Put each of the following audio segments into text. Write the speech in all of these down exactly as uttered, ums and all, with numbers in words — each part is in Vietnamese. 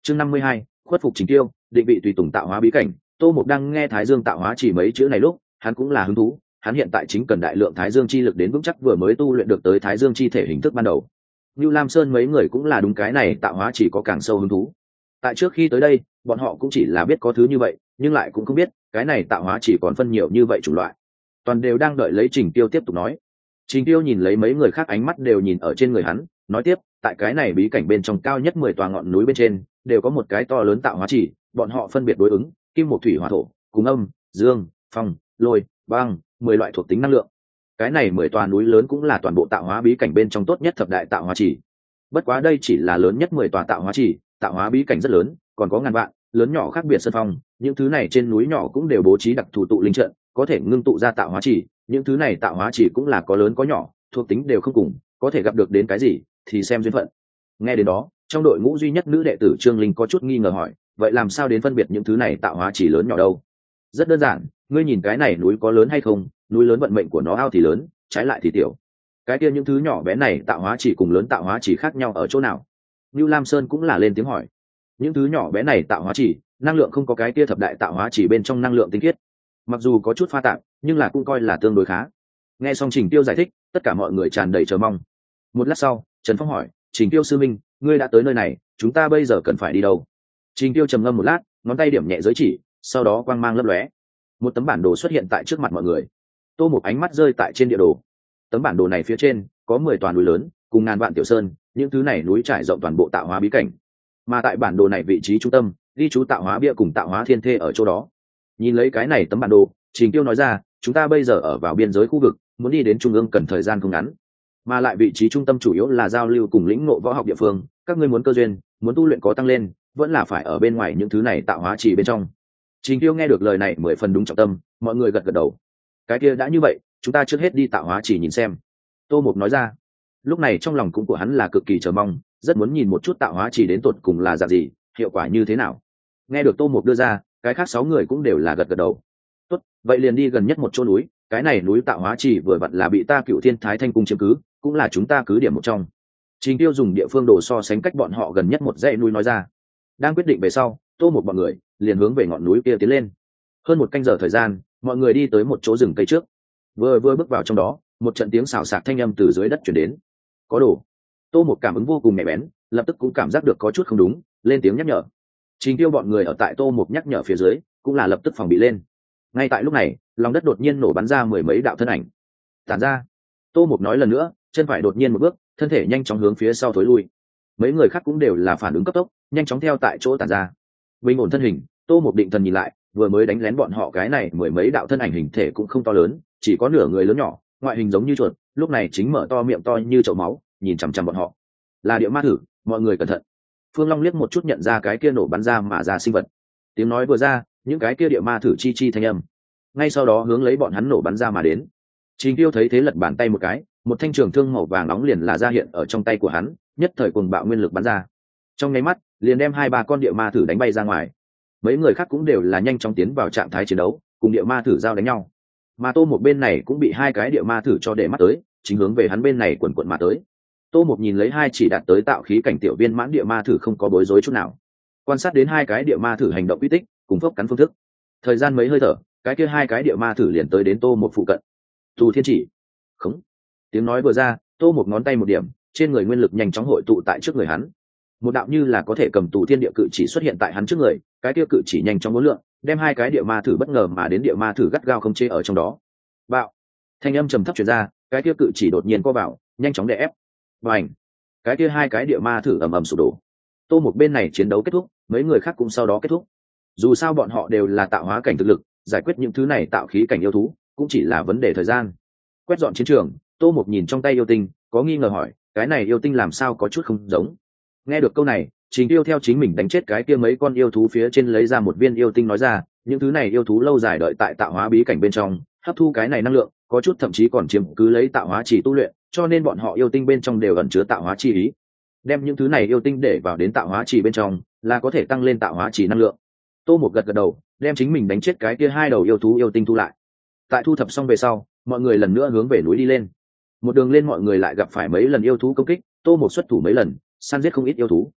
chương năm mươi hai, khuất phục Trình Tiêu, định vị tùy tùng tạo hóa bí cảnh. Tô Mục đang nghe Thái Dương tạo hóa chỉ mấy chữ này lúc, hắn cũng là hứng thú, hắn hiện tại chính cần đại lượng Thái Dương chi lực đến vững chắc vừa mới tu luyện được tới Thái Dương chi thể hình thức ban đầu. Như Lam Sơn mấy người cũng là đúng cái này tạo hóa chỉ có càng sâu hứng thú. Tại trước khi tới đây, bọn họ cũng chỉ là biết có thứ như vậy, nhưng lại cũng không biết cái này tạo hóa chỉ còn phân nhiều như vậy chủng loại. Toàn đều đang đợi lấy Trình Tiêu tiếp tục nói. Trình Tiêu nhìn lấy mấy người khác ánh mắt đều nhìn ở trên người hắn, nói tiếp, tại cái này bí cảnh bên trong cao nhất mười tòa ngọn núi bên trên, đều có một cái to lớn tạo hóa chỉ, bọn họ phân biệt đối ứng kim một thủy hỏa thổ, cùng âm, dương, phong, lôi, băng, mười loại thuộc tính năng lượng. Cái này mười tòa núi lớn cũng là toàn bộ tạo hóa bí cảnh bên trong tốt nhất thập đại tạo hóa chỉ. Bất quá đây chỉ là lớn nhất mười tòa tạo hóa chỉ, tạo hóa bí cảnh rất lớn, còn có ngàn vạn, lớn nhỏ khác biệt sân phong, những thứ này trên núi nhỏ cũng đều bố trí đặc thù tụ linh trận, có thể ngưng tụ ra tạo hóa chỉ, những thứ này tạo hóa chỉ cũng là có lớn có nhỏ, thuộc tính đều không cùng, có thể gặp được đến cái gì thì xem duyên phận. Nghe đến đó, trong đội ngũ duy nhất nữ đệ tử Trương Linh có chút nghi ngờ hỏi, vậy làm sao đến phân biệt những thứ này tạo hóa chỉ lớn nhỏ đâu? Rất đơn giản, ngươi nhìn cái này núi có lớn hay không, núi lớn vận mệnh của nó ao thì lớn, trái lại thì tiểu. Cái kia những thứ nhỏ bé này tạo hóa chỉ cùng lớn tạo hóa chỉ khác nhau ở chỗ nào? Như Lam Sơn cũng là lên tiếng hỏi. Những thứ nhỏ bé này tạo hóa chỉ, năng lượng không có cái kia thập đại tạo hóa chỉ bên trong năng lượng tinh khiết. Mặc dù có chút pha tạp, nhưng là cũng coi là tương đối khá. Nghe xong Trình Tiêu giải thích, tất cả mọi người tràn đầy chờ mong. Một lát sau, Trần Phong hỏi, Trình Tiêu sư minh, ngươi đã tới nơi này, chúng ta bây giờ cần phải đi đâu? Trình Tiêu trầm ngâm một lát, ngón tay điểm nhẹ giới chỉ, sau đó quang mang lấp lóe, một tấm bản đồ xuất hiện tại trước mặt mọi người. Tô một ánh mắt rơi tại trên địa đồ. Tấm bản đồ này phía trên có mười tòa núi lớn, cùng ngàn vạn tiểu sơn, những thứ này núi trải rộng toàn bộ tạo hóa bí cảnh. Mà tại bản đồ này vị trí trung tâm, ghi chú tạo hóa bia cùng tạo hóa thiên thê ở chỗ đó. Nhìn lấy cái này tấm bản đồ, Trình Tiêu nói ra, chúng ta bây giờ ở vào biên giới khu vực, muốn đi đến trung ương cần thời gian không ngắn. Mà lại vị trí trung tâm chủ yếu là giao lưu cùng lĩnh ngộ võ học địa phương, các ngươi muốn cơ duyên, muốn tu luyện có tăng lên, vẫn là phải ở bên ngoài những thứ này tạo hóa chỉ bên trong. Trình Tiêu nghe được lời này mười phần đúng trọng tâm, mọi người gật gật đầu. Cái kia đã như vậy, chúng ta trước hết đi tạo hóa chỉ nhìn xem. Tô Mục nói ra. Lúc này trong lòng cũng của hắn là cực kỳ chờ mong, rất muốn nhìn một chút tạo hóa chỉ đến tột cùng là dạng gì, hiệu quả như thế nào. Nghe được Tô Mục đưa ra, cái khác sáu người cũng đều là gật gật đầu. Tốt, vậy liền đi gần nhất một chỗ núi, cái này núi tạo hóa chỉ vừa vặn là bị ta Cựu Thiên Thái Thanh cung chiếm cứ, cũng là chúng ta cứ điểm một trong. Trình Tiêu dùng địa phương đồ so sánh cách bọn họ gần nhất một dãy núi nói ra. Đang quyết định về sau, Tô Mục bọn người liền hướng về ngọn núi kia tiến lên. Hơn một canh giờ thời gian, mọi người đi tới một chỗ rừng cây trước. Vừa vừa bước vào trong đó, một trận tiếng xào xạc thanh âm từ dưới đất chuyển đến. Có đồ. Tô Mục cảm ứng vô cùng nhạy bén, lập tức cũng cảm giác được có chút không đúng, lên tiếng nhắc nhở. Trình Tiêu bọn người ở tại Tô Mục nhắc nhở phía dưới, cũng là lập tức phòng bị lên. Ngay tại lúc này, lòng đất đột nhiên nổ bắn ra mười mấy đạo thân ảnh. Tản ra. Tô Mục nói lần nữa, chân phải đột nhiên một bước, thân thể nhanh chóng hướng phía sau thối lui. Mấy người khác cũng đều là phản ứng cấp tốc, nhanh chóng theo tại chỗ tản ra. Bình ổn thân hình, Tô Mục định thần nhìn lại, vừa mới đánh lén bọn họ cái này mười mấy đạo thân ảnh hình thể cũng không to lớn, chỉ có nửa người lớn nhỏ, ngoại hình giống như chuột, lúc này chính mở to miệng to như chậu máu, nhìn chằm chằm bọn họ. Là địa ma thử, mọi người cẩn thận. Phương Long liếc một chút nhận ra cái kia nổ bắn ra mà ra sinh vật. Tiếng nói vừa ra, những cái kia địa ma thử chi chi thanh âm, ngay sau đó hướng lấy bọn hắn nổ bắn ra mà đến. Trình Tiêu thấy thế lật bàn tay một cái, một thanh trường thương màu vàng nóng liền là ra hiện ở trong tay của hắn, nhất thời cuồng bạo nguyên lực bắn ra. Trong nháy mắt, liền đem hai ba con địa ma thử đánh bay ra ngoài. Mấy người khác cũng đều là nhanh chóng tiến vào trạng thái chiến đấu, cùng địa ma thử giao đánh nhau. Mà Tô một bên này cũng bị hai cái địa ma thử cho để mắt tới, chính hướng về hắn bên này quần quần mà tới. Tô một nhìn lấy hai chỉ đạt tới tạo khí cảnh tiểu viên mãn địa ma thử không có bối rối chút nào. Quan sát đến hai cái địa ma thử hành động uy tích, cùng phốc cắn phương thức. Thời gian mấy hơi thở, cái kia hai cái địa ma thử liền tới đến Tô một phụ cận. Tù Thiên Chỉ. Khống. Tiếng nói vừa ra, Tô một ngón tay một điểm, trên người nguyên lực nhanh chóng hội tụ tại trước người hắn. Một đạo như là có thể cầm tù thiên địa cự chỉ xuất hiện tại hắn trước người, cái kia cự chỉ nhanh chóng uốn lượn, đem hai cái địa ma thử bất ngờ mà đến địa ma thử gắt gao không chế ở trong đó. Bạo. Thanh âm trầm thấp truyền ra, cái kia cự chỉ đột nhiên co vào, nhanh chóng đè ép. Bành. Cái kia hai cái địa ma thử ầm ầm sụp đổ. Tô một bên này chiến đấu kết thúc, mấy người khác cũng sau đó kết thúc. Dù sao bọn họ đều là tạo hóa cảnh thực lực, giải quyết những thứ này tạo khí cảnh yêu thú cũng chỉ là vấn đề thời gian. Quét dọn chiến trường, Tô một nhìn trong tay yêu tinh, có nghi ngờ hỏi, cái này yêu tinh làm sao có chút không giống. Nghe được câu này, Trình Tiêu theo chính mình đánh chết cái kia mấy con yêu thú phía trên lấy ra một viên yêu tinh nói ra, những thứ này yêu thú lâu dài đợi tại tạo hóa bí cảnh bên trong, hấp thu cái này năng lượng, có chút thậm chí còn chiếm cứ lấy tạo hóa chỉ tu luyện, cho nên bọn họ yêu tinh bên trong đều ẩn chứa tạo hóa chi ý. Đem những thứ này yêu tinh để vào đến tạo hóa chỉ bên trong, là có thể tăng lên tạo hóa chỉ năng lượng. Tô một gật gật đầu, đem chính mình đánh chết cái kia hai đầu yêu thú yêu tinh thu lại. Tại thu thập xong về sau, mọi người lần nữa hướng về núi đi lên. Một đường lên mọi người lại gặp phải mấy lần yêu thú công kích, Tô một xuất thủ mấy lần, săn giết không ít yêu thú.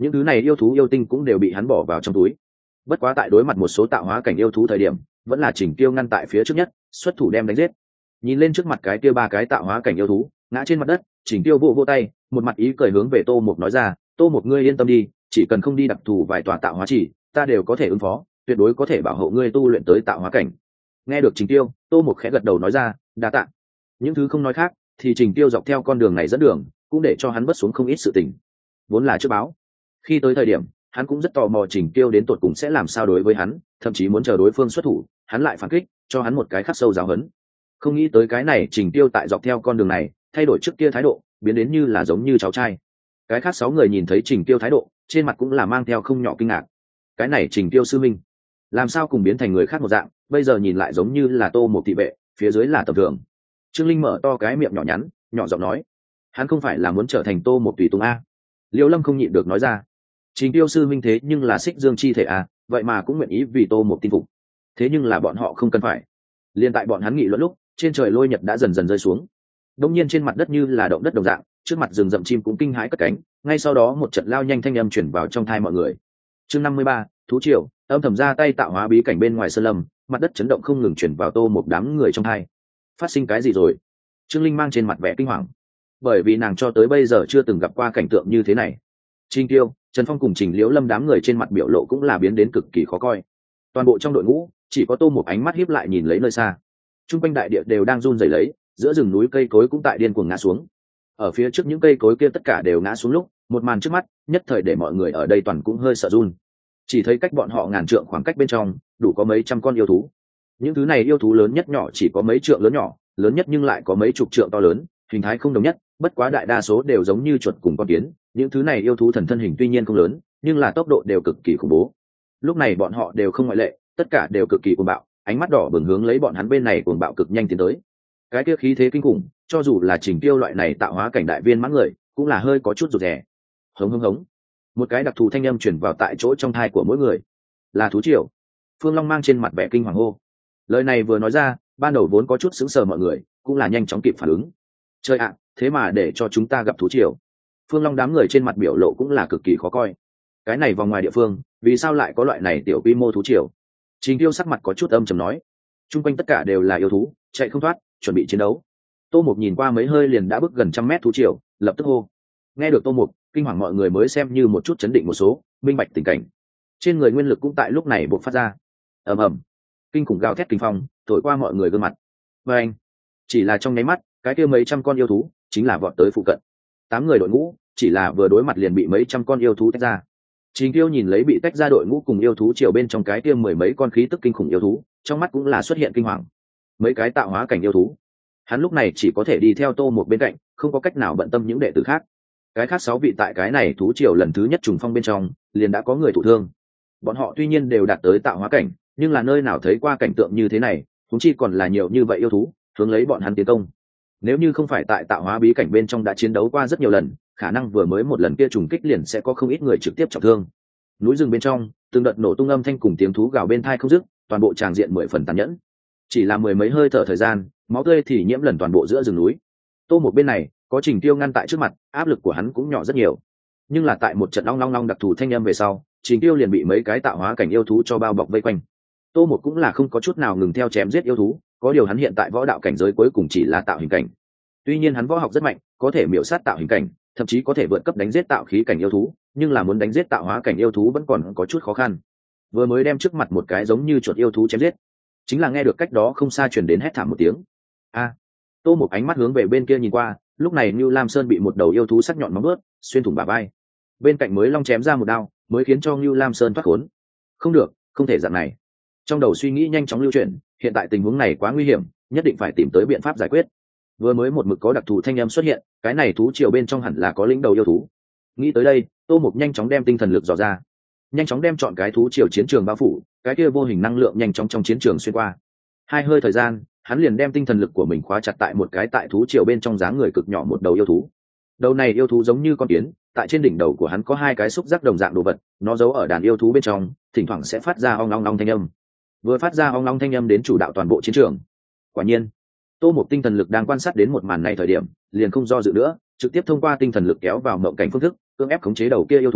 những thứ này yêu thú yêu tinh cũng đều bị hắn bỏ vào trong túi. Bất quá tại đối mặt một số tạo hóa cảnh yêu thú thời điểm, vẫn là Trình Tiêu ngăn tại phía trước nhất, xuất thủ đem đánh giết. Nhìn lên trước mặt cái kia ba cái tạo hóa cảnh yêu thú ngã trên mặt đất, Trình Tiêu vỗ vỗ tay, một mặt ý cười hướng về Tô Mục nói ra, Tô Mục ngươi yên tâm đi, chỉ cần không đi đặc thù vài tòa tạo hóa chỉ, ta đều có thể ứng phó, tuyệt đối có thể bảo hộ ngươi tu luyện tới tạo hóa cảnh. Nghe được Trình Tiêu, Tô Mục khẽ gật đầu nói ra, đa tạ. Những thứ không nói khác, thì Trình Tiêu dọc theo con đường này dẫn đường, cũng để cho hắn bớt xuống không ít sự tình. Vốn là trước báo, khi tới thời điểm, hắn cũng rất tò mò Trình Tiêu đến tột cùng sẽ làm sao đối với hắn, thậm chí muốn chờ đối phương xuất thủ, hắn lại phản kích, cho hắn một cái khắc sâu giáo huấn. Không nghĩ tới cái này Trình Tiêu tại dọc theo con đường này, thay đổi trước kia thái độ, biến đến như là giống như cháu trai. Cái khác sáu người nhìn thấy Trình Tiêu thái độ, trên mặt cũng là mang theo không nhỏ kinh ngạc. Cái này Trình Tiêu sư minh, làm sao cùng biến thành người khác một dạng, bây giờ nhìn lại giống như là Tô một thị vệ, phía dưới là tầm thường. Trương Linh mở to cái miệng nhỏ nhắn, nhỏ giọng nói, hắn không phải là muốn trở thành Tô một tùy tùng a? Liêu Lâm không nhịn được nói ra, Trình Tiêu sư minh thế nhưng là xích dương chi thể a, vậy mà cũng nguyện ý vì Tô một tin phục. Thế nhưng là bọn họ không cần phải. Liên tại bọn hắn nghị luận lúc, trên trời lôi nhật đã dần dần rơi xuống. Đông nhiên trên mặt đất như là động đất đồng dạng, trước mặt rừng rậm chim cũng kinh hãi cất cánh, ngay sau đó một trận lao nhanh thanh âm chuyển vào trong thai mọi người. Chương năm mươi ba, thú triều, âm thầm ra tay tạo hóa bí cảnh bên ngoài sơn lâm, mặt đất chấn động không ngừng chuyển vào Tô một đám người trong thai. Phát sinh cái gì rồi? Trương Linh mang trên mặt vẻ kinh hoàng, bởi vì nàng cho tới bây giờ chưa từng gặp qua cảnh tượng như thế này. Trình Tiêu, Trần Phong cùng Trình Liễu Lâm đám người trên mặt biểu lộ cũng là biến đến cực kỳ khó coi. Toàn bộ trong đội ngũ, chỉ có Tô một ánh mắt híp lại nhìn lấy nơi xa. Trung quanh đại địa đều đang run rẩy lấy, giữa rừng núi cây cối cũng tại điên cuồng ngã xuống. Ở phía trước những cây cối kia tất cả đều ngã xuống lúc, một màn trước mắt, nhất thời để mọi người ở đây toàn cũng hơi sợ run. Chỉ thấy cách bọn họ ngàn trượng khoảng cách bên trong, đủ có mấy trăm con yêu thú. Những thứ này yêu thú lớn nhất nhỏ chỉ có mấy trượng lớn nhỏ, lớn nhất nhưng lại có mấy chục trượng to lớn, hình thái không đồng nhất, bất quá đại đa số đều giống như chuột cùng con kiến. Những thứ này yêu thú thần thân hình tuy nhiên không lớn, nhưng là tốc độ đều cực kỳ khủng bố. Lúc này bọn họ đều không ngoại lệ, tất cả đều cực kỳ cuồng bạo, ánh mắt đỏ bừng hướng lấy bọn hắn bên này cuồng bạo cực nhanh tiến tới. Cái kia khí thế kinh khủng, cho dù là Trình Tiêu loại này tạo hóa cảnh đại viên mãn người, cũng là hơi có chút rụt rè. Hống hống hống, một cái đặc thù thanh âm truyền vào tại chỗ trong thai của mỗi người. Là thú triều. Phương Long mang trên mặt vẻ kinh hoàng hô. Lời này vừa nói ra, ban đầu vốn có chút sững sờ mọi người, cũng là nhanh chóng kịp phản ứng. Trời ạ, thế mà để cho chúng ta gặp thú triều. Phương Long đám người trên mặt biểu lộ cũng là cực kỳ khó coi. Cái này vòng ngoài địa phương, vì sao lại có loại này tiểu quy mô thú triều? Trình Tiêu sắc mặt có chút âm trầm nói. Trung quanh tất cả đều là yêu thú, chạy không thoát, chuẩn bị chiến đấu. Tô Mục nhìn qua mấy hơi liền đã bước gần trăm mét thú triều, lập tức hô. Nghe được Tô Mục, kinh hoàng mọi người mới xem như một chút chấn định một số, minh bạch tình cảnh. Trên người nguyên lực cũng tại lúc này bộc phát ra. Ầm ầm, kinh khủng gào thét kinh phong, thổi qua mọi người gương mặt. Và anh, chỉ là trong nháy mắt, cái kia mấy trăm con yêu thú chính là vọt tới phụ cận. Tám người đội ngũ, chỉ là vừa đối mặt liền bị mấy trăm con yêu thú tách ra. Trình Tiêu nhìn lấy bị tách ra đội ngũ cùng yêu thú triều bên trong cái kia mười mấy con khí tức kinh khủng yêu thú, trong mắt cũng là xuất hiện kinh hoàng. Mấy cái tạo hóa cảnh yêu thú, hắn lúc này chỉ có thể đi theo Tô một bên cạnh, không có cách nào bận tâm những đệ tử khác. Cái khác sáu vị tại cái này thú triều lần thứ nhất trùng phong bên trong, liền đã có người thụ thương. Bọn họ tuy nhiên đều đạt tới tạo hóa cảnh, nhưng là nơi nào thấy qua cảnh tượng như thế này, chúng chi còn là nhiều như vậy yêu thú, hướng lấy bọn hắn tiến công. Nếu như không phải tại tạo hóa bí cảnh bên trong đã chiến đấu qua rất nhiều lần, khả năng vừa mới một lần kia trùng kích liền sẽ có không ít người trực tiếp trọng thương. Núi rừng bên trong, từng đợt nổ tung âm thanh cùng tiếng thú gào bên tai không dứt, toàn bộ tràng diện mười phần tàn nhẫn. Chỉ là mười mấy hơi thở thời gian, máu tươi thì nhiễm lần toàn bộ giữa rừng núi. Tô một bên này, có Trình Tiêu ngăn tại trước mặt, áp lực của hắn cũng nhỏ rất nhiều. Nhưng là tại một trận long long long đặc thù thanh âm về sau, Trình Tiêu liền bị mấy cái tạo hóa cảnh yêu thú cho bao bọc vây quanh. Tô một cũng là không có chút nào ngừng theo chém giết yêu thú, có điều hắn hiện tại võ đạo cảnh giới cuối cùng chỉ là tạo hình cảnh. Tuy nhiên hắn võ học rất mạnh, có thể miểu sát tạo hình cảnh, thậm chí có thể vượt cấp đánh giết tạo khí cảnh yêu thú, nhưng là muốn đánh giết tạo hóa cảnh yêu thú vẫn còn có chút khó khăn. Vừa mới đem trước mặt một cái giống như chuột yêu thú chém giết, chính là nghe được cách đó không xa truyền đến hét thảm một tiếng. A! Tô một ánh mắt hướng về bên kia nhìn qua, lúc này Nưu Lam Sơn bị một đầu yêu thú sắc nhọn móng vuốt xuyên thủng bả vai. Bên cạnh mới long chém ra một đao, mới khiến cho Nưu Lam Sơn thoát khốn. Không được, không thể dạng này. Trong đầu suy nghĩ nhanh chóng lưu chuyển, hiện tại tình huống này quá nguy hiểm, nhất định phải tìm tới biện pháp giải quyết. Vừa mới một mực có đặc thù thanh âm xuất hiện, cái này thú triều bên trong hẳn là có lĩnh đầu yêu thú. Nghĩ tới đây, Tô Mục nhanh chóng đem tinh thần lực dò ra, nhanh chóng đem chọn cái thú triều chiến trường bao phủ, cái kia vô hình năng lượng nhanh chóng trong chiến trường xuyên qua. Hai hơi thời gian, hắn liền đem tinh thần lực của mình khóa chặt tại một cái tại thú triều bên trong dáng người cực nhỏ một đầu yêu thú. Đầu này yêu thú giống như con kiến, tại trên đỉnh đầu của hắn có hai cái xúc giác đồng dạng đồ vật, nó giấu ở đàn yêu thú bên trong, thỉnh thoảng sẽ phát ra ong ong ong thanh âm. Vừa phát ra ong ong thanh âm đến chủ đạo toàn bộ chiến trường. Quả nhiên, Tô Mục tinh thần lực đang quan sát đến một màn này thời điểm, liền không do dự nữa, trực tiếp thông qua tinh thần lực kéo vào mộng cảnh phương thức, cưỡng ép khống chế đầu kia yêu thú,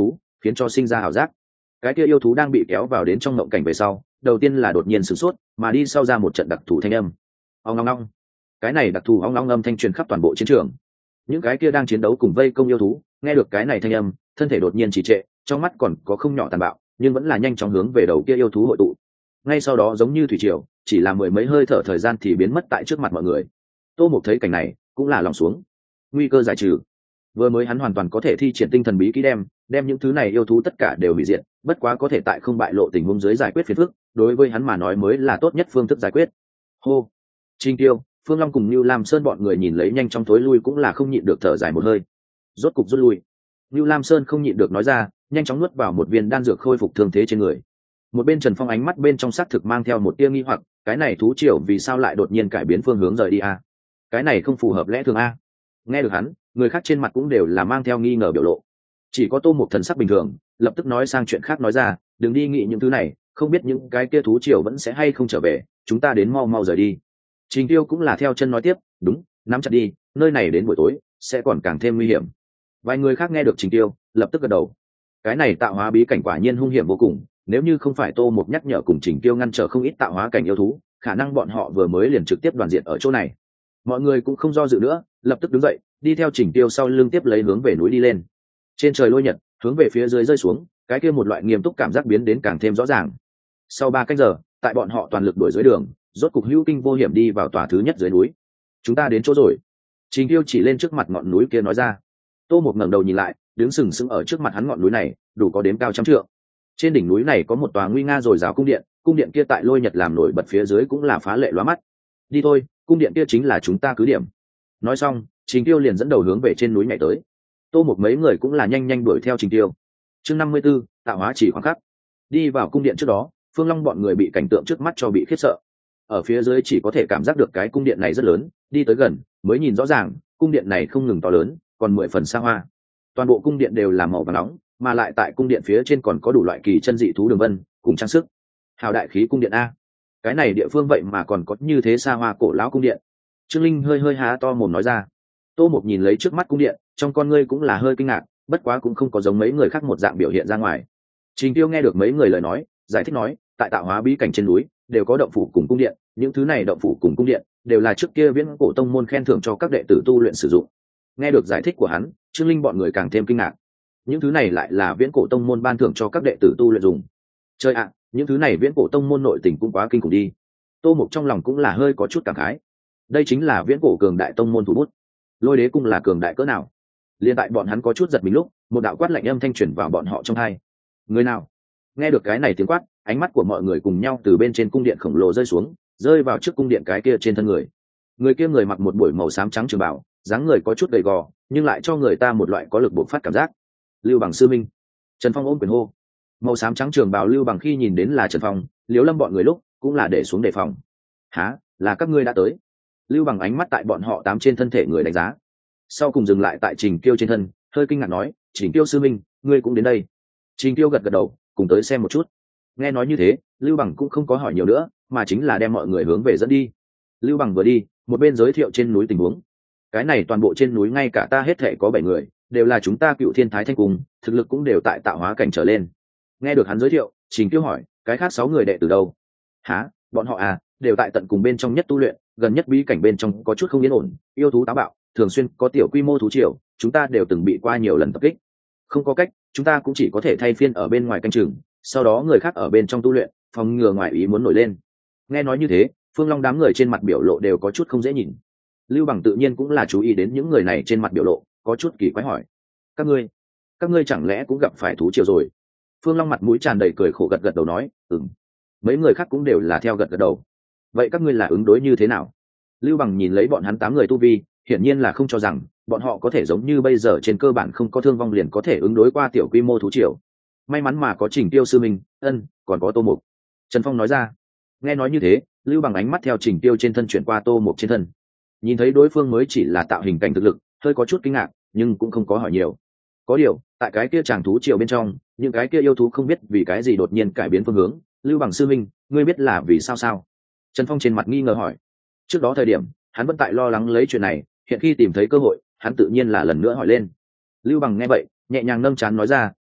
khiến cho sinh ra ảo giác. Cái kia yêu thú đang bị kéo vào đến trong mộng cảnh về sau, đầu tiên là đột nhiên sửng sốt, mà đi sau ra một trận đặc thù thanh âm. Ong ong ong. Cái này đặc thù ong ong âm thanh truyền khắp toàn bộ chiến trường. Những cái kia đang chiến đấu cùng vây công yêu thú, nghe được cái này thanh âm, thân thể đột nhiên trì trệ, trong mắt còn có không nhỏ tàn bạo, nhưng vẫn là nhanh chóng hướng về đầu kia yêu thú hội tụ. Ngay sau đó giống như thủy triều, chỉ là mười mấy hơi thở thời gian thì biến mất tại trước mặt mọi người. Tô Mục thấy cảnh này, cũng là lòng xuống. Nguy cơ giải trừ. Vừa mới hắn hoàn toàn có thể thi triển tinh thần bí kỹ đem, đem những thứ này yêu thú tất cả đều hủy diệt, bất quá có thể tại không bại lộ tình huống dưới giải quyết phiền phức, đối với hắn mà nói mới là tốt nhất phương thức giải quyết. Hô. Trình Tiêu, Phương Long cùng Nưu Lam Sơn bọn người nhìn lấy nhanh chóng thối lui cũng là không nhịn được thở dài một hơi. Rốt cục rút lui. Nưu Lam Sơn không nhịn được nói ra, nhanh chóng nuốt vào một viên đan dược khôi phục thương thế trên người. Một bên Trần Phong ánh mắt bên trong xác thực mang theo một tia nghi hoặc, cái này thú triều vì sao lại đột nhiên cải biến phương hướng rời đi a? Cái này không phù hợp lẽ thường a. Nghe được hắn, người khác trên mặt cũng đều là mang theo nghi ngờ biểu lộ. Chỉ có Tô Mục thần sắc bình thường, lập tức nói sang chuyện khác nói ra, đừng đi nghĩ những thứ này, không biết những cái kia thú triều vẫn sẽ hay không trở về, chúng ta đến mau mau rời đi. Trình Tiêu cũng là theo chân nói tiếp, đúng, nắm chặt đi, nơi này đến buổi tối sẽ còn càng thêm nguy hiểm. Vài người khác nghe được Trình Tiêu, lập tức gật đầu. Cái này tạo hóa bí cảnh quả nhiên hung hiểm vô cùng, nếu như không phải Tô Mục nhắc nhở cùng Trình Tiêu ngăn trở không ít tạo hóa cảnh yêu thú, khả năng bọn họ vừa mới liền trực tiếp đoàn diện ở chỗ này. Mọi người cũng không do dự nữa, lập tức đứng dậy, đi theo Trình Tiêu sau lưng tiếp lấy hướng về núi đi lên. Trên trời lôi nhật, hướng về phía dưới rơi xuống, cái kia một loại nghiêm túc cảm giác biến đến càng thêm rõ ràng. Sau ba cách giờ, tại bọn họ toàn lực đuổi dưới đường, rốt cục hữu kinh vô hiểm đi vào tòa thứ nhất dưới núi. Chúng ta đến chỗ rồi. Trình Tiêu chỉ lên trước mặt ngọn núi kia nói ra. Tô Mục ngẩng đầu nhìn lại, đứng sừng sững ở trước mặt hắn ngọn núi này, đủ có đếm cao trăm trượng. Trên đỉnh núi này có một tòa nguy nga rồi rào cung điện, cung điện kia tại lôi nhật làm nổi bật phía dưới cũng là phá lệ lóa mắt. Đi thôi, cung điện kia chính là chúng ta cứ điểm. Nói xong, Trình Tiêu liền dẫn đầu hướng về trên núi nhảy tới. Tô Mục mấy người cũng là nhanh nhanh đuổi theo Trình Tiêu. Chương năm mươi b ố, tạo hóa chỉ khoảng khắc. Đi vào cung điện trước đó, Phương Long bọn người bị cảnh tượng trước mắt cho bị khiếp sợ. Ở phía dưới chỉ có thể cảm giác được cái cung điện này rất lớn, đi tới gần mới nhìn rõ ràng, cung điện này không ngừng to lớn, còn mười phần xa hoa. Toàn bộ cung điện đều là màu vàng nóng, mà lại tại cung điện phía trên còn có đủ loại kỳ chân dị thú đường vân cùng trang sức. Hào đại khí cung điện a. Cái này địa phương vậy mà còn có như thế xa hoa cổ lão cung điện. Trương Linh hơi hơi há to mồm nói ra. Tô Mục nhìn lấy trước mắt cung điện, trong con ngươi cũng là hơi kinh ngạc, bất quá cũng không có giống mấy người khác một dạng biểu hiện ra ngoài. Trình Tiêu nghe được mấy người lời nói, giải thích nói, tại tạo hóa bí cảnh trên núi đều có động phủ cùng cung điện, những thứ này động phủ cùng cung điện đều là trước kia viễn cổ tông môn khen thưởng cho các đệ tử tu luyện sử dụng. Nghe được giải thích của hắn, Trương Linh bọn người càng thêm kinh ngạc. Những thứ này lại là viễn cổ tông môn ban thưởng cho các đệ tử tu luyện dùng. Chơi ạ, những thứ này viễn cổ tông môn nội tình cũng quá kinh khủng đi. Tô Mục trong lòng cũng là hơi có chút cảm khái. Đây chính là viễn cổ cường đại tông môn thủ bút. Lôi đế cung là cường đại cỡ nào? Liên tại bọn hắn có chút giật mình lúc, một đạo quát lạnh âm thanh truyền vào bọn họ trong tai. Người nào? Nghe được cái này tiếng quát, ánh mắt của mọi người cùng nhau từ bên trên cung điện khổng lồ rơi xuống, rơi vào trước cung điện cái kia trên thân người. Người kia người mặc một buổi màu xám trắng trường bào, dáng người có chút gầy gò, nhưng lại cho người ta một loại có lực bộc phát cảm giác. Lưu Bằng sư minh. Trần Phong ôm quyền hô. Màu xám trắng trường bào Lưu Bằng khi nhìn đến là Trần Phong, Liễu Lâm bọn người lúc cũng là để xuống đề phòng. Hả, là các ngươi đã tới? Lưu Bằng ánh mắt tại bọn họ tám trên thân thể người đánh giá, sau cùng dừng lại tại Trình Kiêu trên thân, hơi kinh ngạc nói, Trình Kiêu sư minh, ngươi cũng đến đây? Trình Kiêu gật gật đầu, cùng tới xem một chút. Nghe nói như thế, Lưu Bằng cũng không có hỏi nhiều nữa, mà chính là đem mọi người hướng về dẫn đi. Lưu Bằng vừa đi, một bên giới thiệu trên núi tình huống. Cái này toàn bộ trên núi ngay cả ta hết thể có bảy người, đều là chúng ta Cựu Thiên Thái Thanh Cung, thực lực cũng đều tại tạo hóa cảnh trở lên. Nghe được hắn giới thiệu, Trình Kiêu hỏi, cái khác sáu người đệ từ đâu? Hả, bọn họ à, đều tại tận cùng bên trong nhất tu luyện, gần nhất bí cảnh bên trong có chút không yên ổn, yêu thú táo bạo, thường xuyên có tiểu quy mô thú triều, chúng ta đều từng bị qua nhiều lần tập kích. Không có cách, chúng ta cũng chỉ có thể thay phiên ở bên ngoài canh chừng, sau đó người khác ở bên trong tu luyện, phòng ngừa ngoài ý muốn nổi lên. Nghe nói như thế, Phương Long đám người trên mặt biểu lộ đều có chút không dễ nhìn. Lưu Bằng tự nhiên cũng là chú ý đến những người này trên mặt biểu lộ, có chút kỳ quái hỏi, các ngươi các ngươi chẳng lẽ cũng gặp phải thú triều rồi? Phương Long mặt mũi tràn đầy cười khổ gật gật đầu nói, ừm. Mấy người khác cũng đều là theo gật gật đầu. Vậy các ngươi là ứng đối như thế nào? Lưu Bằng nhìn lấy bọn hắn tám người tu vi, hiển nhiên là không cho rằng bọn họ có thể giống như bây giờ trên cơ bản không có thương vong liền có thể ứng đối qua tiểu quy mô thú triều. May mắn mà có Trình Tiêu sư minh, ân, còn có Tô Mục. Trần Phong nói ra. Nghe nói như thế, Lưu Bằng ánh mắt theo Trình Tiêu trên thân chuyển qua Tô Mục trên thân. Nhìn thấy đối phương mới chỉ là tạo hình cảnh thực lực, hơi có chút kinh ngạc, nhưng cũng không có hỏi nhiều. Có điều, tại cái kia chàng thú triều bên trong, những cái kia yêu thú không biết vì cái gì đột nhiên cải biến phương hướng. Lưu Bằng sư minh, ngươi biết là vì sao sao? Trần Phong trên mặt nghi ngờ hỏi. Trước đó thời điểm, hắn vẫn tại lo lắng lấy chuyện này, hiện khi tìm thấy cơ hội, hắn tự nhiên là lần nữa hỏi lên. Lưu Bằng nghe vậy, nhẹ nhàng nâng trán nói ra,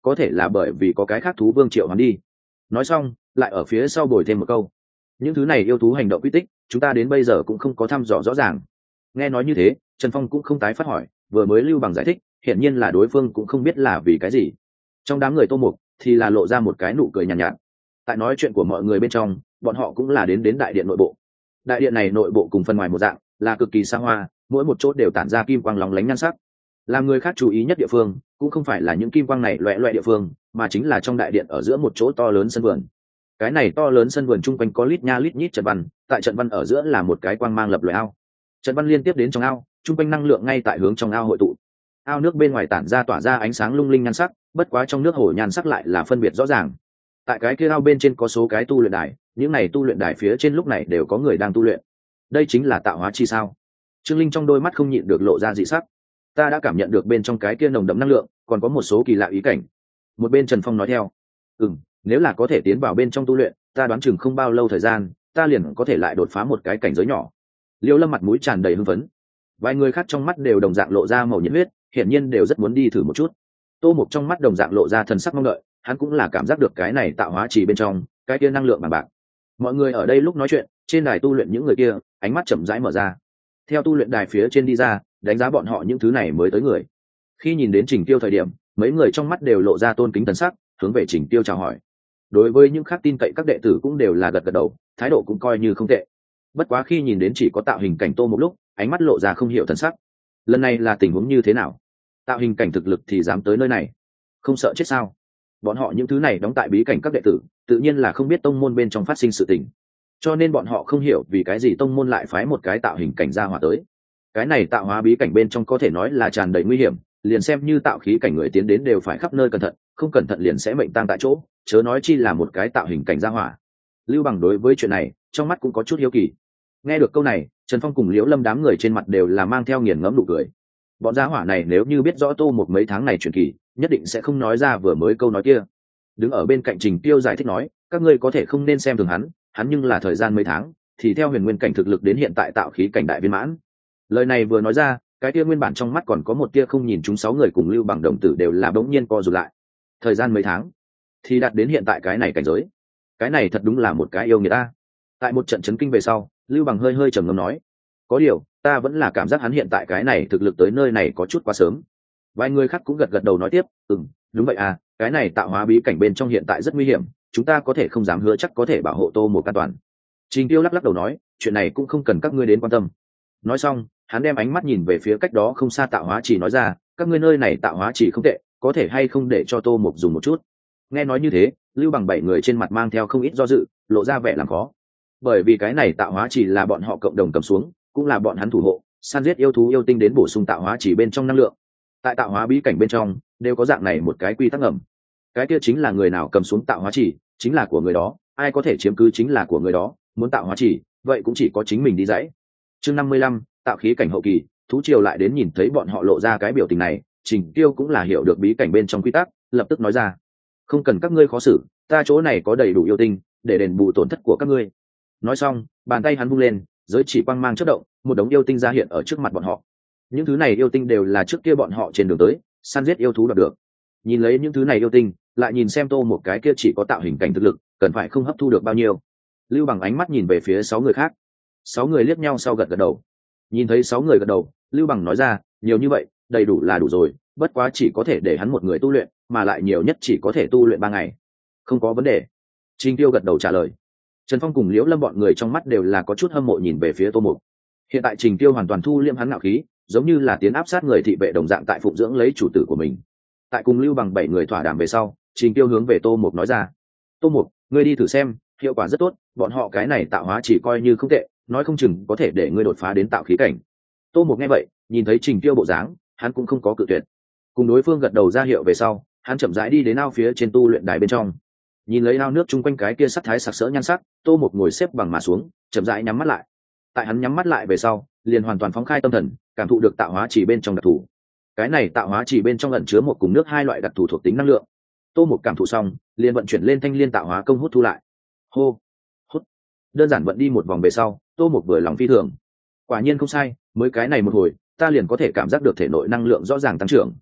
có thể là bởi vì có cái khác thú vương triệu hắn đi. Nói xong lại ở phía sau bồi thêm một câu, những thứ này yêu thú hành động quy tích chúng ta đến bây giờ cũng không có thăm dò rõ ràng. Nghe nói như thế, Trần Phong cũng không tái phát hỏi, vừa mới Lưu Bằng giải thích hiển nhiên là đối phương cũng không biết là vì cái gì. Trong đám người Tô Mục thì là lộ ra một cái nụ cười nhàn nhạt, nhạt tại nói chuyện của mọi người bên trong, bọn họ cũng là đến đến đại điện nội bộ. Đại điện này nội bộ cùng phần ngoài một dạng, là cực kỳ xa hoa, mỗi một chỗ đều tản ra kim quang lóng lánh nhan sắc. Làm người khác chú ý nhất địa phương cũng không phải là những kim quang này loẹ loẹ địa phương, mà chính là trong đại điện ở giữa một chỗ to lớn sân vườn. Cái này to lớn sân vườn chung quanh có lít nha lít nhít trận văn, tại trận văn ở giữa là một cái quang mang lập lòe ao. Trận văn liên tiếp đến trong ao, chung quanh năng lượng ngay tại hướng trong ao hội tụ. Ao nước bên ngoài tản ra tỏa ra ánh sáng lung linh nhan sắc, bất quá trong nước hồ nhan sắc lại là phân biệt rõ ràng. Tại cái kia ao bên trên có số cái tu luyện đài, những này tu luyện đài phía trên lúc này đều có người đang tu luyện. Đây chính là tạo hóa chi sao? Trương Linh trong đôi mắt không nhịn được lộ ra dị sắc. Ta đã cảm nhận được bên trong cái kia nồng đậm năng lượng, còn có một số kỳ lạ ý cảnh. Một bên Trần Phong nói theo, ừm, nếu là có thể tiến vào bên trong tu luyện, ta đoán chừng không bao lâu thời gian, ta liền có thể lại đột phá một cái cảnh giới nhỏ. Liêu Lâm mặt mũi tràn đầy hưng phấn, vài người khác trong mắt đều đồng dạng lộ ra màu nhiệt huyết, hiển nhiên đều rất muốn đi thử một chút. Tô Mục trong mắt đồng dạng lộ ra thần sắc mong đợi, hắn cũng là cảm giác được cái này tạo hóa chỉ bên trong cái kia năng lượng bằng bạc. Mọi người ở đây lúc nói chuyện, trên đài tu luyện những người kia ánh mắt chậm rãi mở ra, theo tu luyện đài phía trên đi ra, đánh giá bọn họ những thứ này mới tới người. Khi nhìn đến Trình Tiêu thời điểm, mấy người trong mắt đều lộ ra tôn kính thần sắc, hướng về Trình Tiêu chào hỏi. Đối với những khác tin cậy các đệ tử cũng đều là gật gật đầu, thái độ cũng coi như không tệ. Bất quá khi nhìn đến chỉ có tạo hình cảnh Tô một lúc, ánh mắt lộ ra không hiểu thần sắc. Lần này là tình huống như thế nào? Tạo hình cảnh thực lực thì dám tới nơi này, không sợ chết sao? Bọn họ những thứ này đóng tại bí cảnh các đệ tử, tự nhiên là không biết tông môn bên trong phát sinh sự tình, cho nên bọn họ không hiểu vì cái gì tông môn lại phái một cái tạo hình cảnh ra hỏa tới. Cái này tạo hóa bí cảnh bên trong có thể nói là tràn đầy nguy hiểm, liền xem như tạo khí cảnh người tiến đến đều phải khắp nơi cẩn thận, không cẩn thận liền sẽ mệnh tang tại chỗ, chớ nói chi là một cái tạo hình cảnh ra hỏa. Lưu Bằng đối với chuyện này trong mắt cũng có chút hiếu kỳ. Nghe được câu này, Trần Phong cùng Liễu Lâm đám người trên mặt đều là mang theo nghiền ngẫm nụ cười. Bọn gia hỏa này nếu như biết rõ Tô một mấy tháng này truyền kỳ, nhất định sẽ không nói ra vừa mới câu nói kia. Đứng ở bên cạnh Trình Tiêu giải thích nói, các ngươi có thể không nên xem thường hắn, hắn nhưng là thời gian mấy tháng thì theo huyền nguyên cảnh thực lực đến hiện tại tạo khí cảnh đại viên mãn. Lời này vừa nói ra, cái kia nguyên bản trong mắt còn có một tia không nhìn chúng sáu người cùng Lưu Bằng đồng tử đều là bỗng nhiên co rụt lại. Thời gian mấy tháng thì đạt đến hiện tại cái này cảnh giới, cái này thật đúng là một cái yêu người ta. Tại một trận chấn kinh về sau, Lưu Bằng hơi hơi trầm ngâm nói, có điều ta vẫn là cảm giác hắn hiện tại cái này thực lực tới nơi này có chút quá sớm. Vài người khác cũng gật gật đầu nói tiếp, ừm, đúng vậy à, cái này tạo hóa bí cảnh bên trong hiện tại rất nguy hiểm, chúng ta có thể không dám hứa chắc có thể bảo hộ Tô một an toàn. Trình Tiêu lắc lắc đầu nói, chuyện này cũng không cần các ngươi đến quan tâm. Nói xong, hắn đem ánh mắt nhìn về phía cách đó không xa tạo hóa chỉ nói ra, các ngươi nơi này tạo hóa chỉ không tệ, có thể hay không để cho Tô một dùng một chút. Nghe nói như thế, Lưu Bằng bảy người trên mặt mang theo không ít do dự, lộ ra vẻ làm khó. Bởi vì cái này tạo hóa chỉ là bọn họ cộng đồng cầm xuống, cũng là bọn hắn thủ hộ, săn giết yêu thú yêu tinh đến bổ sung tạo hóa chỉ bên trong năng lượng. Tại tạo hóa bí cảnh bên trong đều có dạng này một cái quy tắc ngầm, cái kia chính là người nào cầm xuống tạo hóa chỉ chính là của người đó, ai có thể chiếm cứ chính là của người đó, muốn tạo hóa chỉ vậy cũng chỉ có chính mình đi dãy. Chương năm mươi lăm, tạo khí cảnh hậu kỳ. Thú triều lại đến nhìn thấy bọn họ lộ ra cái biểu tình này, Trình Tiêu cũng là hiểu được bí cảnh bên trong quy tắc, lập tức nói ra, không cần các ngươi khó xử, ta chỗ này có đầy đủ yêu tinh để đền bù tổn thất của các ngươi. Nói xong, bàn tay hắn vung lên, giới chỉ quang mang chớp động, một đống yêu tinh ra hiện ở trước mặt bọn họ. Những thứ này yêu tinh đều là trước kia bọn họ trên đường tới săn giết yêu thú đạt được. Nhìn lấy những thứ này yêu tinh, lại nhìn xem Tô một cái kia chỉ có tạo hình cảnh thực lực, cần phải không hấp thu được bao nhiêu. Lưu Bằng ánh mắt nhìn về phía sáu người khác, sáu người liếc nhau sau gật gật đầu. Nhìn thấy sáu người gật đầu, Lưu Bằng nói ra, nhiều như vậy đầy đủ là đủ rồi, bất quá chỉ có thể để hắn một người tu luyện, mà lại nhiều nhất chỉ có thể tu luyện ba ngày. Không có vấn đề. Trình Tiêu gật đầu trả lời. Trần Phong cùng Liễu Lâm bọn người trong mắt đều là có chút hâm mộ nhìn về phía Tô một. Hiện tại Trình Tiêu hoàn toàn thu liêm hắn ngạo khí, giống như là tiến áp sát người thị vệ đồng dạng tại phụng dưỡng lấy chủ tử của mình. Tại cùng Lưu Bằng bảy người thỏa đàm về sau, Trình Tiêu hướng về Tô một nói ra, Tô một, ngươi đi thử xem, hiệu quả rất tốt, bọn họ cái này tạo hóa chỉ coi như không tệ, nói không chừng có thể để ngươi đột phá đến tạo khí cảnh. Tô một nghe vậy, nhìn thấy Trình Tiêu bộ dáng, hắn cũng không có cự tuyệt. Cùng đối phương gật đầu ra hiệu về sau, hắn chậm rãi đi đến ao phía trên tu luyện đài bên trong. Nhìn lấy ao nước chung quanh cái kia sắc thái sặc sỡ nhan sắc, Tô một ngồi xếp bằng mà xuống, chậm rãi nhắm mắt lại. Tại hắn nhắm mắt lại về sau, liền hoàn toàn phóng khai tâm thần, cảm thụ được tạo hóa chỉ bên trong đặc thù. Cái này tạo hóa chỉ bên trong ẩn chứa một cùng nước hai loại đặc thù thuộc tính năng lượng. Tô một cảm thụ xong, liền vận chuyển lên thanh liên tạo hóa công hút thu lại. Hô, hút. Đơn giản vận đi một vòng về sau, Tô một vừa lòng phi thường. Quả nhiên không sai, mới cái này một hồi, ta liền có thể cảm giác được thể nội năng lượng rõ ràng tăng trưởng.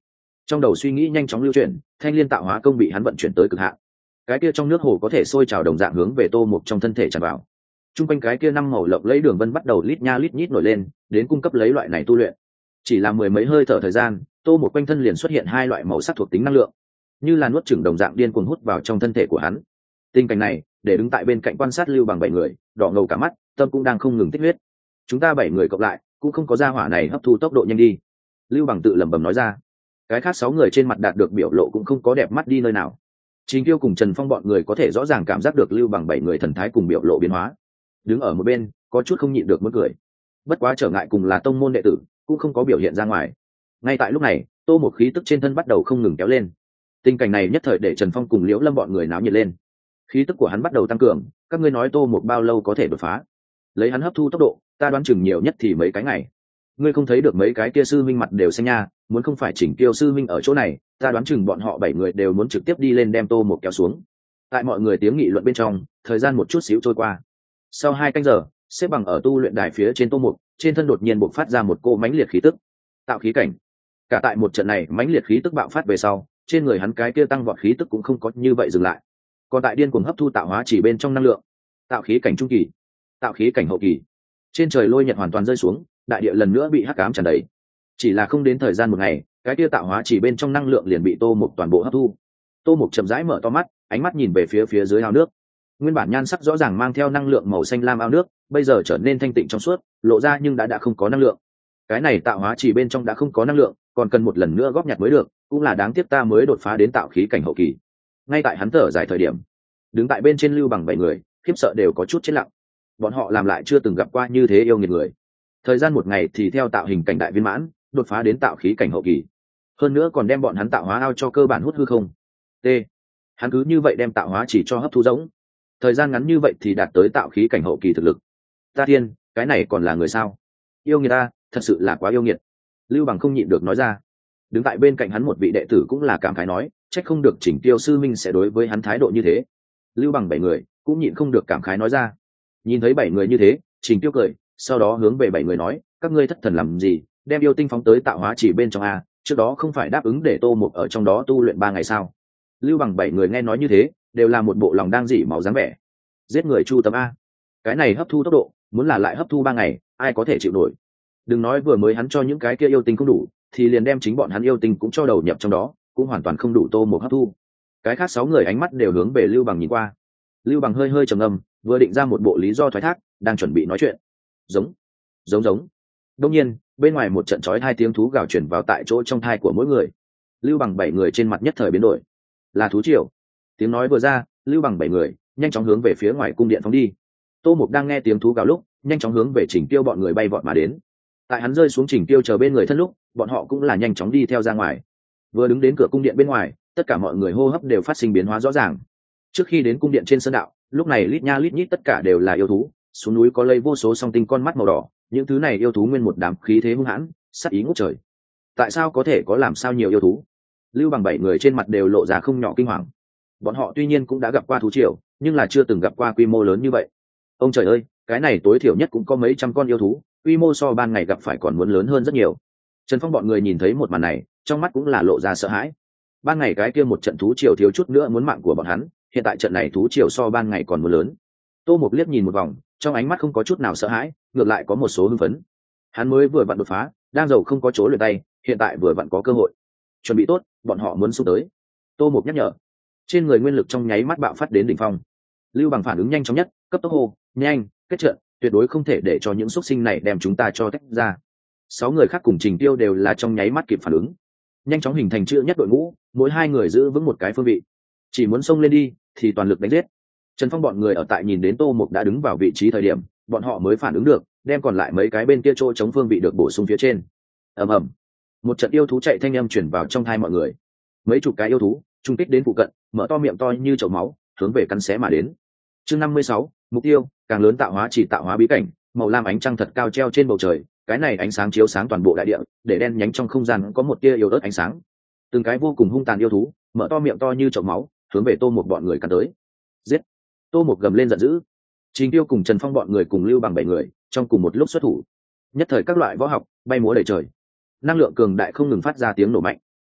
Trong đầu suy nghĩ nhanh chóng lưu chuyển, thanh liên tạo hóa công bị hắn vận chuyển tới cực hạn. Cái kia trong nước hồ có thể sôi trào đồng dạng hướng về Tô Mục trong thân thể tràn vào. Trung quanh cái kia năm màu lộng lẫy đường vân bắt đầu lít nha lít nhít nổi lên, đến cung cấp lấy loại này tu luyện. Chỉ là mười mấy hơi thở thời gian, Tô Mục quanh thân liền xuất hiện hai loại màu sắc thuộc tính năng lượng, như là nuốt chửng đồng dạng điên cuồng hút vào trong thân thể của hắn. Tình cảnh này, để đứng tại bên cạnh quan sát Lưu Bằng bảy người, đỏ ngầu cả mắt, tâm cũng đang không ngừng tích huyết. Chúng ta bảy người cộng lại, cũng không có gia hỏa này hấp thu tốc độ nhanh đi. Lưu Bằng tự lẩm bẩm nói ra. Cái khác sáu người trên mặt đạt được biểu lộ cũng không có đẹp mắt đi nơi nào. Trình Tiêu cùng Trần Phong bọn người có thể rõ ràng cảm giác được Lưu Bằng bảy người thần thái cùng biểu lộ biến hóa. Đứng ở một bên, có chút không nhịn được muốn cười. Bất quá trở ngại cùng là tông môn đệ tử, cũng không có biểu hiện ra ngoài. Ngay tại lúc này, Tô một khí tức trên thân bắt đầu không ngừng kéo lên. Tình cảnh này nhất thời để Trần Phong cùng Liễu Lâm bọn người náo nhiệt lên. Khí tức của hắn bắt đầu tăng cường, các ngươi nói Tô một bao lâu có thể đột phá? Lấy hắn hấp thu tốc độ, ta đoán chừng nhiều nhất thì mấy cái ngày. Ngươi không thấy được mấy cái kia sư minh mặt đều xanh nha, muốn không phải Chỉnh Tiêu sư minh ở chỗ này, ta đoán chừng bọn họ bảy người đều muốn trực tiếp đi lên đem Tô một kéo xuống. Tại mọi người tiếng nghị luận bên trong, thời gian một chút xíu trôi qua. Sau hai canh giờ, xếp bằng ở tu luyện đài phía trên Tô Mục, trên thân đột nhiên bộc phát ra một cô mãnh liệt khí tức, tạo khí cảnh. Cả tại một trận này, mãnh liệt khí tức bạo phát về sau, trên người hắn cái kia tăng vọt khí tức cũng không có như vậy dừng lại. Còn tại điên cuồng hấp thu tạo hóa chỉ bên trong năng lượng, tạo khí cảnh trung kỳ, tạo khí cảnh hậu kỳ. Trên trời lôi nhật hoàn toàn rơi xuống, đại địa lần nữa bị hắc ám tràn đầy. Chỉ là không đến thời gian một ngày, cái kia tạo hóa chỉ bên trong năng lượng liền bị Tô Mục toàn bộ hấp thu. Tô Mục chậm rãi mở to mắt, ánh mắt nhìn về phía phía dưới ao nước. Nguyên bản nhan sắc rõ ràng mang theo năng lượng màu xanh lam ao nước, bây giờ trở nên thanh tịnh trong suốt, lộ ra nhưng đã đã không có năng lượng. Cái này tạo hóa chỉ bên trong đã không có năng lượng, còn cần một lần nữa góp nhặt mới được, cũng là đáng tiếc ta mới đột phá đến tạo khí cảnh hậu kỳ. Ngay tại hắn thở dài thời điểm, đứng tại bên trên Lưu Bằng bảy người, khiếp sợ đều có chút chết lặng. Bọn họ làm lại chưa từng gặp qua như thế yêu nghiệt người. Thời gian một ngày thì theo tạo hình cảnh đại viên mãn, đột phá đến tạo khí cảnh hậu kỳ. Hơn nữa còn đem bọn hắn tạo hóa ao cho cơ bản hút hư không. T. Hắn cứ như vậy đem tạo hóa chỉ cho hấp thu rỗng. Thời gian ngắn như vậy thì đạt tới tạo khí cảnh hậu kỳ thực lực. Ta thiên, cái này còn là người sao? Yêu nghiệt ta, thật sự là quá yêu nghiệt. Lưu Bằng không nhịn được nói ra. Đứng tại bên cạnh hắn một vị đệ tử cũng là cảm khái nói, trách không được Chỉnh Tiêu sư minh sẽ đối với hắn thái độ như thế. Lưu Bằng bảy người cũng nhịn không được cảm khái nói ra. Nhìn thấy bảy người như thế, Trình Tiêu cười, sau đó hướng về bảy người nói, các ngươi thất thần làm gì, đem yêu tinh phóng tới tạo hóa chỉ bên trong a, trước đó không phải đáp ứng để Tô Mục ở trong đó tu luyện ba ngày sao? Lưu Bằng bảy người nghe nói như thế, đều là một bộ lòng đang dỉ máu dáng vẻ. Giết người chu tâm a, cái này hấp thu tốc độ, muốn là lại hấp thu ba ngày, ai có thể chịu nổi? Đừng nói vừa mới hắn cho những cái kia yêu tinh không đủ, thì liền đem chính bọn hắn yêu tinh cũng cho đầu nhập trong đó, cũng hoàn toàn không đủ Tô Mục hấp thu. Cái khác sáu người ánh mắt đều hướng về Lưu Bằng nhìn qua. Lưu Bằng hơi hơi trầm ngâm, vừa định ra một bộ lý do thoái thác, đang chuẩn bị nói chuyện. Giống, giống giống. Đương nhiên, bên ngoài một trận chói hai tiếng thú gào truyền vào tại chỗ trong thai của mỗi người. Lưu Bằng bảy người trên mặt nhất thời biến đổi. Là thú triều. Tiếng nói vừa ra, Lưu Bằng bảy người nhanh chóng hướng về phía ngoài cung điện phóng đi. Tô Mục đang nghe tiếng thú gào lúc, nhanh chóng hướng về Trình Tiêu bọn người bay vọt mà đến. Tại hắn rơi xuống Trình Tiêu chờ bên người thân lúc, bọn họ cũng là nhanh chóng đi theo ra ngoài. Vừa đứng đến cửa cung điện bên ngoài, tất cả mọi người hô hấp đều phát sinh biến hóa rõ ràng. Trước khi đến cung điện trên sơn đạo, lúc này lít nha lít nhít tất cả đều là yêu thú, xuống núi có lây vô số song tinh con mắt màu đỏ, những thứ này yêu thú nguyên một đám khí thế hung hãn, sát ý ngút trời. Tại sao có thể có làm sao nhiều yêu thú? Lưu Bằng bảy người trên mặt đều lộ ra không nhỏ kinh hoàng. Bọn họ tuy nhiên cũng đã gặp qua thú triều, nhưng là chưa từng gặp qua quy mô lớn như vậy. Ông trời ơi, cái này tối thiểu nhất cũng có mấy trăm con yêu thú, quy mô so ban ngày gặp phải còn muốn lớn hơn rất nhiều. Trần Phong bọn người nhìn thấy một màn này, trong mắt cũng là lộ ra sợ hãi. Ban ngày cái kia một trận thú triều thiếu chút nữa muốn mạng của bọn hắn, hiện tại trận này thú triều so ban ngày còn muốn lớn. Tô Mục liếc nhìn một vòng, trong ánh mắt không có chút nào sợ hãi, ngược lại có một số hưng phấn. Hắn mới vừa vặn đột phá, đang giàu không có chỗ luyện tay, hiện tại vừa vặn có cơ hội. Chuẩn bị tốt, bọn họ muốn xung tới. Tô Mục nhắc nhở. Trên người nguyên lực trong nháy mắt bạo phát đến đỉnh phong. Lưu Bằng phản ứng nhanh chóng nhất, cấp tốc hô, nhanh, kết trận, tuyệt đối không thể để cho những xuất sinh này đem chúng ta cho tách ra. Sáu người khác cùng Trình Tiêu đều là trong nháy mắt kịp phản ứng, nhanh chóng hình thành chữ nhất đội ngũ, mỗi hai người giữ vững một cái phương vị, chỉ muốn xông lên đi thì toàn lực đánh giết. Trần Phong bọn người ở tại nhìn đến Tô Mục đã đứng vào vị trí thời điểm, bọn họ mới phản ứng được, đem còn lại mấy cái bên kia chỗ chống phương vị được bổ sung phía trên. Ầm ầm, một trận yêu thú chạy thanh âm truyền vào trong tai mọi người. Mấy chục cái yêu thú trung kích đến phụ cận, mở to miệng to như chậu máu, hướng về cắn xé mà đến. Chương năm mươi sáu, mục tiêu càng lớn tạo hóa chỉ tạo hóa bí cảnh, màu lam ánh trăng thật cao treo trên bầu trời, cái này ánh sáng chiếu sáng toàn bộ đại địa, để đen nhánh trong không gian có một tia yếu ớt ánh sáng. Từng cái vô cùng hung tàn yêu thú, mở to miệng to như chậu máu, hướng về Tô Mục bọn người cắn tới. Giết! Tô Mục gầm lên giận dữ. Trình Tiêu cùng Trần Phong bọn người cùng Lưu Bằng bảy người, trong cùng một lúc xuất thủ. Nhất thời các loại võ học bay múa đầy trời, năng lượng cường đại không ngừng phát ra tiếng nổ mạnh.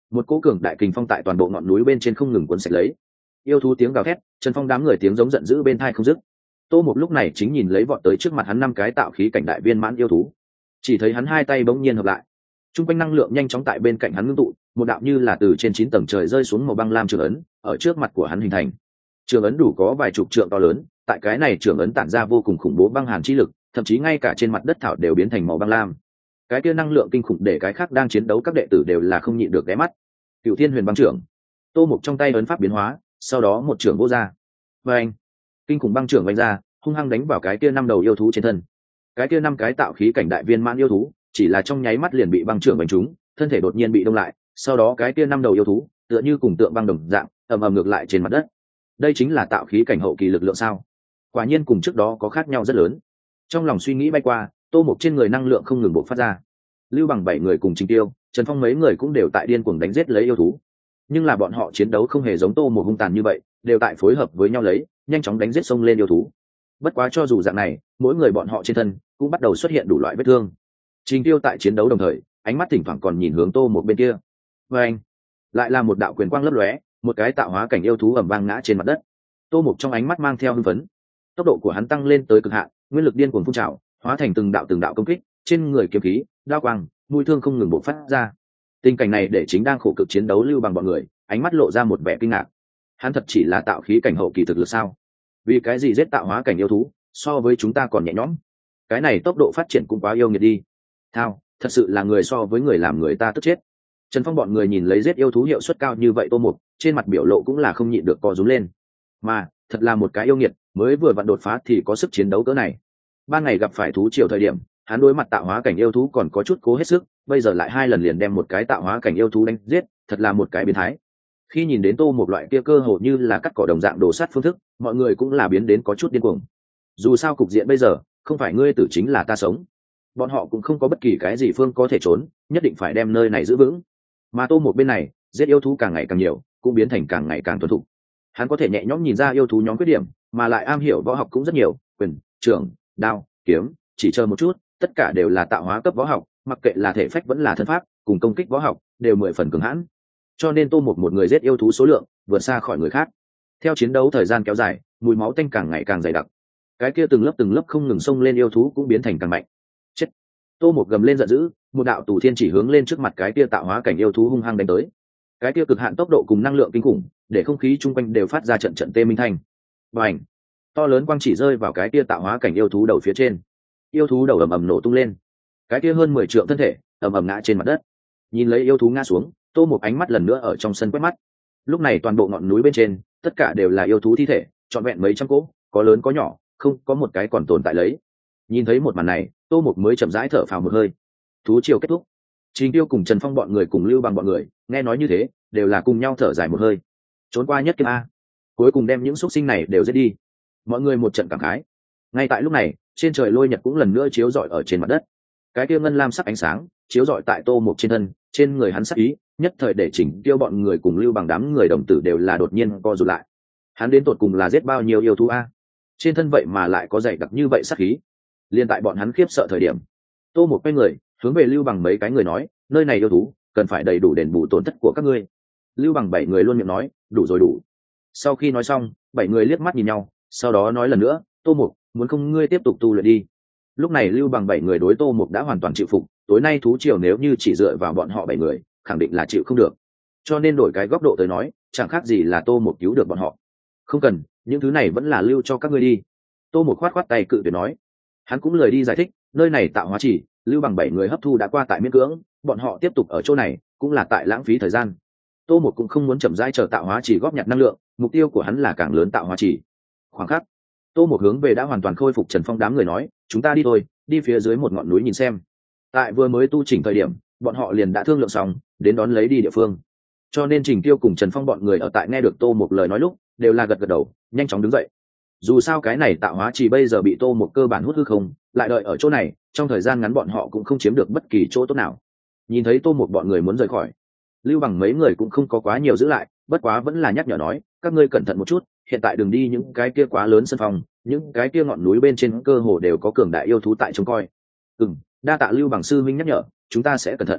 một cỗ cường đại kình phong tại toàn bộ ngọn núi bên trên không ngừng cuốn sạch lấy. Yêu thú tiếng gào thét, Trần Phong đám người tiếng giống giận dữ bên tai không dứt. Tô Mục lúc này chính nhìn lấy vọt tới trước mặt hắn năm cái tạo khí cảnh đại viên mãn yêu thú, chỉ thấy hắn hai tay bỗng nhiên hợp lại, trung quanh năng lượng nhanh chóng tại bên cạnh hắn ngưng tụ, một đạo như là từ trên chín tầng trời rơi xuống màu băng lam trường ấn ở trước mặt của hắn hình thành. Trường ấn đủ có vài chục trượng to lớn, tại cái này trường ấn tản ra vô cùng khủng bố băng hàn chi lực, thậm chí ngay cả trên mặt đất thảo đều biến thành màu băng lam. Cái kia năng lượng kinh khủng để cái khác đang chiến đấu các đệ tử đều là không nhịn được ghé mắt. Cửu Thiên Huyền Băng Trưởng. Tô Mục trong tay ấn pháp biến hóa, sau đó một trưởng vô ra. Và anh, kinh khủng băng trưởng vung ra, hung hăng đánh vào cái kia năm đầu yêu thú trên thân. Cái kia năm cái tạo khí cảnh đại viên mãn yêu thú, chỉ là trong nháy mắt liền bị băng trưởng đánh trúng, thân thể đột nhiên bị đông lại, sau đó cái kia năm đầu yêu thú, tựa như cùng tượng băng đồng dạng, ầm ầm ngược lại trên mặt đất. Đây chính là tạo khí cảnh hậu kỳ lực lượng sao? Quả nhiên cùng trước đó có khác nhau rất lớn. Trong lòng suy nghĩ bay qua, Tô Mục trên người năng lượng không ngừng bộc phát ra. Lưu Bằng bảy người cùng Trình Tiêu, Trần Phong mấy người cũng đều tại điên cuồng đánh giết lấy yêu thú. Nhưng là bọn họ chiến đấu không hề giống Tô Mục hung tàn như vậy, đều tại phối hợp với nhau lấy, nhanh chóng đánh giết xông lên yêu thú. Bất quá cho dù dạng này, mỗi người bọn họ trên thân cũng bắt đầu xuất hiện đủ loại vết thương. Trình Tiêu tại chiến đấu đồng thời, ánh mắt thỉnh thoảng còn nhìn hướng Tô Mục bên kia. Và anh, lại là một đạo quyền quang lấp lóe, một cái tạo hóa cảnh yêu thú ầm vang ngã trên mặt đất. Tô Mục trong ánh mắt mang theo hưng phấn, tốc độ của hắn tăng lên tới cực hạn, nguyên lực điên cuồng phun trào, hóa thành từng đạo từng đạo công kích, trên người kiếm khí, đao quang, mũi thương không ngừng bộc phát ra. Tình cảnh này để chính đang khổ cực chiến đấu Lưu Bằng bọn người, ánh mắt lộ ra một vẻ kinh ngạc. Hắn thật chỉ là tạo khí cảnh hậu kỳ thực lực sao? Vì cái gì giết tạo hóa cảnh yêu thú, so với chúng ta còn nhẹ nhõm? Cái này tốc độ phát triển cũng quá yêu nghiệt đi. Thao, thật sự là người so với người làm người ta tức chết. Trần Phong bọn người nhìn lấy giết yêu thú hiệu suất cao như vậy Tô Mục, trên mặt biểu lộ cũng là không nhịn được co rúm lên. Mà, thật là một cái yêu nghiệt, mới vừa vặn đột phá thì có sức chiến đấu cỡ này. Ban ngày gặp phải thú triều thời điểm, hắn đối mặt tạo hóa cảnh yêu thú còn có chút cố hết sức, bây giờ lại hai lần liền đem một cái tạo hóa cảnh yêu thú đánh giết, thật là một cái biến thái. Khi nhìn đến Tô Mục loại kia cơ hồ như là cắt cỏ đồng dạng đổ sát phương thức, mọi người cũng là biến đến có chút điên cuồng. Dù sao cục diện bây giờ, không phải ngươi tử chính là ta sống. Bọn họ cũng không có bất kỳ cái gì phương có thể trốn, nhất định phải đem nơi này giữ vững. Mà Tô Mục bên này, giết yêu thú càng ngày càng nhiều, cũng biến thành càng ngày càng thuần thục. Hắn có thể nhẹ nhõm nhìn ra yêu thú nhóm khuyết điểm, mà lại am hiểu võ học cũng rất nhiều, quyền, trường, đao, kiếm, chỉ chờ một chút, tất cả đều là tạo hóa cấp võ học, mặc kệ là thể phách vẫn là thân pháp, cùng công kích võ học, đều mười phần cường hãn. Cho nên Tô Mục một người giết yêu thú số lượng vượt xa khỏi người khác. Theo chiến đấu thời gian kéo dài, mùi máu tanh càng ngày càng dày đặc. Cái kia từng lớp từng lớp không ngừng xông lên yêu thú cũng biến thành càng mạnh. Chết! Tô Mục gầm lên giận dữ, một đạo tù thiên chỉ hướng lên trước mặt cái kia tạo hóa cảnh yêu thú hung hăng đánh tới. Cái kia cực hạn tốc độ cùng năng lượng kinh khủng, để không khí chung quanh đều phát ra trận trận tê minh thanh. Bành! To lớn quang chỉ rơi vào cái kia tạo hóa cảnh yêu thú đầu phía trên. Yêu thú đầu ầm ầm nổ tung lên. Cái kia hơn mười trượng thân thể ầm ầm ngã trên mặt đất. Nhìn lấy yêu thú ngã xuống, Tô Mục ánh mắt lần nữa ở trong sân quét mắt. Lúc này toàn bộ ngọn núi bên trên, tất cả đều là yêu thú thi thể, trọn vẹn mấy trăm cỗ, có lớn có nhỏ, không có một cái còn tồn tại lấy. Nhìn thấy một màn này, Tô Mục mới chậm rãi thở phào một hơi. Thú triều kết thúc. Trình Tiêu cùng Trần Phong bọn người cùng Lưu Bằng bọn người, nghe nói như thế, đều là cùng nhau thở dài một hơi. Trốn qua nhất kiếp a, cuối cùng đem những xúc sinh này đều giết đi. Mọi người một trận cảm khái. Ngay tại lúc này, trên trời lôi nhật cũng lần nữa chiếu rọi ở trên mặt đất. Cái kia ngân lam sắc ánh sáng chiếu rọi tại Tô Mục trên thân, trên người hắn sắc ý, nhất thời để Trình Tiêu bọn người cùng Lưu Bằng đám người đồng tử đều là đột nhiên co rụt lại. Hắn đến tột cùng là giết bao nhiêu yêu thú a? Trên thân vậy mà lại có dày đặc như vậy sắc khí. Liên tại bọn hắn khiếp sợ thời điểm, Tô Mục quay người, hướng về Lưu Bằng mấy cái người nói, nơi này yêu thú, cần phải đầy đủ đền bù tổn thất của các ngươi. Lưu Bằng bảy người luôn miệng nói, đủ rồi đủ. Sau khi nói xong, bảy người liếc mắt nhìn nhau, sau đó nói lần nữa, Tô Mục, muốn không ngươi tiếp tục tu luyện đi. Lúc này Lưu Bằng bảy người đối Tô Mục đã hoàn toàn chịu phục, tối nay thú triều nếu như chỉ dựa vào bọn họ bảy người, khẳng định là chịu không được. Cho nên đổi cái góc độ tới nói, chẳng khác gì là Tô Mục cứu được bọn họ. Không cần, những thứ này vẫn là lưu cho các ngươi đi. Tô Mục khoát khoát tay cự tuyệt nói. Hắn cũng lời đi giải thích, nơi này tạo hóa chỉ, Lưu Bằng bảy người hấp thu đã qua tại miễn cưỡng, bọn họ tiếp tục ở chỗ này cũng là tại lãng phí thời gian. Tô Mục cũng không muốn chậm rãi chờ tạo hóa chỉ góp nhặt năng lượng, mục tiêu của hắn là càng lớn tạo hóa chỉ. Khoảng khắc, Tô Mục hướng về đã hoàn toàn khôi phục Trần Phong đám người nói, chúng ta đi thôi, đi phía dưới một ngọn núi nhìn xem. Tại vừa mới tu chỉnh thời điểm, bọn họ liền đã thương lượng xong, đến đón lấy đi địa phương. Cho nên Trình Tiêu cùng Trần Phong bọn người ở tại nghe được Tô Mục lời nói lúc, đều là gật gật đầu, nhanh chóng đứng dậy. Dù sao cái này tạo hóa chỉ bây giờ bị Tô Mục cơ bản hút hư không, lại đợi ở chỗ này, trong thời gian ngắn bọn họ cũng không chiếm được bất kỳ chỗ tốt nào. Nhìn thấy Tô Mục bọn người muốn rời khỏi, Lưu Bằng mấy người cũng không có quá nhiều giữ lại, bất quá vẫn là nhắc nhở nói, các ngươi cẩn thận một chút, hiện tại đừng đi những cái kia quá lớn sân phòng, những cái kia ngọn núi bên trên cơ hồ đều có cường đại yêu thú tại trông coi. Ừm, đa tạ Lưu Bằng sư minh nhắc nhở, chúng ta sẽ cẩn thận.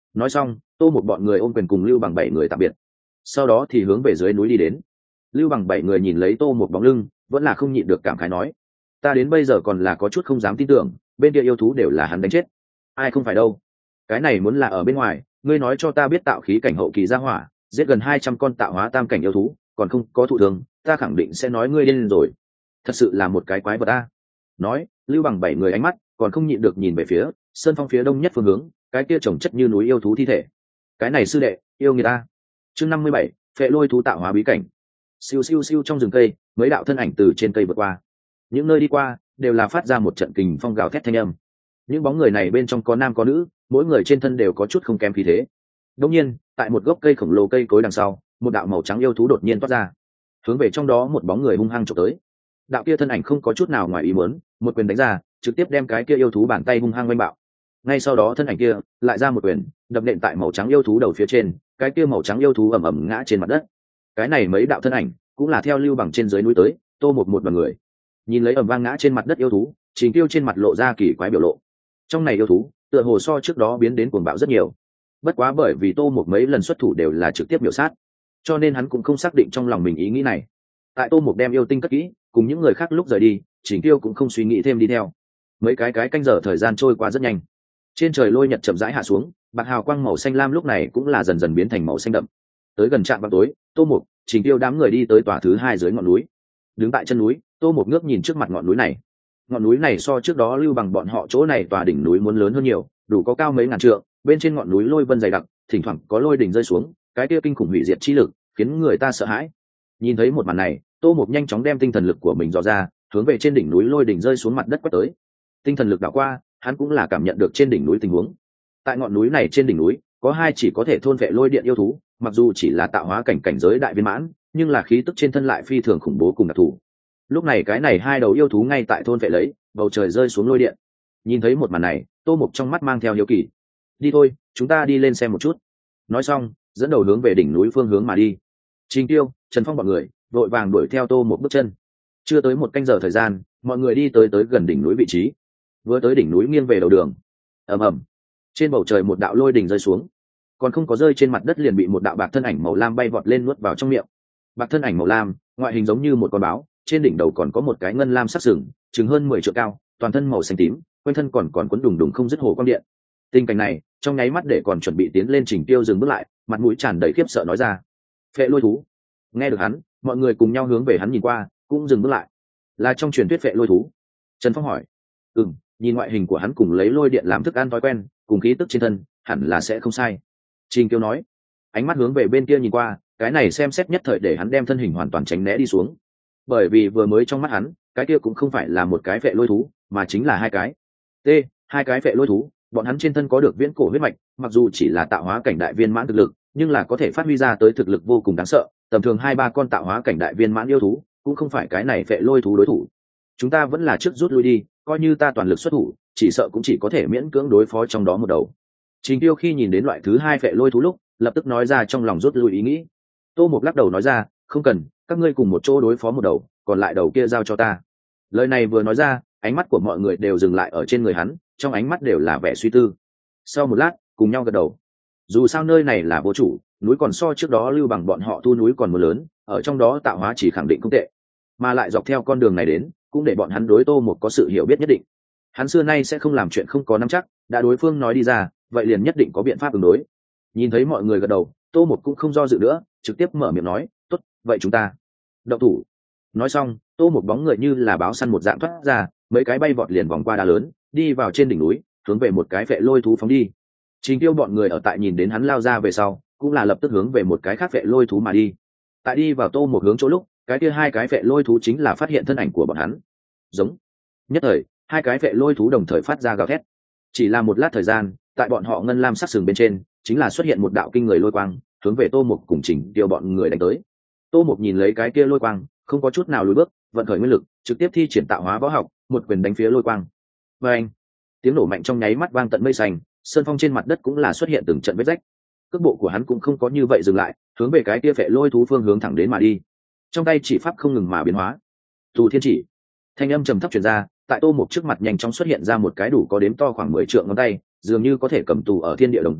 Nói xong tô một bọn người ôm quyền cùng lưu bằng bảy người tạm biệt, sau đó thì hướng về dưới núi đi đến. Lưu bằng bảy người nhìn lấy tô một bóng lưng vẫn là không nhịn được cảm khái nói, ta đến bây giờ còn là có chút không dám tin tưởng bên kia yêu thú đều là hắn đánh chết. Ai không phải đâu, cái này muốn là ở bên ngoài, ngươi nói cho ta biết tạo khí cảnh hậu kỳ ra hỏa giết gần hai trăm con tạo hóa tam cảnh yêu thú còn không có thụ thương, ta khẳng định sẽ nói ngươi điên rồi, thật sự là một cái quái vật ta. Nói lưu bằng bảy người ánh mắt còn không nhịn được nhìn về phía sơn phong phía đông nhất phương hướng, cái kia trồng chất như núi yêu thú thi thể. Cái này sư đệ yêu người ta. Chương năm mươi bảy, phệ lôi thú tạo hóa bí cảnh. Siêu siêu siêu trong rừng cây, mấy đạo thân ảnh từ trên cây vượt qua, những nơi đi qua đều là phát ra một trận kình phong gào thét thanh âm. Những bóng người này bên trong có nam có nữ, mỗi người trên thân đều có chút không kém khí thế. Đương nhiên tại một gốc cây khổng lồ cây cối đằng sau, một đạo màu trắng yêu thú đột nhiên toát ra, hướng về trong đó một bóng người hung hăng chụp tới. Đạo kia thân ảnh không có chút nào ngoài ý muốn, một quyền đánh ra trực tiếp đem cái kia yêu thú bàn tay hung hăng oanh bạo. Ngay sau đó thân ảnh kia lại ra một quyền đập nện tại màu trắng yêu thú đầu phía trên, cái kia màu trắng yêu thú ầm ầm ngã trên mặt đất. Cái này mấy đạo thân ảnh cũng là theo lưu bằng trên dưới núi tới, tô một một đoàn người nhìn lấy ầm vang ngã trên mặt đất yêu thú, Trình Tiêu trên mặt lộ ra kỳ quái biểu lộ. Trong này yêu thú tựa hồ so trước đó biến đến cuồng bạo rất nhiều, bất quá bởi vì tô một mấy lần xuất thủ đều là trực tiếp biểu sát, cho nên hắn cũng không xác định trong lòng mình ý nghĩ này. Tại tô một đem yêu tinh cất kỹ cùng những người khác lúc rời đi, Trình Tiêu cũng không suy nghĩ thêm đi theo. Mấy cái cái canh giờ thời gian trôi qua rất nhanh, trên trời lôi nhật chậm rãi hạ xuống, bạc hào quang màu xanh lam lúc này cũng là dần dần biến thành màu xanh đậm. Tới gần trạm vào tối, tô một Trình Tiêu đám người đi tới tòa thứ hai dưới ngọn núi. Đứng tại chân núi, tô một ngước nhìn trước mặt ngọn núi này. Ngọn núi này so trước đó lưu bằng bọn họ chỗ này tòa đỉnh núi muốn lớn hơn nhiều, đủ có cao mấy ngàn trượng, bên trên ngọn núi lôi vân dày đặc, thỉnh thoảng có lôi đỉnh rơi xuống, cái kia kinh khủng hủy diệt chi lực khiến người ta sợ hãi. Nhìn thấy một màn này, tô một nhanh chóng đem tinh thần lực của mình dò ra, hướng về trên đỉnh núi lôi đỉnh rơi xuống mặt đất quét tới. Tinh thần lực đảo qua, hắn cũng là cảm nhận được trên đỉnh núi tình huống. Tại ngọn núi này trên đỉnh núi có hai chỉ có thể thôn vệ lôi điện yêu thú, mặc dù chỉ là tạo hóa cảnh cảnh giới đại viên mãn, nhưng là khí tức trên thân lại phi thường khủng bố cùng đặc thù. Lúc này cái này hai đầu yêu thú ngay tại thôn vệ lấy, bầu trời rơi xuống lôi điện. Nhìn thấy một màn này, tô mục trong mắt mang theo hiếu kỳ. Đi thôi, chúng ta đi lên xem một chút. Nói xong dẫn đầu hướng về đỉnh núi phương hướng mà đi. Trình Tiêu, Trần Phong bọn người vội vàng đuổi theo tô một bước chân. Chưa tới một canh giờ thời gian, mọi người đi tới tới gần đỉnh núi vị trí. Vừa tới đỉnh núi nghiêng về đầu đường, ầm ầm, trên bầu trời một đạo lôi đỉnh rơi xuống, còn không có rơi trên mặt đất liền bị một đạo bạc thân ảnh màu lam bay vọt lên nuốt vào trong miệng. Bạc thân ảnh màu lam, ngoại hình giống như một con báo, trên đỉnh đầu còn có một cái ngân lam sắc sừng, chừng hơn mười trượng cao, toàn thân màu xanh tím, quanh thân còn còn cuốn đùng đùng không dứt hồ quang điện. Tình cảnh này, trong nháy mắt để còn chuẩn bị tiến lên Trình Tiêu dừng bước lại, mặt mũi tràn đầy khiếp sợ nói ra: "Phệ lôi thú." Nghe được hắn, mọi người cùng nhau hướng về hắn nhìn qua, cũng dừng bước lại. Là trong truyền thuyết phệ lôi thú? Trần Phong hỏi. Ừm, nhìn ngoại hình của hắn cùng lấy lôi điện làm thức ăn thói quen, cùng khí tức trên thân, hẳn là sẽ không sai. Trình Tiêu nói. Ánh mắt hướng về bên kia nhìn qua, cái này xem xét nhất thời để hắn đem thân hình hoàn toàn tránh né đi xuống. Bởi vì vừa mới trong mắt hắn, cái kia cũng không phải là một cái phệ lôi thú, mà chính là hai cái. T, hai cái phệ lôi thú, bọn hắn trên thân có được viễn cổ huyết mạch, mặc dù chỉ là tạo hóa cảnh đại viên mãn thực lực, nhưng là có thể phát huy ra tới thực lực vô cùng đáng sợ, tầm thường hai ba con tạo hóa cảnh đại viên mãn yêu thú, cũng không phải cái này phệ lôi thú đối thủ. Chúng ta vẫn là trước rút lui đi, coi như ta toàn lực xuất thủ, chỉ sợ cũng chỉ có thể miễn cưỡng đối phó trong đó một đầu. Trình Tiêu khi nhìn đến loại thứ hai phệ lôi thú lúc, lập tức nói ra trong lòng rút lui ý nghĩ. Tô Mục lắc đầu nói ra, không cần, các ngươi cùng một chỗ đối phó một đầu, còn lại đầu kia giao cho ta. Lời này vừa nói ra, ánh mắt của mọi người đều dừng lại ở trên người hắn, trong ánh mắt đều là vẻ suy tư. Sau một lát, cùng nhau gật đầu. Dù sao nơi này là vô chủ, núi còn so trước đó lưu bằng bọn họ tu núi còn mưa lớn, ở trong đó tạo hóa chỉ khẳng định không tệ, mà lại dọc theo con đường này đến, cũng để bọn hắn đối Tô Mục có sự hiểu biết nhất định. Hắn xưa nay sẽ không làm chuyện không có nắm chắc, đã đối phương nói đi ra, vậy liền nhất định có biện pháp ứng đối. Nhìn thấy mọi người gật đầu, Tô Mục cũng không do dự nữa, trực tiếp mở miệng nói, tốt, vậy chúng ta động thủ. Nói xong, Tô Mục bóng người như là báo săn một dạng thoát ra, mấy cái bay vọt liền vòng qua đá lớn, đi vào trên đỉnh núi, hướng về một cái phệ lôi thú phóng đi. Trình Tiêu bọn người ở tại nhìn đến hắn lao ra về sau, cũng là lập tức hướng về một cái khác phệ lôi thú mà đi. Tại đi vào Tô Mục hướng chỗ lúc, cái kia hai cái phệ lôi thú chính là phát hiện thân ảnh của bọn hắn. Giống. Nhất thời, hai cái phệ lôi thú đồng thời phát ra gào thét. Chỉ là một lát thời gian, tại bọn họ ngân lam sắc sừng bên trên, chính là xuất hiện một đạo kinh người lôi quang, hướng về Tô Mục cùng Trình Tiêu bọn người đánh tới. Tô Mục nhìn lấy cái kia lôi quang, không có chút nào lùi bước, vận khởi nguyên lực, trực tiếp thi triển tạo hóa võ học, một quyền đánh phía lôi quang. Và anh, tiếng nổ mạnh trong nháy mắt vang tận mây xanh, sơn phong trên mặt đất cũng là xuất hiện từng trận vết rách. Cước bộ của hắn cũng không có như vậy dừng lại, hướng về cái kia phệ lôi thú phương hướng thẳng đến mà đi. Trong tay chỉ pháp không ngừng mà biến hóa. Tù Thiên Chỉ. Thanh âm trầm thấp truyền ra, tại Tô Mục trước mặt nhanh chóng xuất hiện ra một cái đủ có đếm to khoảng mười trượng ngón tay, dường như có thể cầm tù ở thiên địa đồng dạng,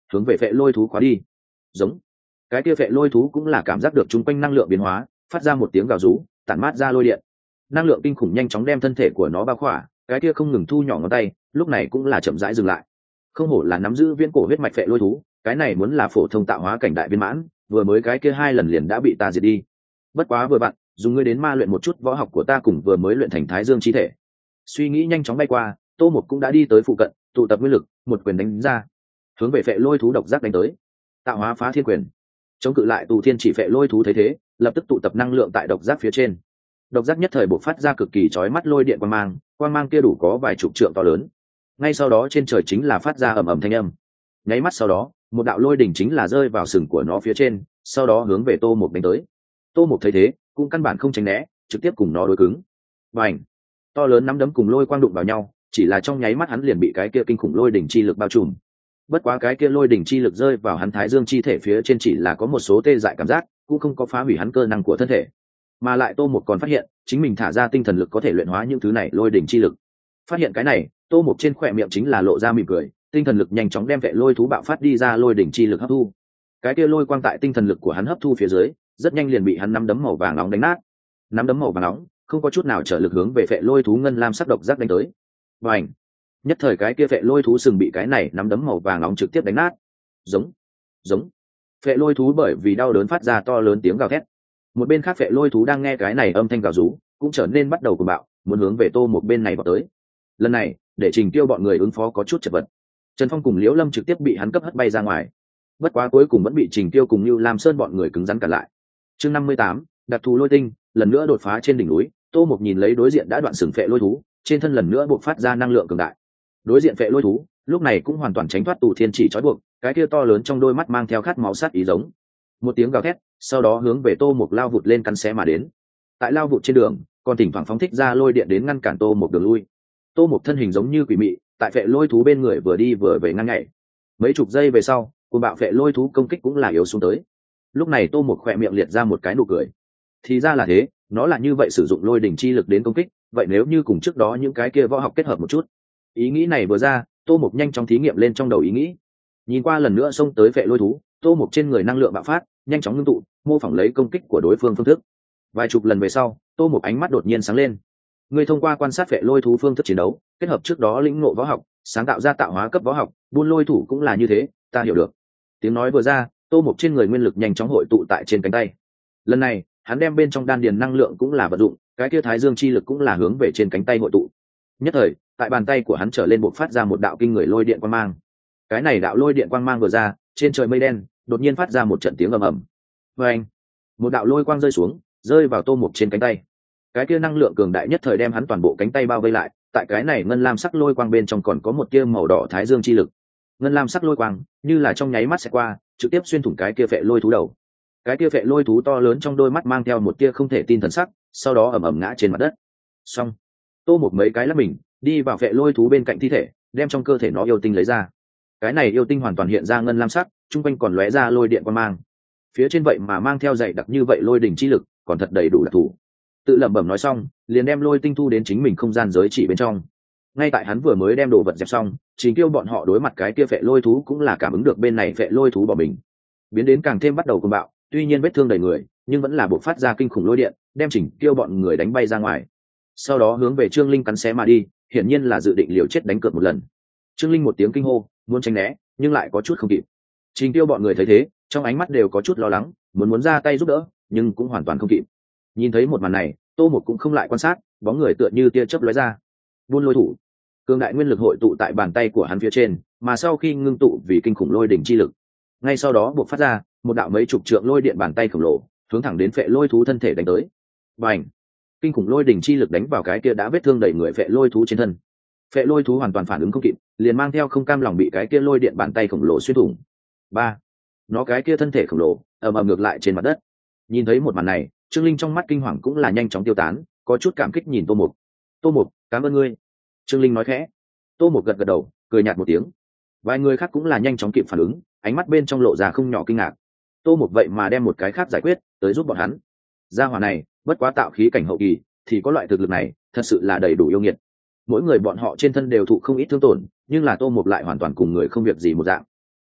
hướng về phệ lôi thú khóa đi. Giống. Cái kia phệ lôi thú cũng là cảm giác được chung quanh năng lượng biến hóa, phát ra một tiếng gào rú, tản mát ra lôi điện. Năng lượng kinh khủng nhanh chóng đem thân thể của nó bao khỏa, cái kia không ngừng thu nhỏ ngón tay, lúc này cũng là chậm rãi dừng lại. Không hổ là nắm giữ viễn cổ huyết mạch phệ lôi thú, cái này muốn là phổ thông tạo hóa cảnh đại viên mãn, vừa mới cái kia hai lần liền đã bị ta diệt đi. Bất quá vừa bạn, dùng ngươi đến ma luyện một chút võ học của ta cùng vừa mới luyện thành Thái Dương chi thể. Suy nghĩ nhanh chóng bay qua, Tô Mục cũng đã đi tới phụ cận, tụ tập nguyên lực, một quyền đánh ra, hướng về phệ lôi thú độc giác đánh tới. Tạo hóa phá thiên quyền, chống cự lại tù thiên chỉ phệ lôi thú thấy thế, lập tức tụ tập năng lượng tại độc giác phía trên. Độc giác nhất thời bộc phát ra cực kỳ chói mắt lôi điện quang mang, quang mang kia đủ có vài chục trượng to lớn. Ngay sau đó trên trời chính là phát ra ầm ầm thanh âm. Nháy mắt sau đó, một đạo lôi đỉnh chính là rơi vào sừng của nó phía trên, sau đó hướng về Tô Mục đánh tới. Tô Mục thấy thế, cũng căn bản không tránh né, trực tiếp cùng nó đối cứng. Bành! To lớn nắm đấm cùng lôi quang đụng vào nhau, chỉ là trong nháy mắt hắn liền bị cái kia kinh khủng lôi đỉnh chi lực bao trùm. Bất quá cái kia lôi đỉnh chi lực rơi vào hắn Thái Dương chi thể phía trên chỉ là có một số tê dại cảm giác, cũng không có phá hủy hắn cơ năng của thân thể. Mà lại Tô Mục còn phát hiện, chính mình thả ra tinh thần lực có thể luyện hóa những thứ này lôi đỉnh chi lực. Phát hiện cái này, Tô Mục trên khỏe miệng chính là lộ ra mỉm cười, tinh thần lực nhanh chóng đem vệ lôi thú bạo phát đi ra lôi đỉnh chi lực hấp thu. Cái kia lôi quang tại tinh thần lực của hắn hấp thu phía dưới, rất nhanh liền bị hắn nắm đấm màu vàng nóng đánh nát. Nắm đấm màu vàng nóng, không có chút nào trở lực hướng về vệ lôi thú ngân lam sắc độc giác đánh tới. Bành! Nhất thời cái kia vệ lôi thú sừng bị cái này nắm đấm màu vàng nóng trực tiếp đánh nát. Giống, giống. Vệ lôi thú bởi vì đau đớn phát ra to lớn tiếng gào thét. Một bên khác vệ lôi thú đang nghe cái này âm thanh gào rú, cũng trở nên bắt đầu cuồng bạo, muốn hướng về Tô Mục bên này vào tới. Lần này, để Trình Tiêu bọn người ứng phó có chút chật vật. Trần Phong cùng Liễu Lâm trực tiếp bị hắn cấp hất bay ra ngoài. Bất quá cuối cùng vẫn bị Trình Tiêu cùng Lưu Lam Sơn bọn người cứng rắn cản lại. Chương năm mươi tám, đặc thù lôi tinh, lần nữa đột phá trên đỉnh núi, Tô Mục nhìn lấy đối diện đã đoạn sừng phệ lôi thú, trên thân lần nữa bộc phát ra năng lượng cường đại. Đối diện phệ lôi thú, lúc này cũng hoàn toàn tránh thoát tù thiên chỉ trói buộc, cái kia to lớn trong đôi mắt mang theo khát máu sát ý giống. Một tiếng gào thét, sau đó hướng về Tô Mục lao vụt lên căn xé mà đến. Tại lao vụt trên đường, còn thỉnh thoảng phóng thích ra lôi điện đến ngăn cản Tô Mục đường lui. Tô Mục thân hình giống như quỷ mị, tại phệ lôi thú bên người vừa đi vừa về ngăn nhảy. Mấy chục giây về sau, cuồng bạo phệ lôi thú công kích cũng là yếu xuống tới. Lúc này Tô Mục khỏe miệng liệt ra một cái nụ cười. Thì ra là thế, nó là như vậy sử dụng lôi đỉnh chi lực đến công kích, vậy nếu như cùng trước đó những cái kia võ học kết hợp một chút. Ý nghĩ này vừa ra, Tô Mục nhanh chóng thí nghiệm lên trong đầu ý nghĩ. Nhìn qua lần nữa xông tới phệ lôi thú, Tô Mục trên người năng lượng bạo phát, nhanh chóng ngưng tụ, mô phỏng lấy công kích của đối phương phương thức. Vài chục lần về sau, Tô Mục ánh mắt đột nhiên sáng lên. Người thông qua quan sát phệ lôi thú phương thức chiến đấu, kết hợp trước đó lĩnh ngộ võ học, sáng tạo ra tạo hóa cấp võ học, buôn lôi thủ cũng là như thế, ta hiểu được. Tiếng nói vừa ra, Tô Mục trên người nguyên lực nhanh chóng hội tụ tại trên cánh tay. Lần này, hắn đem bên trong đan điền năng lượng cũng là vận dụng, cái kia Thái Dương chi lực cũng là hướng về trên cánh tay hội tụ. Nhất thời, tại bàn tay của hắn trở lên bộc phát ra một đạo kinh người lôi điện quang mang. Cái này đạo lôi điện quang mang vừa ra, trên trời mây đen đột nhiên phát ra một trận tiếng ầm ầm. Oeng! Một đạo lôi quang rơi xuống, rơi vào Tô Mục trên cánh tay. Cái kia năng lượng cường đại nhất thời đem hắn toàn bộ cánh tay bao vây lại, tại cái này ngân lam sắc lôi quang bên trong còn có một tia màu đỏ Thái Dương chi lực. Ngân lam sắc lôi quang, như là trong nháy mắt sẽ qua, trực tiếp xuyên thủng cái kia phệ lôi thú đầu. Cái kia phệ lôi thú to lớn trong đôi mắt mang theo một tia không thể tin thần sắc, sau đó ầm ầm ngã trên mặt đất. Xong, Tô Mục mấy cái lắc mình, đi vào phệ lôi thú bên cạnh thi thể, đem trong cơ thể nó yêu tinh lấy ra. Cái này yêu tinh hoàn toàn hiện ra ngân lam sắc, trung quanh còn lóe ra lôi điện quang mang. Phía trên vậy mà mang theo dày đặc như vậy lôi đỉnh chi lực, còn thật đầy đủ đặc thù. Tự lẩm bẩm nói xong, liền đem lôi tinh thu đến chính mình không gian giới chỉ bên trong. Ngay tại hắn vừa mới đem đồ vật dẹp xong, Trình Tiêu bọn họ đối mặt cái kia phệ lôi thú cũng là cảm ứng được bên này phệ lôi thú bỏ mình, biến đến càng thêm bắt đầu cuồng bạo, tuy nhiên vết thương đầy người, nhưng vẫn là bộc phát ra kinh khủng lôi điện, đem Trình Tiêu bọn người đánh bay ra ngoài. Sau đó hướng về Trương Linh cắn xé mà đi, hiển nhiên là dự định liều chết đánh cược một lần. Trương Linh một tiếng kinh hô, muốn tránh né, nhưng lại có chút không kịp. Trình Tiêu bọn người thấy thế, trong ánh mắt đều có chút lo lắng, muốn muốn ra tay giúp đỡ, nhưng cũng hoàn toàn không kịp. Nhìn thấy một màn này, Tô Mục cũng không lại quan sát, bóng người tựa như tia chớp lóe ra. Buôn lôi thủ, cường đại nguyên lực hội tụ tại bàn tay của hắn phía trên, mà sau khi ngưng tụ vì kinh khủng lôi đỉnh chi lực, ngay sau đó buộc phát ra một đạo mấy chục trượng lôi điện bàn tay khổng lồ, hướng thẳng đến phệ lôi thú thân thể đánh tới. Bành! Kinh khủng lôi đỉnh chi lực đánh vào cái kia đã vết thương đầy người phệ lôi thú trên thân. Phệ lôi thú hoàn toàn phản ứng không kịp, liền mang theo không cam lòng bị cái kia lôi điện bàn tay khổng lồ xuyên thủng. Ba! Nó cái kia thân thể khổng lồ ầm ầm ngược lại trên mặt đất. Nhìn thấy một màn này, Trương Linh trong mắt kinh hoàng cũng là nhanh chóng tiêu tán, có chút cảm kích nhìn Tô Mục. Tô Mục, cảm ơn ngươi. Trương Linh nói khẽ. Tô Mục gật gật đầu, cười nhạt một tiếng. Vài người khác cũng là nhanh chóng kịp phản ứng, ánh mắt bên trong lộ ra không nhỏ kinh ngạc. Tô Mục vậy mà đem một cái khác giải quyết, tới giúp bọn hắn. Gia hỏa này, bất quá tạo khí cảnh hậu kỳ, thì có loại thực lực này, thật sự là đầy đủ yêu nghiệt. Mỗi người bọn họ trên thân đều thụ không ít thương tổn, nhưng là Tô Mục lại hoàn toàn cùng người không việc gì một dạng.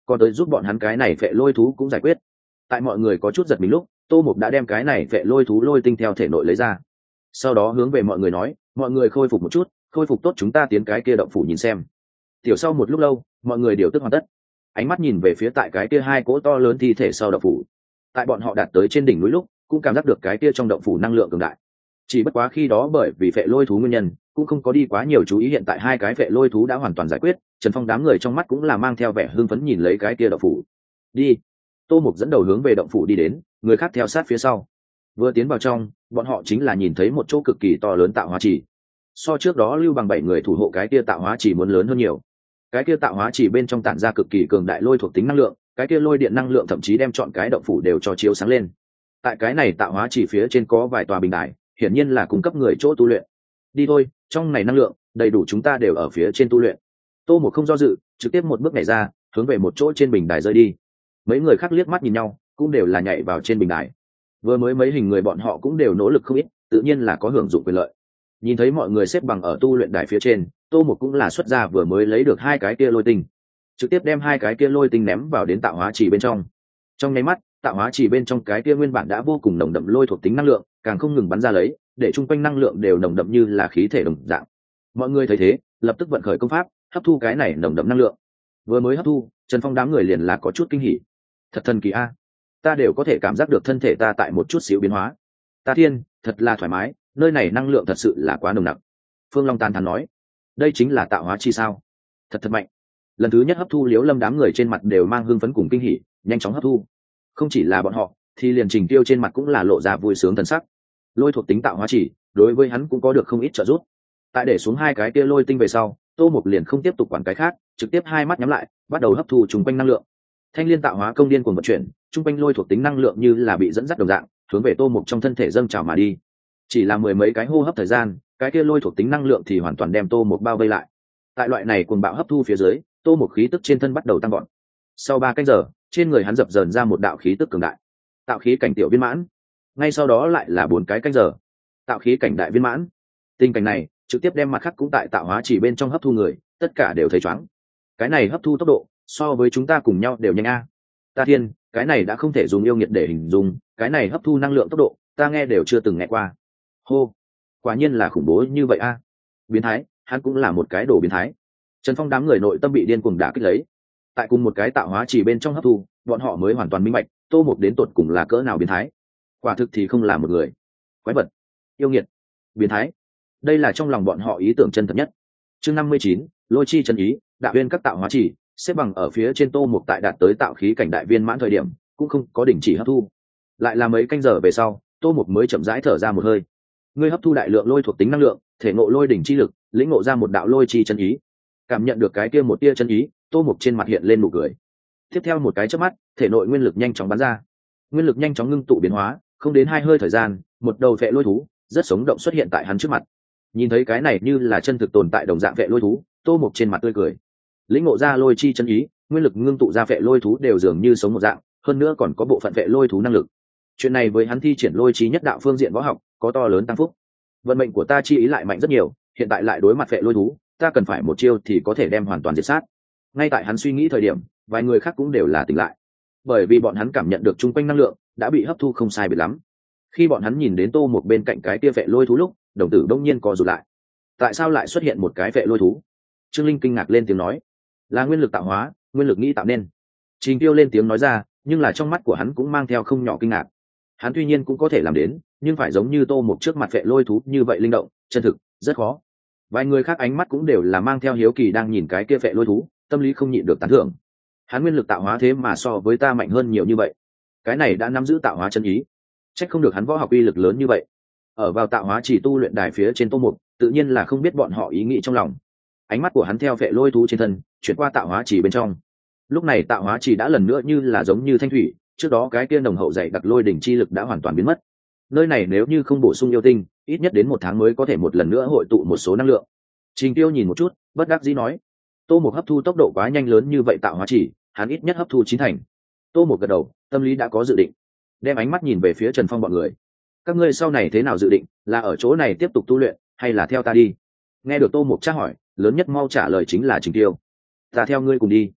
còn tới giúp bọn hắn cái này phệ lôi thú cũng giải quyết. Tại mọi người có chút giật mình lúc, tô mục đã đem cái này phệ lôi thú lôi tinh theo thể nội lấy ra, sau đó hướng về mọi người nói, mọi người khôi phục một chút, khôi phục tốt chúng ta tiến cái kia động phủ nhìn xem. Tiểu sau một lúc lâu, mọi người điều tức hoàn tất, ánh mắt nhìn về phía tại cái kia hai cỗ to lớn thi thể sau động phủ. Tại bọn họ đạt tới trên đỉnh núi lúc, cũng cảm giác được cái kia trong động phủ năng lượng cường đại. Chỉ bất quá khi đó bởi vì phệ lôi thú nguyên nhân, cũng không có đi quá nhiều chú ý. Hiện tại hai cái phệ lôi thú đã hoàn toàn giải quyết, Trần Phong đám người trong mắt cũng là mang theo vẻ hưng phấn nhìn lấy cái kia động phủ. Đi. Tô Mục dẫn đầu hướng về động phủ đi đến, người khác theo sát phía sau. Vừa tiến vào trong, bọn họ chính là nhìn thấy một chỗ cực kỳ to lớn tạo hóa chỉ. So trước đó Lưu Bằng bảy người thủ hộ cái kia tạo hóa chỉ muốn lớn hơn nhiều. Cái kia tạo hóa chỉ bên trong tản ra cực kỳ cường đại lôi thuộc tính năng lượng, cái kia lôi điện năng lượng thậm chí đem chọn cái động phủ đều cho chiếu sáng lên. Tại cái này tạo hóa chỉ phía trên có vài tòa bình đài, hiển nhiên là cung cấp người chỗ tu luyện. Đi thôi, trong này năng lượng đầy đủ, chúng ta đều ở phía trên tu luyện. Tô Mục không do dự, trực tiếp một bước nhảy ra, hướng về một chỗ trên bình đài rơi đi. Mấy người khác liếc mắt nhìn nhau, cũng đều là nhảy vào trên bình đài. Vừa mới mấy hình người bọn họ cũng đều nỗ lực không ít, tự nhiên là có hưởng dụng quyền lợi. Nhìn thấy mọi người xếp bằng ở tu luyện đài phía trên, Tô Mục cũng là xuất ra vừa mới lấy được hai cái kia lôi tinh, trực tiếp đem hai cái kia lôi tinh ném vào đến tạo hóa chỉ bên trong. Trong nháy mắt, tạo hóa chỉ bên trong cái kia nguyên bản đã vô cùng nồng đậm lôi thuộc tính năng lượng, càng không ngừng bắn ra lấy, để chung quanh năng lượng đều nồng đậm như là khí thể đồng dạng. Mọi người thấy thế, lập tức vận khởi công pháp, hấp thu cái này nồng đậm năng lượng. Vừa mới hấp thu, Trần Phong đám người liền là có chút kinh hỉ. Thật thần kỳ a, ta đều có thể cảm giác được thân thể ta tại một chút xíu biến hóa. Ta thiên, thật là thoải mái, nơi này năng lượng thật sự là quá nồng nặc. Phương Long tán thán nói, đây chính là tạo hóa chi sao? Thật thật mạnh. Lần thứ nhất hấp thu, Liễu Lâm đám người trên mặt đều mang hưng phấn cùng kinh hỉ, nhanh chóng hấp thu. Không chỉ là bọn họ, thì liền Trình Tiêu trên mặt cũng là lộ ra vui sướng thần sắc. Lôi thuộc tính tạo hóa chỉ, đối với hắn cũng có được không ít trợ giúp. Tại để xuống hai cái kia lôi tinh về sau, Tô Mục liền không tiếp tục quản cái khác, trực tiếp hai mắt nhắm lại, bắt đầu hấp thu chung quanh năng lượng. Thanh liên tạo hóa công điên cuồng vận chuyển, chung quanh lôi thuộc tính năng lượng như là bị dẫn dắt đồng dạng, hướng về Tô Mục trong thân thể dâng trào mà đi. Chỉ là mười mấy cái hô hấp thời gian, cái kia lôi thuộc tính năng lượng thì hoàn toàn đem Tô Mục bao vây lại. Tại loại này cuồng bạo hấp thu phía dưới, Tô Mục khí tức trên thân bắt đầu tăng vọt. Sau ba canh giờ, trên người hắn dập dờn ra một đạo khí tức cường đại, tạo khí cảnh tiểu viên mãn. Ngay sau đó lại là bốn cái canh giờ, tạo khí cảnh đại viên mãn. Tình cảnh này trực tiếp đem mặt khác cũng tại tạo hóa chỉ bên trong hấp thu người, tất cả đều thấy chóng. Cái này hấp thu tốc độ so với chúng ta cùng nhau đều nhanh a. Ta thiên, cái này đã không thể dùng yêu nghiệt để hình dung, cái này hấp thu năng lượng tốc độ, ta nghe đều chưa từng nghe qua. Hô, quả nhiên là khủng bố như vậy a. Biến thái, hắn cũng là một cái đồ biến thái. Trần Phong đám người nội tâm bị điên cuồng đả kích lấy. Tại cùng một cái tạo hóa chỉ bên trong hấp thu, bọn họ mới hoàn toàn minh bạch, Tô Mục đến tột cùng là cỡ nào biến thái. Quả thực thì không là một người. Quái vật, yêu nghiệt, biến thái. Đây là trong lòng bọn họ ý tưởng chân thật nhất. Chương năm mươi chín, lôi chi chân ý, đạo viên các tạo hóa chỉ, xếp bằng ở phía trên Tô Mục tại đạt tới tạo khí cảnh đại viên mãn thời điểm, cũng không có đình chỉ hấp thu. Lại là mấy canh giờ về sau, Tô Mục mới chậm rãi thở ra một hơi. Ngươi hấp thu đại lượng lôi thuộc tính năng lượng, thể ngộ lôi đỉnh chi lực, lĩnh ngộ ra một đạo lôi chi chân ý. Cảm nhận được cái kia một tia chân ý, Tô Mục trên mặt hiện lên nụ cười. Tiếp theo một cái chớp mắt, thể nội nguyên lực nhanh chóng bắn ra. Nguyên lực nhanh chóng ngưng tụ biến hóa, không đến hai hơi thời gian, một đầu phệ lôi thú rất sống động xuất hiện tại hắn trước mặt. Nhìn thấy cái này như là chân thực tồn tại đồng dạng phệ lôi thú, Tô Mục trên mặt tươi cười. Lĩnh ngộ ra lôi chi chân ý, nguyên lực ngưng tụ ra phệ lôi thú đều dường như sống một dạng, hơn nữa còn có bộ phận phệ lôi thú năng lực. Chuyện này với hắn thi triển lôi chi nhất đạo phương diện võ học có to lớn tăng phúc. Vận mệnh của ta chi ý lại mạnh rất nhiều, hiện tại lại đối mặt phệ lôi thú, ta cần phải một chiêu thì có thể đem hoàn toàn diệt sát. Ngay tại hắn suy nghĩ thời điểm, vài người khác cũng đều là tỉnh lại, bởi vì bọn hắn cảm nhận được chung quanh năng lượng đã bị hấp thu không sai biệt lắm. Khi bọn hắn nhìn đến Tô Mục bên cạnh cái kia phệ lôi thú lúc, đồng tử đông nhiên co rụt lại. Tại sao lại xuất hiện một cái phệ lôi thú? Trương Linh kinh ngạc lên tiếng nói, là nguyên lực tạo hóa, nguyên lực nghĩ tạo nên. Trình Tiêu lên tiếng nói ra, nhưng là trong mắt của hắn cũng mang theo không nhỏ kinh ngạc. Hắn tuy nhiên cũng có thể làm đến, nhưng phải giống như Tô Mục trước mặt phệ lôi thú như vậy linh động, chân thực, rất khó. Vài người khác ánh mắt cũng đều là mang theo hiếu kỳ đang nhìn cái kia phệ lôi thú, tâm lý không nhịn được tán thưởng. Hắn nguyên lực tạo hóa thế mà so với ta mạnh hơn nhiều như vậy, cái này đã nắm giữ tạo hóa chân ý, trách không được hắn võ học uy lực lớn như vậy. Ở vào tạo hóa chỉ tu luyện đài phía trên Tô Mục, tự nhiên là không biết bọn họ ý nghĩ trong lòng. Ánh mắt của hắn theo phệ lôi thú trên thân chuyển qua tạo hóa chỉ bên trong. Lúc này tạo hóa chỉ đã lần nữa như là giống như thanh thủy, trước đó cái kia nồng hậu dày đặc lôi đỉnh chi lực đã hoàn toàn biến mất. Nơi này nếu như không bổ sung yêu tinh, ít nhất đến một tháng mới có thể một lần nữa hội tụ một số năng lượng. Trình Tiêu nhìn một chút, bất đắc dĩ nói, Tô Mục hấp thu tốc độ quá nhanh lớn như vậy tạo hóa chỉ, hắn ít nhất hấp thu chín thành. Tô Mục gật đầu, tâm lý đã có dự định, đem ánh mắt nhìn về phía Trần Phong bọn người. Các ngươi sau này thế nào dự định, là ở chỗ này tiếp tục tu luyện, hay là theo ta đi? Nghe được Tô Mục tra hỏi, lớn nhất mau trả lời chính là Trình Tiêu. Ta theo ngươi cùng đi.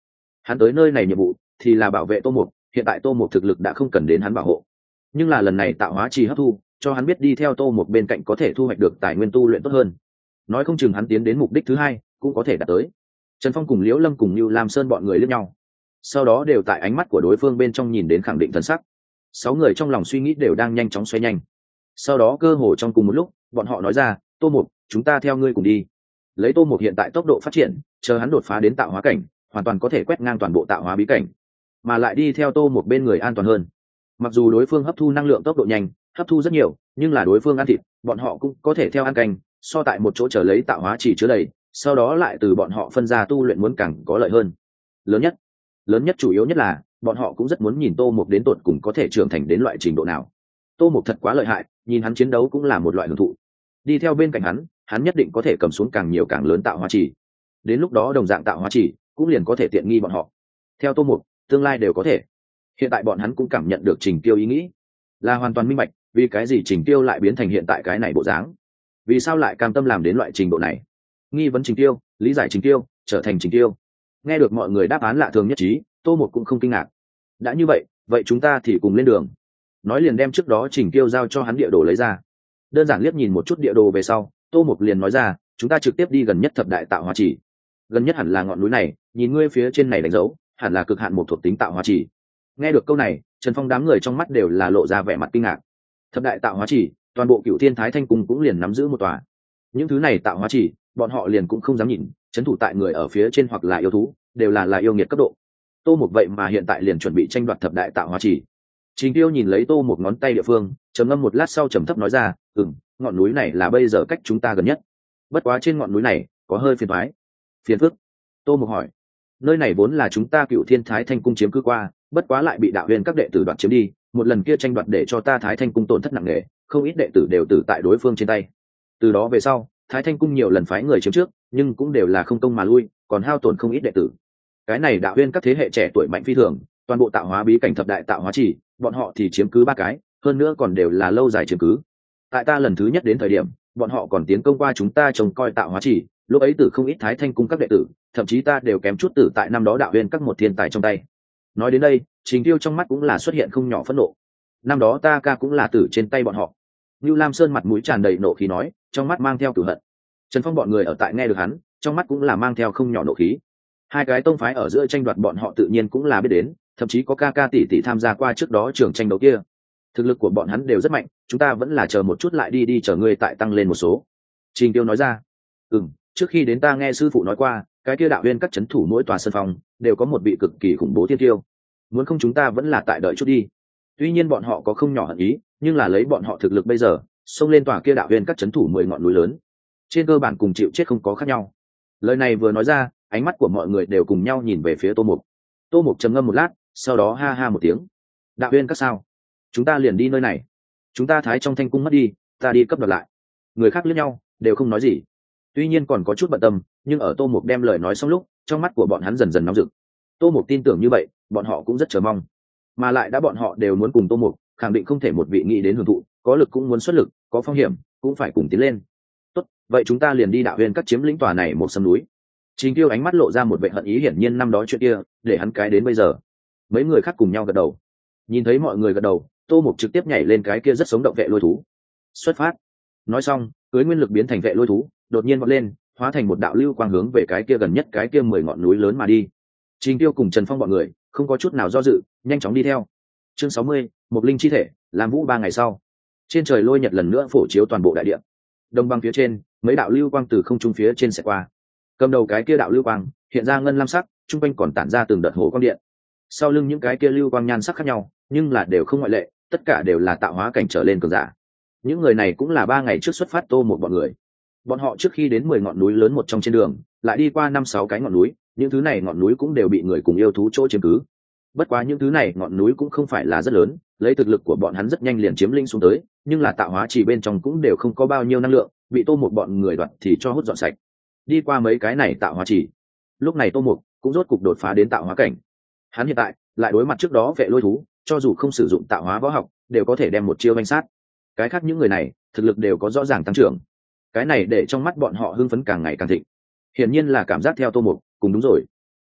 Hắn tới nơi này nhiệm vụ thì là bảo vệ tô mục, hiện tại tô mục thực lực đã không cần đến hắn bảo hộ, nhưng là lần này tạo hóa trì hấp thu cho hắn biết đi theo tô mục bên cạnh có thể thu hoạch được tài nguyên tu luyện tốt hơn, nói không chừng hắn tiến đến mục đích thứ hai cũng có thể đạt tới. Trần Phong cùng Liễu Lâm cùng Như Lam Sơn bọn người liếc nhau, sau đó đều tại ánh mắt của đối phương bên trong nhìn đến khẳng định thần sắc. Sáu người trong lòng suy nghĩ đều đang nhanh chóng xoay nhanh, sau đó cơ hồ trong cùng một lúc bọn họ nói ra, tô mục, chúng ta theo ngươi cùng đi. Lấy tô mục hiện tại tốc độ phát triển, chờ hắn đột phá đến tạo hóa cảnh hoàn toàn có thể quét ngang toàn bộ tạo hóa bí cảnh, mà lại đi theo tô mục bên người an toàn hơn. Mặc dù đối phương hấp thu năng lượng tốc độ nhanh, hấp thu rất nhiều, nhưng là đối phương ăn thịt bọn họ cũng có thể theo ăn canh, so tại một chỗ chờ lấy tạo hóa chỉ chứa đầy, sau đó lại từ bọn họ phân ra tu luyện muốn càng có lợi hơn. Lớn nhất lớn nhất chủ yếu nhất là bọn họ cũng rất muốn nhìn tô mục đến tột cùng có thể trưởng thành đến loại trình độ nào. Tô mục thật quá lợi hại, nhìn hắn chiến đấu cũng là một loại hưởng thụ. Đi theo bên cạnh hắn hắn nhất định có thể cầm xuống càng nhiều càng lớn tạo hóa chỉ, đến lúc đó đồng dạng tạo hóa chỉ cũng liền có thể tiện nghi bọn họ. Theo tô mục tương lai đều có thể. Hiện tại bọn hắn cũng cảm nhận được Trình Tiêu ý nghĩ, là hoàn toàn minh bạch vì cái gì Trình Tiêu lại biến thành hiện tại cái này bộ dáng, vì sao lại cam tâm làm đến loại trình độ này. Nghi vấn Trình Tiêu, lý giải Trình Tiêu, trở thành Trình Tiêu. Nghe được mọi người đáp án lạ thường nhất trí, tô mục cũng không kinh ngạc. Đã như vậy vậy chúng ta thì cùng lên đường. Nói liền đem trước đó Trình Tiêu giao cho hắn địa đồ lấy ra, đơn giản liếc nhìn một chút địa đồ về sau, tô mục liền nói ra, chúng ta trực tiếp đi gần nhất thập đại tạo hóa chỉ. Gần nhất hẳn là ngọn núi này, nhìn ngươi phía trên này đánh dấu hẳn là cực hạn một thuộc tính tạo hóa chỉ. Nghe được câu này, Trần Phong đám người trong mắt đều là lộ ra vẻ mặt kinh ngạc. Thập đại tạo hóa chỉ, toàn bộ Cửu Thiên Thái Thanh Cung cũng liền nắm giữ một tòa. Những thứ này tạo hóa chỉ, bọn họ liền cũng không dám nhìn, trấn thủ tại người ở phía trên hoặc là yêu thú, đều là là yêu nghiệt cấp độ. Tô Mục vậy mà hiện tại liền chuẩn bị tranh đoạt thập đại tạo hóa chỉ. Trình Tiêu nhìn lấy Tô Mục ngón tay địa phương, trầm ngâm một lát sau trầm thấp nói ra, "Ừm, ngọn núi này là bây giờ cách chúng ta gần nhất. Bất quá trên ngọn núi này có hơi phiền toái." "Phiền phức?" Tô Mục hỏi. "Nơi này vốn là chúng ta Cửu Thiên Thái Thanh Cung chiếm cứ qua, bất quá lại bị đạo huyền các đệ tử đoạt chiếm đi, một lần kia tranh đoạt để cho ta Thái Thanh Cung tổn thất nặng nề, không ít đệ tử đều tử tại đối phương trên tay. Từ đó về sau, Thái Thanh Cung nhiều lần phái người chiếm trước, nhưng cũng đều là không công mà lui, còn hao tổn không ít đệ tử. Cái này đạo huyền các thế hệ trẻ tuổi mạnh phi thường, toàn bộ tạo hóa bí cảnh thập đại tạo hóa chỉ, bọn họ thì chiếm cứ ba cái, hơn nữa còn đều là lâu dài chiếm cứ. Tại ta lần thứ nhất đến thời điểm, bọn họ còn tiến công qua chúng ta trông coi tạo hóa chỉ, lúc ấy tử không ít Thái Thanh Cung các đệ tử, thậm chí ta đều kém chút tử tại năm đó đạo huyền các một thiên tài trong tay." Nói đến đây, Trình Tiêu trong mắt cũng là xuất hiện không nhỏ phẫn nộ. Năm đó ta ca cũng là tử trên tay bọn họ. Như Lam Sơn mặt mũi tràn đầy nộ khí nói, trong mắt mang theo cửu hận. Trần Phong bọn người ở tại nghe được hắn, trong mắt cũng là mang theo không nhỏ nộ khí. Hai cái tông phái ở giữa tranh đoạt bọn họ tự nhiên cũng là biết đến, thậm chí có ca ca tỷ tỷ tham gia qua trước đó trường tranh đấu kia. Thực lực của bọn hắn đều rất mạnh, chúng ta vẫn là chờ một chút lại đi đi chờ ngươi tại tăng lên một số. Trình Tiêu nói ra. Ừm, trước khi đến ta nghe sư phụ nói qua, cái kia đạo huyền các trấn thủ mỗi tòa sân phòng đều có một vị cực kỳ khủng bố thiên tiêu. Muốn không chúng ta vẫn là tại đợi chút đi. Tuy nhiên bọn họ có không nhỏ hận ý, nhưng là lấy bọn họ thực lực bây giờ, xông lên tòa kia đạo huyền các trấn thủ mười ngọn núi lớn, trên cơ bản cùng chịu chết không có khác nhau. Lời này vừa nói ra, ánh mắt của mọi người đều cùng nhau nhìn về phía Tô Mục. Tô Mục trầm ngâm một lát, sau đó ha ha một tiếng. Đạo huyền các sao? Chúng ta liền đi nơi này. Chúng ta Thái trong Thanh Cung mất đi, ta đi cấp đoạt lại. Người khác liếc nhau, đều không nói gì. Tuy nhiên còn có chút bận tâm, nhưng ở Tô Mục đem lời nói xong lúc, trong mắt của bọn hắn dần dần nóng rực. Tô Mục tin tưởng như vậy, bọn họ cũng rất chờ mong. Mà lại đã bọn họ đều muốn cùng Tô Mục, khẳng định không thể một vị nghĩ đến hưởng thụ, có lực cũng muốn xuất lực, có phong hiểm cũng phải cùng tiến lên. Tốt, vậy chúng ta liền đi đạo huyền các chiếm lĩnh tòa này một sâm núi. Trình Tiêu ánh mắt lộ ra một vẻ hận ý, hiển nhiên năm đó chuyện kia, để hắn cái đến bây giờ. Mấy người khác cùng nhau gật đầu. Nhìn thấy mọi người gật đầu, Tô Mục trực tiếp nhảy lên cái kia rất sống động vệ lôi thú. Xuất phát. Nói xong, cưới nguyên lực biến thành vệ lôi thú, đột nhiên vọt lên, hóa thành một đạo lưu quang hướng về cái kia gần nhất cái kia mười ngọn núi lớn mà đi. Trình Tiêu cùng Trần Phong bọn người không có chút nào do dự, nhanh chóng đi theo. Chương sáu mươi, một linh chi thể, làm vũ ba ngày sau. Trên trời lôi nhật lần nữa phổ chiếu toàn bộ đại địa. Đông băng phía trên, mấy đạo lưu quang từ không trung phía trên sẽ qua. Cầm đầu cái kia đạo lưu quang, hiện ra ngân lam sắc, trung quanh còn tản ra từng đợt hồ quang điện. Sau lưng những cái kia lưu quang nhan sắc khác nhau, nhưng là đều không ngoại lệ, tất cả đều là tạo hóa cảnh trở lên cường giả. Những người này cũng là ba ngày trước xuất phát Tô một bọn người. Bọn họ trước khi đến mười ngọn núi lớn một trong trên đường, lại đi qua năm sáu cái ngọn núi, những thứ này ngọn núi cũng đều bị người cùng yêu thú chỗ chiếm cứ. Bất quá những thứ này ngọn núi cũng không phải là rất lớn, lấy thực lực của bọn hắn rất nhanh liền chiếm lĩnh xuống tới, nhưng là tạo hóa chỉ bên trong cũng đều không có bao nhiêu năng lượng, bị Tô một bọn người đoạt thì cho hút dọn sạch. Đi qua mấy cái này tạo hóa chỉ, lúc này Tô một cũng rốt cục đột phá đến tạo hóa cảnh. Hắn hiện tại lại đối mặt trước đó vệ lôi thú, cho dù không sử dụng tạo hóa võ học, đều có thể đem một chiêu vanh sát. Cái khác những người này, thực lực đều có rõ ràng tăng trưởng. Cái này để trong mắt bọn họ hưng phấn càng ngày càng thịnh. Hiển nhiên là cảm giác theo Tô Mục, cùng đúng rồi.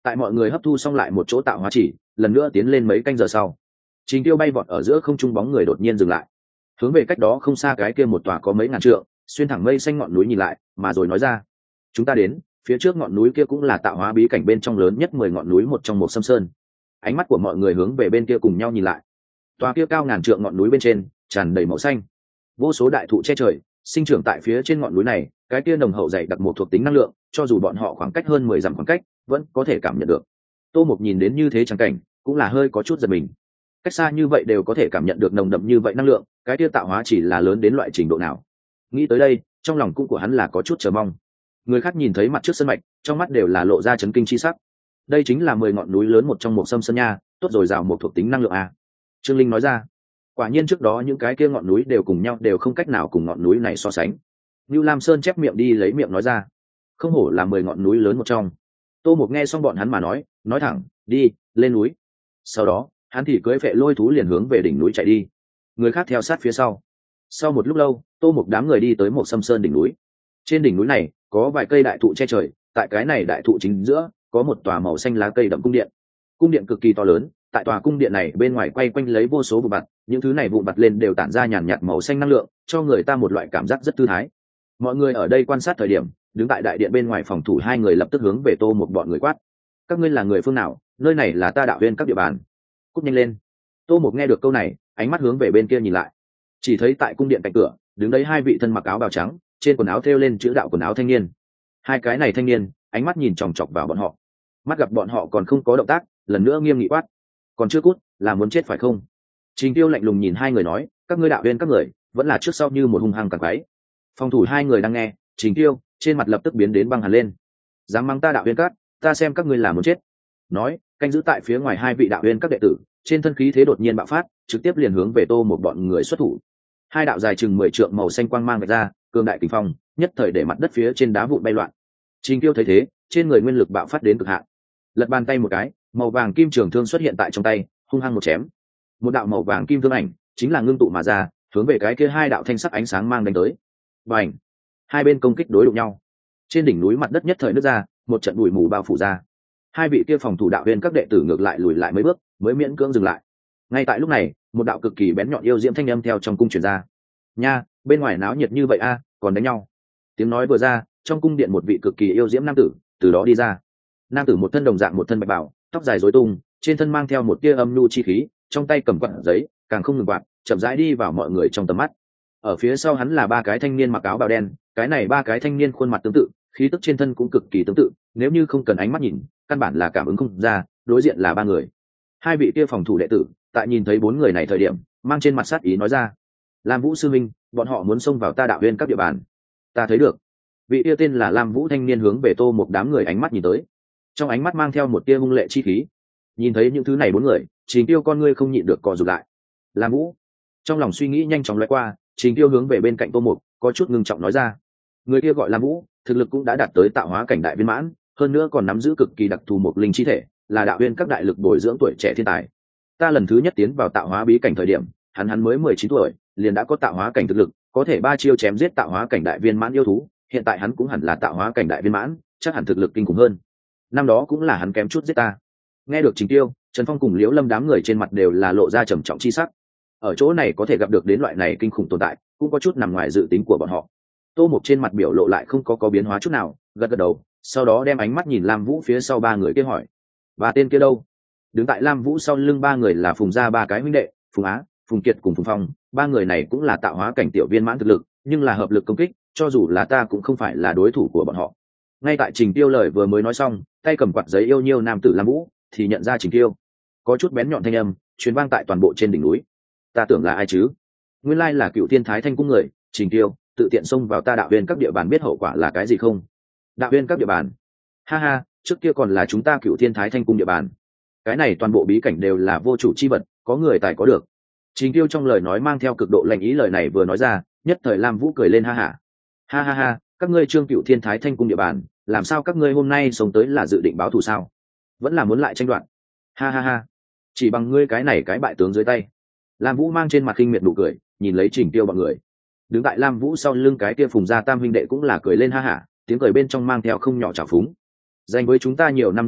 tại mọi người hấp thu xong lại một chỗ tạo hóa chỉ lần nữa tiến lên mấy canh giờ sau, Trình Tiêu bay vọt ở giữa không trung, bóng người đột nhiên dừng lại, hướng về cách đó không xa cái kia một tòa có mấy ngàn trượng xuyên thẳng mây xanh ngọn núi nhìn lại, mà rồi nói ra: chúng ta đến. Phía trước ngọn núi kia cũng là tạo hóa bí cảnh bên trong lớn nhất mười ngọn núi một trong một Sâm Sơn. Ánh mắt của mọi người hướng về bên kia cùng nhau nhìn lại. Tòa kia cao ngàn trượng ngọn núi bên trên tràn đầy màu xanh, vô số đại thụ che trời sinh trưởng tại phía trên ngọn núi này, cái kia nồng hậu dày đặc một thuộc tính năng lượng, cho dù bọn họ khoảng cách hơn mười dặm khoảng cách vẫn có thể cảm nhận được. Tô Mục nhìn đến như thế chẳng cảnh cũng là hơi có chút giật mình. Cách xa như vậy đều có thể cảm nhận được nồng đậm như vậy năng lượng, cái kia tạo hóa chỉ là lớn đến loại trình độ nào? Nghĩ tới đây, trong lòng cũng của hắn là có chút chờ mong. Người khác nhìn thấy mặt trước sân mạch, trong mắt đều là lộ ra chấn kinh chi sắc. Đây chính là mười ngọn núi lớn một trong một Sâm Sơn nha, tốt rồi rào một thuộc tính năng lượng à? Trương Linh nói ra. Quả nhiên trước đó những cái kia ngọn núi đều cùng nhau đều không cách nào cùng ngọn núi này so sánh. Nưu Lam Sơn chép miệng đi lấy miệng nói ra. Không hổ là mười ngọn núi lớn một trong. Tô Mục nghe xong bọn hắn mà nói, nói thẳng: đi, lên núi. Sau đó, hắn thì cưỡi phệ lôi thú liền hướng về đỉnh núi chạy đi. Người khác theo sát phía sau. Sau một lúc lâu, Tô Mục đám người đi tới một Sâm Sơn đỉnh núi. Trên đỉnh núi này có vài cây đại thụ che trời, tại cái này đại thụ chính giữa có một tòa màu xanh lá cây đậm cung điện. Cung điện cực kỳ to lớn, tại tòa cung điện này bên ngoài quay quanh lấy vô số vụn bạt, những thứ này vụn bạt lên đều tản ra nhàn nhạt màu xanh năng lượng, cho người ta một loại cảm giác rất thư thái. Mọi người ở đây quan sát thời điểm, đứng tại đại điện bên ngoài phòng thủ hai người lập tức hướng về Tô Mục bọn người quát: các ngươi là người phương nào? Nơi này là ta Đạo Huyên các địa bàn, cút nhanh lên. Tô Mục nghe được câu này, ánh mắt hướng về bên kia nhìn lại, chỉ thấy tại cung điện cạnh cửa đứng đấy hai vị thân mặc áo bào trắng, trên quần áo thêu lên chữ đạo quần áo thanh niên. Hai cái này thanh niên ánh mắt nhìn chòng chọc vào bọn họ, mắt gặp bọn họ còn không có động tác, lần nữa nghiêm nghị quát: còn chưa cút, là muốn chết phải không? Trình Tiêu lạnh lùng nhìn hai người nói: các ngươi Đạo Huyên các người vẫn là trước sau như một hung hăng càng quái. Phòng thủ hai người đang nghe, Trình Tiêu trên mặt lập tức biến đến băng hẳn lên. Dám mắng ta Đạo Huyên các, ta xem các ngươi là muốn chết. Nói, canh giữ tại phía ngoài hai vị Đạo Huyên các đệ tử trên thân khí thế đột nhiên bạo phát, trực tiếp liền hướng về Tô một bọn người xuất thủ. Hai đạo dài chừng mười trượng màu xanh quang mang ra, cường đại kình phong nhất thời để mặt đất phía trên đá vụn bay loạn. Trình Tiêu thấy thế, trên người nguyên lực bạo phát đến cực hạn, lật bàn tay một cái, màu vàng kim trường thương xuất hiện tại trong tay, hung hăng một chém. Một đạo màu vàng kim thương ảnh chính là ngưng tụ mà ra, hướng về cái kia hai đạo thanh sắc ánh sáng mang đánh tới. Bành! Hai bên công kích đối đụng nhau, trên đỉnh núi mặt đất nhất thời nứt ra, một trận bụi mù bao phủ ra. Hai vị kia phòng thủ Đạo Huyên các đệ tử ngược lại lùi lại mấy bước, mới miễn cưỡng dừng lại. Ngay tại lúc này, một đạo cực kỳ bén nhọn yêu diễm thanh âm theo trong cung truyền ra: nha, bên ngoài náo nhiệt như vậy a, còn đánh nhau. Tiếng nói vừa ra, trong cung điện một vị cực kỳ yêu diễm nam tử từ đó đi ra. Nam tử một thân đồng dạng một thân bạch bào, tóc dài rối tung, trên thân mang theo một tia âm nhu chi khí, trong tay cầm quạt giấy, càng không ngừng quạt, chậm rãi đi vào mọi người trong tầm mắt. Ở phía sau hắn là ba cái thanh niên mặc áo bào đen, cái này ba cái thanh niên khuôn mặt tương tự, khí tức trên thân cũng cực kỳ tương tự, nếu như không cần ánh mắt nhìn, căn bản là cảm ứng không ra, đối diện là ba người. Hai vị kia phòng thủ đệ tử, tại nhìn thấy bốn người này thời điểm, mang trên mặt sát ý nói ra: Lam Vũ sư minh, bọn họ muốn xông vào ta Đạo Huyên các địa bàn. Ta thấy được. Vị kia tên là Lam Vũ thanh niên hướng về Tô một đám người ánh mắt nhìn tới, trong ánh mắt mang theo một tia hung lệ chi khí. Nhìn thấy những thứ này bốn người, Trình Tiêu con ngươi không nhịn được co rụt lại. Lam Vũ, trong lòng suy nghĩ nhanh chóng lóe qua, Trình Tiêu hướng về bên cạnh Tô một, có chút ngưng trọng nói ra: người kia gọi Lam Vũ, thực lực cũng đã đạt tới tạo hóa cảnh đại viên mãn, hơn nữa còn nắm giữ cực kỳ đặc thù một linh chi thể, là Đạo Huyên các đại lực bồi dưỡng tuổi trẻ thiên tài. Ta lần thứ nhất tiến vào tạo hóa bí cảnh thời điểm, hắn hắn mới mười chín tuổi, liền đã có tạo hóa cảnh thực lực, có thể ba chiêu chém giết tạo hóa cảnh đại viên mãn yêu thú, hiện tại hắn cũng hẳn là tạo hóa cảnh đại viên mãn, chắc hẳn thực lực kinh khủng hơn. Năm đó cũng là hắn kém chút giết ta. Nghe được Trình Tiêu, Trần Phong cùng Liễu Lâm đám người trên mặt đều là lộ ra trầm trọng chi sắc. Ở chỗ này có thể gặp được đến loại này kinh khủng tồn tại, cũng có chút nằm ngoài dự tính của bọn họ. Tô Mục trên mặt biểu lộ lại không có có biến hóa chút nào, gật gật đầu, sau đó đem ánh mắt nhìn Lam Vũ phía sau ba người kia hỏi: và tên kia đâu? Đứng tại Lam Vũ sau lưng ba người là Phùng gia ba cái huynh đệ, Phùng Á, Phùng Kiệt cùng Phùng Phong, ba người này cũng là tạo hóa cảnh tiểu viên mãn thực lực, nhưng là hợp lực công kích, cho dù là ta cũng không phải là đối thủ của bọn họ. Ngay tại Trình Tiêu lời vừa mới nói xong, tay cầm quạt giấy yêu nhiêu nam tử Lam Vũ thì nhận ra Trình Tiêu, có chút bén nhọn thanh âm truyền vang tại toàn bộ trên đỉnh núi. Ta tưởng là ai chứ? Nguyên lai là Cựu Thiên Thái Thanh cung người. Trình Tiêu tự tiện xông vào ta Đạo Huyên các địa bàn, biết hậu quả là cái gì không? Đạo Huyên các địa bàn? Ha ha, trước kia còn là chúng ta Cựu Thiên Thái Thanh cung địa bàn. Cái này toàn bộ bí cảnh đều là vô chủ chi vật, có người tài có được. Trình Tiêu trong lời nói mang theo cực độ lạnh ý, lời này vừa nói ra, nhất thời Lam Vũ cười lên ha hả. Ha ha ha, các ngươi Trương Cựu Thiên Thái Thanh cung địa bàn, làm sao các ngươi hôm nay sống tới là dự định báo thù sao? Vẫn là muốn lại tranh đoạt? Ha ha ha, chỉ bằng ngươi cái này cái bại tướng dưới tay. Lam Vũ mang trên mặt khinh miệt nụ cười, nhìn lấy Trình Tiêu bọn người. Đứng tại Lam Vũ sau lưng cái kia Phùng gia tam huynh đệ cũng là cười lên ha hả, tiếng cười bên trong mang theo không nhỏ trào phúng. Danh với chúng ta nhiều năm như vậy,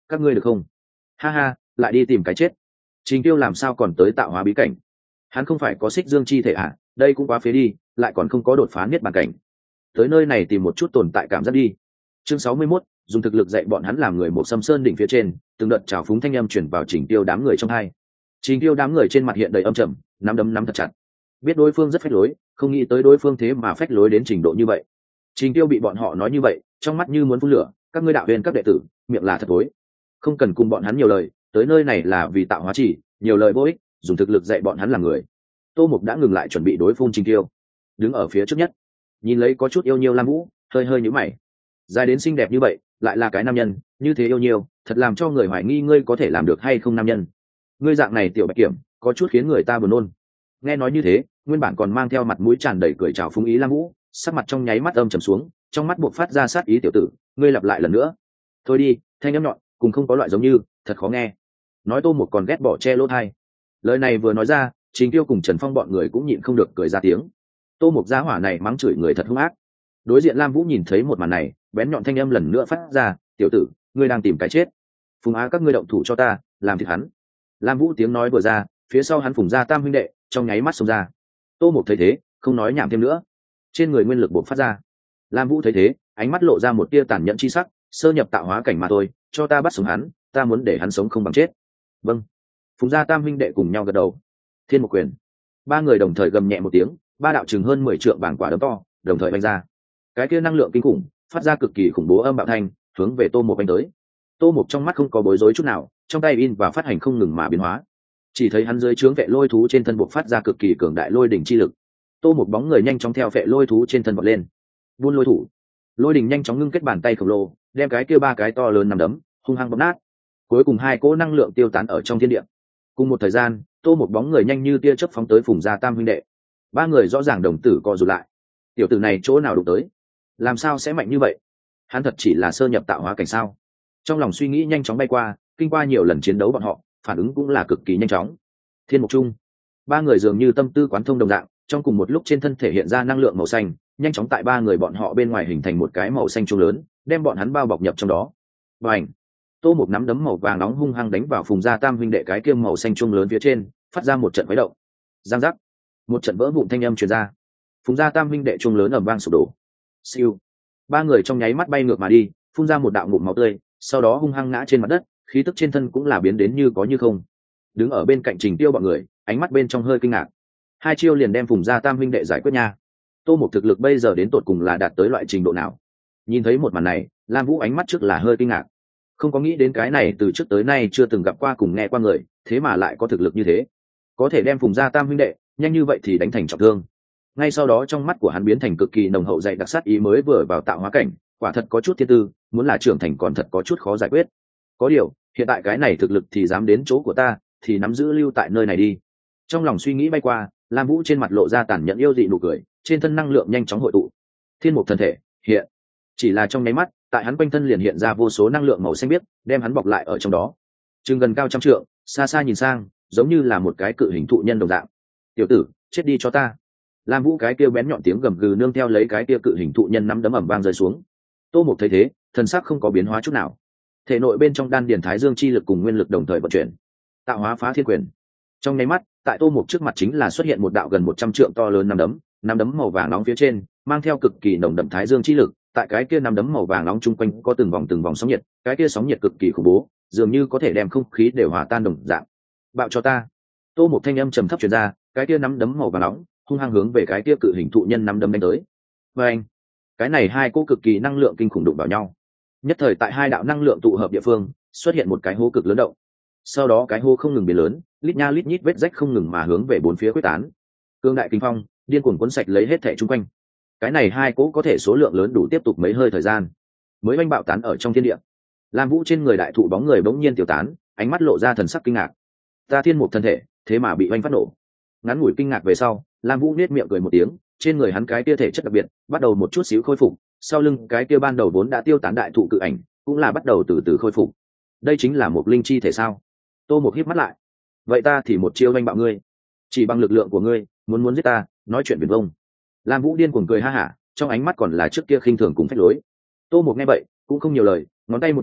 các ngươi được không? Ha ha, lại đi tìm cái chết. Trình Tiêu làm sao còn tới tạo hóa bí cảnh? Hắn không phải có xích dương chi thể à? Đây cũng quá phế đi, lại còn không có đột phá niết bàn cảnh. Tới nơi này tìm một chút tồn tại cảm giác đi. Chương sáu mươi mốt, dùng thực lực dạy bọn hắn làm người một xâm sơn đỉnh phía trên, từng đợt trào phúng thanh âm truyền vào Trình Tiêu đám người trong hai. Trình Tiêu đám người trên mặt hiện đầy âm trầm, nắm đấm nắm thật chặt. Biết đối phương rất phách lối, không nghĩ tới đối phương thế mà phách lối đến trình độ như vậy. Trình Tiêu bị bọn họ nói như vậy, trong mắt như muốn phun lửa, các ngươi đạo viên các đệ tử, miệng là thật thối. Không cần cùng bọn hắn nhiều lời, tới nơi này là vì tạo hóa chỉ, nhiều lời vô ích, dùng thực lực dạy bọn hắn làm người. Tô Mục đã ngừng lại chuẩn bị đối phun Trình Tiêu, đứng ở phía trước nhất, nhìn lấy có chút yêu nhiêu Lam Vũ, hơi hơi nhíu mày. Dài đến xinh đẹp như vậy, lại là cái nam nhân, như thế yêu nhiêu, thật làm cho người hoài nghi ngươi có thể làm được hay không nam nhân. Ngươi dạng này tiểu bạch kiểm, có chút khiến người ta buồn nôn. Nghe nói như thế, nguyên bản còn mang theo mặt mũi tràn đầy cười chào phúng ý Lam Vũ, sắc mặt trong nháy mắt âm trầm xuống, trong mắt buộc phát ra sát ý tiểu tử, ngươi lặp lại lần nữa. Thôi đi, thanh âm nhọn, cùng không có loại giống như, thật khó nghe. Nói Tô Mục còn ghét bỏ che lỗ tai. Lời này vừa nói ra, Trình Tiêu cùng Trần Phong bọn người cũng nhịn không được cười ra tiếng. Tô Mục gia hỏa này mắng chửi người thật hung ác. Đối diện Lam Vũ nhìn thấy một màn này, bén nhọn thanh âm lần nữa phát ra, tiểu tử, ngươi đang tìm cái chết. Phùng Á các ngươi động thủ cho ta, làm thịt hắn. Lam Vũ tiếng nói vừa ra, phía sau hắn Phùng gia tam huynh đệ trong nháy mắt xông ra. Tô Mục thấy thế, không nói nhảm thêm nữa, trên người nguyên lực bộc phát ra. Lam Vũ thấy thế, ánh mắt lộ ra một tia tàn nhẫn chi sắc, sơ nhập tạo hóa cảnh mà thôi, cho ta bắt sống hắn, ta muốn để hắn sống không bằng chết. Vâng. Phùng gia tam huynh đệ cùng nhau gật đầu. Thiên Một Quyền. Ba người đồng thời gầm nhẹ một tiếng, ba đạo chừng hơn mười trượng bảng quả đấm to, đồng thời vung ra. Cái kia năng lượng kinh khủng, phát ra cực kỳ khủng bố âm bạo thanh, hướng về Tô Mục vung tới. Tô Mục trong mắt không có bối rối chút nào, trong tay in và phát hành không ngừng mà biến hóa. Chỉ thấy hắn dưới trướng vệ lôi thú trên thân buộc phát ra cực kỳ cường đại lôi đỉnh chi lực. Tô Mục bóng người nhanh chóng theo vệ lôi thú trên thân vọt lên. Buôn lôi thủ. Lôi đỉnh nhanh chóng ngưng kết bàn tay khổng lồ, đem cái kia ba cái to lớn nằm đấm, hung hăng bóp nát. Cuối cùng hai cỗ năng lượng tiêu tán ở trong thiên địa. Cùng một thời gian, Tô Mục bóng người nhanh như tia chớp phóng tới Phùng gia tam huynh đệ. Ba người rõ ràng đồng tử co rụt lại. Tiểu tử này chỗ nào đụng tới? Làm sao sẽ mạnh như vậy? Hắn thật chỉ là sơ nhập tạo hóa cảnh sao? Trong lòng suy nghĩ nhanh chóng bay qua, kinh qua nhiều lần chiến đấu bọn họ, phản ứng cũng là cực kỳ nhanh chóng. Thiên Mục Trung, ba người dường như tâm tư quán thông đồng dạng, trong cùng một lúc trên thân thể hiện ra năng lượng màu xanh, nhanh chóng tại ba người bọn họ bên ngoài hình thành một cái màu xanh trung lớn, đem bọn hắn bao bọc nhập trong đó. Bành! Tô Mục nắm đấm màu vàng nóng hung hăng đánh vào Phùng gia tam huynh đệ cái kia màu xanh trung lớn phía trên, phát ra một trận khuấy động. Giang giác! Một trận vỡ vụn thanh âm truyền ra. Phùng gia tam huynh đệ trung lớn ầm vang sụp đổ. Siêu! Ba người trong nháy mắt bay ngược mà đi, phun ra một đạo ngụm máu tươi, sau đó hung hăng ngã trên mặt đất, khí tức trên thân cũng là biến đến như có như không. Đứng ở bên cạnh Trình Tiêu bọn người, ánh mắt bên trong hơi kinh ngạc. Hai chiêu liền đem Phùng gia tam huynh đệ giải quyết nha. Tô Mục thực lực bây giờ đến tột cùng là đạt tới loại trình độ nào? Nhìn thấy một màn này, Lam Vũ ánh mắt trước là hơi kinh ngạc. Không có nghĩ đến cái này từ trước tới nay chưa từng gặp qua cùng nghe qua người, thế mà lại có thực lực như thế. Có thể đem Phùng gia tam huynh đệ, nhanh như vậy thì đánh thành trọng thương. Ngay sau đó trong mắt của hắn biến thành cực kỳ nồng hậu dày đặc sát ý mới vừa vào tạo hóa cảnh, quả thật có chút thiên tư, muốn là trưởng thành còn thật có chút khó giải quyết. Có điều, hiện tại cái này thực lực thì dám đến chỗ của ta, thì nắm giữ lưu tại nơi này đi. Trong lòng suy nghĩ bay qua, Lam Vũ trên mặt lộ ra tàn nhẫn yêu dị nụ cười, trên thân năng lượng nhanh chóng hội tụ. Thiên Mục thần thể hiện, chỉ là trong nháy mắt, tại hắn quanh thân liền hiện ra vô số năng lượng màu xanh biếc, đem hắn bọc lại ở trong đó. Trừng gần cao trăm trượng, xa xa nhìn sang, giống như là một cái cự hình thụ nhân đồng dạng. Tiểu tử, chết đi cho ta! Lam Vũ cái kia bén nhọn tiếng gầm gừ nương theo lấy cái kia cự hình thụ nhân nắm đấm ầm vang rơi xuống. Tô Mục thấy thế, thần sắc không có biến hóa chút nào. Thể nội bên trong đan điền thái dương chi lực cùng nguyên lực đồng thời vận chuyển. Tạo hóa phá thiên quyền. Trong nháy mắt, tại Tô Mục trước mặt chính là xuất hiện một đạo gần một trăm trượng to lớn nắm đấm, nắm đấm màu vàng nóng phía trên, mang theo cực kỳ nồng đậm thái dương chi lực, tại cái kia nắm đấm màu vàng nóng chung quanh có từng vòng từng vòng sóng nhiệt, cái kia sóng nhiệt cực kỳ khủng bố, dường như có thể đem không khí đều hòa tan đồng dạng. Bạo cho ta! Tô Mục thanh âm trầm thấp truyền ra, cái kia nắm đấm màu vàng nóng, hung hăng hướng về cái kia cự hình thụ nhân nắm đấm đánh tới. Và anh, cái này hai cô cực kỳ năng lượng kinh khủng đụng vào nhau. Nhất thời tại hai đạo năng lượng tụ hợp địa phương, xuất hiện một cái hố cực lớn động. Sau đó cái hố không ngừng biến lớn, lít nha lít nhít vết rách không ngừng mà hướng về bốn phía quyết tán. Cương đại kinh phong, điên cuồng cuốn sạch lấy hết thảy chung quanh. Cái này hai cỗ có thể số lượng lớn đủ tiếp tục mấy hơi thời gian, mới oanh bạo tán ở trong thiên địa. Lam Vũ trên người đại thụ bóng người bỗng nhiên tiêu tán, ánh mắt lộ ra thần sắc kinh ngạc. Ta Thiên Mục thân thể, thế mà bị oanh phát nổ. Ngắn ngủi kinh ngạc về sau, Lam Vũ nét miệng cười một tiếng, trên người hắn cái kia thể chất đặc biệt, bắt đầu một chút xíu khôi phục, sau lưng cái kia ban đầu vốn đã tiêu tán đại thụ cự ảnh, cũng là bắt đầu từ từ khôi phục. Đây chính là một linh chi thể sao? Tô Mục híp mắt lại. Vậy ta thì một chiêu oanh bạo ngươi, chỉ bằng lực lượng của ngươi, muốn muốn giết ta, nói chuyện viển vông. Lam Vũ điên cuồng cười ha hả, trong ánh mắt còn là trước kia khinh thường cùng phách lối. Tô Mục nghe vậy, cũng không nhiều lời, ngón tay một điểm,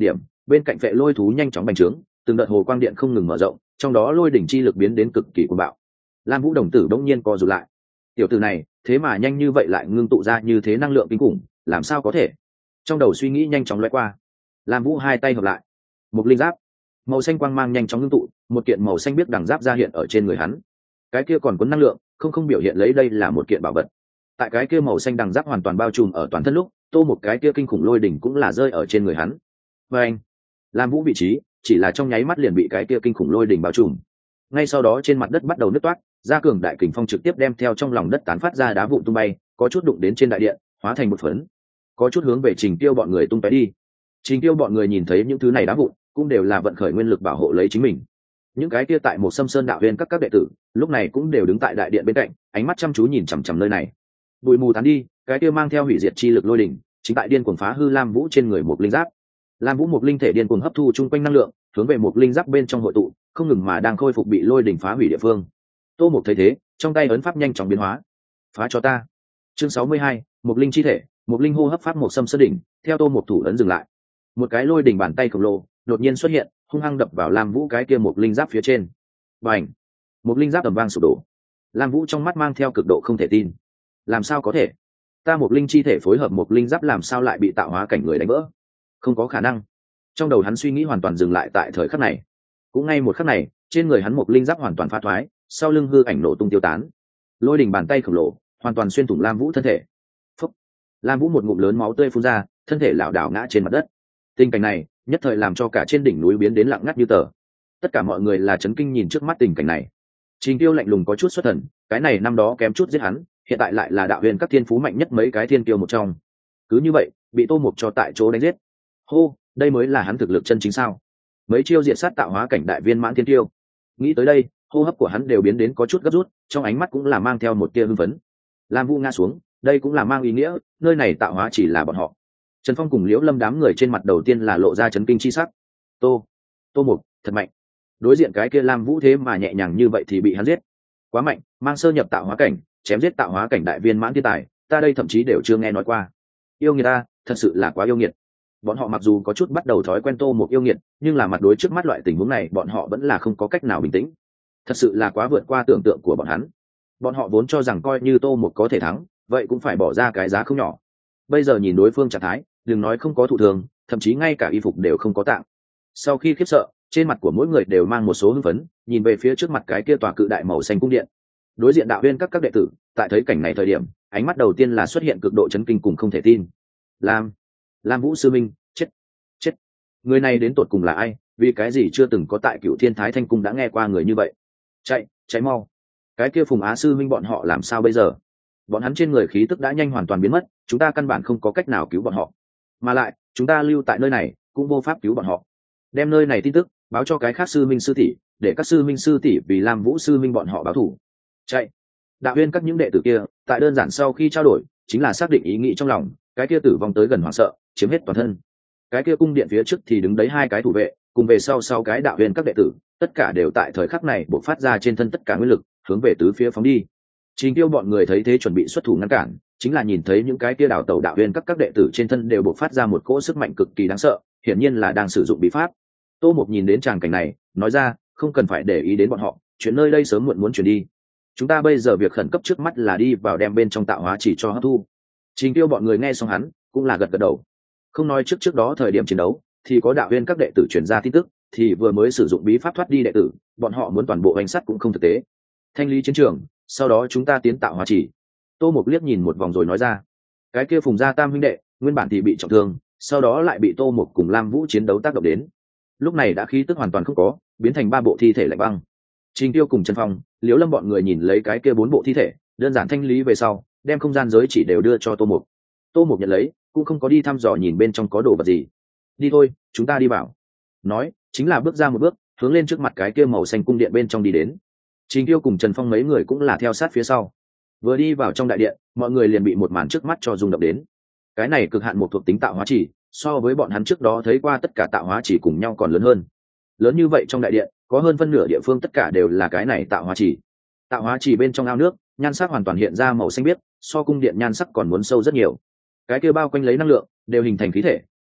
bên cạnh vệ lôi thú nhanh chóng bành trướng, từng đợt hồ quang điện không ngừng mở rộng, trong đó lôi đỉnh chi lực biến đến cực kỳ cuồng bạo. Lam Vũ đồng tử đống nhiên co rụt lại. Tiểu tử này, thế mà nhanh như vậy lại ngưng tụ ra như thế năng lượng kinh khủng, làm sao có thể? Trong đầu suy nghĩ nhanh chóng lóe qua. Lam Vũ hai tay hợp lại, một linh giáp, màu xanh quang mang nhanh chóng ngưng tụ, một kiện màu xanh biếc đằng giáp ra hiện ở trên người hắn. Cái kia còn cuốn năng lượng, không không biểu hiện lấy đây là một kiện bảo vật. Tại cái kia màu xanh đằng giáp hoàn toàn bao trùm ở toàn thân lúc, tô một cái kia kinh khủng lôi đỉnh cũng là rơi ở trên người hắn. Và anh, Lam Vũ vị trí, chỉ là trong nháy mắt liền bị cái kia kinh khủng lôi đỉnh bao trùm. Ngay sau đó trên mặt đất bắt đầu nứt toát, ra cường đại kình phong trực tiếp đem theo trong lòng đất tán phát ra đá vụn tung bay, có chút đụng đến trên đại điện, hóa thành một phấn, có chút hướng về Trình Tiêu bọn người tung tóe đi. Trình Tiêu bọn người nhìn thấy những thứ này đá vụn, cũng đều là vận khởi nguyên lực bảo hộ lấy chính mình. Những cái kia tại một Sâm Sơn đạo viên các các đệ tử, lúc này cũng đều đứng tại đại điện bên cạnh, ánh mắt chăm chú nhìn chằm chằm nơi này. Bụi mù tán đi, cái kia mang theo hủy diệt chi lực lôi đỉnh, chính tại điên cuồng phá hư Lam Vũ trên người một linh giáp. Lam Vũ một linh thể điên cuồng hấp thu chung quanh năng lượng, hướng về một linh giáp bên trong hội tụ, không ngừng mà đang khôi phục bị lôi đỉnh phá hủy địa phương. Tô Mục thấy thế, trong tay ấn pháp nhanh chóng biến hóa. Phá cho ta. Chương sáu mươi hai, một linh chi thể, một linh hô hấp pháp một Sâm Sơn đỉnh, theo Tô Mục thủ ấn dừng lại. Một cái lôi đỉnh bàn tay khổng lồ đột nhiên xuất hiện, hung hăng đập vào Lam Vũ cái kia một linh giáp phía trên. Bành! Một linh giáp ầm vang sụp đổ. Lam Vũ trong mắt mang theo cực độ không thể tin. Làm sao có thể? Ta một linh chi thể phối hợp một linh giáp làm sao lại bị tạo hóa cảnh người đánh vỡ? Không có khả năng. Trong đầu hắn suy nghĩ hoàn toàn dừng lại tại thời khắc này. Cũng ngay một khắc này, trên người hắn một linh giáp hoàn toàn phá thoái, sau lưng hư ảnh nổ tung tiêu tán. Lôi đỉnh bàn tay khổng lồ hoàn toàn xuyên thủng Lam Vũ thân thể. Phúc! Lam Vũ một ngụm lớn máu tươi phun ra, thân thể lảo đảo ngã trên mặt đất. Tình cảnh này nhất thời làm cho cả trên đỉnh núi biến đến lặng ngắt như tờ. Tất cả mọi người là chấn kinh nhìn trước mắt tình cảnh này. Trình Tiêu lạnh lùng có chút xuất thần, cái này năm đó kém chút giết hắn, hiện tại lại là đạo huyền các thiên phú mạnh nhất mấy cái thiên tiêu một trong. Cứ như vậy, bị Tô Mục cho tại chỗ đánh giết. Hô, đây mới là hắn thực lực chân chính sao? Mấy chiêu diệt sát tạo hóa cảnh đại viên mãn thiên tiêu. Nghĩ tới đây, hô hấp của hắn đều biến đến có chút gấp rút, trong ánh mắt cũng là mang theo một tia hưng phấn. Lam Vũ ngã xuống, đây cũng là mang ý nghĩa, nơi này tạo hóa chỉ là bọn họ. Trần Phong cùng Liễu Lâm đám người trên mặt đầu tiên là lộ ra chấn kinh chi sắc. Tô, Tô Mục, thật mạnh. Đối diện cái kia Lam Vũ thế mà nhẹ nhàng như vậy thì bị hắn giết. Quá mạnh, mang sơ nhập tạo hóa cảnh, chém giết tạo hóa cảnh đại viên mãn thiên tài, ta đây thậm chí đều chưa nghe nói qua. Yêu nghiệt ta, thật sự là quá yêu nghiệt. Bọn họ mặc dù có chút bắt đầu thói quen Tô Mục yêu nghiệt, nhưng là mặt đối trước mắt loại tình huống này, bọn họ vẫn là không có cách nào bình tĩnh. Thật sự là quá vượt qua tưởng tượng của bọn hắn. Bọn họ vốn cho rằng coi như Tô Mục có thể thắng, vậy cũng phải bỏ ra cái giá không nhỏ. Bây giờ nhìn đối phương trạng thái, đừng nói không có thụ thường, thậm chí ngay cả y phục đều không có tạng. Sau khi khiếp sợ, trên mặt của mỗi người đều mang một số hưng phấn, nhìn về phía trước mặt cái kia tòa cự đại màu xanh cung điện. Đối diện đạo viên các các đệ tử, tại thấy cảnh này thời điểm, ánh mắt đầu tiên là xuất hiện cực độ chấn kinh cùng không thể tin. Lam, Lam Vũ sư minh, chết, chết. Người này đến tột cùng là ai? Vì cái gì chưa từng có tại Cửu Thiên Thái Thanh cung đã nghe qua người như vậy? Chạy, chạy mau. Cái kia Phùng Á sư minh bọn họ làm sao bây giờ? Bọn hắn trên người khí tức đã nhanh hoàn toàn biến mất, chúng ta căn bản không có cách nào cứu bọn họ. Mà lại, chúng ta lưu tại nơi này, cũng vô pháp cứu bọn họ. Đem nơi này tin tức báo cho cái khác sư minh sư tỷ, để các sư minh sư tỷ vì Lam Vũ sư minh bọn họ báo thù. Chạy. Đạo viên các những đệ tử kia, tại đơn giản sau khi trao đổi, chính là xác định ý nghĩ trong lòng, cái kia tử vong tới gần hoảng sợ, chiếm hết toàn thân. Cái kia cung điện phía trước thì đứng đấy hai cái thủ vệ, cùng về sau sau cái đạo viên các đệ tử, tất cả đều tại thời khắc này bộc phát ra trên thân tất cả nguyên lực, hướng về tứ phía phóng đi. Trình Tiêu bọn người thấy thế chuẩn bị xuất thủ ngăn cản, chính là nhìn thấy những cái kia đào tẩu đạo viên các các đệ tử trên thân đều bộc phát ra một cỗ sức mạnh cực kỳ đáng sợ, hiển nhiên là đang sử dụng bí pháp. Tô Mục nhìn đến tràng cảnh này, nói ra, không cần phải để ý đến bọn họ, chuyện nơi đây sớm muộn muốn chuyển đi. Chúng ta bây giờ việc khẩn cấp trước mắt là đi vào đem bên trong tạo hóa chỉ cho hấp thu. Trình Tiêu bọn người nghe xong hắn, cũng là gật gật đầu. Không nói trước trước đó thời điểm chiến đấu, thì có đạo viên các đệ tử truyền ra tin tức, thì vừa mới sử dụng bí pháp thoát đi đệ tử, bọn họ muốn toàn bộ hành sát cũng không thực tế. Thanh lý chiến trường, sau đó chúng ta tiến tạo hóa chỉ. Tô Mục liếc nhìn một vòng rồi nói ra, cái kia Phùng gia tam huynh đệ, nguyên bản thì bị trọng thương, sau đó lại bị Tô Mục cùng Lam Vũ chiến đấu tác động đến. Lúc này đã khí tức hoàn toàn không có, biến thành ba bộ thi thể lạnh băng. Trình Tiêu cùng Trần Phong, Liễu Lâm bọn người nhìn lấy cái kia bốn bộ thi thể, đơn giản thanh lý về sau, đem không gian giới chỉ đều đưa cho Tô Mục. Tô Mục nhận lấy, cũng không có đi thăm dò nhìn bên trong có đồ vật gì. Đi thôi, chúng ta đi vào. Nói, chính là bước ra một bước, hướng lên trước mặt cái kia màu xanh cung điện bên trong đi đến. Trình Tiêu cùng Trần Phong mấy người cũng là theo sát phía sau. Vừa đi vào trong đại điện, mọi người liền bị một màn trước mắt cho rung động đến. Cái này cực hạn một thuộc tính tạo hóa chỉ, so với bọn hắn trước đó thấy qua tất cả tạo hóa chỉ cùng nhau còn lớn hơn. Lớn như vậy trong đại điện, có hơn phân nửa địa phương tất cả đều là cái này tạo hóa chỉ. Tạo hóa chỉ bên trong ao nước, nhan sắc hoàn toàn hiện ra màu xanh biếc, so cung điện nhan sắc còn muốn sâu rất nhiều. Cái kia bao quanh lấy năng lượng, đều hình thành khí thể,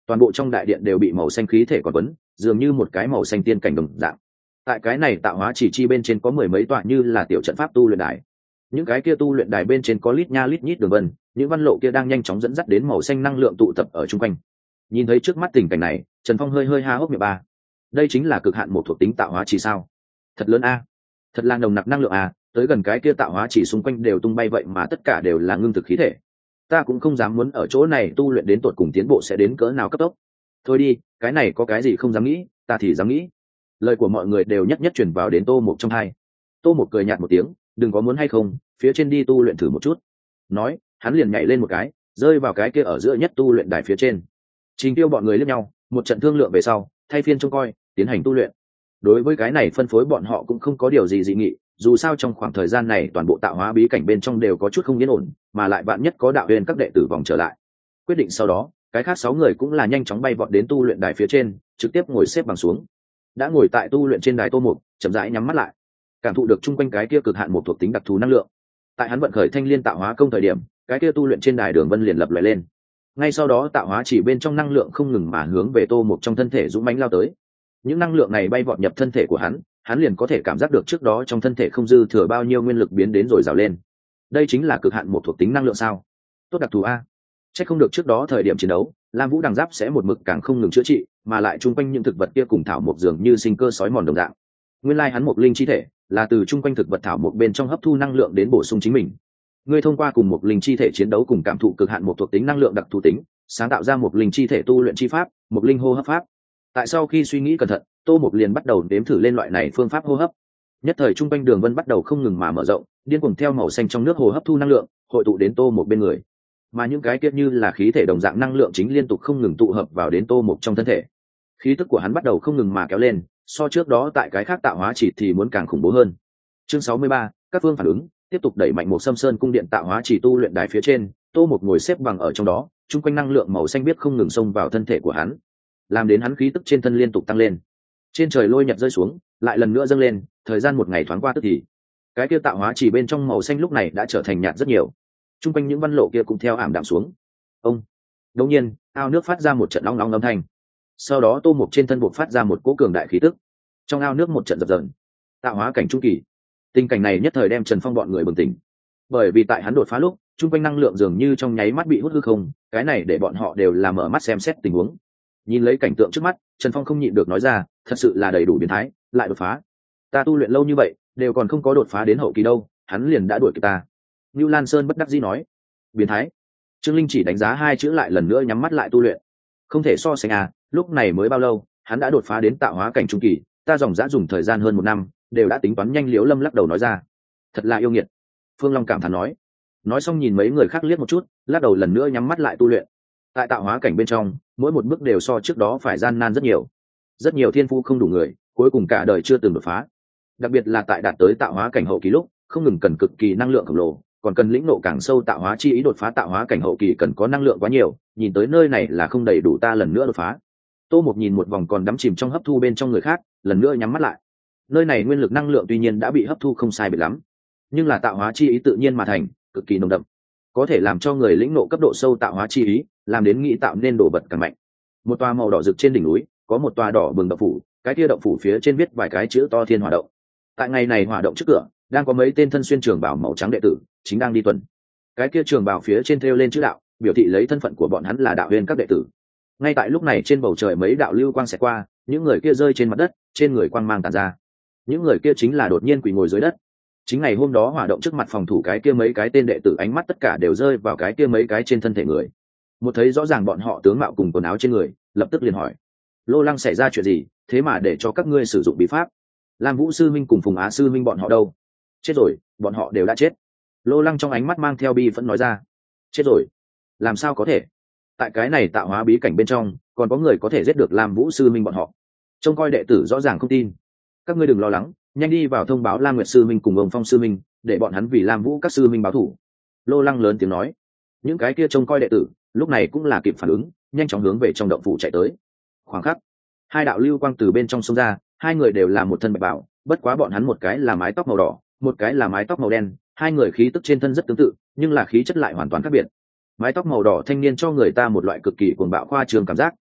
toàn bộ trong đại điện đều bị màu xanh khí thể còn quấn, dường như một cái màu xanh tiên cảnh đồng dạng. Tại cái này tạo hóa chỉ chi bên trên có mười mấy tọa như là tiểu trận pháp tu luyện đài. Những cái kia tu luyện đài bên trên có lít nha lít nhít đường vân, những văn lộ kia đang nhanh chóng dẫn dắt đến màu xanh năng lượng tụ tập ở chung quanh. Nhìn thấy trước mắt tình cảnh này, Trần Phong hơi hơi há hốc miệng ba. Đây chính là cực hạn một thuộc tính tạo hóa chỉ sao? Thật lớn a, thật là nồng nặc năng lượng a, tới gần cái kia tạo hóa chỉ xung quanh đều tung bay vậy mà tất cả đều là ngưng thực khí thể. Ta cũng không dám muốn ở chỗ này tu luyện đến tột cùng tiến bộ sẽ đến cỡ nào cấp tốc. Thôi đi, cái này có cái gì không dám nghĩ, ta thì dám nghĩ. Lời của mọi người đều nhất nhất truyền vào đến Tô Mục trong hai. Tô Mục cười nhạt một tiếng, đừng có muốn hay không, phía trên đi tu luyện thử một chút. Nói, hắn liền nhảy lên một cái, rơi vào cái kia ở giữa nhất tu luyện đài phía trên. Trình Tiêu bọn người liếc nhau, một trận thương lượng về sau, thay phiên trông coi, tiến hành tu luyện. Đối với cái này phân phối bọn họ cũng không có điều gì dị nghị, dù sao trong khoảng thời gian này toàn bộ tạo hóa bí cảnh bên trong đều có chút không yên ổn, mà lại bạn nhất có đạo huyền các đệ tử vòng trở lại. Quyết định sau đó, cái khác sáu người cũng là nhanh chóng bay vọt đến tu luyện đài phía trên, trực tiếp ngồi xếp bằng xuống. Đã ngồi tại tu luyện trên đài Tô Mục, chậm rãi nhắm mắt lại, cảm thụ được chung quanh cái kia cực hạn một thuộc tính đặc thù năng lượng. Tại hắn vận khởi thanh liên tạo hóa công thời điểm, cái kia tu luyện trên đài đường vân liền lập lòe lên. Ngay sau đó tạo hóa chỉ bên trong năng lượng không ngừng mà hướng về Tô Mục trong thân thể dũng mãnh lao tới. Những năng lượng này bay vọt nhập thân thể của hắn, hắn liền có thể cảm giác được trước đó trong thân thể không dư thừa bao nhiêu nguyên lực biến đến rồi rào lên. Đây chính là cực hạn một thuộc tính năng lượng sao? Tốt đặc thù a. Chắc không được trước đó thời điểm chiến đấu, Lam Vũ đằng giáp sẽ một mực càng không ngừng chữa trị, mà lại chung quanh những thực vật kia cùng thảo mộc dường như sinh cơ sói mòn đồng dạng. Nguyên lai hắn mộc linh chi thể là từ chung quanh thực vật thảo mộc bên trong hấp thu năng lượng đến bổ sung chính mình. Ngươi thông qua cùng mộc linh chi thể chiến đấu cùng cảm thụ cực hạn một thuộc tính năng lượng đặc thù tính, sáng tạo ra mộc linh chi thể tu luyện chi pháp, mộc linh hô hấp pháp. Tại sau khi suy nghĩ cẩn thận, Tô Mục liền bắt đầu đếm thử lên loại này phương pháp hô hấp. Nhất thời chung quanh đường vân bắt đầu không ngừng mà mở rộng, điên cuồng theo màu xanh trong nước hồ hấp thu năng lượng, hội tụ đến Tô Mục bên người. Mà những cái kia như là khí thể đồng dạng năng lượng chính liên tục không ngừng tụ hợp vào đến Tô Mục trong thân thể. Khí tức của hắn bắt đầu không ngừng mà kéo lên, so trước đó tại cái khác tạo hóa chỉ thì muốn càng khủng bố hơn. Chương sáu mươi ba, các phương phản ứng, tiếp tục đẩy mạnh một Sâm Sơn cung điện tạo hóa chỉ tu luyện đài phía trên, Tô Mục ngồi xếp bằng ở trong đó, chung quanh năng lượng màu xanh biếc không ngừng xông vào thân thể của hắn, làm đến hắn khí tức trên thân liên tục tăng lên. Trên trời lôi nhật rơi xuống, lại lần nữa dâng lên, thời gian một ngày thoáng qua tức thì cái kia tạo hóa chỉ bên trong màu xanh lúc này đã trở thành nhạt rất nhiều, chung quanh những văn lộ kia cũng theo ảm đạm xuống. Ông đột nhiên ao nước phát ra một trận long long âm thanh, sau đó Tô Mục trên thân buộc phát ra một cỗ cường đại khí tức, trong ao nước một trận dập dờn. Tạo hóa cảnh trung kỳ, tình cảnh này nhất thời đem Trần Phong bọn người bừng tỉnh, bởi vì tại hắn đột phá lúc chung quanh năng lượng dường như trong nháy mắt bị hút hư không, cái này để bọn họ đều là mở mắt xem xét tình huống. Nhìn lấy cảnh tượng trước mắt, Trần Phong không nhịn được nói ra, thật sự là đầy đủ biến thái, lại đột phá. Ta tu luyện lâu như vậy, đều còn không có đột phá đến hậu kỳ đâu, hắn liền đã đuổi kịp ta. Nưu Lan Sơn bất đắc dĩ nói, biến thái. Trương Linh chỉ đánh giá hai chữ lại lần nữa nhắm mắt lại tu luyện. Không thể so sánh à, lúc này mới bao lâu, hắn đã đột phá đến tạo hóa cảnh trung kỳ, ta dòng dã dùng thời gian hơn một năm, đều đã tính toán nhanh. Liễu Lâm lắc đầu nói ra, thật là yêu nghiệt. Phương Long cảm thán nói. Nói xong nhìn mấy người khác liếc một chút, lắc đầu lần nữa nhắm mắt lại tu luyện. Tại tạo hóa cảnh bên trong, mỗi một bước đều so trước đó phải gian nan rất nhiều, rất nhiều thiên phú không đủ người cuối cùng cả đời chưa từng đột phá, đặc biệt là tại đạt tới tạo hóa cảnh hậu kỳ lúc không ngừng cần cực kỳ năng lượng khổng lồ, còn cần lĩnh nộ càng sâu tạo hóa chi ý. Đột phá tạo hóa cảnh hậu kỳ cần có năng lượng quá nhiều, nhìn tới nơi này là không đầy đủ ta lần nữa đột phá. Tô Mục nhìn một vòng còn đắm chìm trong hấp thu bên trong người khác, lần nữa nhắm mắt lại. Nơi này nguyên lực năng lượng tuy nhiên đã bị hấp thu không sai biệt lắm, nhưng là tạo hóa chi ý tự nhiên mà thành, cực kỳ nồng đậm, có thể làm cho người lĩnh nộ cấp độ sâu tạo hóa chi ý, làm đến nghĩ tạo nên đổ bật càng mạnh. Một tòa màu đỏ rực trên đỉnh núi có một tòa đỏ bừng động phủ, cái kia động phủ phía trên viết vài cái chữ to Thiên Hỏa Động. Tại ngày này hỏa động trước cửa đang có mấy tên thân xuyên trường bào màu trắng đệ tử chính đang đi tuần. Cái kia trường bào phía trên thêu lên chữ đạo, biểu thị lấy thân phận của bọn hắn là đạo huyền các đệ tử. Ngay tại lúc này trên bầu trời mấy đạo lưu quang xẹt qua, những người kia rơi trên mặt đất, trên người quang mang tản ra. Những người kia chính là đột nhiên quỳ ngồi dưới đất. Chính ngày hôm đó hỏa động trước mặt phòng thủ cái kia mấy cái tên đệ tử ánh mắt tất cả đều rơi vào cái kia mấy cái trên thân thể người. Một thấy rõ ràng bọn họ tướng mạo cùng quần áo trên người, lập tức liền hỏi, Lô Lăng xảy ra chuyện gì, thế mà để cho các ngươi sử dụng bí pháp? Lam Vũ sư minh cùng Phùng Á sư minh bọn họ đâu? Chết rồi, bọn họ đều đã chết. Lô Lăng trong ánh mắt mang theo bi vẫn nói ra. Chết rồi? Làm sao có thể? Tại cái này tạo hóa bí cảnh bên trong, còn có người có thể giết được Lam Vũ sư minh bọn họ? Trông coi đệ tử rõ ràng không tin. Các ngươi đừng lo lắng, nhanh đi vào thông báo Lam Nguyệt sư minh cùng ông Phong sư minh, để bọn hắn vì Lam Vũ các sư minh báo thủ. Lô Lăng lớn tiếng nói. Những cái kia trông coi đệ tử lúc này cũng là kịp phản ứng, nhanh chóng hướng về trong động phủ chạy tới. Khoảng khắc, hai đạo lưu quang từ bên trong sông ra, hai người đều là một thân bạch bào, bất quá bọn hắn một cái là mái tóc màu đỏ, một cái là mái tóc màu đen, hai người khí tức trên thân rất tương tự, nhưng là khí chất lại hoàn toàn khác biệt. Mái tóc màu đỏ thanh niên cho người ta một loại cực kỳ cuồng bạo khoa trương cảm giác,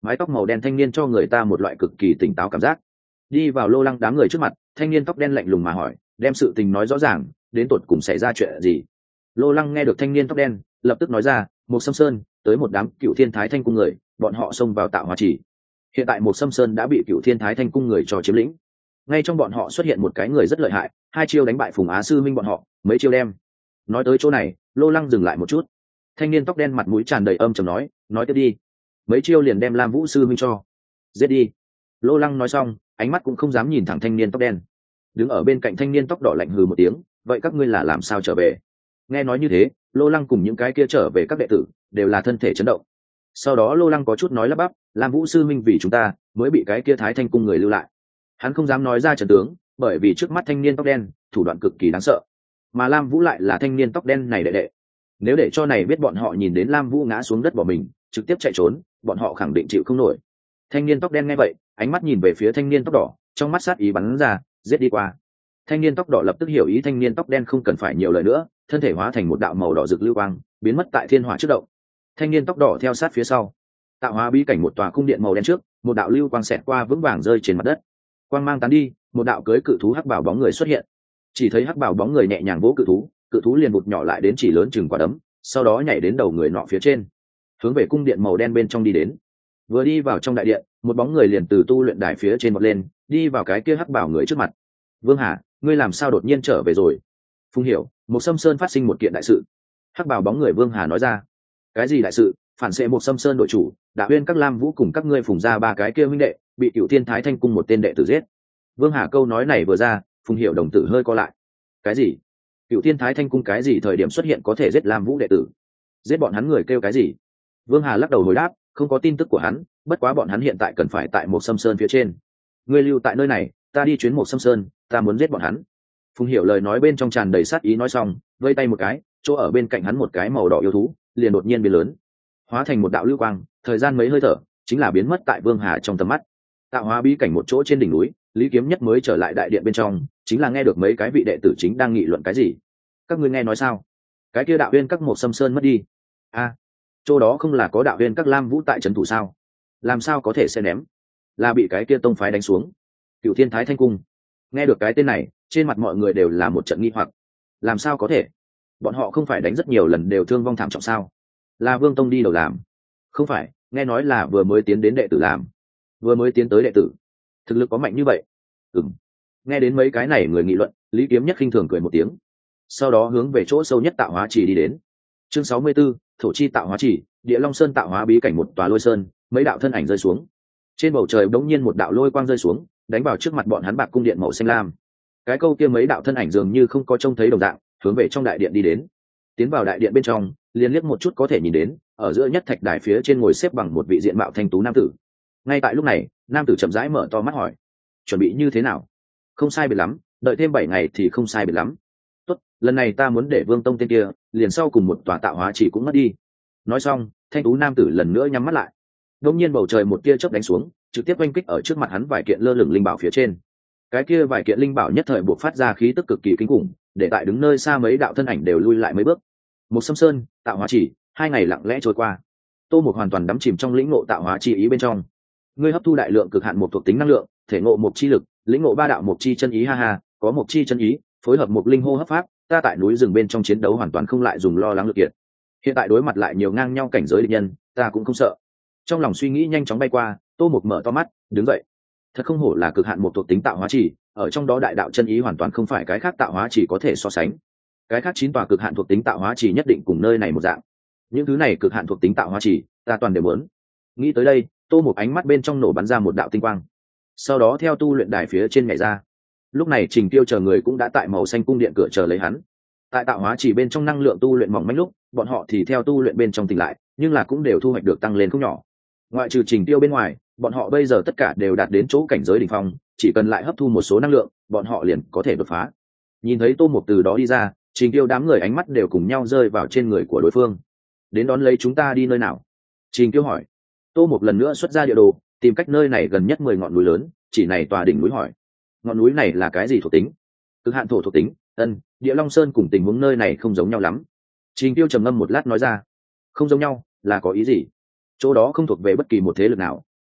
mái tóc màu đen thanh niên cho người ta một loại cực kỳ tỉnh táo cảm giác. Đi vào Lô Lăng đám người trước mặt, thanh niên tóc đen lạnh lùng mà hỏi, đem sự tình nói rõ ràng, đến tột cùng xảy ra chuyện gì. Lô Lăng nghe được thanh niên tóc đen, lập tức nói ra, một Sâm Sơn tới một đám Cựu Thiên Thái Thanh cung người, bọn họ xông vào Tạo Hóa Chỉ. Hiện tại một Sâm Sơn đã bị Cựu Thiên Thái Thanh cung người cho chiếm lĩnh. Ngay trong bọn họ xuất hiện một cái người rất lợi hại, hai chiêu đánh bại Phùng Á sư minh bọn họ, mấy chiêu đem. Nói tới chỗ này, Lô Lăng dừng lại một chút. Thanh niên tóc đen mặt mũi tràn đầy âm trầm nói, nói tiếp đi. Mấy chiêu liền đem Lam Vũ sư minh cho giết đi. Lô Lăng nói xong, ánh mắt cũng không dám nhìn thẳng thanh niên tóc đen. Đứng ở bên cạnh thanh niên tóc đỏ lạnh hừ một tiếng, vậy các ngươi là làm sao trở về? Nghe nói như thế, Lô Lăng cùng những cái kia trở về các đệ tử đều là thân thể chấn động. Sau đó Lô Lăng có chút nói lắp bắp, Lam Vũ sư minh vì chúng ta mới bị cái kia Thái Thanh cung người lưu lại. Hắn không dám nói ra trận tướng, bởi vì trước mắt thanh niên tóc đen thủ đoạn cực kỳ đáng sợ, mà Lam Vũ lại là thanh niên tóc đen này đệ đệ. Nếu để cho này biết bọn họ nhìn đến Lam Vũ ngã xuống đất bỏ mình, trực tiếp chạy trốn, bọn họ khẳng định chịu không nổi. Thanh niên tóc đen nghe vậy, ánh mắt nhìn về phía thanh niên tóc đỏ, trong mắt sát ý bắn ra, giết đi qua. Thanh niên tóc đỏ lập tức hiểu ý, thanh niên tóc đen không cần phải nhiều lời nữa, thân thể hóa thành một đạo màu đỏ rực lưu quang, biến mất tại thiên hỏa trước động. Thanh niên tóc đỏ theo sát phía sau. Tạo Hóa bí cảnh một tòa cung điện màu đen trước, một đạo lưu quang xẹt qua vững vàng rơi trên mặt đất. Quang mang tán đi, một đạo cưới cự thú hắc bảo bóng người xuất hiện. Chỉ thấy hắc bảo bóng người nhẹ nhàng vỗ cự thú, cự thú liền bụt nhỏ lại đến chỉ lớn chừng quả đấm, sau đó nhảy đến đầu người nọ phía trên, hướng về cung điện màu đen bên trong đi đến. Vừa đi vào trong đại điện, một bóng người liền từ tu luyện đài phía trên một lên, đi vào cái kia hắc bảo người trước mặt. Vương Hà, ngươi làm sao đột nhiên trở về rồi? Phùng Hiểu, một Sâm Sơn phát sinh một kiện đại sự. Hắc bảo bóng người Vương Hà nói ra. Cái gì đại sự? Phản xệ một Sâm Sơn đội chủ, đã uyên các Lam Vũ cùng các ngươi Phùng ra ba cái kia huynh đệ, bị Cựu Thiên Thái Thanh cung một tên đệ tử giết. Vương Hà câu nói này vừa ra, Phùng Hiểu đồng tử hơi co lại. Cái gì? Cựu Thiên Thái Thanh cung cái gì thời điểm xuất hiện có thể giết Lam Vũ đệ tử? Giết bọn hắn người kêu cái gì? Vương Hà lắc đầu hồi đáp, không có tin tức của hắn, bất quá bọn hắn hiện tại cần phải tại một Sâm Sơn phía trên. Ngươi lưu tại nơi này, ta đi chuyến một Sâm Sơn, ta muốn giết bọn hắn. Phùng Hiểu lời nói bên trong tràn đầy sát ý, nói xong, vây tay một cái, chỗ ở bên cạnh hắn một cái màu đỏ yêu thú, liền đột nhiên biến lớn, hóa thành một đạo lưu quang, thời gian mấy hơi thở, chính là biến mất tại Vương Hà trong tầm mắt. Tạo Hóa bí cảnh một chỗ trên đỉnh núi, Lý Kiếm Nhất mới trở lại đại điện bên trong, chính là nghe được mấy cái vị đệ tử chính đang nghị luận cái gì. Các ngươi nghe nói sao? Cái kia đạo viên các một Sâm Sơn mất đi. A, à, chỗ đó không là có đạo viên các Lam Vũ tại trấn thủ sao? Làm sao có thể sẽ ném? Là bị cái kia tông phái đánh xuống. Cựu Thiên Thái Thanh cung. Nghe được cái tên này, trên mặt mọi người đều là một trận nghi hoặc. Làm sao có thể? Bọn họ không phải đánh rất nhiều lần đều thương vong thảm trọng sao? Là Vương Tông đi đầu làm? Không phải, nghe nói là vừa mới tiến đến đệ tử làm. Vừa mới tiến tới đệ tử, thực lực có mạnh như vậy? Ừm. Nghe đến mấy cái này người nghị luận, Lý Kiếm Nhất khinh thường cười một tiếng, sau đó hướng về chỗ sâu nhất Tạo Hóa Chỉ đi đến. Chương sáu mươi 64, thổ chi Tạo Hóa Chỉ, Địa Long Sơn Tạo Hóa bí cảnh một tòa lôi sơn, mấy đạo thân ảnh rơi xuống. Trên bầu trời bỗng nhiên một đạo lôi quang rơi xuống, đánh vào trước mặt bọn hắn bạc cung điện màu xanh lam. Cái câu kia mấy đạo thân ảnh dường như không có trông thấy đồng dạng, hướng về trong đại điện đi đến. Tiến vào đại điện bên trong, liền liếc một chút có thể nhìn đến, ở giữa nhất thạch đài phía trên ngồi xếp bằng một vị diện mạo thanh tú nam tử. Ngay tại lúc này, nam tử chậm rãi mở to mắt hỏi, chuẩn bị như thế nào? Không sai biệt lắm, đợi thêm bảy ngày thì không sai biệt lắm. Tốt, lần này ta muốn để Vương Tông tên kia liền sau cùng một tòa Tạo Hóa Chỉ cũng mất đi. Nói xong, thanh tú nam tử lần nữa nhắm mắt lại. Đột nhiên bầu trời một tia chớp đánh xuống, trực tiếp oanh kích ở trước mặt hắn vài kiện lơ lửng linh bảo phía trên. Cái kia vài kiện linh bảo nhất thời buộc phát ra khí tức cực kỳ kinh khủng, để tại đứng nơi xa mấy đạo thân ảnh đều lui lại mấy bước. Một Sâm Sơn, Tạo Hóa Chỉ, hai ngày lặng lẽ trôi qua. Tô Mục hoàn toàn đắm chìm trong lĩnh ngộ Tạo Hóa Chỉ ý bên trong. Ngươi hấp thu đại lượng cực hạn một thuộc tính năng lượng, thể ngộ một chi lực, lĩnh ngộ ba đạo một chi chân ý, ha ha, có một chi chân ý, phối hợp một linh hô hấp pháp, ta tại núi rừng bên trong chiến đấu hoàn toàn không lại dùng lo lắng lực kiện. Hiện tại đối mặt lại nhiều ngang nhau cảnh giới địch nhân, ta cũng không sợ. Trong lòng suy nghĩ nhanh chóng bay qua, Tô Mục mở to mắt, đứng dậy. Thật không hổ là cực hạn một thuộc tính Tạo Hóa Chỉ, ở trong đó đại đạo chân ý hoàn toàn không phải cái khác Tạo Hóa Chỉ có thể so sánh. Cái khác chín tòa cực hạn thuộc tính Tạo Hóa Chỉ nhất định cùng nơi này một dạng. Những thứ này cực hạn thuộc tính Tạo Hóa Chỉ, ta toàn đều muốn. Nghĩ tới đây, Tô Mục ánh mắt bên trong nổ bắn ra một đạo tinh quang, sau đó theo tu luyện đài phía trên nhảy ra. Lúc này Trình Tiêu chờ người cũng đã tại màu xanh cung điện cửa chờ lấy hắn. Tại Tạo Hóa Chỉ bên trong năng lượng tu luyện mỏng manh lúc, bọn họ thì theo tu luyện bên trong tỉnh lại, nhưng là cũng đều thu hoạch được tăng lên không nhỏ. Ngoại trừ Trình Tiêu bên ngoài, bọn họ bây giờ tất cả đều đạt đến chỗ cảnh giới đỉnh phong, chỉ cần lại hấp thu một số năng lượng, bọn họ liền có thể đột phá. Nhìn thấy Tô Mục từ đó đi ra, Trình Tiêu đám người ánh mắt đều cùng nhau rơi vào trên người của đối phương. Đến đón lấy chúng ta đi nơi nào? Trình Tiêu hỏi. Tô Mục lần nữa xuất ra địa đồ, tìm cách nơi này gần nhất mười ngọn núi lớn, chỉ này tòa đỉnh núi hỏi. Ngọn núi này là cái gì thuộc tính? Cực hạn thổ thuộc tính. Ân, Địa Long Sơn cùng tình huống nơi này không giống nhau lắm. Trình Tiêu trầm ngâm một lát nói ra. Không giống nhau, là có ý gì? Chỗ đó không thuộc về bất kỳ một thế lực nào,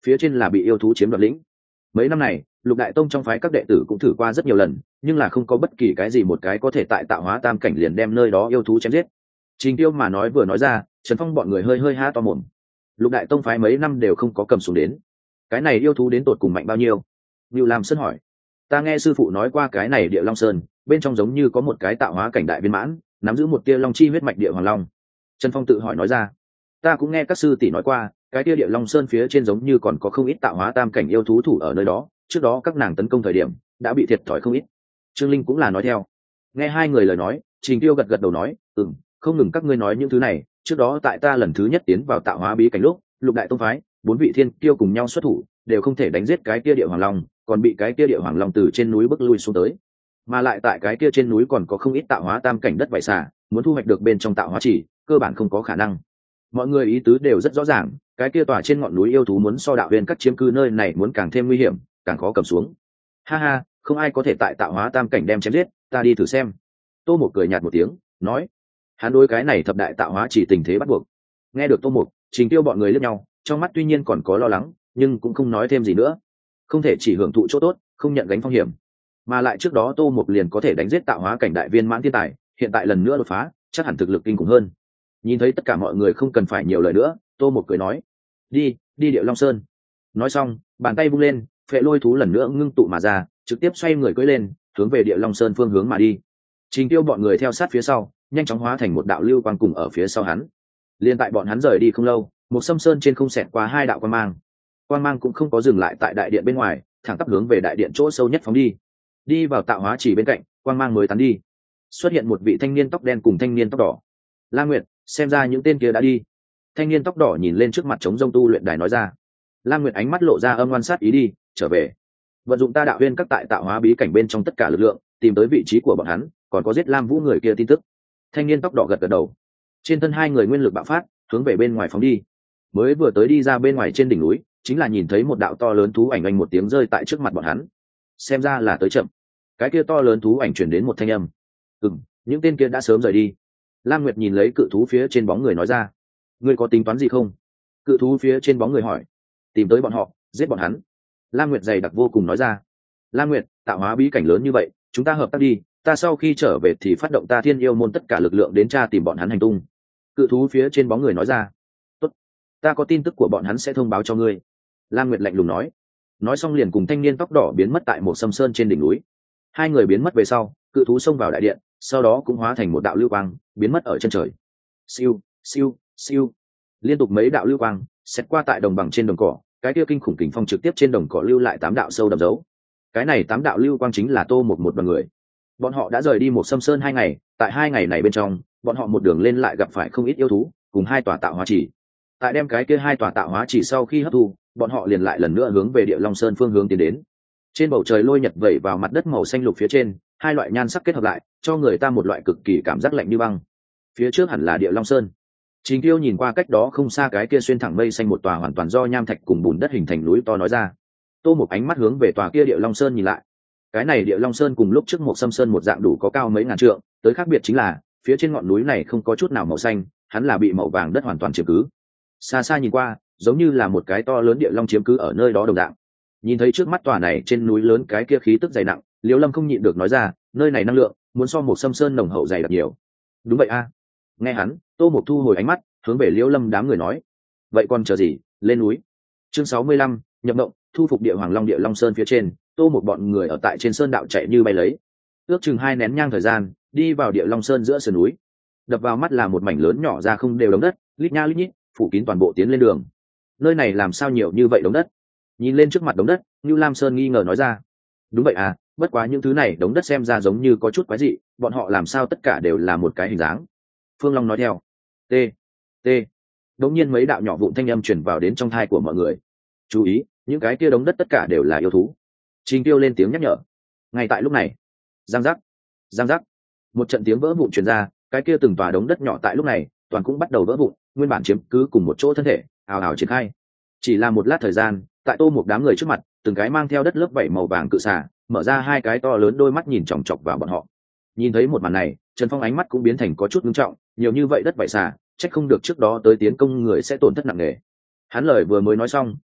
phía trên là bị yêu thú chiếm đoạt lĩnh. Mấy năm này Lục Đại Tông trong phái các đệ tử cũng thử qua rất nhiều lần, nhưng là không có bất kỳ cái gì một cái có thể tại tạo hóa tam cảnh liền đem nơi đó yêu thú chém giết. Trình Tiêu mà nói vừa nói ra, Trần Phong bọn người hơi hơi há to mồm. Lục Đại Tông phái mấy năm đều không có cầm xuống đến, cái này yêu thú đến tột cùng mạnh bao nhiêu? Lưu Lam Sơn hỏi. Ta nghe sư phụ nói qua cái này Địa Long Sơn bên trong giống như có một cái tạo hóa cảnh đại viên mãn, nắm giữ một tia long chi huyết mạch địa hoàng long. Trần Phong tự hỏi nói ra. Ta cũng nghe các sư tỷ nói qua, cái tia Địa Long Sơn phía trên giống như còn có không ít tạo hóa tam cảnh yêu thú thủ ở nơi đó, trước đó các nàng tấn công thời điểm đã bị thiệt thòi không ít. Trương Linh cũng là nói theo. Nghe hai người lời nói, Trình Tiêu gật gật đầu nói, ừm, không ngừng các ngươi nói những thứ này, trước đó tại ta lần thứ nhất tiến vào tạo hóa bí cảnh lúc, Lục Đại Tông phái bốn vị thiên kiêu cùng nhau xuất thủ, đều không thể đánh giết cái kia địa hoàng long, còn bị cái kia địa hoàng long từ trên núi bức lui xuống tới. Mà lại tại cái kia trên núi còn có không ít tạo hóa tam cảnh đất vảy xả, muốn thu hoạch được bên trong tạo hóa chỉ, cơ bản không có khả năng. Mọi người ý tứ đều rất rõ ràng, cái kia tòa trên ngọn núi yêu thú muốn so đạo huyền các chiếm cư nơi này muốn càng thêm nguy hiểm, càng khó cầm xuống. Ha ha, không ai có thể tại tạo hóa tam cảnh đem chém giết, ta đi thử xem. Tô Mục cười nhạt một tiếng, nói, hắn đối cái này thập đại tạo hóa chỉ tình thế bắt buộc. Nghe được Tô Mục, Trình Tiêu bọn người liếc nhau, trong mắt tuy nhiên còn có lo lắng, nhưng cũng không nói thêm gì nữa. Không thể chỉ hưởng thụ chỗ tốt, không nhận gánh phong hiểm. Mà lại trước đó Tô Mục liền có thể đánh giết tạo hóa cảnh đại viên mãn thiên tài, hiện tại lần nữa đột phá, chắc hẳn thực lực kinh khủng hơn. Nhìn thấy tất cả mọi người không cần phải nhiều lời nữa, Tô Mục cười nói, đi, đi Địa Long Sơn. Nói xong, bàn tay vung lên, phệ lôi thú lần nữa ngưng tụ mà ra, trực tiếp xoay người cưỡi lên, hướng về Địa Long Sơn phương hướng mà đi. Trình Tiêu bọn người theo sát phía sau, nhanh chóng hóa thành một đạo lưu quang cùng ở phía sau hắn. Liên tại bọn hắn rời đi không lâu, một sâm sơn trên không xẹt qua hai đạo quang mang. Quang mang cũng không có dừng lại tại đại điện bên ngoài, thẳng tắp hướng về đại điện chỗ sâu nhất phóng đi. Đi vào tạo hóa chỉ bên cạnh, quang mang mới tán đi. Xuất hiện một vị thanh niên tóc đen cùng thanh niên tóc đỏ. La Nguyệt, xem ra những tên kia đã đi. Thanh niên tóc đỏ nhìn lên trước mặt trống rông tu luyện đài nói ra. La Nguyệt ánh mắt lộ ra âm oan sát ý, đi, trở về. Vận dụng ta đạo huyên các tại tạo hóa bí cảnh bên trong tất cả lực lượng, tìm tới vị trí của bọn hắn, còn có giết Lam Vũ người kia tin tức. Thanh niên tóc đỏ gật gật đầu. Trên thân hai người nguyên lực bạo phát, hướng về bên ngoài phóng đi. Mới vừa tới đi ra bên ngoài trên đỉnh núi, chính là nhìn thấy một đạo to lớn thú ảnh anh một tiếng rơi tại trước mặt bọn hắn. Xem ra là tới chậm. Cái kia to lớn thú ảnh truyền đến một thanh âm. Ừm, những tên kia đã sớm rời đi. Lam Nguyệt nhìn lấy cự thú phía trên bóng người nói ra. Ngươi có tính toán gì không? Cự thú phía trên bóng người hỏi. Tìm tới bọn họ, giết bọn hắn. Lam Nguyệt dày đặc vô cùng nói ra. Lam Nguyệt, tạo hóa bí cảnh lớn như vậy, chúng ta hợp tác đi, ta sau khi trở về thì phát động ta thiên yêu môn tất cả lực lượng đến tra tìm bọn hắn hành tung. Cự thú phía trên bóng người nói ra. Tốt, ta có tin tức của bọn hắn sẽ thông báo cho ngươi. Lam Nguyệt lạnh lùng nói. Nói xong liền cùng thanh niên tóc đỏ biến mất tại một sâm sơn trên đỉnh núi. Hai người biến mất về sau, cự thú xông vào đại điện, sau đó cũng hóa thành một đạo lưu quang, biến mất ở chân trời. Siêu, siêu, siêu. Liên tục mấy đạo lưu quang xét qua tại đồng bằng trên đồng cỏ, cái kia kinh khủng kình phong trực tiếp trên đồng cỏ lưu lại tám đạo sâu đậm dấu. Cái này tám đạo lưu quang chính là Tô một một đoàn người. Bọn họ đã rời đi một sâm sơn hai ngày, tại hai ngày này bên trong, bọn họ một đường lên lại gặp phải không ít yêu thú, cùng hai tòa tạo hóa chỉ. Tại đem cái kia hai tòa tạo hóa chỉ sau khi hấp thu, bọn họ liền lại lần nữa hướng về Địa Long Sơn phương hướng tiến đến. Trên bầu trời lôi nhật vẩy vào mặt đất màu xanh lục phía trên, hai loại nhan sắc kết hợp lại, cho người ta một loại cực kỳ cảm giác lạnh như băng. Phía trước hẳn là Địa Long Sơn. Trình Tiêu nhìn qua cách đó không xa cái kia xuyên thẳng mây xanh một tòa hoàn toàn do nham thạch cùng bùn đất hình thành núi to nói ra. Tô một ánh mắt hướng về tòa kia Địa Long Sơn nhìn lại. Cái này Địa Long Sơn cùng lúc trước một sâm sơn một dạng đủ có cao mấy ngàn trượng, tới khác biệt chính là phía trên ngọn núi này không có chút nào màu xanh, hắn là bị màu vàng đất hoàn toàn chiếm cứ. Xa xa nhìn qua, giống như là một cái to lớn địa long chiếm cứ ở nơi đó đồng dạng. Nhìn thấy trước mắt tòa này trên núi lớn cái kia khí tức dày nặng, Liễu Lâm không nhịn được nói ra, nơi này năng lượng muốn so một sâm sơn nồng hậu dày đặc nhiều. Đúng vậy a. Nghe hắn, Tô Mộc thu hồi ánh mắt, hướng về Liễu Lâm đám người nói, vậy còn chờ gì, lên núi. Chương sáu mươi lăm, nhập động, thu phục địa hoàng long. Địa Long Sơn phía trên, Tô một bọn người ở tại trên sơn đạo chạy như bay lấy. Ước chừng hai nén nhang thời gian, đi vào Địa Long Sơn giữa sườn núi. Đập vào mắt là một mảnh lớn nhỏ ra không đều đống đất, lít nha lít nhít, phủ kín toàn bộ tiến lên đường. Nơi này làm sao nhiều như vậy đống đất? Nhìn lên trước mặt đống đất, Nưu Lam Sơn nghi ngờ nói ra. Đúng vậy à, bất quá những thứ này đống đất xem ra giống như có chút quái dị, bọn họ làm sao tất cả đều là một cái hình dáng. Phương Long nói theo. T. T. Đống nhiên mấy đạo nhỏ vụn thanh âm truyền vào đến trong thai của mọi người. Chú ý, những cái kia đống đất tất cả đều là yêu thú. Trình Tiêu lên tiếng nhắc nhở. Ngay tại lúc này, giang giác, giang giác, một trận tiếng vỡ vụn truyền ra, cái kia từng tòa đống đất nhỏ tại lúc này toàn cũng bắt đầu vỡ vụn, nguyên bản chiếm cứ cùng một chỗ thân thể ào ào triển khai. Chỉ là một lát thời gian, tại Tô một đám người trước mặt, từng cái mang theo đất lớp vảy màu vàng cự xà mở ra hai cái to lớn đôi mắt nhìn chòng chọc vào bọn họ. Nhìn thấy một màn này, Trần Phong ánh mắt cũng biến thành có chút nghiêm trọng, nhiều như vậy đất vảy xà, trách không được trước đó tới tiến công người sẽ tổn thất nặng nề. Hắn lời vừa mới nói xong,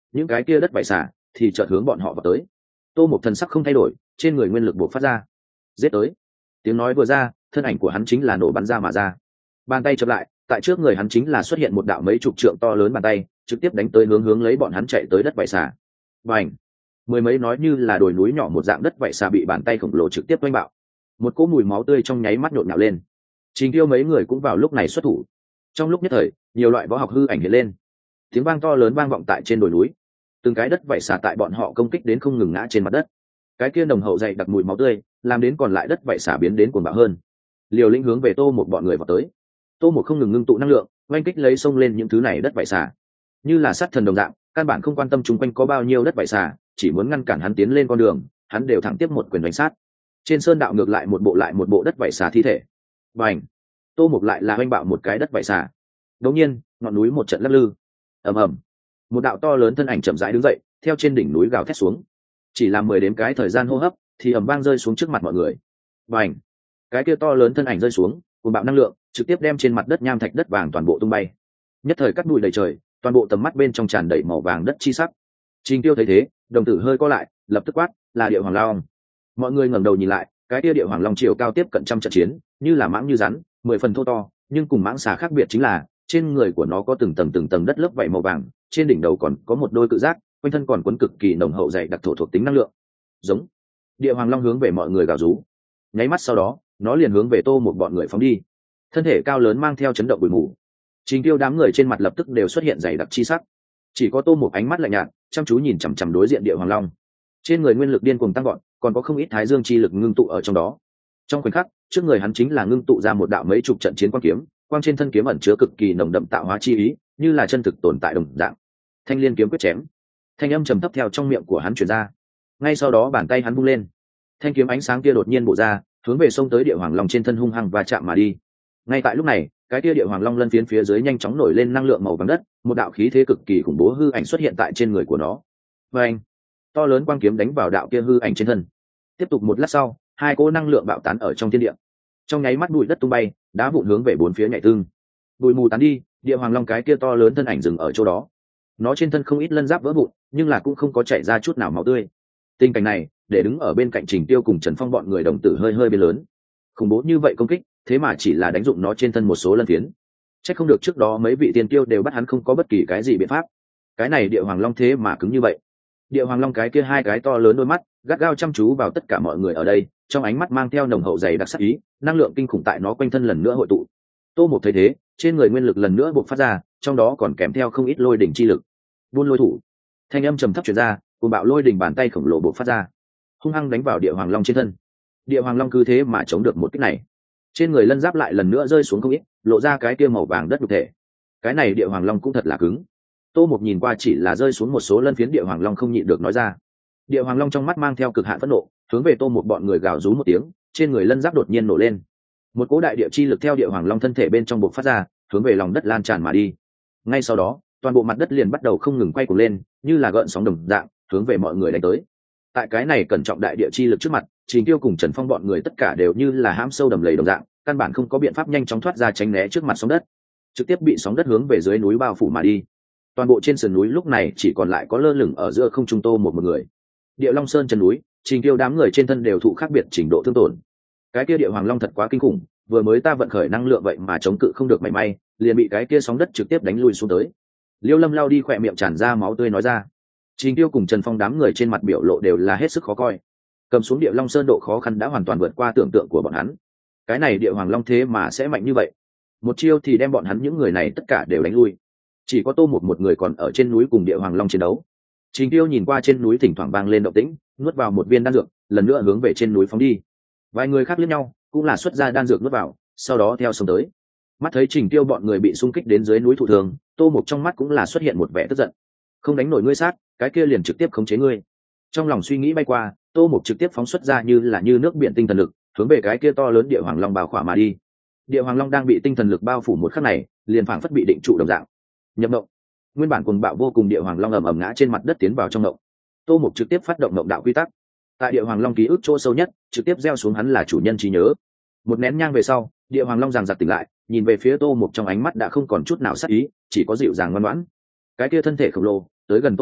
những cái kia đất vải xả thì chợt hướng bọn họ vào tới. Tô Mộc thần sắc không thay đổi, trên người nguyên lực buộc phát ra, giết tới. Tiếng nói vừa ra, thân ảnh của hắn chính là nổ bắn ra mà ra. Bàn tay chập lại, tại trước người hắn chính là xuất hiện một đạo mấy chục trượng to lớn bàn tay, trực tiếp đánh tới hướng hướng lấy bọn hắn chạy tới đất vải xả. Bành! Mười mấy nói như là đồi núi nhỏ một dạng đất vải xả bị bàn tay khổng lồ trực tiếp oanh bạo. Một cỗ mùi máu tươi trong nháy mắt nhộn nhạo lên. Trình Tiêu mấy người cũng vào lúc này xuất thủ. Trong lúc nhất thời, nhiều loại võ học hư ảnh hiện lên. Tiếng vang to lớn vang vọng tại trên đồi núi. Từng cái đất vảy xả tại bọn họ công kích đến không ngừng ngã trên mặt đất. Cái kia nồng hậu dày đặc mùi máu tươi, làm đến còn lại đất vảy xả biến đến cuồng bạo hơn. Liều lĩnh hướng về Tô một bọn người vào tới. Tô một không ngừng ngưng tụ năng lượng, oanh kích lấy xông lên những thứ này đất vảy xả. Như là sát thần đồng dạng, căn bản không quan tâm chúng quanh có bao nhiêu đất vảy xả, chỉ muốn ngăn cản hắn tiến lên con đường, hắn đều thẳng tiếp một quyền đánh sát. Trên sơn đạo ngược lại một bộ lại một bộ đất vảy xả thi thể. Bành! Tô một lại là oanh bạo một cái đất vảy xả. Đột nhiên, ngọn núi một trận lắc lư. Ầm ầm. Một đạo to lớn thân ảnh chậm rãi đứng dậy, theo trên đỉnh núi gào thét xuống. Chỉ là mười đếm cái thời gian hô hấp, thì ầm vang rơi xuống trước mặt mọi người. Bành! Cái kia to lớn thân ảnh rơi xuống, cùng bạo năng lượng trực tiếp đem trên mặt đất nham thạch đất vàng toàn bộ tung bay. Nhất thời cắt bụi đầy trời, toàn bộ tầm mắt bên trong tràn đầy màu vàng đất chi sắc. Trình Tiêu thấy thế, đồng tử hơi co lại, lập tức quát, là Địa Hoàng Long. Mọi người ngẩng đầu nhìn lại, cái kia Địa Hoàng Long chiều cao tiếp cận trăm trận chiến, như là mãng như rắn, mười phần thô to, nhưng cùng mãng xà khác biệt chính là trên người của nó có từng tầng từng tầng đất lớp vảy màu vàng, trên đỉnh đầu còn có một đôi cự giác, quanh thân còn cuốn cực kỳ nồng hậu dày đặc thổ thuộc tính năng lượng. Giống. Địa Hoàng Long hướng về mọi người gào rú. Nháy mắt sau đó, nó liền hướng về Tô một bọn người phóng đi. Thân thể cao lớn mang theo chấn động bụi mù. Trình Tiêu đám người trên mặt lập tức đều xuất hiện dày đặc chi sắc. Chỉ có Tô một ánh mắt lạnh nhạt, chăm chú nhìn chằm chằm đối diện Địa Hoàng Long. Trên người nguyên lực điên cuồng tăng vọt, còn có không ít thái dương chi lực ngưng tụ ở trong đó. Trong khoảnh khắc, trước người hắn chính là ngưng tụ ra một đạo mấy chục trận chiến quang kiếm, quang trên thân kiếm ẩn chứa cực kỳ nồng đậm tạo hóa chi ý, như là chân thực tồn tại đồng dạng. Thanh liên kiếm quyết chém. Thanh âm trầm thấp theo trong miệng của hắn truyền ra. Ngay sau đó bàn tay hắn vung lên, thanh kiếm ánh sáng kia đột nhiên bổ ra, hướng về sông tới Địa Hoàng Long trên thân hung hăng và chạm mà đi. Ngay tại lúc này, cái kia Địa Hoàng Long lân phiến phía dưới nhanh chóng nổi lên năng lượng màu vàng đất, một đạo khí thế cực kỳ khủng bố hư ảnh xuất hiện tại trên người của nó. Và anh, to lớn quang kiếm đánh vào đạo kia hư ảnh trên thân. Tiếp tục một lát sau, hai cỗ năng lượng bạo tán ở trong thiên địa. Trong nháy mắt bụi đất tung bay, đá vụn hướng về bốn phía nhảy tương. Bụi mù tán đi, Địa Hoàng Long cái kia to lớn thân ảnh dừng ở chỗ đó. Nó trên thân không ít lân giáp vỡ vụn, nhưng là cũng không có chảy ra chút nào máu tươi. Tình cảnh này, để đứng ở bên cạnh Trình Tiêu cùng Trần Phong bọn người đồng tử hơi hơi biến lớn. Khủng bố như vậy công kích, thế mà chỉ là đánh dụng nó trên thân một số lân phiến. Chắc không được trước đó mấy vị tiên tiêu đều bắt hắn không có bất kỳ cái gì biện pháp. Cái này Địa Hoàng Long thế mà cứng như vậy. Địa Hoàng Long cái kia hai cái to lớn đôi mắt, gắt gao chăm chú vào tất cả mọi người ở đây, trong ánh mắt mang theo nồng hậu dày đặc sắc ý, năng lượng kinh khủng tại nó quanh thân lần nữa hội tụ. Tô một thấy thế, trên người nguyên lực lần nữa bộc phát ra, trong đó còn kèm theo không ít lôi đỉnh chi lực. Buôn lôi thủ. Thanh âm trầm thấp truyền ra, cùng bạo lôi đỉnh bàn tay khổng lồ bộc phát ra, hung hăng đánh vào Địa Hoàng Long trên thân. Địa Hoàng Long cứ thế mà chống được một kích này. Trên người lân giáp lại lần nữa rơi xuống không ít, lộ ra cái kia màu vàng đất nhục thể. Cái này Địa Hoàng Long cũng thật là cứng. Tô một nhìn qua chỉ là rơi xuống một số lân phiến, Địa Hoàng Long không nhịn được nói ra. Địa Hoàng Long trong mắt mang theo cực hạn phẫn nộ, hướng về Tô một bọn người gào rú một tiếng, trên người lân giáp đột nhiên nổ lên. Một cỗ đại địa chi lực theo Địa Hoàng Long thân thể bên trong bộc phát ra, hướng về lòng đất lan tràn mà đi. Ngay sau đó, toàn bộ mặt đất liền bắt đầu không ngừng quay cuồng lên, như là gợn sóng đồng dạng, hướng về mọi người đánh tới. Tại cái này cẩn trọng đại địa chi lực trước mặt, Trình Tiêu cùng Trần Phong bọn người tất cả đều như là hãm sâu đầm lầy đồng dạng, căn bản không có biện pháp nhanh chóng thoát ra tránh né trước mặt sóng đất, trực tiếp bị sóng đất hướng về dưới núi bao phủ mà đi. Toàn bộ trên sườn núi lúc này chỉ còn lại có lơ lửng ở giữa không trung Tô một một người. Địa Long Sơn chân núi, Trình Tiêu đám người trên thân đều thụ khác biệt trình độ thương tổn. Cái kia Địa Hoàng Long thật quá kinh khủng, vừa mới ta vận khởi năng lượng vậy mà chống cự không được mảy may, liền bị cái kia sóng đất trực tiếp đánh lui xuống tới. Liêu Lâm lao đi khỏe miệng tràn ra máu tươi nói ra. Trình Tiêu cùng Trần Phong đám người trên mặt biểu lộ đều là hết sức khó coi. Cầm xuống Địa Long Sơn độ khó khăn đã hoàn toàn vượt qua tưởng tượng của bọn hắn. Cái này Địa Hoàng Long thế mà sẽ mạnh như vậy, một chiêu thì đem bọn hắn những người này tất cả đều đánh lui. Chỉ có Tô một một người còn ở trên núi cùng Địa Hoàng Long chiến đấu. Trình Tiêu nhìn qua trên núi thỉnh thoảng vang lên động tĩnh, nuốt vào một viên đan dược, lần nữa hướng về trên núi phóng đi. Vài người khác liếc nhau, cũng là xuất ra đan dược nuốt vào, sau đó theo sông tới. Mắt thấy Trình Tiêu bọn người bị xung kích đến dưới núi thụ thường, Tô một trong mắt cũng là xuất hiện một vẻ tức giận. Không đánh nổi ngươi sát, cái kia liền trực tiếp khống chế ngươi. Trong lòng suy nghĩ bay qua, Tô một trực tiếp phóng xuất ra như là như nước biển tinh thần lực, hướng về cái kia to lớn Địa Hoàng Long bao khỏa mà đi. Địa Hoàng Long đang bị tinh thần lực bao phủ một khắc này, liền phảng phất bị định trụ đồng dạng. Nhập động. Nguyên bản cuồng bạo vô cùng Địa Hoàng Long ầm ầm ngã trên mặt đất tiến vào trong động. Tô Mục trực tiếp phát động động đạo quy tắc. Tại Địa Hoàng Long ký ức chỗ sâu nhất, trực tiếp gieo xuống hắn là chủ nhân trí nhớ. Một nén nhang về sau, Địa Hoàng Long giằng giật tỉnh lại, nhìn về phía Tô Mục trong ánh mắt đã không còn chút nào sát ý, chỉ có dịu dàng ngoan ngoãn. Cái kia thân thể khổng lồ tới gần Tô Mục,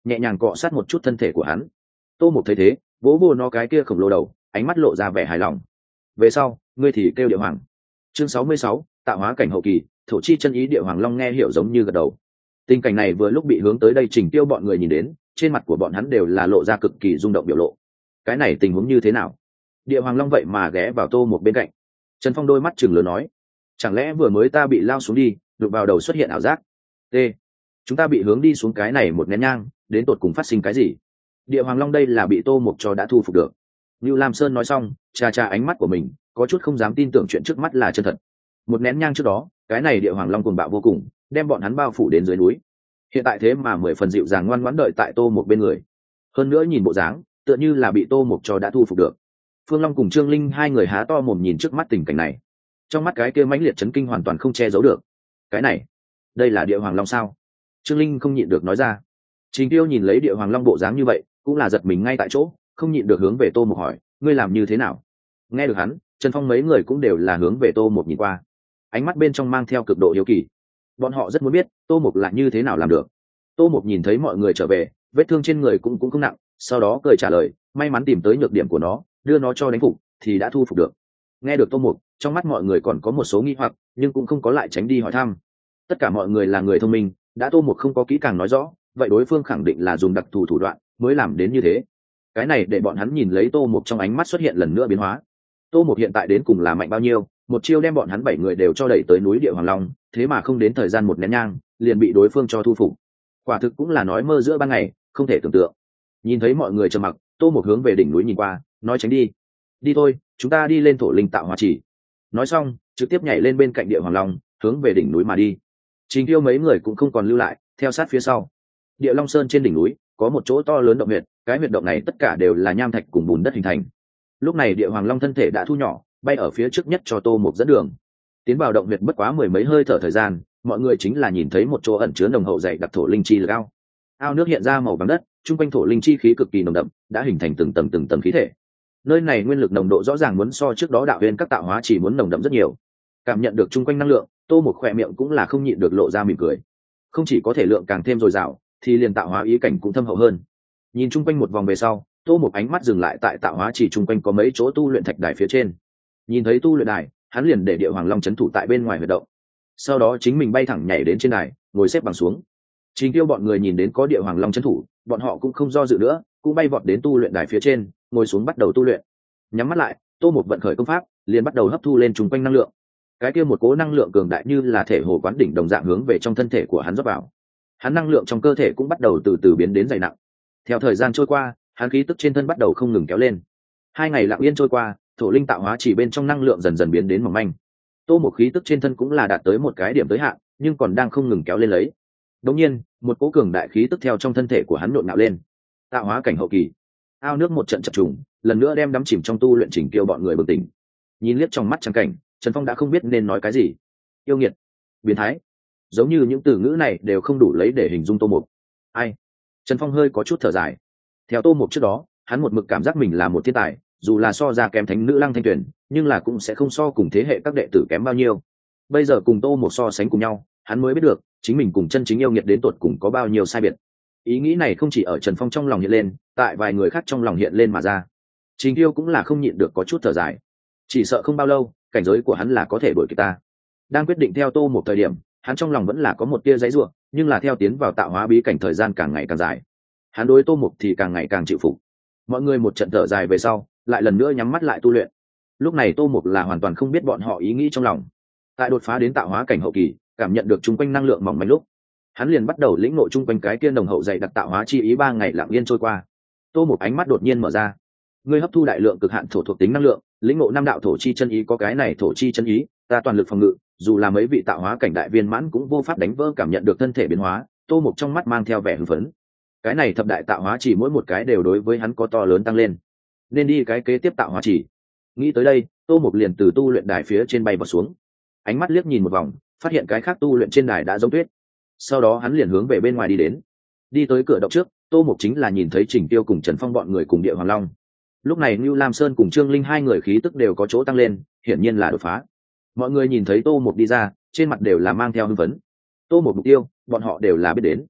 nhẹ nhàng cọ sát một chút thân thể của hắn. Tô Mục thấy thế, vỗ vô nó cái kia khổng lồ đầu, ánh mắt lộ ra vẻ hài lòng. Về sau, ngươi thì kêu Địa Hoàng. Chương sáu mươi sáu, tạo hóa cảnh hậu kỳ, thổ chi chân ý. Địa Hoàng Long nghe hiểu giống như gật đầu. Tình cảnh này vừa lúc bị hướng tới đây Trình Tiêu bọn người nhìn đến, trên mặt của bọn hắn đều là lộ ra cực kỳ rung động biểu lộ. Cái này tình huống như thế nào? Địa Hoàng Long vậy mà ghé vào Tô Mục bên cạnh. Trần Phong đôi mắt chừng lớn nói, chẳng lẽ vừa mới ta bị lao xuống đi, đụng vào đầu xuất hiện ảo giác? T. Chúng ta bị hướng đi xuống cái này một nén nhang, đến tột cùng phát sinh cái gì? Địa Hoàng Long đây là bị Tô Mục cho đã thu phục được. Nưu Lam Sơn nói xong, trà trà ánh mắt của mình, có chút không dám tin tưởng chuyện trước mắt là chân thật. Một nén nhang trước đó, cái này Địa Hoàng Long cuồng bạo vô cùng, đem bọn hắn bao phủ đến dưới núi. Hiện tại thế mà mười phần dịu dàng ngoan ngoãn đợi tại Tô Mục bên người. Hơn nữa nhìn bộ dáng, tựa như là bị Tô Mục cho đã thu phục được. Phương Long cùng Trương Linh hai người há to mồm nhìn trước mắt tình cảnh này. Trong mắt cái kia mãnh liệt chấn kinh hoàn toàn không che giấu được. Cái này, đây là Địa Hoàng Long sao? Trương Linh không nhịn được nói ra. Trình Tiêu nhìn lấy Địa Hoàng Long bộ dáng như vậy, cũng là giật mình ngay tại chỗ, không nhịn được hướng về Tô Mục hỏi, ngươi làm như thế nào? Nghe được hắn, Trần Phong mấy người cũng đều là hướng về Tô Mục nhìn qua, ánh mắt bên trong mang theo cực độ hiếu kỳ. Bọn họ rất muốn biết Tô Mục là như thế nào làm được. Tô Mục nhìn thấy mọi người trở về, vết thương trên người cũng cũng không nặng, sau đó cười trả lời, may mắn tìm tới nhược điểm của nó, đưa nó cho đánh phục, thì đã thu phục được. Nghe được Tô Mục, trong mắt mọi người còn có một số nghi hoặc, nhưng cũng không có lại tránh đi hỏi thăm. Tất cả mọi người là người thông minh, đã Tô Mục không có kỹ càng nói rõ, vậy đối phương khẳng định là dùng đặc thù thủ đoạn mới làm đến như thế. Cái này để bọn hắn nhìn lấy Tô Mục trong ánh mắt xuất hiện lần nữa biến hóa. Tô Mục hiện tại đến cùng là mạnh bao nhiêu, một chiêu đem bọn hắn bảy người đều cho đẩy tới núi Địa Hoàng Long, thế mà không đến thời gian một nén nhang, liền bị đối phương cho thu phục. Quả thực cũng là nói mơ giữa ban ngày, không thể tưởng tượng. Nhìn thấy mọi người trầm mặc, Tô Mục hướng về đỉnh núi nhìn qua, nói tránh đi. Đi thôi, chúng ta đi lên thổ linh tạo hóa chỉ. Nói xong, trực tiếp nhảy lên bên cạnh Địa Hoàng Long, hướng về đỉnh núi mà đi. Trình Tiêu mấy người cũng không còn lưu lại, theo sát phía sau. Địa Long Sơn trên đỉnh núi có một chỗ to lớn động huyệt, cái huyệt động này tất cả đều là nham thạch cùng bùn đất hình thành. Lúc này Địa Hoàng Long thân thể đã thu nhỏ, bay ở phía trước nhất cho Tô Mục dẫn đường. Tiến vào động huyệt bất quá mười mấy hơi thở thời gian, mọi người chính là nhìn thấy một chỗ ẩn chứa nồng hậu dày đặc thổ linh chi lực ao. Ao nước hiện ra màu vàng đất, trung quanh thổ linh chi khí cực kỳ nồng đậm, đã hình thành từng tầng từng tầng khí thể. Nơi này nguyên lực nồng độ rõ ràng muốn so trước đó đạo huyền các tạo hóa chỉ muốn nồng đậm rất nhiều. Cảm nhận được trung quanh năng lượng, Tô Mục khỏe miệng cũng là không nhịn được lộ ra mỉm cười. Không chỉ có thể lượng càng thêm dồi dào, thì liền tạo hóa ý cảnh cũng thâm hậu hơn. Nhìn trung quanh một vòng về sau, Tô Mục ánh mắt dừng lại tại tạo hóa chỉ trung quanh có mấy chỗ tu luyện thạch đài phía trên. Nhìn thấy tu luyện đài, hắn liền để Địa Hoàng Long trấn thủ tại bên ngoài huyệt động. Sau đó chính mình bay thẳng nhảy đến trên đài, ngồi xếp bằng xuống. Trình Tiêu bọn người nhìn đến có Địa Hoàng Long trấn thủ, bọn họ cũng không do dự nữa, cũng bay vọt đến tu luyện đài phía trên, ngồi xuống bắt đầu tu luyện. Nhắm mắt lại, Tô Mục vận khởi công pháp, liền bắt đầu hấp thu lên trung quanh năng lượng. Cái kia một cố năng lượng cường đại như là thể hồ quán đỉnh đồng dạng hướng về trong thân thể của hắn rót vào. Hắn năng lượng trong cơ thể cũng bắt đầu từ từ biến đến dày nặng. Theo thời gian trôi qua, hắn khí tức trên thân bắt đầu không ngừng kéo lên. Hai ngày lặng yên trôi qua, thổ linh tạo hóa chỉ bên trong năng lượng dần dần biến đến mỏng manh. Tô Mục khí tức trên thân cũng là đạt tới một cái điểm tới hạn, nhưng còn đang không ngừng kéo lên lấy. Đống nhiên, một cỗ cường đại khí tức theo trong thân thể của hắn nhộn nhạo lên. Tạo hóa cảnh hậu kỳ. Ao nước một trận chập trùng, lần nữa đem đắm chìm trong tu luyện Trình Kiêu bọn người bừng tỉnh. Nhìn liếc trong mắt trắng cảnh, Trần Phong đã không biết nên nói cái gì. Yêu nghiệt, biến thái, giống như những từ ngữ này đều không đủ lấy để hình dung Tô Mục. Ai? Trần Phong hơi có chút thở dài. Theo Tô Mục trước đó, hắn một mực cảm giác mình là một thiên tài, dù là so ra kém thánh nữ Lăng Thanh Tuyền, nhưng là cũng sẽ không so cùng thế hệ các đệ tử kém bao nhiêu. Bây giờ cùng Tô Mục so sánh cùng nhau, hắn mới biết được chính mình cùng chân chính yêu nghiệt đến tột cùng có bao nhiêu sai biệt. Ý nghĩ này không chỉ ở Trần Phong trong lòng hiện lên, tại vài người khác trong lòng hiện lên mà ra. Trình Tiêu cũng là không nhịn được có chút thở dài. Chỉ sợ không bao lâu, cảnh giới của hắn là có thể đuổi kịp ta. Đang quyết định theo Tô Mục thời điểm, hắn trong lòng vẫn là có một tia giãy giụa, nhưng là theo tiến vào tạo hóa bí cảnh thời gian càng ngày càng dài, hắn đối Tô Mục thì càng ngày càng chịu phục. Mọi người một trận thở dài về sau, lại lần nữa nhắm mắt lại tu luyện. Lúc này Tô Mục là hoàn toàn không biết bọn họ ý nghĩ trong lòng. Tại đột phá đến tạo hóa cảnh hậu kỳ, cảm nhận được chung quanh năng lượng mỏng manh lúc, hắn liền bắt đầu lĩnh ngộ chung quanh cái kia nồng hậu dày đặc tạo hóa chi ý. Ba ngày lặng yên trôi qua, Tô Mục ánh mắt đột nhiên mở ra. Ngươi hấp thu đại lượng cực hạn thổ thuộc tính năng lượng, lĩnh ngộ năm đạo thổ chi chân ý. Có cái này thổ chi chân ý, ta toàn lực phòng ngự, dù là mấy vị tạo hóa cảnh đại viên mãn cũng vô pháp đánh vỡ. Cảm nhận được thân thể biến hóa, Tô Mục trong mắt mang theo vẻ hưng phấn. Cái này thập đại tạo hóa chỉ mỗi một cái đều đối với hắn có to lớn tăng lên, nên đi cái kế tiếp tạo hóa chỉ. Nghĩ tới đây, Tô Mục liền từ tu luyện đài phía trên bay vào xuống, ánh mắt liếc nhìn một vòng, phát hiện cái khác tu luyện trên đài đã giống tuyết. Sau đó hắn liền hướng về bên ngoài đi đến. Đi tới cửa động trước, Tô Mục chính là nhìn thấy Trình Tiêu cùng Trần Phong bọn người cùng Địa Hoàng Long. Lúc này Nưu Lam Sơn cùng Trương Linh hai người khí tức đều có chỗ tăng lên, hiển nhiên là đột phá. Mọi người nhìn thấy Tô Mục đi ra, trên mặt đều là mang theo hưng phấn. Tô Mục mục tiêu, bọn họ đều là biết đến.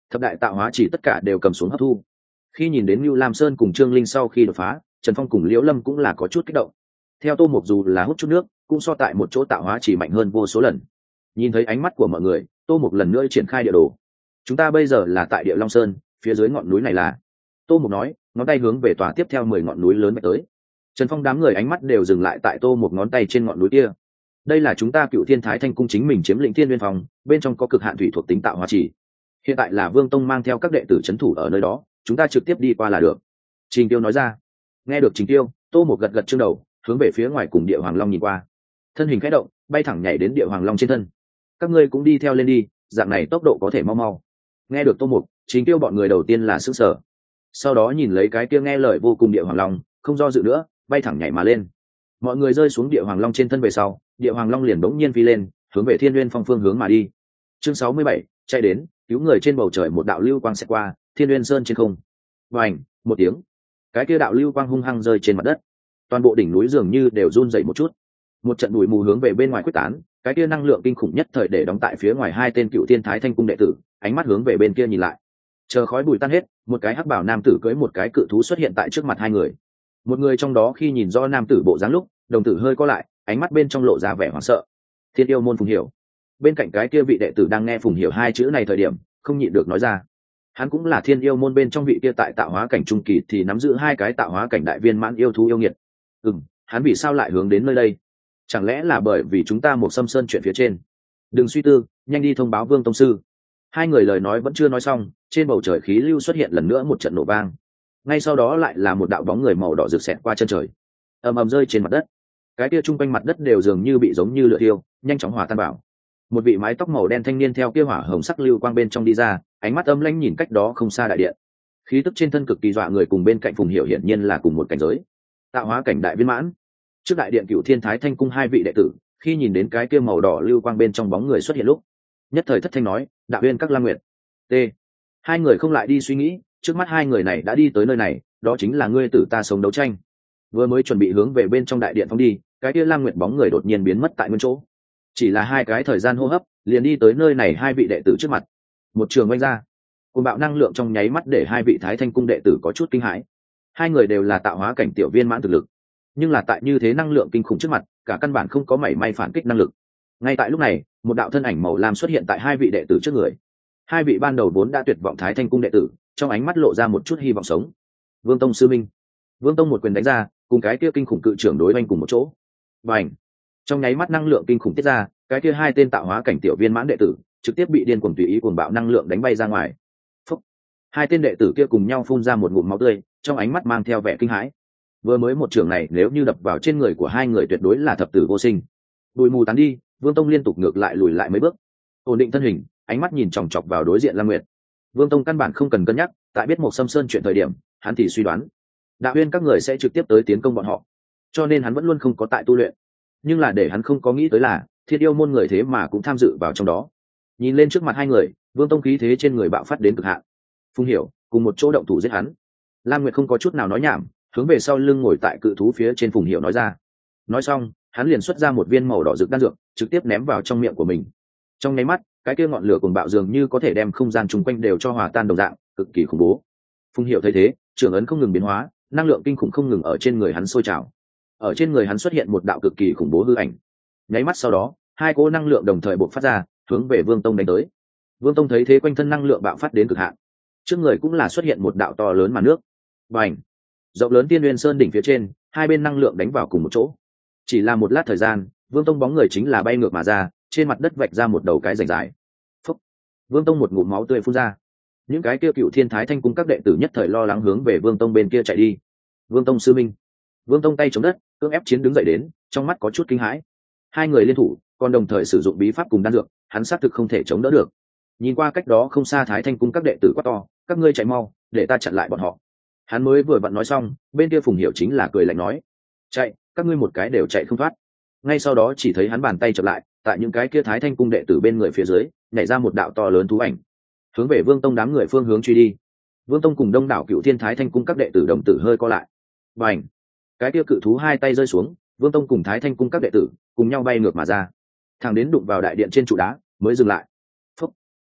Thập đại tạo hóa chỉ tất cả đều cầm xuống hấp thu. Khi nhìn đến Lưu Lam Sơn cùng Trương Linh sau khi đột phá, Trần Phong cùng Liễu Lâm cũng là có chút kích động. Theo Tô Mục dù là hút chút nước, cũng so tại một chỗ tạo hóa chỉ mạnh hơn vô số lần. Nhìn thấy ánh mắt của mọi người, Tô Mục lần nữa triển khai địa đồ. Chúng ta bây giờ là tại Địa Long Sơn, phía dưới ngọn núi này là. Tô Mục nói, ngón tay hướng về tòa tiếp theo mười ngọn núi lớn bay tới. Trần Phong đám người ánh mắt đều dừng lại tại Tô Mục ngón tay trên ngọn núi kia. Đây là chúng ta Cựu Thiên Thái Thanh cung chính mình chiếm lĩnh Thiên Nguyên Phòng, bên trong có cực hạn thủy thuộc tính tạo hóa chỉ. Hiện tại là Vương Tông mang theo các đệ tử trấn thủ ở nơi đó, chúng ta trực tiếp đi qua là được. Trình Tiêu nói ra. Nghe được Trình Tiêu, Tô Mục gật gật chương đầu, hướng về phía ngoài cùng Địa Hoàng Long nhìn qua. Thân hình khẽ động, bay thẳng nhảy đến Địa Hoàng Long trên thân. Các ngươi cũng đi theo lên đi, dạng này tốc độ có thể mau mau. Nghe được Tô Mục, Trình Tiêu bọn người đầu tiên là sửng sở. Sau đó nhìn lấy cái kia nghe lời vô cùng Địa Hoàng Long, không do dự nữa, bay thẳng nhảy mà lên. Mọi người rơi xuống Địa Hoàng Long trên thân về sau, Địa Hoàng Long liền bỗng nhiên phi lên, hướng về Thiên Nguyên Phong phương hướng mà đi. Chương sáu mươi bảy, chạy đến, cứu người. Trên bầu trời một đạo lưu quang sẽ qua, Thiên Nguyên Sơn trên không. Vành, một tiếng, cái kia đạo lưu quang hung hăng rơi trên mặt đất. Toàn bộ đỉnh núi dường như đều run dậy một chút. Một trận bụi mù hướng về bên ngoài quyết tán, cái kia năng lượng kinh khủng nhất thời để đóng tại phía ngoài hai tên Cựu Thiên Thái Thanh cung đệ tử, ánh mắt hướng về bên kia nhìn lại. Chờ khói bụi tan hết, một cái hắc bảo nam tử cưỡi một cái cự thú xuất hiện tại trước mặt hai người. Một người trong đó khi nhìn rõ nam tử bộ dáng lúc, đồng tử hơi co lại, ánh mắt bên trong lộ ra vẻ hoảng sợ. Thiên Yêu môn Phùng Hiểu. Bên cạnh cái kia vị đệ tử đang nghe Phùng Hiểu hai chữ này thời điểm, không nhịn được nói ra. Hắn cũng là Thiên Yêu môn bên trong vị kia tại tạo hóa cảnh trung kỳ thì nắm giữ hai cái tạo hóa cảnh đại viên mãn yêu thú yêu nghiệt. Ừm, hắn vì sao lại hướng đến nơi đây? Chẳng lẽ là bởi vì chúng ta một xâm sơn chuyện phía trên? Đừng suy tư, nhanh đi thông báo Vương tông sư. Hai người lời nói vẫn chưa nói xong, trên bầu trời khí lưu xuất hiện lần nữa một trận nổ vang. Ngay sau đó lại là một đạo bóng người màu đỏ rực xẹt qua chân trời, ầm ầm rơi trên mặt đất. Cái kia trung quanh mặt đất đều dường như bị giống như lửa thiêu, nhanh chóng hòa tan vào. Một vị mái tóc màu đen thanh niên theo kia hỏa hồng sắc lưu quang bên trong đi ra, ánh mắt âm lãnh nhìn cách đó không xa đại điện. Khí tức trên thân cực kỳ dọa người, cùng bên cạnh Phùng Hiểu hiển nhiên là cùng một cảnh giới, tạo hóa cảnh đại viên mãn. Trước đại điện Cựu Thiên Thái Thanh cung hai vị đệ tử, khi nhìn đến cái kia màu đỏ lưu quang bên trong bóng người xuất hiện lúc, nhất thời thất thanh nói, đạo uyên các Lam Nguyệt. T. Hai người không lại đi suy nghĩ, trước mắt hai người này đã đi tới nơi này, đó chính là ngươi tử ta sống đấu tranh. Vừa mới chuẩn bị hướng về bên trong đại điện phóng đi, cái kia Lam Nguyệt bóng người đột nhiên biến mất tại nguyên chỗ. Chỉ là hai cái thời gian hô hấp, liền đi tới nơi này hai vị đệ tử trước mặt. Một trường oanh ra, cuồng bạo năng lượng trong nháy mắt để hai vị Thái Thanh cung đệ tử có chút kinh hãi. Hai người đều là tạo hóa cảnh tiểu viên mãn thực lực, nhưng là tại như thế năng lượng kinh khủng trước mặt, cả căn bản không có mảy may phản kích năng lực. Ngay tại lúc này, một đạo thân ảnh màu lam xuất hiện tại hai vị đệ tử trước người. Hai vị ban đầu vốn đã tuyệt vọng Thái Thanh cung đệ tử, trong ánh mắt lộ ra một chút hy vọng sống. Vương tông sư minh. Vương tông một quyền đánh ra, cùng cái kia kinh khủng cự trưởng đối oanh cùng một chỗ. Bành! Trong nháy mắt năng lượng kinh khủng tiết ra, cái kia hai tên tạo hóa cảnh tiểu viên mãn đệ tử trực tiếp bị điên cuồng tùy ý cuồng bạo năng lượng đánh bay ra ngoài. Phúc! Hai tên đệ tử kia cùng nhau phun ra một ngụm máu tươi, trong ánh mắt mang theo vẻ kinh hãi. Vừa mới một trường này nếu như đập vào trên người của hai người tuyệt đối là thập tử vô sinh. Bụi mù tán đi, Vương tông liên tục ngược lại lùi lại mấy bước, ổn định thân hình, ánh mắt nhìn chòng chọc vào đối diện Lam Nguyệt. Vương tông căn bản không cần cân nhắc, tại biết một xâm sơn chuyện thời điểm, hắn thì suy đoán đạo uyên các người sẽ trực tiếp tới tiến công bọn họ, cho nên hắn vẫn luôn không có tại tu luyện. Nhưng là để hắn không có nghĩ tới là Thiên Yêu môn người thế mà cũng tham dự vào trong đó. Nhìn lên trước mặt hai người, Vương tông khí thế trên người bạo phát đến cực hạn. Phùng Hiểu cùng một chỗ động thủ giết hắn. Lam Nguyệt không có chút nào nói nhảm, hướng về sau lưng ngồi tại cự thú phía trên Phùng Hiểu nói ra. Nói xong, hắn liền xuất ra một viên màu đỏ rực đan dược, trực tiếp ném vào trong miệng của mình. Trong nháy mắt, cái kia ngọn lửa cuồng bạo dường như có thể đem không gian chung quanh đều cho hòa tan đồng dạng, cực kỳ khủng bố. Phùng Hiểu thấy thế, trưởng ấn không ngừng biến hóa, năng lượng kinh khủng không ngừng ở trên người hắn sôi trào. Ở trên người hắn xuất hiện một đạo cực kỳ khủng bố hư ảnh. Nháy mắt sau đó, hai cỗ năng lượng đồng thời bộc phát ra, hướng về Vương tông đánh tới. Vương tông thấy thế, quanh thân năng lượng bạo phát đến cực hạn. Trước người cũng là xuất hiện một đạo to lớn màn nước. Bành! Rộng lớn Tiên Nguyên Sơn đỉnh phía trên, hai bên năng lượng đánh vào cùng một chỗ. Chỉ là một lát thời gian, Vương tông bóng người chính là bay ngược mà ra, trên mặt đất vạch ra một đầu cái rãnh dài. Phúc! Vương tông một ngụm máu tươi phun ra. Những cái kia Cựu Thiên Thái Thanh cung các đệ tử nhất thời lo lắng hướng về Vương tông bên kia chạy đi. Vương tông sư minh. Vương tông tay chống đất, cưỡng ép chiến đứng dậy đến, trong mắt có chút kinh hãi. Hai người liên thủ, còn đồng thời sử dụng bí pháp cùng đan dược, hắn xác thực không thể chống đỡ được. Nhìn qua cách đó không xa Thái Thanh cung các đệ tử quát to, các ngươi chạy mau, để ta chặn lại bọn họ. Hắn mới vừa vặn nói xong, bên kia Phùng Hiểu chính là cười lạnh nói, chạy, các ngươi một cái đều chạy không thoát. Ngay sau đó chỉ thấy hắn bàn tay chập lại, tại những cái kia Thái Thanh cung đệ tử bên người phía dưới, nhảy ra một đạo to lớn thú ảnh, hướng về Vương tông đám người phương hướng truy đi. Vương tông cùng đông đảo Cựu Thiên Thái Thanh cung các đệ tử đồng tử hơi co lại. Bành! Cái kia cự thú hai tay rơi xuống, Vương tông cùng Thái Thanh cung các đệ tử cùng nhau bay ngược mà ra, thẳng đến đụng vào đại điện trên trụ đá mới dừng lại. Phúc!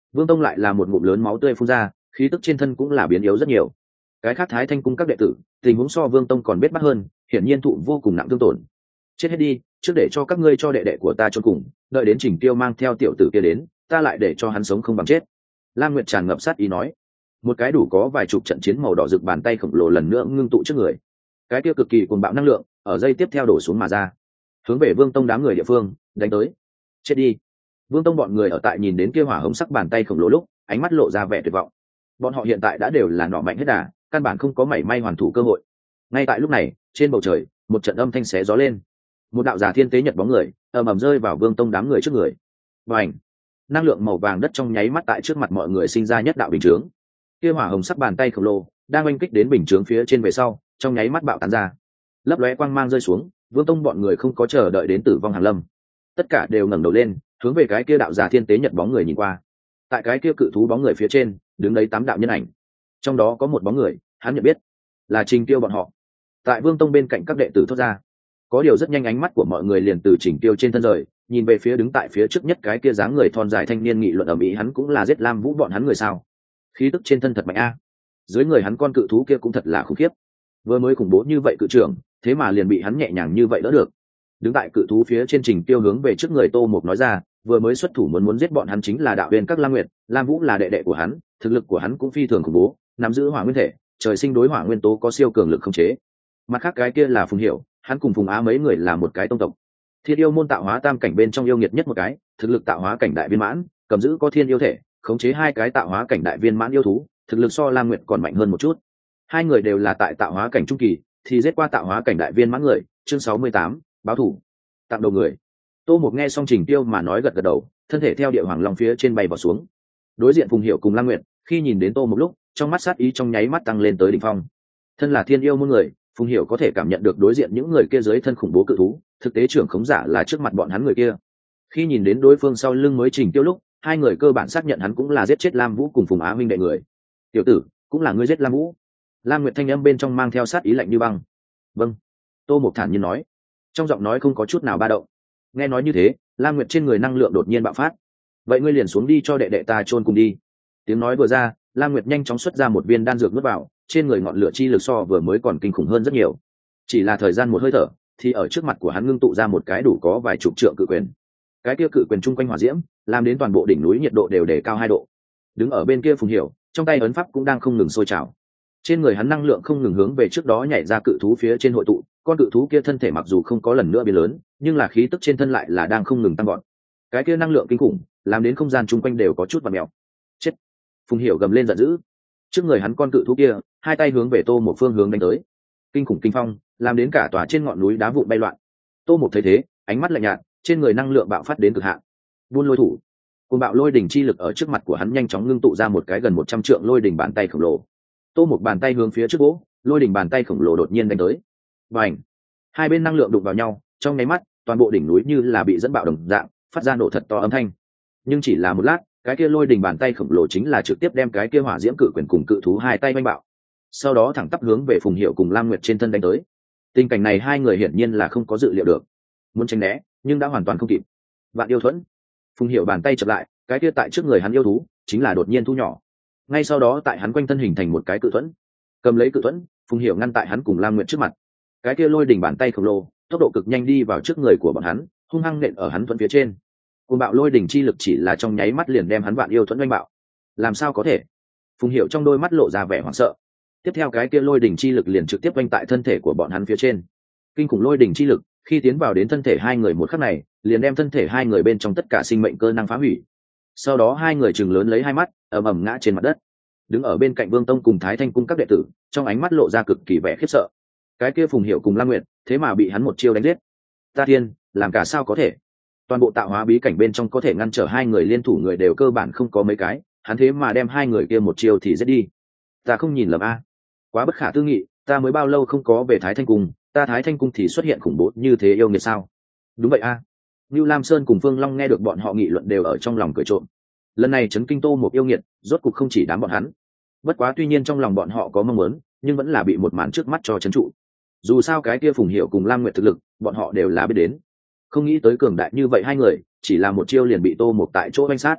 Vương Tông lại là một ngụm lớn máu tươi phun ra, khí tức trên thân cũng là biến yếu rất nhiều. Cái khác Thái Thanh cung các đệ tử tình huống so Vương Tông còn biết bắt hơn, hiển nhiên thụ vô cùng nặng thương tổn. Chết hết đi, trước để cho các ngươi cho đệ đệ của ta chôn cùng, đợi đến Trình Tiêu mang theo tiểu tử kia đến, ta lại để cho hắn sống không bằng chết. Lam Nguyệt tràn ngập sát ý nói. Một cái đủ có vài chục trận chiến màu đỏ rực bàn tay khổng lồ lần nữa ngưng tụ trước người. Cái kia cực kỳ cuồng bạo năng lượng, ở giây tiếp theo đổ xuống mà ra, hướng về Vương Tông đám người địa phương đánh tới. Chết đi. Vương Tông bọn người ở tại nhìn đến kia hỏa hồng sắc bàn tay khổng lồ lúc, ánh mắt lộ ra vẻ tuyệt vọng. Bọn họ hiện tại đã đều là nỏ mạnh hết đà, căn bản không có mảy may hoàn thủ cơ hội. Ngay tại lúc này, trên bầu trời, một trận âm thanh xé gió lên. Một đạo giả thiên tế nhật bóng người, ầm ầm rơi vào Vương Tông đám người trước người. Bành! Năng lượng màu vàng đất trong nháy mắt tại trước mặt mọi người sinh ra nhất đạo bình chướng. Kia hỏa hồng sắc bàn tay khổng lồ đang oanh kích đến bình chướng phía trên về sau, trong nháy mắt bạo tán ra. Lấp lóe quang mang rơi xuống, Vương Tông bọn người không có chờ đợi đến tử vong hàng lâm, tất cả đều ngẩng đầu lên, hướng về cái kia đạo giả thiên tế nhật bóng người nhìn qua. Tại cái kia cự thú bóng người phía trên, đứng đấy tám đạo nhân ảnh. Trong đó có một bóng người, hắn nhận biết, là Trình Tiêu bọn họ. Tại Vương Tông bên cạnh các đệ tử thốt ra. Có điều rất nhanh ánh mắt của mọi người liền từ Trình Tiêu trên thân rời, nhìn về phía đứng tại phía trước nhất cái kia dáng người thon dài thanh niên nghị luận ở mỹ, hắn cũng là giết Lam Vũ bọn hắn người sao? Khí tức trên thân thật mạnh a. Dưới người hắn con cự thú kia cũng thật là khủng khiếp. Vừa mới khủng bố như vậy cự trưởng, thế mà liền bị hắn nhẹ nhàng như vậy đỡ được. Đứng tại cự thú phía trên Trình Tiêu hướng về trước người Tô Mục nói ra, vừa mới xuất thủ muốn muốn giết bọn hắn chính là đạo viên các Lam Nguyệt, Lam Vũ là đệ đệ của hắn, thực lực của hắn cũng phi thường khủng bố, nắm giữ hỏa nguyên thể, trời sinh đối hỏa nguyên tố có siêu cường lực khống chế. Mặt khác cái kia là Phùng Hiểu, hắn cùng Phùng Á mấy người là một cái tông tộc. Thiên yêu môn tạo hóa tam cảnh bên trong yêu nghiệt nhất một cái, thực lực tạo hóa cảnh đại viên mãn, cầm giữ có thiên yêu thể, khống chế hai cái tạo hóa cảnh đại viên mãn yêu thú, thực lực so Lam Nguyệt còn mạnh hơn một chút. Hai người đều là tại tạo hóa cảnh trung kỳ, thì giết qua tạo hóa cảnh đại viên mãn người. Chương sáu mươi tám, báo thủ. Tặng đầu người. Tô Mục nghe xong Trình Tiêu mà nói gật gật đầu, thân thể theo địa hoàng long phía trên bay vào xuống. Đối diện Phùng Hiểu cùng Lam Nguyệt, khi nhìn đến Tô Mục lúc, trong mắt sát ý trong nháy mắt tăng lên tới đỉnh phong. Thân là thiên yêu môn người, Phùng Hiểu có thể cảm nhận được đối diện những người kia dưới thân khủng bố cự thú, thực tế trưởng khống giả là trước mặt bọn hắn người kia. Khi nhìn đến đối phương sau lưng mới Trình Tiêu lúc, hai người cơ bản xác nhận hắn cũng là giết chết Lam Vũ cùng Phùng Á huynh đệ người. Tiểu tử, cũng là ngươi giết Lam Vũ? Lam Nguyệt thanh âm bên trong mang theo sát ý lạnh như băng. Vâng. Tô Mục thản nhiên nói, trong giọng nói không có chút nào ba động. Nghe nói như thế, Lam Nguyệt trên người năng lượng đột nhiên bạo phát. Vậy ngươi liền xuống đi cho đệ đệ ta chôn cùng đi. Tiếng nói vừa ra, Lam Nguyệt nhanh chóng xuất ra một viên đan dược nuốt vào, trên người ngọn lửa chi lực so vừa mới còn kinh khủng hơn rất nhiều. Chỉ là thời gian một hơi thở, thì ở trước mặt của hắn ngưng tụ ra một cái đủ có vài chục trượng cự quyền. Cái kia cự quyền chung quanh hỏa diễm, làm đến toàn bộ đỉnh núi nhiệt độ đều đề cao hai độ. Đứng ở bên kia Phùng Hiểu, trong tay ấn pháp cũng đang không ngừng sôi trào. Trên người hắn năng lượng không ngừng hướng về trước đó nhảy ra cự thú phía trên hội tụ, con cự thú kia thân thể mặc dù không có lần nữa biến lớn, nhưng là khí tức trên thân lại là đang không ngừng tăng gọn. Cái kia năng lượng kinh khủng, làm đến không gian chung quanh đều có chút vặn mèo. Chết! Phùng Hiểu gầm lên giận dữ. Trước người hắn con cự thú kia, hai tay hướng về Tô một phương hướng đánh tới. Kinh khủng kinh phong, làm đến cả tòa trên ngọn núi đá vụn bay loạn. Tô một thấy thế, ánh mắt lạnh nhạt, trên người năng lượng bạo phát đến cực hạn. Buôn lôi thủ, cùng bạo lôi đỉnh chi lực ở trước mặt của hắn nhanh chóng ngưng tụ ra một cái gần một trăm trượng lôi đỉnh bàn tay khổng lồ. Tô một bàn tay hướng phía trước vỗ, lôi đỉnh bàn tay khổng lồ đột nhiên đánh tới. Bành! Hai bên năng lượng đụng vào nhau, trong nháy mắt, toàn bộ đỉnh núi như là bị dẫn bạo đồng dạng, phát ra nổ thật to âm thanh. Nhưng chỉ là một lát, cái kia lôi đỉnh bàn tay khổng lồ chính là trực tiếp đem cái kia hỏa diễm cự quyền cùng cự thú hai tay vanh bạo. Sau đó thẳng tắp hướng về Phùng Hiểu cùng Lam Nguyệt trên thân đánh tới. Tình cảnh này hai người hiển nhiên là không có dự liệu được, muốn tránh né, nhưng đã hoàn toàn không kịp. Vạn yêu thuẫn. Phùng Hiểu bàn tay chập lại, cái kia tại trước người hắn yêu thú, chính là đột nhiên thu nhỏ. Ngay sau đó tại hắn quanh thân hình thành một cái cự thuẫn. Cầm lấy cự thuẫn, Phùng Hiểu ngăn tại hắn cùng Lam Nguyệt trước mặt. Cái kia lôi đỉnh bàn tay khổng lồ, tốc độ cực nhanh đi vào trước người của bọn hắn, hung hăng nện ở hắn thuẫn phía trên. Cuồng bạo lôi đỉnh chi lực chỉ là trong nháy mắt liền đem hắn vạn yêu thuẫn oanh bạo. Làm sao có thể? Phùng Hiểu trong đôi mắt lộ ra vẻ hoảng sợ. Tiếp theo cái kia lôi đỉnh chi lực liền trực tiếp oanh tại thân thể của bọn hắn phía trên. Kinh khủng lôi đỉnh chi lực, khi tiến vào đến thân thể hai người một khắc này, liền đem thân thể hai người bên trong tất cả sinh mệnh cơ năng phá hủy. Sau đó hai người chừng lớn lấy hai mắt, ầm ầm ngã trên mặt đất. Đứng ở bên cạnh Vương Tông cùng Thái Thanh cung các đệ tử, trong ánh mắt lộ ra cực kỳ vẻ khiếp sợ. Cái kia Phùng Hiểu cùng Lam Nguyệt, thế mà bị hắn một chiêu đánh giết. Ta thiên, làm cả sao có thể? Toàn bộ tạo hóa bí cảnh bên trong có thể ngăn trở hai người liên thủ người đều cơ bản không có mấy cái, hắn thế mà đem hai người kia một chiêu thì giết đi. Ta không nhìn lầm a, quá bất khả tư nghị, ta mới bao lâu không có về Thái Thanh cung, ta Thái Thanh cung thì xuất hiện khủng bố như thế yêu nghiệt sao? Đúng vậy a. Nưu Lam Sơn cùng Phương Long nghe được bọn họ nghị luận đều ở trong lòng cười trộm. Lần này chấn kinh Tô một yêu nghiệt, rốt cục không chỉ đám bọn hắn. Bất quá tuy nhiên trong lòng bọn họ có mong muốn, nhưng vẫn là bị một màn trước mắt cho chấn trụ. Dù sao cái kia Phùng Hiểu cùng Lam Nguyệt thực lực, bọn họ đều là biết đến. Không nghĩ tới cường đại như vậy hai người, chỉ là một chiêu liền bị Tô một tại chỗ oanh sát.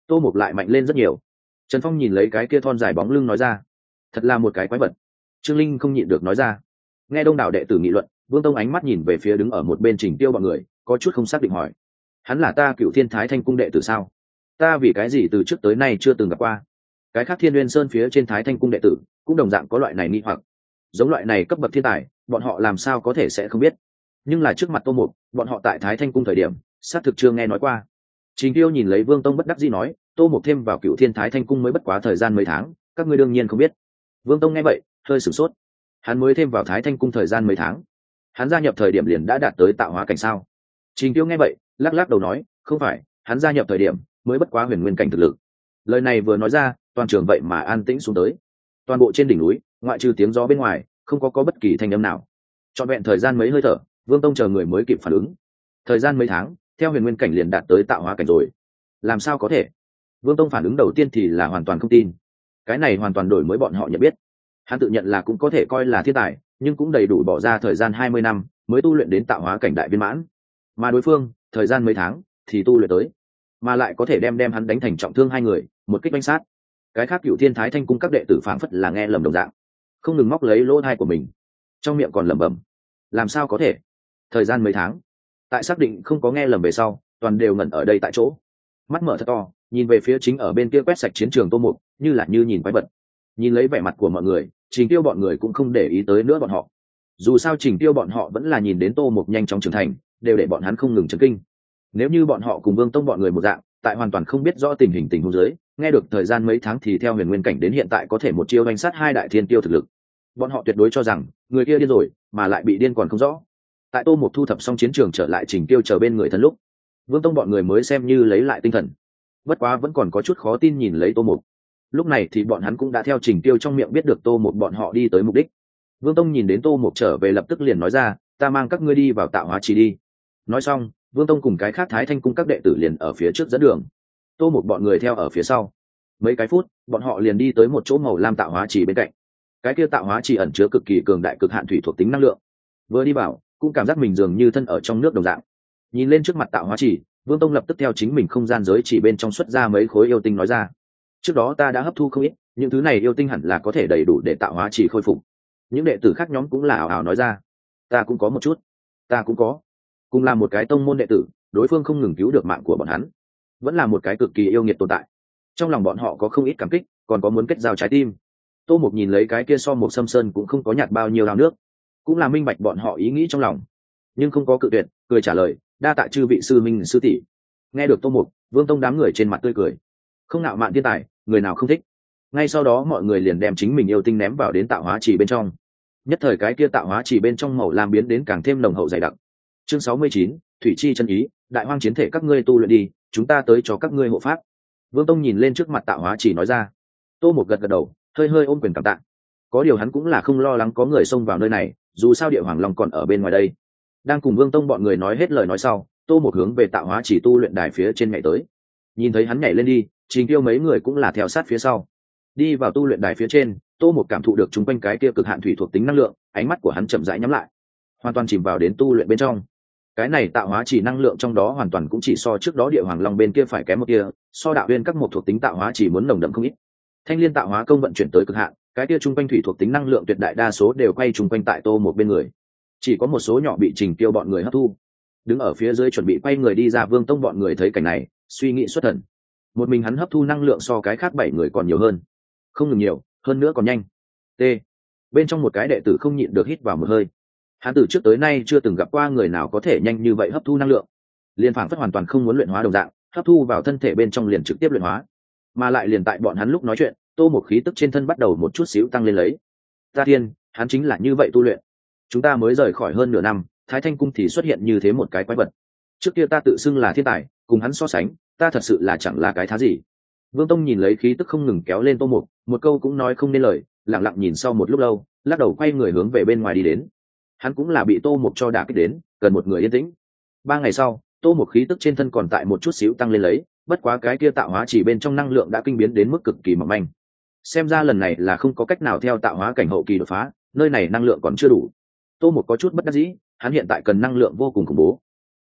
Tô Mục lại mạnh lên rất nhiều. Trần Phong nhìn lấy cái kia thon dài bóng lưng nói ra, thật là một cái quái vật. Trương Linh không nhịn được nói ra. Nghe đông đảo đệ tử nghị luận, Vương Tông ánh mắt nhìn về phía đứng ở một bên Trình Tiêu bọn người, có chút không xác định hỏi, hắn là ta Cựu Thiên Thái Thanh cung đệ tử sao? Ta vì cái gì từ trước tới nay chưa từng gặp qua? Cái khác Thiên Nguyên Sơn phía trên Thái Thanh cung đệ tử cũng đồng dạng có loại này nghi hoặc. Giống loại này cấp bậc thiên tài, bọn họ làm sao có thể sẽ không biết? Nhưng là trước mặt Tô Mục, bọn họ tại Thái Thanh cung thời điểm, xác thực chưa nghe nói qua. Trình Tiêu nhìn lấy Vương Tông bất đắc dĩ nói, Tô Mục thêm vào Cựu Thiên Thái Thanh cung mới bất quá thời gian mấy tháng, các ngươi đương nhiên không biết. Vương Tông nghe vậy, hơi sửng sốt. Hắn mới thêm vào Thái Thanh cung thời gian mấy tháng, hắn gia nhập thời điểm liền đã đạt tới tạo hóa cảnh sao? Trình Tiêu nghe vậy, lắc lắc đầu nói, không phải, hắn gia nhập thời điểm mới bất quá huyền nguyên cảnh thực lực. Lời này vừa nói ra, toàn trường vậy mà an tĩnh xuống tới. Toàn bộ trên đỉnh núi, ngoại trừ tiếng gió bên ngoài, không có có bất kỳ thanh âm nào. Trọn vẹn thời gian mấy hơi thở, Vương Tông chờ người mới kịp phản ứng. Thời gian mấy tháng, theo huyền nguyên cảnh liền đạt tới tạo hóa cảnh rồi. Làm sao có thể? Vương Tông phản ứng đầu tiên thì là hoàn toàn không tin. Cái này hoàn toàn đổi mới bọn họ nhận biết. Hắn tự nhận là cũng có thể coi là thiên tài, nhưng cũng đầy đủ bỏ ra thời gian hai mươi năm mới tu luyện đến tạo hóa cảnh đại viên mãn. Mà đối phương, thời gian mấy tháng thì tu luyện tới, mà lại có thể đem đem hắn đánh thành trọng thương hai người, một kích bánh sát. Cái khác Cựu Thiên Thái Thanh cung các đệ tử phảng phất là nghe lầm đồng dạng, không ngừng móc lấy lỗ tai của mình, trong miệng còn lẩm bẩm, làm sao có thể? Thời gian mấy tháng? Tại xác định không có nghe lầm về sau, toàn đều ngẩn ở đây tại chỗ, mắt mở thật to, nhìn về phía chính ở bên kia quét sạch chiến trường Tô Mục, như là như nhìn quái vật. Nhìn lấy vẻ mặt của mọi người, Trình Tiêu bọn người cũng không để ý tới nữa bọn họ. Dù sao Trình Tiêu bọn họ vẫn là nhìn đến Tô Mục nhanh chóng trưởng thành, đều để bọn hắn không ngừng chấn kinh. Nếu như bọn họ cùng Vương Tông bọn người một dạng, tại hoàn toàn không biết rõ tình hình tình huống dưới, nghe được thời gian mấy tháng thì theo huyền nguyên cảnh đến hiện tại có thể một chiêu đánh sát hai đại thiên tiêu thực lực, bọn họ tuyệt đối cho rằng người kia điên rồi, mà lại bị điên còn không rõ. Tại Tô Mục thu thập xong chiến trường trở lại Trình Tiêu chờ bên người thân lúc, Vương Tông bọn người mới xem như lấy lại tinh thần. Bất quá vẫn còn có chút khó tin nhìn lấy Tô Mục. Lúc này thì bọn hắn cũng đã theo Trình Tiêu trong miệng biết được Tô Mục bọn họ đi tới mục đích. Vương Tông nhìn đến Tô Mục trở về lập tức liền nói ra, ta mang các ngươi đi vào tạo hóa trì đi. Nói xong, Vương Tông cùng cái khác Thái Thanh cung các đệ tử liền ở phía trước dẫn đường, Tô Mục bọn người theo ở phía sau. Mấy cái phút, bọn họ liền đi tới một chỗ màu lam tạo hóa trì bên cạnh. Cái kia tạo hóa trì ẩn chứa cực kỳ cường đại cực hạn thủy thuộc tính năng lượng. Vừa đi vào, cũng cảm giác mình dường như thân ở trong nước đồng dạng. Nhìn lên trước mặt tạo hóa trì, Vương Tông lập tức theo chính mình không gian giới chỉ bên trong xuất ra mấy khối yêu tinh nói ra, trước đó ta đã hấp thu không ít, những thứ này yêu tinh hẳn là có thể đầy đủ để tạo hóa trì khôi phục. Những đệ tử khác nhóm cũng là ảo ảo nói ra, ta cũng có một chút, ta cũng có. Cùng là một cái tông môn đệ tử, đối phương không ngừng cứu được mạng của bọn hắn, vẫn là một cái cực kỳ yêu nghiệt tồn tại. Trong lòng bọn họ có không ít cảm kích, còn có muốn kết giao trái tim. Tô Mục nhìn lấy cái kia so một xâm sơn cũng không có nhạt bao nhiêu lao nước, cũng là minh bạch bọn họ ý nghĩ trong lòng, nhưng không có cự tuyệt, cười trả lời, đa tạ chư vị sư minh sư tỷ. Nghe được Tô Mục, Vương Tông đám người trên mặt tươi cười, không nạo mạn thiên tài, người nào không thích. Ngay sau đó mọi người liền đem chính mình yêu tinh ném vào đến tạo hóa trì bên trong. Nhất thời cái kia tạo hóa trì bên trong màu lam biến đến càng thêm nồng hậu dày đặc. Chương sáu mươi chín, thủy chi chân ý, đại hoang chiến thể các ngươi tu luyện đi, chúng ta tới cho các ngươi hộ pháp. Vương Tông nhìn lên trước mặt tạo hóa trì nói ra. Tô Mục gật gật đầu, hơi hơi ôm quyền cảm tạ. Có điều hắn cũng là không lo lắng có người xông vào nơi này, dù sao địa hoàng long còn ở bên ngoài đây. Đang cùng Vương Tông bọn người nói hết lời nói sau, Tô Mục hướng về tạo hóa trì tu luyện đài phía trên nhảy tới. Nhìn thấy hắn nhảy lên đi, Trình Tiêu mấy người cũng là theo sát phía sau. Đi vào tu luyện đài phía trên, Tô Mục cảm thụ được chúng quanh cái kia cực hạn thủy thuộc tính năng lượng, ánh mắt của hắn chậm rãi nhắm lại, hoàn toàn chìm vào đến tu luyện bên trong. Cái này tạo hóa chỉ năng lượng trong đó hoàn toàn cũng chỉ so trước đó địa hoàng long bên kia phải kém một kia, so đạo nguyên các một thuộc tính tạo hóa chỉ muốn nồng đậm không ít. Thanh liên tạo hóa công vận chuyển tới cực hạn, cái kia trung quanh thủy thuộc tính năng lượng tuyệt đại đa số đều quay trung quanh tại Tô Mục bên người, chỉ có một số nhỏ bị Trình Tiêu bọn người hấp thu. Đứng ở phía dưới chuẩn bị quay người đi ra Vương Tông bọn người thấy cảnh này, suy nghĩ xuất thần. Một mình hắn hấp thu năng lượng so cái khác bảy người còn nhiều hơn, không ngừng nhiều, hơn nữa còn nhanh. T. Bên trong một cái đệ tử không nhịn được hít vào một hơi. Hắn từ trước tới nay chưa từng gặp qua người nào có thể nhanh như vậy hấp thu năng lượng, liền phảng phất hoàn toàn không muốn luyện hóa đồng dạng, hấp thu vào thân thể bên trong liền trực tiếp luyện hóa. Mà lại liền tại bọn hắn lúc nói chuyện, Tô Mục khí tức trên thân bắt đầu một chút xíu tăng lên lấy. Ta thiên, hắn chính là như vậy tu luyện. Chúng ta mới rời khỏi hơn nửa năm, Thái Thanh cung thì xuất hiện như thế một cái quái vật. Trước kia ta tự xưng là thiên tài, cùng hắn so sánh, ta thật sự là chẳng là cái thá gì. Vương Tông nhìn lấy khí tức không ngừng kéo lên Tô Mục, một câu cũng nói không nên lời, lặng lặng nhìn sau một lúc lâu, lắc đầu quay người hướng về bên ngoài đi đến. Hắn cũng là bị Tô Mục cho đả kích đến, cần một người yên tĩnh. Ba ngày sau, Tô Mục khí tức trên thân còn tại một chút xíu tăng lên lấy, bất quá cái kia tạo hóa chỉ bên trong năng lượng đã kinh biến đến mức cực kỳ mỏng manh. Xem ra lần này là không có cách nào theo tạo hóa cảnh hậu kỳ đột phá, nơi này năng lượng còn chưa đủ. Tô Mục có chút bất đắc dĩ, hắn hiện tại cần năng lượng vô cùng khủng bố.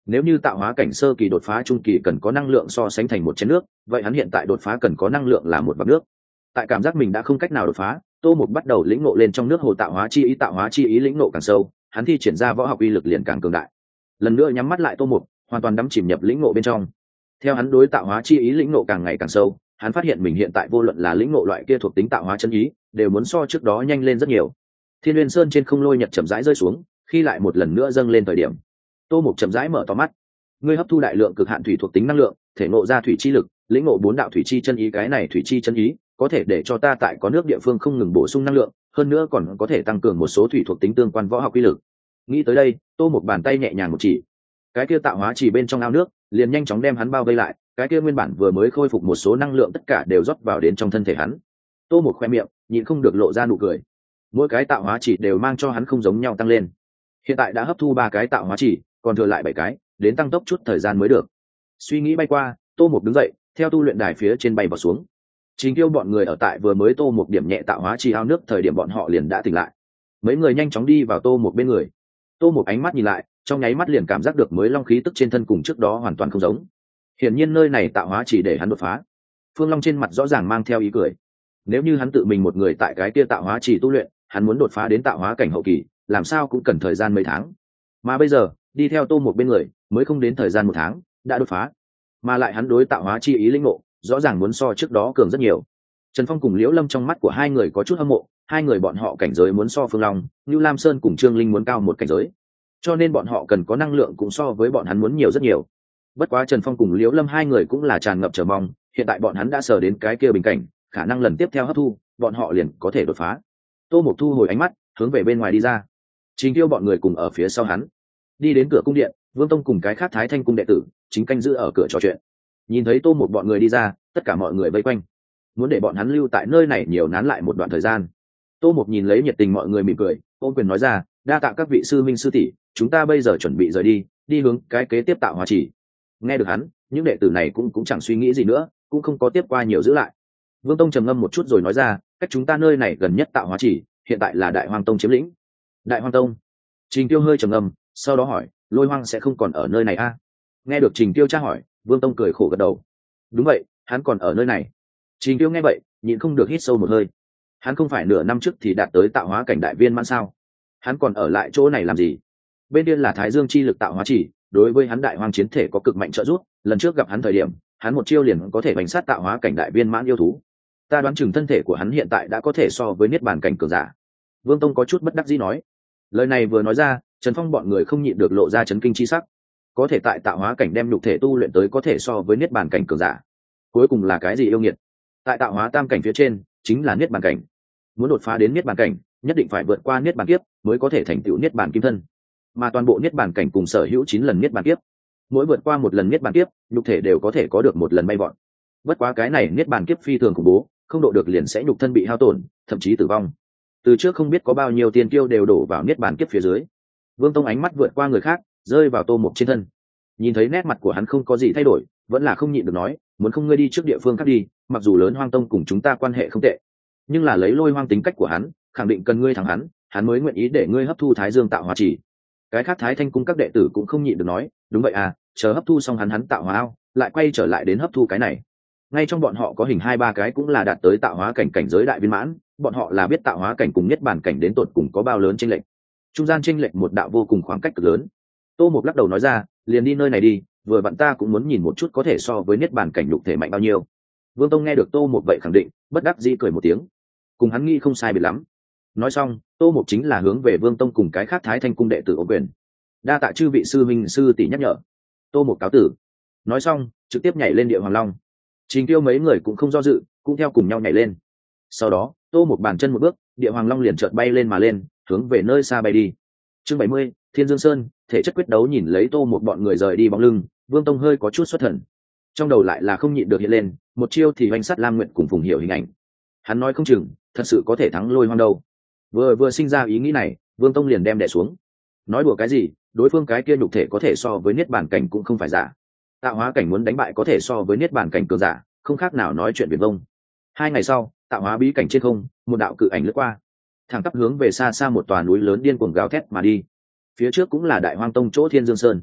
Nếu như tạo hóa cảnh sơ kỳ đột phá trung kỳ cần có năng lượng so sánh thành một chén nước, vậy hắn hiện tại đột phá cần có năng lượng là một vạc nước. Tại cảm giác mình đã không cách nào đột phá, Tô Mục bắt đầu lĩnh ngộ lên trong nước hồ tạo hóa chi ý, tạo hóa chi ý lĩnh ngộ càng sâu, hắn thi triển ra võ học uy lực liền càng cường đại. Lần nữa nhắm mắt lại Tô Mục, hoàn toàn đắm chìm nhập lĩnh ngộ bên trong. Theo hắn đối tạo hóa chi ý lĩnh ngộ càng ngày càng sâu, hắn phát hiện mình hiện tại vô luận là lĩnh ngộ loại kia thuộc tính tạo hóa chân ý, đều muốn so trước đó nhanh lên rất nhiều. Thiên Nguyên Sơn trên không lôi nhật chậm rãi rơi xuống, khi lại một lần nữa dâng lên thời điểm, Tô Mục chậm rãi mở to mắt. Ngươi hấp thu đại lượng cực hạn thủy thuộc tính năng lượng, thể ngộ ra thủy chi lực, lĩnh ngộ bốn đạo thủy chi chân ý, cái này thủy chi chân ý có thể để cho ta tại có nước địa phương không ngừng bổ sung năng lượng, hơn nữa còn có thể tăng cường một số thủy thuộc tính tương quan võ học uy lực. Nghĩ tới đây, Tô Mục bàn tay nhẹ nhàng một chỉ, cái kia tạo hóa chỉ bên trong ao nước liền nhanh chóng đem hắn bao vây lại, cái kia nguyên bản vừa mới khôi phục một số năng lượng tất cả đều rót vào đến trong thân thể hắn. Tô Mục khoe miệng nhịn không được lộ ra nụ cười. Mỗi cái tạo hóa chỉ đều mang cho hắn không giống nhau tăng lên. Hiện tại đã hấp thu ba cái tạo hóa chỉ, còn thừa lại bảy cái, đến tăng tốc chút thời gian mới được. Suy nghĩ bay qua, Tô Mục đứng dậy, theo tu luyện đài phía trên bay vào xuống. Trình Kiêu bọn người ở tại vừa mới Tô Mục điểm nhẹ tạo hóa chi ao nước thời điểm bọn họ liền đã tỉnh lại. Mấy người nhanh chóng đi vào Tô Mục bên người. Tô Mục ánh mắt nhìn lại, trong nháy mắt liền cảm giác được mới long khí tức trên thân cùng trước đó hoàn toàn không giống. Hiển nhiên nơi này tạo hóa chỉ để hắn đột phá. Phương Long trên mặt rõ ràng mang theo ý cười. Nếu như hắn tự mình một người tại cái kia tạo hóa chỉ tu luyện, hắn muốn đột phá đến tạo hóa cảnh hậu kỳ, làm sao cũng cần thời gian mấy tháng. Mà bây giờ, đi theo Tô Mục bên người, mới không đến thời gian một tháng, đã đột phá. Mà lại hắn đối tạo hóa chi ý lĩnh ngộ, rõ ràng muốn so trước đó cường rất nhiều. Trần Phong cùng Liễu Lâm trong mắt của hai người có chút hâm mộ, hai người bọn họ cảnh giới muốn so Phương Long, Nưu Lam Sơn cùng Trương Linh muốn cao một cảnh giới, cho nên bọn họ cần có năng lượng cũng so với bọn hắn muốn nhiều rất nhiều. Bất quá Trần Phong cùng Liễu Lâm hai người cũng là tràn ngập chờ mong, hiện tại bọn hắn đã sờ đến cái kia bình cảnh, khả năng lần tiếp theo hấp thu, bọn họ liền có thể đột phá. Tô Mục thu hồi ánh mắt, hướng về bên ngoài đi ra. Trình Tiêu bọn người cùng ở phía sau hắn. Đi đến cửa cung điện, Vương Tông cùng cái khác Thái Thanh cung đệ tử chính canh giữ ở cửa trò chuyện. Nhìn thấy Tô Mục bọn người đi ra, tất cả mọi người vây quanh, muốn để bọn hắn lưu tại nơi này nhiều nán lại một đoạn thời gian. Tô Mục nhìn lấy nhiệt tình mọi người mỉm cười, ôm quyền nói ra, đa tạ các vị sư minh sư tỷ, chúng ta bây giờ chuẩn bị rời đi, đi hướng cái kế tiếp tạo hóa chỉ. Nghe được hắn, những đệ tử này cũng cũng chẳng suy nghĩ gì nữa, cũng không có tiếp qua nhiều giữ lại. Vương Tông trầm ngâm một chút rồi nói ra, cách chúng ta nơi này gần nhất tạo hóa chỉ, hiện tại là Đại Hoang Tông chiếm lĩnh. Đại Hoang Tông? Trình Tiêu hơi trầm ngâm, sau đó hỏi, Lôi Hoang sẽ không còn ở nơi này a? À? Nghe được Trình Tiêu tra hỏi, Vương Tông cười khổ gật đầu. Đúng vậy, hắn còn ở nơi này. Trình Tiêu nghe vậy, nhịn không được hít sâu một hơi. Hắn không phải nửa năm trước thì đạt tới tạo hóa cảnh đại viên mãn sao? Hắn còn ở lại chỗ này làm gì? Bên kia là Thái Dương chi lực tạo hóa chỉ, đối với hắn Đại Hoang chiến thể có cực mạnh trợ giúp, lần trước gặp hắn thời điểm, hắn một chiêu liền có thể bành sát tạo hóa cảnh đại viên mãn yêu thú. Ta đoán chừng thân thể của hắn hiện tại đã có thể so với niết bàn cảnh cường giả. Vương Tông có chút bất đắc dĩ nói. Lời này vừa nói ra, Trần Phong bọn người không nhịn được lộ ra chấn kinh chi sắc. Có thể tại tạo hóa cảnh đem nhục thể tu luyện tới có thể so với niết bàn cảnh cường giả. Cuối cùng là cái gì yêu nghiệt? Tại tạo hóa tam cảnh phía trên, chính là niết bàn cảnh. Muốn đột phá đến niết bàn cảnh, nhất định phải vượt qua niết bàn kiếp, mới có thể thành tựu niết bàn kim thân. Mà toàn bộ niết bàn cảnh cùng sở hữu chín lần niết bàn kiếp. Mỗi vượt qua một lần niết bàn kiếp, nhục thể đều có thể có được một lần bay vọt. Bất quá cái này niết bàn kiếp phi thường khủng bố, không độ được liền sẽ nhục thân bị hao tổn, thậm chí tử vong. Từ trước không biết có bao nhiêu tiên kiêu đều đổ vào niết bàn kiếp phía dưới. Vương Tông ánh mắt vượt qua người khác, rơi vào Tô Mục trên thân. Nhìn thấy nét mặt của hắn không có gì thay đổi, vẫn là không nhịn được nói, muốn không ngươi đi trước địa phương khác đi, mặc dù Lớn Hoang Tông cùng chúng ta quan hệ không tệ, nhưng là lấy Lôi Hoang tính cách của hắn, khẳng định cần ngươi thắng hắn, hắn mới nguyện ý để ngươi hấp thu Thái Dương tạo hóa chỉ. Cái khác Thái Thanh cung các đệ tử cũng không nhịn được nói, đúng vậy à, chờ hấp thu xong hắn hắn tạo hóa ao, lại quay trở lại đến hấp thu cái này. Ngay trong bọn họ có hình hai ba cái cũng là đạt tới tạo hóa cảnh cảnh giới đại viên mãn, bọn họ là biết tạo hóa cảnh cùng niết bàn cảnh đến tột cùng có bao lớn chênh lệch. Trung gian chênh lệch một đạo vô cùng khoảng cách cực lớn. Tô Mục lắc đầu nói ra, liền đi nơi này đi, vừa vặn ta cũng muốn nhìn một chút có thể so với niết bàn cảnh nhục thể mạnh bao nhiêu. Vương Tông nghe được Tô Mục vậy khẳng định, bất đắc dĩ cười một tiếng. Cùng hắn nghĩ không sai biệt lắm. Nói xong, Tô Mục chính là hướng về Vương Tông cùng cái khác Thái Thanh cung đệ tử ôm quyền. Đa tạ chư vị sư minh sư tỷ nhắc nhở. Tô Mục cáo tử. Nói xong, trực tiếp nhảy lên Địa Hoàng Long. Trình Tiêu mấy người cũng không do dự, cũng theo cùng nhau nhảy lên. Sau đó, Tô Mục bàn chân một bước, Địa Hoàng Long liền chợt bay lên mà lên, hướng về nơi xa bay đi. Chương bảy mươi, Thiên Dương Sơn, thể chất quyết đấu. Nhìn lấy Tô Mục bọn người rời đi bóng lưng, Vương Tông hơi có chút xuất thần. Trong đầu lại là không nhịn được hiện lên, một chiêu thì hoành sát Lam Nguyệt cùng Phùng Hiểu hình ảnh. Hắn nói không chừng, thật sự có thể thắng Lôi Hoang đâu. Vừa vừa sinh ra ý nghĩ này, Vương Tông liền đem đè xuống. Nói đùa cái gì, đối phương cái kia nhục thể có thể so với niết bàn cảnh cũng không phải giả. Tạo hóa cảnh muốn đánh bại có thể so với niết bàn cảnh cường giả, không khác nào nói chuyện viển vông. Hai ngày sau, tạo hóa bí cảnh trên không, một đạo cự ảnh lướt qua, thẳng tắp hướng về xa xa một tòa núi lớn điên cuồng gào thét mà đi. Phía trước cũng là Đại Hoang Tông chỗ Thiên Dương Sơn.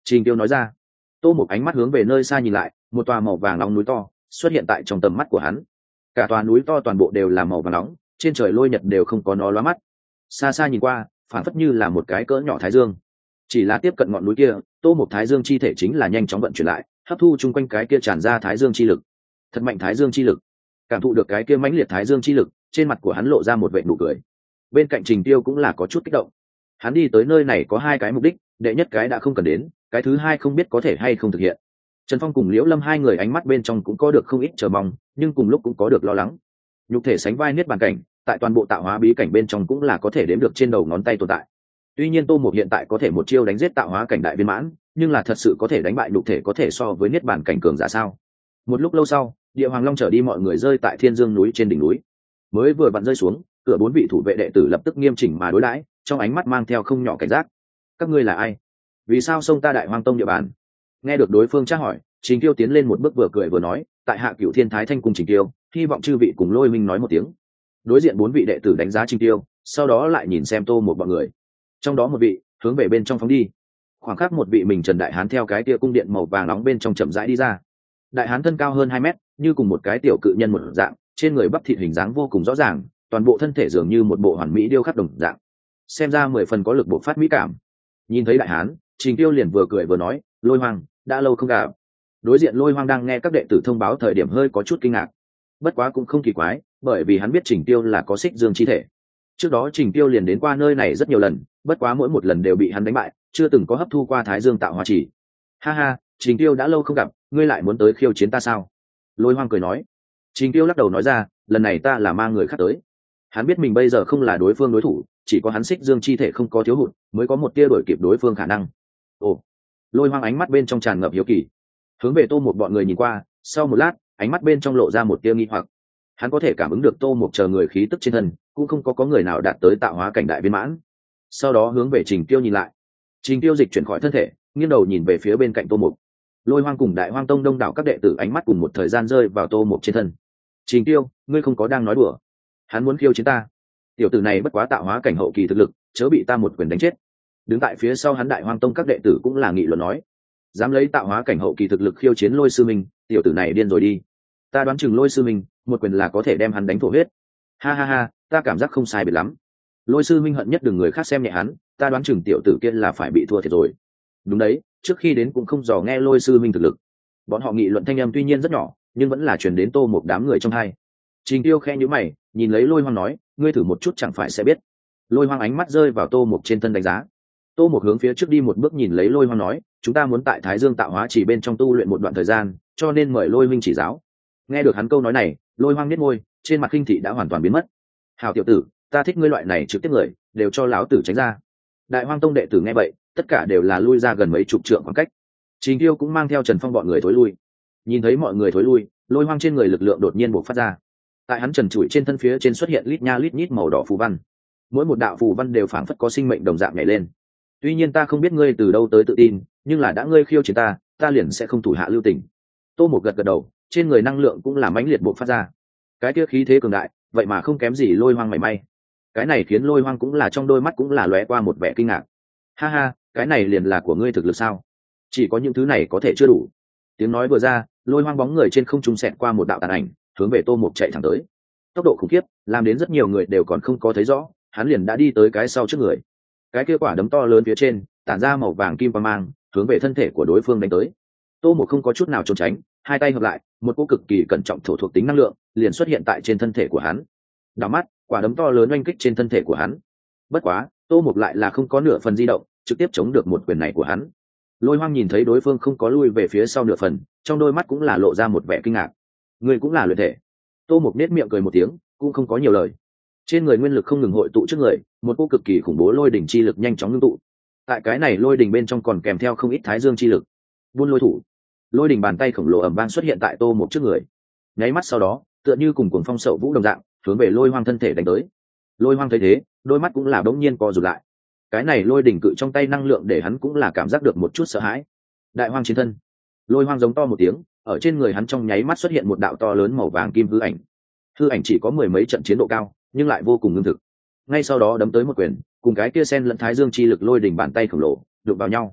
Trình Tiêu nói ra. Tô Mục ánh mắt hướng về nơi xa nhìn lại, một tòa màu vàng nóng núi to xuất hiện tại trong tầm mắt của hắn. Cả tòa núi to toàn bộ đều là màu vàng nóng, trên trời lôi nhật đều không có nó lóa mắt. Xa xa nhìn qua, phản phất như là một cái cỡ nhỏ thái dương. Chỉ là tiếp cận ngọn núi kia, Tô Mục thái dương chi thể chính là nhanh chóng vận chuyển lại, hấp thu chung quanh cái kia tràn ra thái dương chi lực. Thật mạnh thái dương chi lực. Cảm thụ được cái kia mãnh liệt thái dương chi lực, trên mặt của hắn lộ ra một vệt nụ cười. Bên cạnh Trình Tiêu cũng là có chút kích động. Hắn đi tới nơi này có hai cái mục đích, đệ nhất cái đã không cần đến, cái thứ hai không biết có thể hay không thực hiện. Trần Phong cùng Liễu Lâm hai người ánh mắt bên trong cũng có được không ít chờ mong, nhưng cùng lúc cũng có được lo lắng. Nhục thể sánh vai niết bàn cảnh, tại toàn bộ tạo hóa bí cảnh bên trong cũng là có thể đếm được trên đầu ngón tay tồn tại. Tuy nhiên Tô Mục hiện tại có thể một chiêu đánh giết tạo hóa cảnh đại viên mãn, nhưng là thật sự có thể đánh bại nhục thể có thể so với niết bàn cảnh cường giả sao? Một lúc lâu sau, Địa Hoàng Long chở đi mọi người rơi tại Thiên Dương núi trên đỉnh núi. Mới vừa vặn rơi xuống, cửa bốn vị thủ vệ đệ tử lập tức nghiêm chỉnh mà đối đãi, trong ánh mắt mang theo không nhỏ cảnh giác. Các ngươi là ai? Vì sao xông ta Đại Hoang Tông địa bàn? Nghe được đối phương tra hỏi, Trình Tiêu tiến lên một bước vừa cười vừa nói, tại hạ Cửu Thiên Thái Thanh cung Trình Tiêu, hy vọng chư vị cùng Lôi Minh nói một tiếng. Đối diện bốn vị đệ tử đánh giá Trình Tiêu, sau đó lại nhìn xem Tô một bọn người. Trong đó một vị hướng về bên trong phóng đi. Khoảng khắc một vị mình Trần Đại Hán theo cái tia cung điện màu vàng nóng bên trong chậm rãi đi ra. Đại Hán thân cao hơn hai mét, như cùng một cái tiểu cự nhân một dạng, trên người bắp thịt hình dáng vô cùng rõ ràng, toàn bộ thân thể dường như một bộ hoàn mỹ điêu khắc đồng dạng. Xem ra mười phần có lực bộ phát mỹ cảm. Nhìn thấy Đại Hán, Trình Tiêu liền vừa cười vừa nói, Lôi Hoang, đã lâu không gặp. Đối diện Lôi Hoang đang nghe các đệ tử thông báo thời điểm hơi có chút kinh ngạc. Bất quá cũng không kỳ quái, bởi vì hắn biết Trình Tiêu là có xích dương chi thể. Trước đó Trình Tiêu liền đến qua nơi này rất nhiều lần, bất quá mỗi một lần đều bị hắn đánh bại, chưa từng có hấp thu qua Thái Dương tạo hóa chỉ. Ha ha, Trình Tiêu đã lâu không gặp, ngươi lại muốn tới khiêu chiến ta sao? Lôi Hoang cười nói. Trình Tiêu lắc đầu nói ra, lần này ta là mang người khác tới. Hắn biết mình bây giờ không là đối phương đối thủ, chỉ có hắn xích dương chi thể không có thiếu hụt, mới có một tia đổi kịp đối phương khả năng. Ồ. Lôi Hoang ánh mắt bên trong tràn ngập hiếu kỳ, hướng về Tô một bọn người nhìn qua, sau một lát, ánh mắt bên trong lộ ra một tia nghi hoặc. Hắn có thể cảm ứng được Tô một chờ người khí tức trên thân, cũng không có có người nào đạt tới tạo hóa cảnh đại viên mãn. Sau đó hướng về Trình Tiêu nhìn lại. Trình Tiêu dịch chuyển khỏi thân thể, nghiêng đầu nhìn về phía bên cạnh Tô Mục. Lôi Hoang cùng Đại Hoang Tông đông đảo các đệ tử ánh mắt cùng một thời gian rơi vào Tô Mục trên thân. Trình Tiêu, ngươi không có đang nói đùa? Hắn muốn khiêu chiến ta. Tiểu tử này bất quá tạo hóa cảnh hậu kỳ thực lực, chớ bị ta một quyền đánh chết. Đứng tại phía sau hắn Đại Hoang Tông các đệ tử cũng là nghị luận nói, dám lấy tạo hóa cảnh hậu kỳ thực lực khiêu chiến Lôi sư minh, tiểu tử này điên rồi đi. Ta đoán chừng Lôi sư minh, một quyền là có thể đem hắn đánh thổ huyết. Ha ha ha, ta cảm giác không sai biệt lắm. Lôi sư minh hận nhất đừng người khác xem nhẹ hắn, ta đoán chừng tiểu tử kia là phải bị thua thiệt rồi. Đúng đấy, trước khi đến cũng không dò nghe Lôi sư minh thực lực. Bọn họ nghị luận thanh âm tuy nhiên rất nhỏ, nhưng vẫn là truyền đến Tô một đám người trong hai. Trình Tiêu khe nhíu mày, nhìn lấy Lôi Hoang nói, ngươi thử một chút chẳng phải sẽ biết. Lôi Hoang ánh mắt rơi vào Tô một trên thân đánh giá. Tô một hướng phía trước đi một bước nhìn lấy Lôi Hoang nói, chúng ta muốn tại Thái Dương tạo hóa chỉ bên trong tu luyện một đoạn thời gian, cho nên mời Lôi huynh chỉ giáo. Nghe được hắn câu nói này, Lôi Hoang nhếch môi, trên mặt khinh thị đã hoàn toàn biến mất. Hảo tiểu tử, ta thích ngươi loại này trực tiếp người, đều cho lão tử tránh ra. Đại Hoang Tông đệ tử nghe vậy, tất cả đều là lui ra gần mấy chục trượng khoảng cách. Trình Tiêu cũng mang theo Trần Phong bọn người thối lui. Nhìn thấy mọi người thối lui, Lôi Hoang trên người lực lượng đột nhiên bộc phát ra. Tại hắn trần trụi trên thân phía trên xuất hiện lít nha lít nhít màu đỏ phù văn. Mỗi một đạo phù văn đều phảng phất có sinh mệnh đồng dạng nhảy lên. Tuy nhiên ta không biết ngươi từ đâu tới tự tin, nhưng là đã ngươi khiêu chiến ta, ta liền sẽ không thủ hạ lưu tình. Tô một gật gật đầu, trên người năng lượng cũng là mãnh liệt bộc phát ra. Cái kia khí thế cường đại, vậy mà không kém gì Lôi Hoang mảy may. Cái này khiến Lôi Hoang cũng là trong đôi mắt cũng là lóe qua một vẻ kinh ngạc. Ha ha, cái này liền là của ngươi thực lực sao? Chỉ có những thứ này có thể chưa đủ. Tiếng nói vừa ra, Lôi Hoang bóng người trên không trung xẹt qua một đạo tàn ảnh, hướng về Tô Mục chạy thẳng tới. Tốc độ khủng khiếp, làm đến rất nhiều người đều còn không có thấy rõ, hắn liền đã đi tới cái sau trước người. Cái kia quả đấm to lớn phía trên, tản ra màu vàng kim quang mang, hướng về thân thể của đối phương đánh tới. Tô Mục không có chút nào trốn tránh, hai tay hợp lại, một cỗ cực kỳ cẩn trọng thổ thuộc tính năng lượng liền xuất hiện tại trên thân thể của hắn. Đảo mắt, quả đấm to lớn oanh kích trên thân thể của hắn. Bất quá, Tô Mục lại là không có nửa phần di động, trực tiếp chống được một quyền này của hắn. Lôi Hoang nhìn thấy đối phương không có lui về phía sau nửa phần, trong đôi mắt cũng là lộ ra một vẻ kinh ngạc. Người cũng là luyện thể. Tô Mục nét miệng cười một tiếng, cũng không có nhiều lời. Trên người nguyên lực không ngừng hội tụ trước người, một cỗ cực kỳ khủng bố lôi đỉnh chi lực nhanh chóng ngưng tụ. Tại cái này lôi đỉnh bên trong còn kèm theo không ít thái dương chi lực. Buôn lôi thủ, lôi đỉnh bàn tay khổng lồ ầm vang xuất hiện tại Tô Mục trước người. Nháy mắt sau đó, tựa như cùng cuồng phong sậu vũ đồng dạng, hướng về Lôi Hoang thân thể đánh tới. Lôi Hoang thấy thế, đôi mắt cũng là bỗng nhiên co rụt lại. Cái này lôi đỉnh cự trong tay năng lượng để hắn cũng là cảm giác được một chút sợ hãi. Đại Hoang chiến thân. Lôi Hoang giống to một tiếng, ở trên người hắn trong nháy mắt xuất hiện một đạo to lớn màu vàng kim hư ảnh. Hư ảnh chỉ có mười mấy trận chiến độ cao, nhưng lại vô cùng ngưng thực. Ngay sau đó đấm tới một quyền, cùng cái kia sen lẫn thái dương chi lực lôi đỉnh bàn tay khổng lồ đụng vào nhau.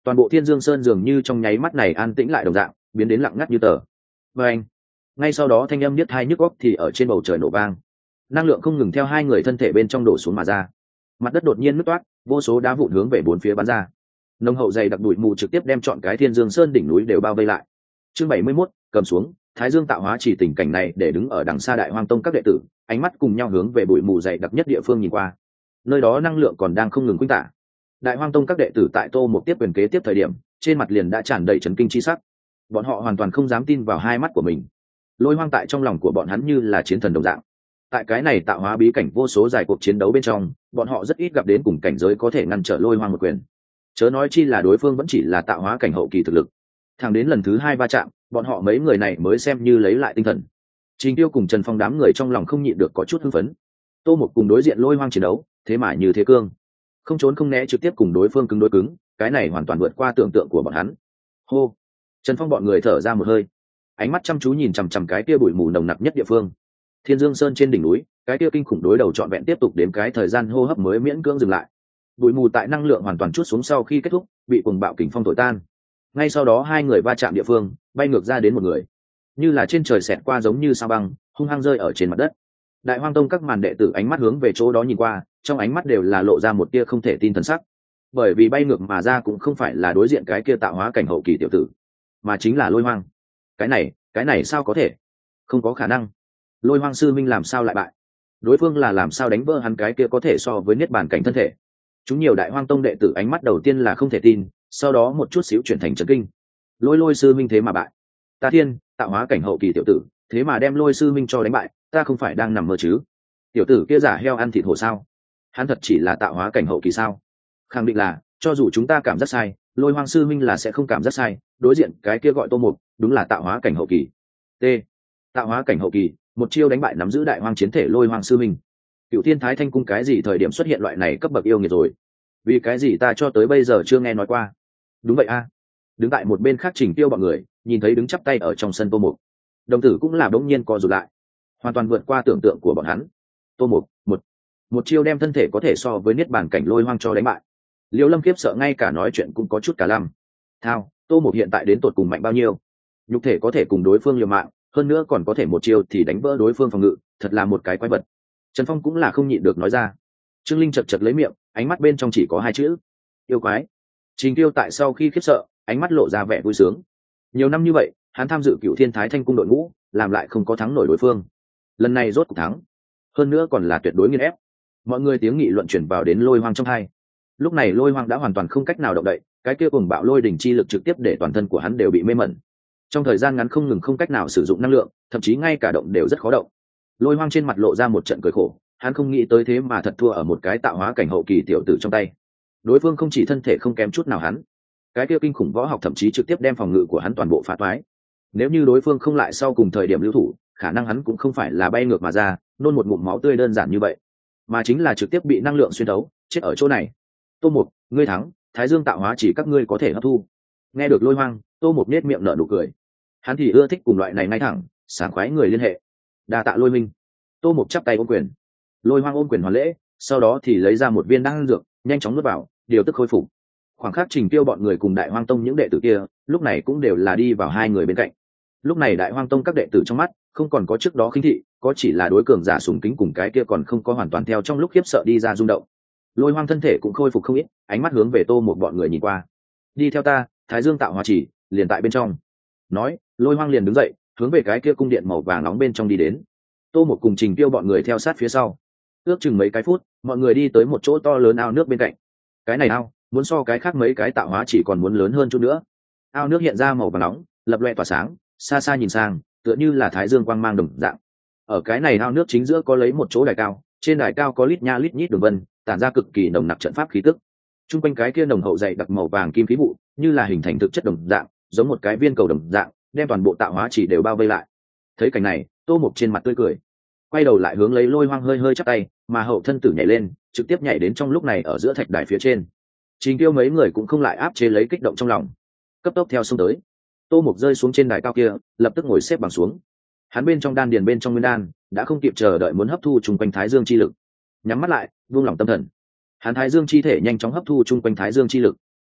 toàn bộ thiên dương sơn dường như trong nháy mắt này an tĩnh lại đồng dạng, biến đến lặng ngắt như tờ. Và anh, ngay sau đó thanh âm niết hai nhức óc thì ở trên bầu trời nổ vang, năng lượng không ngừng theo hai người thân thể bên trong đổ xuống mà ra, mặt đất đột nhiên nứt toát, vô số đá vụn hướng về bốn phía bắn ra, nồng hậu dày đặc bụi mù trực tiếp đem trọn cái thiên dương sơn đỉnh núi đều bao vây lại. Chương bảy mươi mốt, cầm xuống. Thái Dương tạo hóa chỉ tình cảnh này để đứng ở đằng xa Đại Hoang Tông các đệ tử, ánh mắt cùng nhau hướng về bụi mù dày đặc nhất địa phương nhìn qua. Nơi đó năng lượng còn đang không ngừng khuynh tả. Đại Hoang Tông các đệ tử tại Tô một tiếp quyền kế tiếp thời điểm, trên mặt liền đã tràn đầy chấn kinh chi sắc. Bọn họ hoàn toàn không dám tin vào hai mắt của mình. Lôi hoang tại trong lòng của bọn hắn như là chiến thần đồng dạng. Tại cái này tạo hóa bí cảnh vô số dài cuộc chiến đấu bên trong, bọn họ rất ít gặp đến cùng cảnh giới có thể ngăn trở Lôi hoang một quyền. Chớ nói chi là đối phương vẫn chỉ là tạo hóa cảnh hậu kỳ thực lực. Thẳng đến lần thứ hai va chạm, bọn họ mấy người này mới xem như lấy lại tinh thần. Trình Tiêu cùng Trần Phong đám người trong lòng không nhịn được có chút hưng phấn. Tô một cùng đối diện Lôi hoang chiến đấu, thế mà như thế cương, không trốn không né trực tiếp cùng đối phương cứng đối cứng, cái này hoàn toàn vượt qua tưởng tượng của bọn hắn. Hô, Trần Phong bọn người thở ra một hơi, ánh mắt chăm chú nhìn chằm chằm cái kia bụi mù nồng nặc nhất địa phương. Thiên Dương Sơn trên đỉnh núi, cái kia kinh khủng đối đầu trọn vẹn tiếp tục đến cái thời gian hô hấp mới miễn cưỡng dừng lại. Bụi mù tại năng lượng hoàn toàn trút xuống sau khi kết thúc, bị cuồng bạo kình phong thổi tan. Ngay sau đó hai người va chạm địa phương, bay ngược ra đến một người, như là trên trời xẹt qua giống như sao băng, hung hăng rơi ở trên mặt đất. Đại Hoang Tông các màn đệ tử ánh mắt hướng về chỗ đó nhìn qua, trong ánh mắt đều là lộ ra một tia không thể tin thần sắc, bởi vì bay ngược mà ra cũng không phải là đối diện cái kia tạo hóa cảnh hậu kỳ tiểu tử, mà chính là Lôi hoang. Cái này, cái này sao có thể? Không có khả năng. Lôi hoang sư minh làm sao lại bại? Đối phương là làm sao đánh vỡ hắn cái kia có thể so với niết bàn cảnh thân thể? Chúng nhiều Đại Hoang Tông đệ tử ánh mắt đầu tiên là không thể tin, sau đó một chút xíu chuyển thành chấn kinh. Lôi Lôi sư minh thế mà bại? Ta thiên, tạo hóa cảnh hậu kỳ tiểu tử, thế mà đem Lôi sư minh cho đánh bại, ta không phải đang nằm mơ chứ? Tiểu tử kia giả heo ăn thịt hổ sao? Hắn thật chỉ là tạo hóa cảnh hậu kỳ sao? Khẳng định là, cho dù chúng ta cảm giác sai, Lôi hoang sư minh là sẽ không cảm giác sai, đối diện cái kia gọi Tô Mục, đúng là tạo hóa cảnh hậu kỳ. T. Tạo hóa cảnh hậu kỳ, một chiêu đánh bại nắm giữ đại hoang chiến thể Lôi hoang sư minh. Cựu Thiên Thái Thanh cung cái gì thời điểm xuất hiện loại này cấp bậc yêu nghiệt rồi? Vì cái gì ta cho tới bây giờ chưa nghe nói qua? Đúng vậy a. Đứng tại một bên khác Trình Tiêu bọn người, nhìn thấy đứng chắp tay ở trong sân Tô Mục, đồng tử cũng là bỗng nhiên co rụt lại, hoàn toàn vượt qua tưởng tượng của bọn hắn. Tô Mục, một một chiêu đem thân thể có thể so với niết bàn cảnh Lôi hoang cho đánh bại. Liêu Lâm khiếp sợ ngay cả nói chuyện cũng có chút cả lăm. Thao, Tô Mục hiện tại đến tột cùng mạnh bao nhiêu? Nhục thể có thể cùng đối phương liều mạng, hơn nữa còn có thể một chiêu thì đánh vỡ đối phương phòng ngự, thật là một cái quái vật. Trần Phong cũng là không nhịn được nói ra. Trương Linh chật chật lấy miệng, ánh mắt bên trong chỉ có hai chữ: yêu quái. Trình Tiêu tại sau khi khiếp sợ, ánh mắt lộ ra vẻ vui sướng. Nhiều năm như vậy, hắn tham dự Cựu Thiên Thái Thanh cung đội ngũ, làm lại không có thắng nổi đối phương. Lần này rốt cuộc thắng, hơn nữa còn là tuyệt đối nghiền ép. Mọi người tiếng nghị luận chuyển vào đến Lôi hoang trong hai. Lúc này Lôi hoang đã hoàn toàn không cách nào động đậy, cái kia cùng bạo lôi đỉnh chi lực trực tiếp để toàn thân của hắn đều bị mê mẩn. Trong thời gian ngắn không ngừng không cách nào sử dụng năng lượng, thậm chí ngay cả động đều rất khó động. Lôi hoang trên mặt lộ ra một trận cười khổ, hắn không nghĩ tới thế mà thật thua ở một cái tạo hóa cảnh hậu kỳ tiểu tử trong tay. Đối phương không chỉ thân thể không kém chút nào hắn, cái kia kinh khủng võ học thậm chí trực tiếp đem phòng ngự của hắn toàn bộ phá toái. Nếu như đối phương không lại sau cùng thời điểm lưu thủ, khả năng hắn cũng không phải là bay ngược mà ra, nôn một ngụm máu tươi đơn giản như vậy, mà chính là trực tiếp bị năng lượng xuyên thấu, chết ở chỗ này. Tô Mục, ngươi thắng, Thái Dương tạo hóa chỉ các ngươi có thể hấp thu. Nghe được Lôi hoang, Tô Mục nết miệng nở nụ cười. Hắn thì ưa thích cùng loại này ngay thẳng, sảng khoái người liên hệ. Đa tạ Lôi minh. Tô Mục chắp tay ôm quyền. Lôi hoang ôm quyền hoàn lễ, sau đó thì lấy ra một viên đan dược, nhanh chóng nuốt vào, điều tức khôi phục. Khoảng khắc Trình Tiêu bọn người cùng Đại Hoang Tông những đệ tử kia, lúc này cũng đều là đi vào hai người bên cạnh. Lúc này Đại Hoang Tông các đệ tử trong mắt, không còn có trước đó khinh thị, có chỉ là đối cường giả sùng kính cùng cái kia còn không có hoàn toàn theo trong lúc khiếp sợ đi ra rung động. Lôi hoang thân thể cũng khôi phục không ít, ánh mắt hướng về Tô một bọn người nhìn qua. Đi theo ta, Thái Dương tạo hóa chỉ liền tại bên trong. Nói, Lôi hoang liền đứng dậy, hướng về cái kia cung điện màu vàng nóng bên trong đi đến. Tô một cùng Trình Tiêu bọn người theo sát phía sau. Ước chừng mấy cái phút, mọi người đi tới một chỗ to lớn ao nước bên cạnh. Cái này ao, muốn so cái khác mấy cái tạo hóa chỉ còn muốn lớn hơn chút nữa. Ao nước hiện ra màu vàng nóng, lập loè tỏa sáng, xa xa nhìn sang, tựa như là thái dương quang mang đồng dạng. Ở cái này ao nước chính giữa có lấy một chỗ đài cao, trên đài cao có lít nha lít nhít đường vân, tản ra cực kỳ nồng nặc trận pháp khí tức. Trung quanh cái kia nồng hậu dày đặc màu vàng kim khí vụ, như là hình thành thực chất đồng dạng, giống một cái viên cầu đồng dạng, đem toàn bộ tạo hóa chỉ đều bao vây lại. Thấy cảnh này, Tô Mục trên mặt tươi cười, quay đầu lại hướng lấy Lôi hoang hơi hơi chắp tay, mà hậu thân tử nhảy lên, trực tiếp nhảy đến trong lúc này ở giữa thạch đài phía trên. Trình Tiêu mấy người cũng không lại áp chế lấy kích động trong lòng, cấp tốc theo xông tới. Tô Mục rơi xuống trên đài cao kia, lập tức ngồi xếp bằng xuống. Hắn bên trong đan điền bên trong nguyên đan đã không kịp chờ đợi muốn hấp thu chung quanh thái dương chi lực, nhắm mắt lại, buông lỏng tâm thần. Hắn thái dương chi thể nhanh chóng hấp thu chung quanh thái dương chi lực,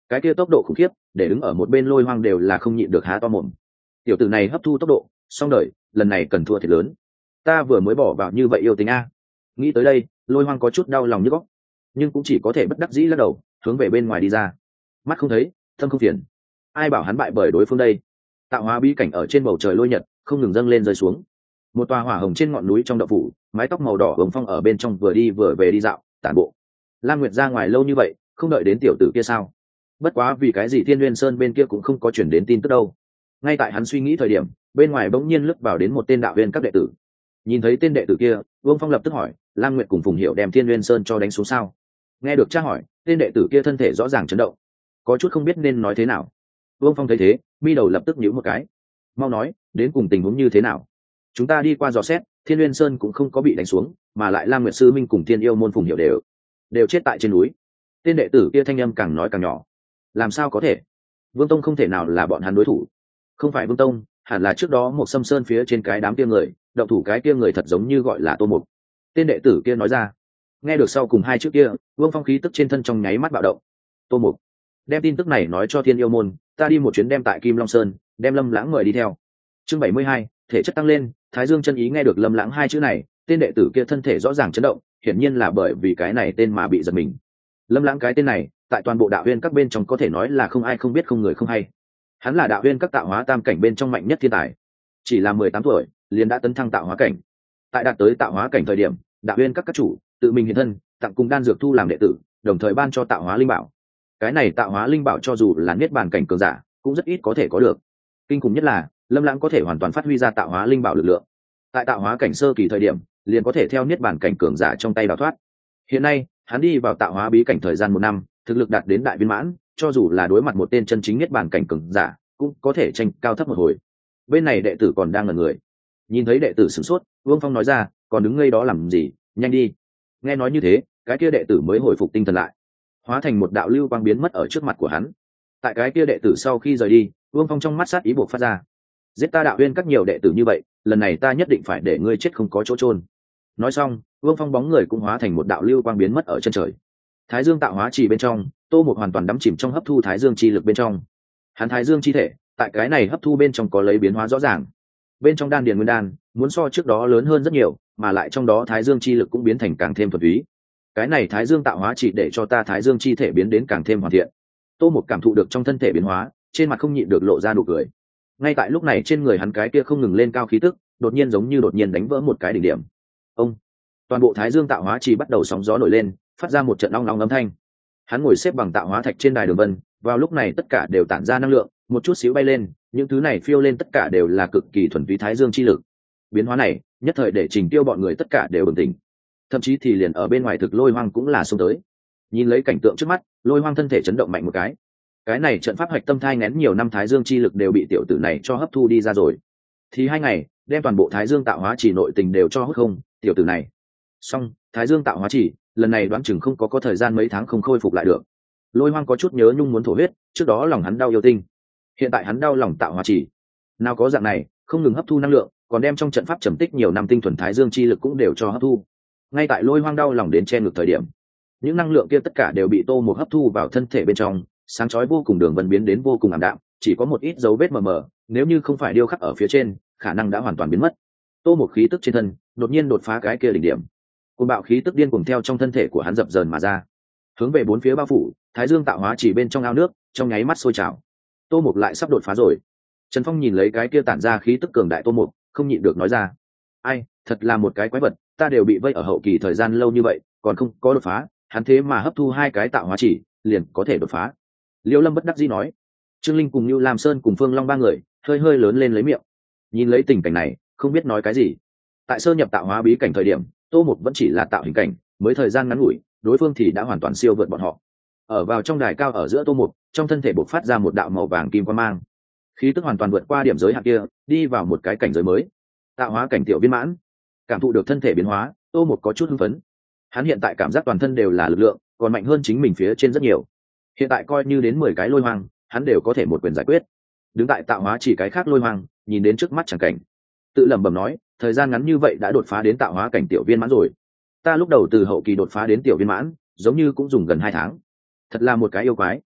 cái kia tốc độ khủng khiếp để đứng ở một bên Lôi Hoang đều là không nhịn được há to mồm. Tiểu tử này hấp thu tốc độ xong đời, lần này cần thua thiệt lớn. Ta vừa mới bỏ vào như vậy yêu tính a. Nghĩ tới đây, Lôi Hoang có chút đau lòng như góc, nhưng cũng chỉ có thể bất đắc dĩ lắc đầu, hướng về bên ngoài đi ra. Mắt không thấy, tâm không phiền, ai bảo hắn bại bởi đối phương đây. Tạo hóa bí cảnh ở trên bầu trời lôi nhật không ngừng dâng lên rơi xuống. Một tòa hỏa hồng trên ngọn núi trong động phủ, mái tóc màu đỏ hồng phong ở bên trong vừa đi vừa về đi dạo tản bộ. Lam Nguyệt ra ngoài lâu như vậy, không đợi đến tiểu tử kia sao? Bất quá vì cái gì Thiên Nguyên Sơn bên kia cũng không có chuyển đến tin tức đâu. Ngay tại hắn suy nghĩ thời điểm, bên ngoài bỗng nhiên lướt vào đến một tên đạo viên các đệ tử. Nhìn thấy tên đệ tử kia, Vương Phong lập tức hỏi, Lam Nguyệt cùng Phùng Hiểu đem Thiên Nguyên Sơn cho đánh xuống sao? Nghe được tra hỏi, tên đệ tử kia thân thể rõ ràng chấn động, có chút không biết nên nói thế nào. Vương Phong thấy thế, mi đầu lập tức nhíu một cái. Mau nói, đến cùng tình huống như thế nào? Chúng ta đi qua dò xét, Thiên Nguyên Sơn cũng không có bị đánh xuống, mà lại Lam Nguyệt sư minh cùng Thiên Yêu môn Phùng Hiểu đều đều chết tại trên núi. Tên đệ tử kia thanh âm càng nói càng nhỏ. Làm sao có thể? Vương Tông không thể nào là bọn hắn đối thủ. Không phải Vương Tông, hẳn là trước đó một Sâm Sơn phía trên cái đám kia người, động thủ cái kia người thật giống như gọi là Tô Mục. Tên đệ tử kia nói ra. Nghe được sau cùng hai chữ kia, Vương Phong khí tức trên thân trong nháy mắt bạo động. Tô Mục, đem tin tức này nói cho Thiên Yêu môn, ta đi một chuyến đem tại Kim Long Sơn, đem Lâm Lãng mời đi theo. Chương bảy mươi hai, thể chất tăng lên. Thái Dương chân ý nghe được Lâm Lãng hai chữ này, tên đệ tử kia thân thể rõ ràng chấn động, hiển nhiên là bởi vì cái này tên mà bị giật mình. Lâm Lãng cái tên này, tại toàn bộ đạo huyên các bên trong có thể nói là không ai không biết không người không hay. Hắn là đạo huyên các tạo hóa tam cảnh bên trong mạnh nhất thiên tài, chỉ là mười tám tuổi liền đã tấn thăng tạo hóa cảnh. Tại đạt tới tạo hóa cảnh thời điểm, đạo huyên các các chủ tự mình hiện thân, tặng cùng đan dược thu làm đệ tử, đồng thời ban cho tạo hóa linh bảo. Cái này tạo hóa linh bảo cho dù là niết bàn cảnh cường giả cũng rất ít có thể có được. Kinh khủng nhất là Lâm Lãng có thể hoàn toàn phát huy ra tạo hóa linh bảo lực lượng. Tại tạo hóa cảnh sơ kỳ thời điểm, liền có thể theo niết bàn cảnh cường giả trong tay đào thoát. Hiện nay, hắn đi vào tạo hóa bí cảnh thời gian một năm, thực lực đạt đến đại viên mãn, cho dù là đối mặt một tên chân chính niết bàn cảnh cường giả, cũng có thể tranh cao thấp một hồi. Bên này đệ tử còn đang ngẩn người, nhìn thấy đệ tử sửng sốt, Vương Phong nói ra, còn đứng ngây đó làm gì, nhanh đi. Nghe nói như thế, cái kia đệ tử mới hồi phục tinh thần lại, hóa thành một đạo lưu quang biến mất ở trước mặt của hắn. Tại cái kia đệ tử sau khi rời đi, Vương Phong trong mắt sát ý buộc phát ra. Giết ta đạo huyên các nhiều đệ tử như vậy, lần này ta nhất định phải để ngươi chết không có chỗ chôn. Nói xong, Vương Phong bóng người cũng hóa thành một đạo lưu quang biến mất ở chân trời. Thái Dương tạo hóa chỉ bên trong, Tô Mục hoàn toàn đắm chìm trong hấp thu Thái Dương chi lực bên trong. Hắn Thái Dương chi thể, tại cái này hấp thu bên trong có lấy biến hóa rõ ràng. Bên trong đan điền nguyên đan, muốn so trước đó lớn hơn rất nhiều, mà lại trong đó Thái Dương chi lực cũng biến thành càng thêm thuần túy. Cái này Thái Dương tạo hóa chỉ để cho ta Thái Dương chi thể biến đến càng thêm hoàn thiện. Tô Mục cảm thụ được trong thân thể biến hóa, trên mặt không nhịn được lộ ra nụ cười. Ngay tại lúc này trên người hắn cái kia không ngừng lên cao khí tức, đột nhiên giống như đột nhiên đánh vỡ một cái đỉnh điểm. Ông, toàn bộ Thái Dương tạo hóa chỉ bắt đầu sóng gió nổi lên, phát ra một trận long long âm thanh. Hắn ngồi xếp bằng tạo hóa thạch trên đài đường vân, vào lúc này tất cả đều tản ra năng lượng, một chút xíu bay lên, những thứ này phiêu lên tất cả đều là cực kỳ thuần túy Thái Dương chi lực. Biến hóa này, nhất thời để Trình Tiêu bọn người tất cả đều bừng tỉnh. Thậm chí thì liền ở bên ngoài thực Lôi Hoang cũng là xông tới. Nhìn lấy cảnh tượng trước mắt, Lôi Hoang thân thể chấn động mạnh một cái. Cái này trận pháp hạch tâm thai nén nhiều năm Thái Dương chi lực đều bị tiểu tử này cho hấp thu đi ra rồi. Thì hai ngày, đem toàn bộ Thái Dương tạo hóa chỉ nội tình đều cho hút không, tiểu tử này. Xong, Thái Dương tạo hóa chỉ, lần này đoán chừng không có có thời gian mấy tháng không khôi phục lại được. Lôi Hoang có chút nhớ nhung muốn thổ huyết, trước đó lòng hắn đau yêu tinh, hiện tại hắn đau lòng tạo hóa chỉ. Nào có dạng này, không ngừng hấp thu năng lượng, còn đem trong trận pháp trầm tích nhiều năm tinh thuần Thái Dương chi lực cũng đều cho hấp thu. Ngay tại Lôi Hoang đau lòng đến che ngực thời điểm, những năng lượng kia tất cả đều bị Tô Mục hấp thu vào thân thể bên trong, sáng chói vô cùng đường vân biến đến vô cùng ảm đạm, chỉ có một ít dấu vết mờ mờ, nếu như không phải điêu khắc ở phía trên, khả năng đã hoàn toàn biến mất. Tô Mục khí tức trên thân đột nhiên đột phá cái kia đỉnh điểm, cuồng bạo khí tức điên cuồng theo trong thân thể của hắn dập dờn mà ra, hướng về bốn phía bao phủ. Thái Dương tạo hóa chỉ bên trong ao nước trong nháy mắt sôi trào. Tô Mục lại sắp đột phá rồi. Trần Phong nhìn lấy cái kia tản ra khí tức cường đại Tô Mục, không nhịn được nói ra, ai, thật là một cái quái vật, ta đều bị vây ở hậu kỳ thời gian lâu như vậy, còn không có đột phá, hắn thế mà hấp thu hai cái tạo hóa chỉ, liền có thể đột phá. Liêu Lâm bất đắc dĩ nói. Trương Linh cùng Nưu Lam Sơn cùng Phương Long ba người hơi hơi lớn lên lấy miệng, nhìn lấy tình cảnh này không biết nói cái gì. Tại sơ nhập tạo hóa bí cảnh thời điểm, Tô Mục vẫn chỉ là tạo hình cảnh, mới thời gian ngắn ngủi, đối phương thì đã hoàn toàn siêu vượt bọn họ. Ở vào trong đài cao ở giữa Tô Mục, trong thân thể bộc phát ra một đạo màu vàng kim quang mang, khí tức hoàn toàn vượt qua điểm giới hạn kia, đi vào một cái cảnh giới mới, tạo hóa cảnh tiểu viên mãn. Cảm thụ được thân thể biến hóa, Tô Mục có chút hưng phấn. Hắn hiện tại cảm giác toàn thân đều là lực lượng, còn mạnh hơn chính mình phía trên rất nhiều. Hiện tại coi như đến mười cái Lôi Hoang, hắn đều có thể một quyền giải quyết. Đứng tại tạo hóa chỉ cái khác Lôi Hoang, nhìn đến trước mắt chẳng cảnh, tự lẩm bẩm nói, thời gian ngắn như vậy đã đột phá đến tạo hóa cảnh tiểu viên mãn rồi. Ta lúc đầu từ hậu kỳ đột phá đến tiểu viên mãn, giống như cũng dùng gần hai tháng. Thật là một cái yêu quái.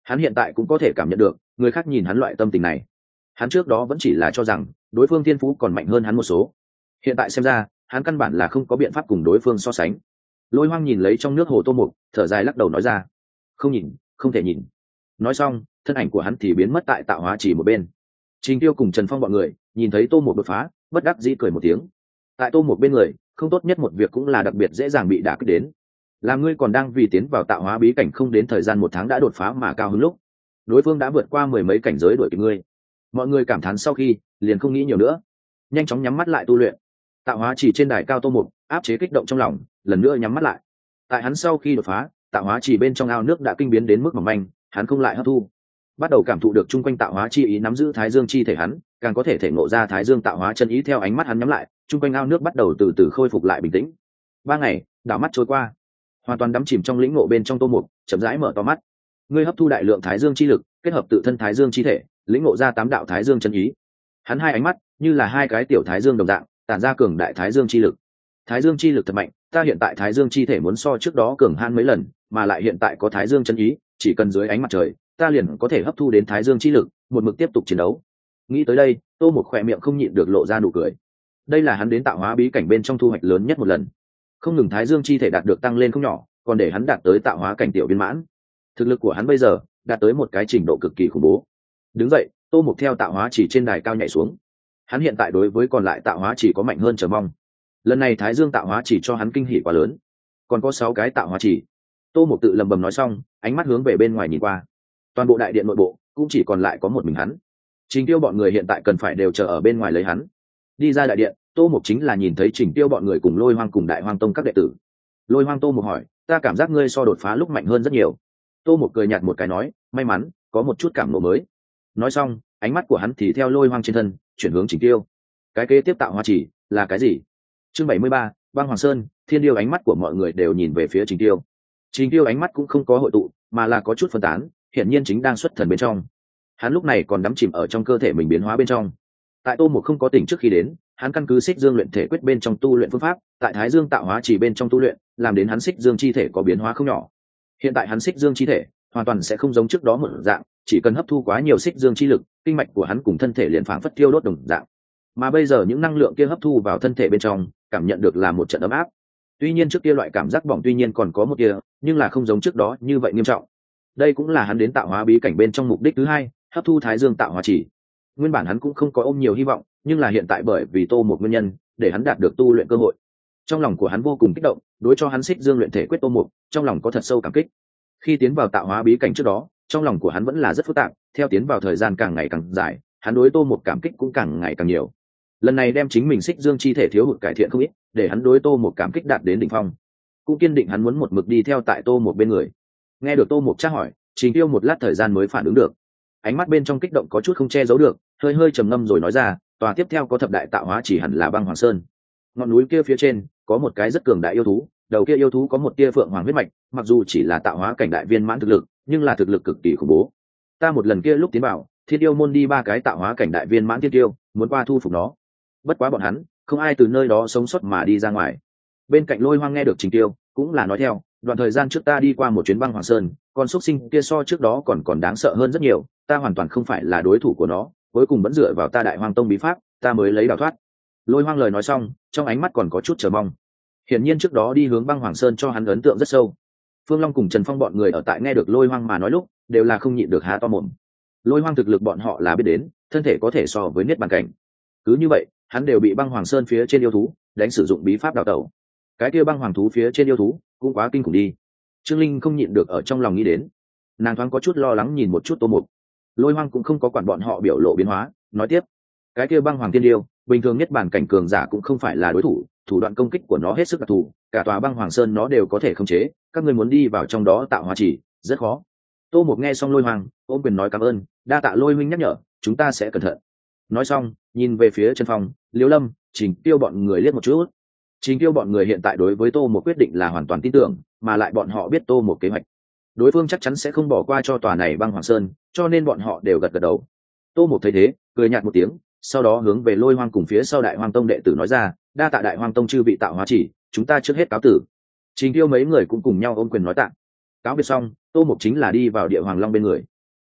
hắn hiện tại cũng có thể cảm nhận được người khác nhìn hắn loại tâm tình này. Hắn trước đó vẫn chỉ là cho rằng đối phương thiên phú còn mạnh hơn hắn một số, hiện tại xem ra hắn căn bản là không có biện pháp cùng đối phương so sánh. Lôi Hoang nhìn lấy trong nước hồ tô mục, thở dài lắc đầu nói ra, không nhìn, không thể nhìn. Nói xong thân ảnh của hắn thì biến mất tại tạo hóa chỉ một bên. Trình Tiêu cùng Trần Phong bọn người nhìn thấy tô mục đột phá, bất đắc dĩ cười một tiếng. Tại tô mục bên người không tốt nhất một việc cũng là đặc biệt dễ dàng bị đả kích đến, là ngươi còn đang vì tiến vào tạo hóa bí cảnh không đến thời gian một tháng đã đột phá mà cao hứng lúc đối phương đã vượt qua mười mấy cảnh giới đuổi kịp ngươi. Mọi người cảm thán sau khi liền không nghĩ nhiều nữa, nhanh chóng nhắm mắt lại tu luyện. Tạo hóa chỉ trên đài cao tô mục áp chế kích động trong lòng, lần nữa nhắm mắt lại. Tại hắn sau khi đột phá, tạo hóa chỉ bên trong ao nước đã kinh biến đến mức mỏng manh, hắn không lại hấp thu, bắt đầu cảm thụ được chung quanh tạo hóa chi ý nắm giữ thái dương chi thể, hắn càng có thể thể ngộ ra thái dương tạo hóa chân ý. Theo ánh mắt hắn nhắm lại, chung quanh ao nước bắt đầu từ từ khôi phục lại bình tĩnh. Ba ngày đảo mắt trôi qua, hoàn toàn đắm chìm trong lĩnh ngộ bên trong tô mục chậm rãi mở to mắt. Ngươi hấp thu đại lượng thái dương chi lực, kết hợp tự thân thái dương chi thể, lĩnh ngộ ra tám đạo thái dương chân ý. Hắn hai ánh mắt như là hai cái tiểu thái dương đồng dạng, tản ra cường đại thái dương chi lực. Thái dương chi lực thật mạnh, ta hiện tại thái dương chi thể muốn so trước đó cường han mấy lần, mà lại hiện tại có thái dương chân ý, chỉ cần dưới ánh mặt trời ta liền có thể hấp thu đến thái dương chi lực, một mực tiếp tục chiến đấu. Nghĩ tới đây, tô một khỏe miệng không nhịn được lộ ra nụ cười. Đây là hắn đến tạo hóa bí cảnh bên trong thu hoạch lớn nhất một lần, không ngừng thái dương chi thể đạt được tăng lên không nhỏ, còn để hắn đạt tới tạo hóa cảnh tiểu viên mãn. Thực lực của hắn bây giờ đạt tới một cái trình độ cực kỳ khủng bố. Đứng dậy, tô mục theo tạo hóa chỉ trên đài cao nhảy xuống. Hắn hiện tại đối với còn lại tạo hóa chỉ có mạnh hơn chờ mong. Lần này thái dương tạo hóa chỉ cho hắn kinh hỉ quá lớn, còn có sáu cái tạo hóa chỉ. Tô mục tự lầm bầm nói xong, ánh mắt hướng về bên ngoài nhìn qua. Toàn bộ đại điện nội bộ cũng chỉ còn lại có một mình hắn. Trình Tiêu bọn người hiện tại cần phải đều chờ ở bên ngoài lấy hắn. Đi ra đại điện, tô mục chính là nhìn thấy Trình Tiêu bọn người cùng Lôi Hoang cùng Đại Hoang tông các đệ tử. Lôi Hoang tô mục hỏi, ta cảm giác ngươi so đột phá lúc mạnh hơn rất nhiều. Tô mục cười nhạt một cái nói, may mắn có một chút cảm ngộ mới. Nói xong, ánh mắt của hắn thì theo Lôi Hoang trên thân chuyển hướng Trình Tiêu. Cái kế tiếp tạo hóa chỉ là cái gì? Chương bảy mươi ba, Băng Hoàng Sơn. Thiên Điêu. Ánh mắt của mọi người đều nhìn về phía Trình Tiêu. Trình Tiêu ánh mắt cũng không có hội tụ, mà là có chút phân tán, hiển nhiên chính đang xuất thần bên trong. Hắn lúc này còn đắm chìm ở trong cơ thể mình biến hóa bên trong. Tại tô mục không có tỉnh trước khi đến, hắn căn cứ xích dương luyện thể quyết bên trong tu luyện phương pháp, tại thái dương tạo hóa chỉ bên trong tu luyện, làm đến hắn xích dương chi thể có biến hóa không nhỏ. Hiện tại hắn xích dương chi thể hoàn toàn sẽ không giống trước đó một dạng, chỉ cần hấp thu quá nhiều xích dương chi lực, kinh mạch của hắn cùng thân thể liền phảng phất tiêu đốt đồng dạng. Mà bây giờ những năng lượng kia hấp thu vào thân thể bên trong, cảm nhận được là một trận ấm áp. Tuy nhiên trước kia loại cảm giác bỏng tuy nhiên còn có một kia, nhưng là không giống trước đó như vậy nghiêm trọng. Đây cũng là hắn đến tạo hóa bí cảnh bên trong mục đích thứ hai, hấp thu thái dương tạo hóa chỉ. Nguyên bản hắn cũng không có ôm nhiều hy vọng, nhưng là hiện tại bởi vì tô một nguyên nhân, để hắn đạt được tu luyện cơ hội. Trong lòng của hắn vô cùng kích động, đối cho hắn xích dương luyện thể quyết tô một, trong lòng có thật sâu cảm kích. Khi tiến vào tạo hóa bí cảnh trước đó, trong lòng của hắn vẫn là rất phức tạp, theo tiến vào thời gian càng ngày càng dài, hắn đối tô một cảm kích cũng càng ngày càng nhiều. Lần này đem chính mình xích dương chi thể thiếu hụt cải thiện không ít, để hắn đối tô một cảm kích đạt đến đỉnh phong, cũng kiên định hắn muốn một mực đi theo tại tô một bên người. Nghe được tô một tra hỏi, Trình Tiêu một lát thời gian mới phản ứng được, ánh mắt bên trong kích động có chút không che giấu được, hơi hơi trầm ngâm rồi nói ra, tòa tiếp theo có thập đại tạo hóa chỉ hẳn là Băng Hoàng Sơn. Ngọn núi kia phía trên có một cái rất cường đại yêu thú, đầu kia yêu thú có một tia phượng hoàng huyết mạch, mặc dù chỉ là tạo hóa cảnh đại viên mãn thực lực, nhưng là thực lực cực kỳ khủng bố. Ta một lần kia lúc tiến vào Thiên Yêu môn đi ba cái tạo hóa cảnh đại viên mãn thiên tiêu, muốn qua thu phục nó. Bất quá bọn hắn không ai từ nơi đó sống sót mà đi ra ngoài. Bên cạnh Lôi Hoang nghe được Trình Tiêu cũng là nói theo, đoạn thời gian trước ta đi qua một chuyến Băng Hoàng Sơn, con xúc sinh kia so trước đó còn còn đáng sợ hơn rất nhiều, ta hoàn toàn không phải là đối thủ của nó, cuối cùng vẫn dựa vào ta Đại Hoang tông bí pháp, ta mới lấy đào thoát. Lôi Hoang lời nói xong, trong ánh mắt còn có chút chờ mong. Hiển nhiên trước đó đi hướng Băng Hoàng Sơn cho hắn ấn tượng rất sâu. Phương Long cùng Trần Phong bọn người ở tại nghe được Lôi Hoang mà nói lúc, đều là không nhịn được há to mồm. Lôi Hoang thực lực bọn họ là biết đến, thân thể có thể so với niết bàn cảnh. Cứ như vậy, hắn đều bị Băng Hoàng Sơn phía trên yêu thú đánh sử dụng bí pháp đào tẩu. Cái kia băng hoàng thú phía trên yêu thú cũng quá kinh khủng đi. Trương Linh không nhịn được ở trong lòng nghĩ đến, nàng thoáng có chút lo lắng nhìn một chút tô mục. Lôi Hoang cũng không có quản bọn họ biểu lộ biến hóa, nói tiếp, cái kia băng hoàng tiên điêu bình thường nhất bản cảnh cường giả cũng không phải là đối thủ, thủ đoạn công kích của nó hết sức đặc thù, cả tòa băng hoàng sơn nó đều có thể khống chế, các ngươi muốn đi vào trong đó tạo hóa chỉ rất khó. Tô mục nghe xong Lôi Hoang ôm quyền nói cảm ơn, đa tạ Lôi huynh nhắc nhở, chúng ta sẽ cẩn thận. Nói xong nhìn về phía Trần Phong, Liễu Lâm, Trình Tiêu bọn người liếc một chút. Trình Tiêu bọn người hiện tại đối với tô một quyết định là hoàn toàn tin tưởng, mà lại bọn họ biết tô một kế hoạch, đối phương chắc chắn sẽ không bỏ qua cho tòa này băng hoàng sơn, cho nên bọn họ đều gật gật đầu. Tô một thấy thế cười nhạt một tiếng, sau đó hướng về Lôi Hoang cùng phía sau Đại Hoang tông đệ tử nói ra, đa tạ Đại Hoang tông chư vị tạo hóa chỉ, chúng ta trước hết cáo tử. Trình Tiêu mấy người cũng cùng nhau ôm quyền nói tạ. Cáo biệt xong, tô một chính là đi vào Địa Hoàng Long bên người.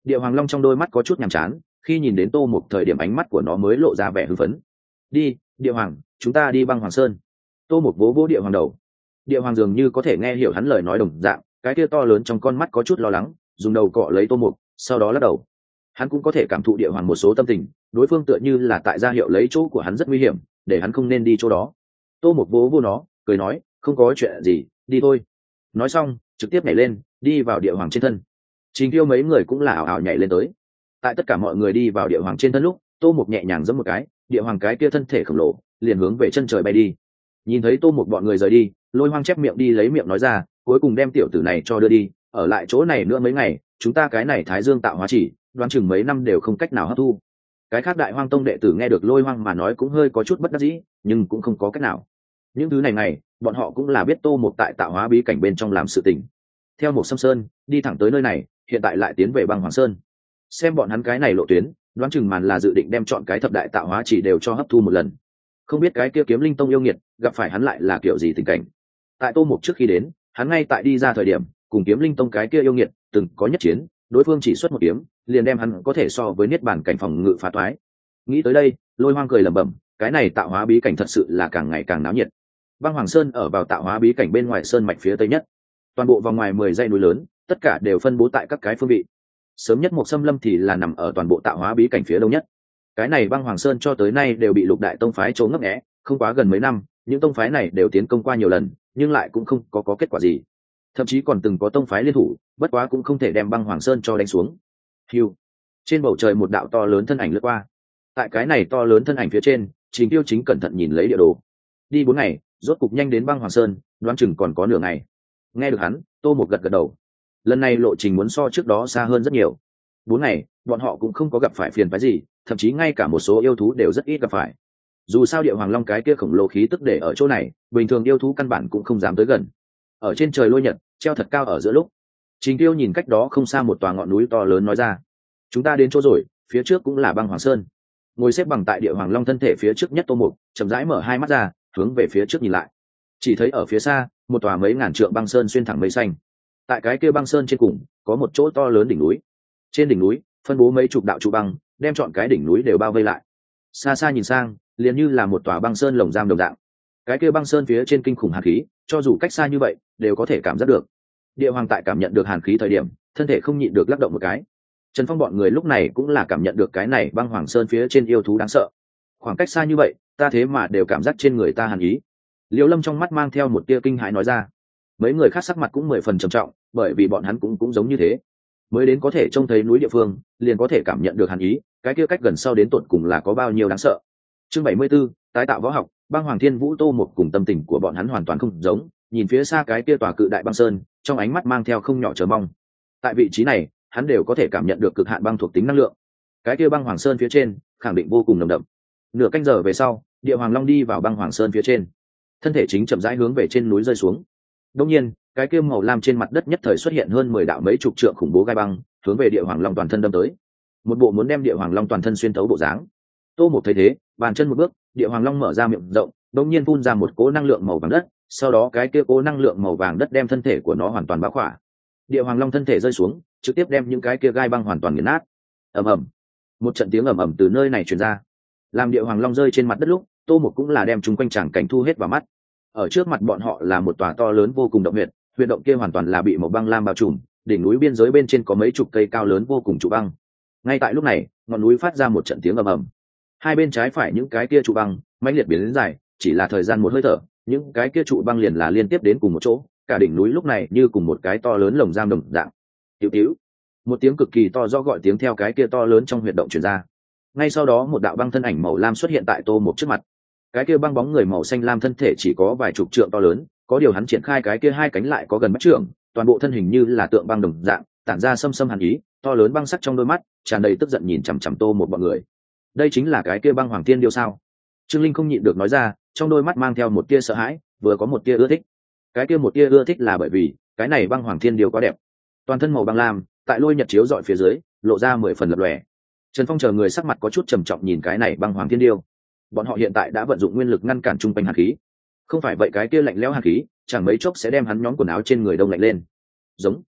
Địa Hoàng Long trong đôi mắt có chút nhàm chán, khi nhìn đến Tô Mục thời điểm ánh mắt của nó mới lộ ra vẻ hưng phấn. Đi, Địa Hoàng, chúng ta đi băng Hoàng Sơn. Tô Mục vỗ vỗ Địa Hoàng đầu. Địa Hoàng dường như có thể nghe hiểu hắn lời nói đồng dạng, cái kia to lớn trong con mắt có chút lo lắng, dùng đầu cọ lấy Tô Mục, sau đó lắc đầu. Hắn cũng có thể cảm thụ Địa Hoàng một số tâm tình, đối phương tựa như là tại gia hiệu lấy chỗ của hắn rất nguy hiểm, để hắn không nên đi chỗ đó. Tô Mục vỗ vỗ nó, cười nói, không có chuyện gì, đi thôi. Nói xong, trực tiếp nhảy lên, đi vào Địa Hoàng trên thân. Trình Tiêu mấy người cũng là ảo ảo nhảy lên tới. Tại tất cả mọi người đi vào Địa Hoàng trên thân lúc, Tô Mục nhẹ nhàng giẫm một cái, Địa Hoàng cái kia thân thể khổng lồ liền hướng về chân trời bay đi. Nhìn thấy Tô Mục bọn người rời đi, Lôi Hoang chép miệng đi lấy miệng nói ra, cuối cùng đem tiểu tử này cho đưa đi, ở lại chỗ này nữa mấy ngày, chúng ta cái này Thái Dương tạo hóa chỉ, đoán chừng mấy năm đều không cách nào hấp thu. Cái khác Đại Hoang tông đệ tử nghe được Lôi Hoang mà nói cũng hơi có chút bất đắc dĩ, nhưng cũng không có cách nào. Những thứ này này, bọn họ cũng là biết Tô Mục tại tạo hóa bí cảnh bên trong làm sự tình. Theo một Sâm Sơn, đi thẳng tới nơi này, hiện tại lại tiến về băng Hoàng Sơn. Xem bọn hắn cái này lộ tuyến, đoán chừng màn là dự định đem chọn cái thập đại tạo hóa chỉ đều cho hấp thu một lần. Không biết cái kia Kiếm Linh tông yêu nghiệt gặp phải hắn lại là kiểu gì tình cảnh. Tại Tô Mục trước khi đến, hắn ngay tại đi ra thời điểm, cùng Kiếm Linh tông cái kia yêu nghiệt từng có nhất chiến, đối phương chỉ xuất một kiếm, liền đem hắn có thể so với niết bàn cảnh phòng ngự phá toái. Nghĩ tới đây, Lôi Hoang cười lẩm bẩm, cái này tạo hóa bí cảnh thật sự là càng ngày càng náo nhiệt. Băng Hoàng Sơn ở vào tạo hóa bí cảnh bên ngoài sơn mạch phía tây nhất, toàn bộ vòng ngoài mười dãy núi lớn, tất cả đều phân bố tại các cái phương vị. Sớm nhất một xâm lâm thì là nằm ở toàn bộ tạo hóa bí cảnh phía đông nhất. Cái này băng Hoàng Sơn cho tới nay đều bị lục đại tông phái trốn ngấp nghé, không quá gần mấy năm, những tông phái này đều tiến công qua nhiều lần, nhưng lại cũng không có, có kết quả gì. Thậm chí còn từng có tông phái liên thủ, bất quá cũng không thể đem băng Hoàng Sơn cho đánh xuống. Hưu. Trên bầu trời một đạo to lớn thân ảnh lướt qua. Tại cái này to lớn thân ảnh phía trên, Trình Tiêu chính cẩn thận nhìn lấy địa đồ. Đi bốn ngày, rốt cục nhanh đến băng Hoàng Sơn, đoán chừng còn có nửa ngày. Nghe được hắn, Tô Mục gật gật đầu. Lần này lộ trình muốn so trước đó xa hơn rất nhiều. Bốn ngày, bọn họ cũng không có gặp phải phiền phức gì, thậm chí ngay cả một số yêu thú đều rất ít gặp phải. Dù sao Địa Hoàng Long cái kia khổng lồ khí tức để ở chỗ này, bình thường yêu thú căn bản cũng không dám tới gần. Ở trên trời lôi nhật, treo thật cao ở giữa lúc, Trình Tiêu nhìn cách đó không xa một tòa ngọn núi to lớn nói ra, chúng ta đến chỗ rồi, phía trước cũng là băng Hoàng Sơn. Ngồi xếp bằng tại Địa Hoàng Long thân thể phía trước nhất Tô Mục, chậm rãi mở hai mắt ra, hướng về phía trước nhìn lại. Chỉ thấy ở phía xa, một tòa mấy ngàn trượng băng sơn xuyên thẳng mây xanh. Tại cái kia băng sơn trên cùng, có một chỗ to lớn đỉnh núi. Trên đỉnh núi, phân bố mấy chục đạo trụ băng, đem trọn cái đỉnh núi đều bao vây lại. Xa xa nhìn sang, liền như là một tòa băng sơn lồng giam đồng dạng. Cái kia băng sơn phía trên kinh khủng hàn khí, cho dù cách xa như vậy, đều có thể cảm giác được. Địa Hoàng tại cảm nhận được hàn khí thời điểm, thân thể không nhịn được lắc động một cái. Trần Phong bọn người lúc này cũng là cảm nhận được cái này băng Hoàng Sơn phía trên yêu thú đáng sợ. Khoảng cách xa như vậy, ta thế mà đều cảm giác trên người ta hàn ý. Liễu Lâm trong mắt mang theo một tia kinh hãi nói ra. Mấy người khác sắc mặt cũng mười phần trầm trọng, bởi vì bọn hắn cũng cũng giống như thế. Mới đến có thể trông thấy núi địa phương, liền có thể cảm nhận được hàn ý, cái kia cách gần sau đến tận cùng là có bao nhiêu đáng sợ. Chương bảy mươi 74, tái tạo võ học, băng Hoàng Thiên Vũ Tô Mục cùng tâm tình của bọn hắn hoàn toàn không giống, nhìn phía xa cái kia tòa cự đại băng sơn, trong ánh mắt mang theo không nhỏ chờ mong. Tại vị trí này, hắn đều có thể cảm nhận được cực hạn băng thuộc tính năng lượng. Cái kia băng Hoàng Sơn phía trên, khẳng định vô cùng nồng đậm. Nửa canh giờ về sau, Địa Hoàng Long đi vào băng Hoàng Sơn phía trên, thân thể chính chậm rãi hướng về trên núi rơi xuống. Đương nhiên, cái kia màu lam trên mặt đất nhất thời xuất hiện hơn mười đạo mấy chục trượng khủng bố gai băng, hướng về Địa Hoàng Long toàn thân đâm tới. Một bộ muốn đem Địa Hoàng Long toàn thân xuyên thấu bộ dáng. Tô Mục thấy thế, bàn chân một bước, Địa Hoàng Long mở ra miệng rộng, đột nhiên phun ra một cỗ năng lượng màu vàng đất, sau đó cái kia cỗ năng lượng màu vàng đất đem thân thể của nó hoàn toàn bao khỏa. Địa Hoàng Long thân thể rơi xuống, trực tiếp đem những cái kia gai băng hoàn toàn nghiền nát. Ầm ầm. Một trận tiếng ầm ầm từ nơi này truyền ra. Làm Địa Hoàng Long rơi trên mặt đất lúc, Tô Mục cũng là đem chúng quanh tràng cảnh thu hết vào mắt. Ở trước mặt bọn họ là một tòa to lớn vô cùng động huyệt, huyệt động kia hoàn toàn là bị màu băng lam bao trùm, đỉnh núi biên giới bên trên có mấy chục cây cao lớn vô cùng trụ băng. Ngay tại lúc này, ngọn núi phát ra một trận tiếng ầm ầm. Hai bên trái phải những cái kia trụ băng mãnh liệt biến đến dài, chỉ là thời gian một hơi thở, những cái kia trụ băng liền là liên tiếp đến cùng một chỗ, cả đỉnh núi lúc này như cùng một cái to lớn lồng giam đồng dạng. Tiểu tiểu, một tiếng cực kỳ to rõ gọi tiếng theo cái kia to lớn trong huyệt động truyền ra. Ngay sau đó một đạo băng thân ảnh màu lam xuất hiện tại Tô Mục trước mặt. Cái kia băng bóng người màu xanh lam thân thể chỉ có vài chục trượng to lớn, có điều hắn triển khai cái kia hai cánh lại có gần mét trượng, toàn bộ thân hình như là tượng băng đồng dạng, tản ra xâm xâm hàn ý, to lớn băng sắc trong đôi mắt, tràn đầy tức giận nhìn chằm chằm Tô Mục bọn người. Đây chính là cái kia băng Hoàng Thiên Điêu sao? Trương Linh không nhịn được nói ra, trong đôi mắt mang theo một tia sợ hãi, vừa có một tia ưa thích. Cái kia một tia ưa thích là bởi vì, cái này băng Hoàng Thiên Điêu quá đẹp. Toàn thân màu băng lam, tại lôi nhật chiếu dọi phía dưới, lộ ra mười phần lập lòe. Trần Phong chờ người sắc mặt có chút trầm trọng nhìn cái này băng Hoàng Thiên Điêu. Bọn họ hiện tại đã vận dụng nguyên lực ngăn cản trung quanh hàn khí, không phải vậy cái kia lạnh lẽo hàn khí chẳng mấy chốc sẽ đem hắn nhóm quần áo trên người đông lạnh lên. Giống.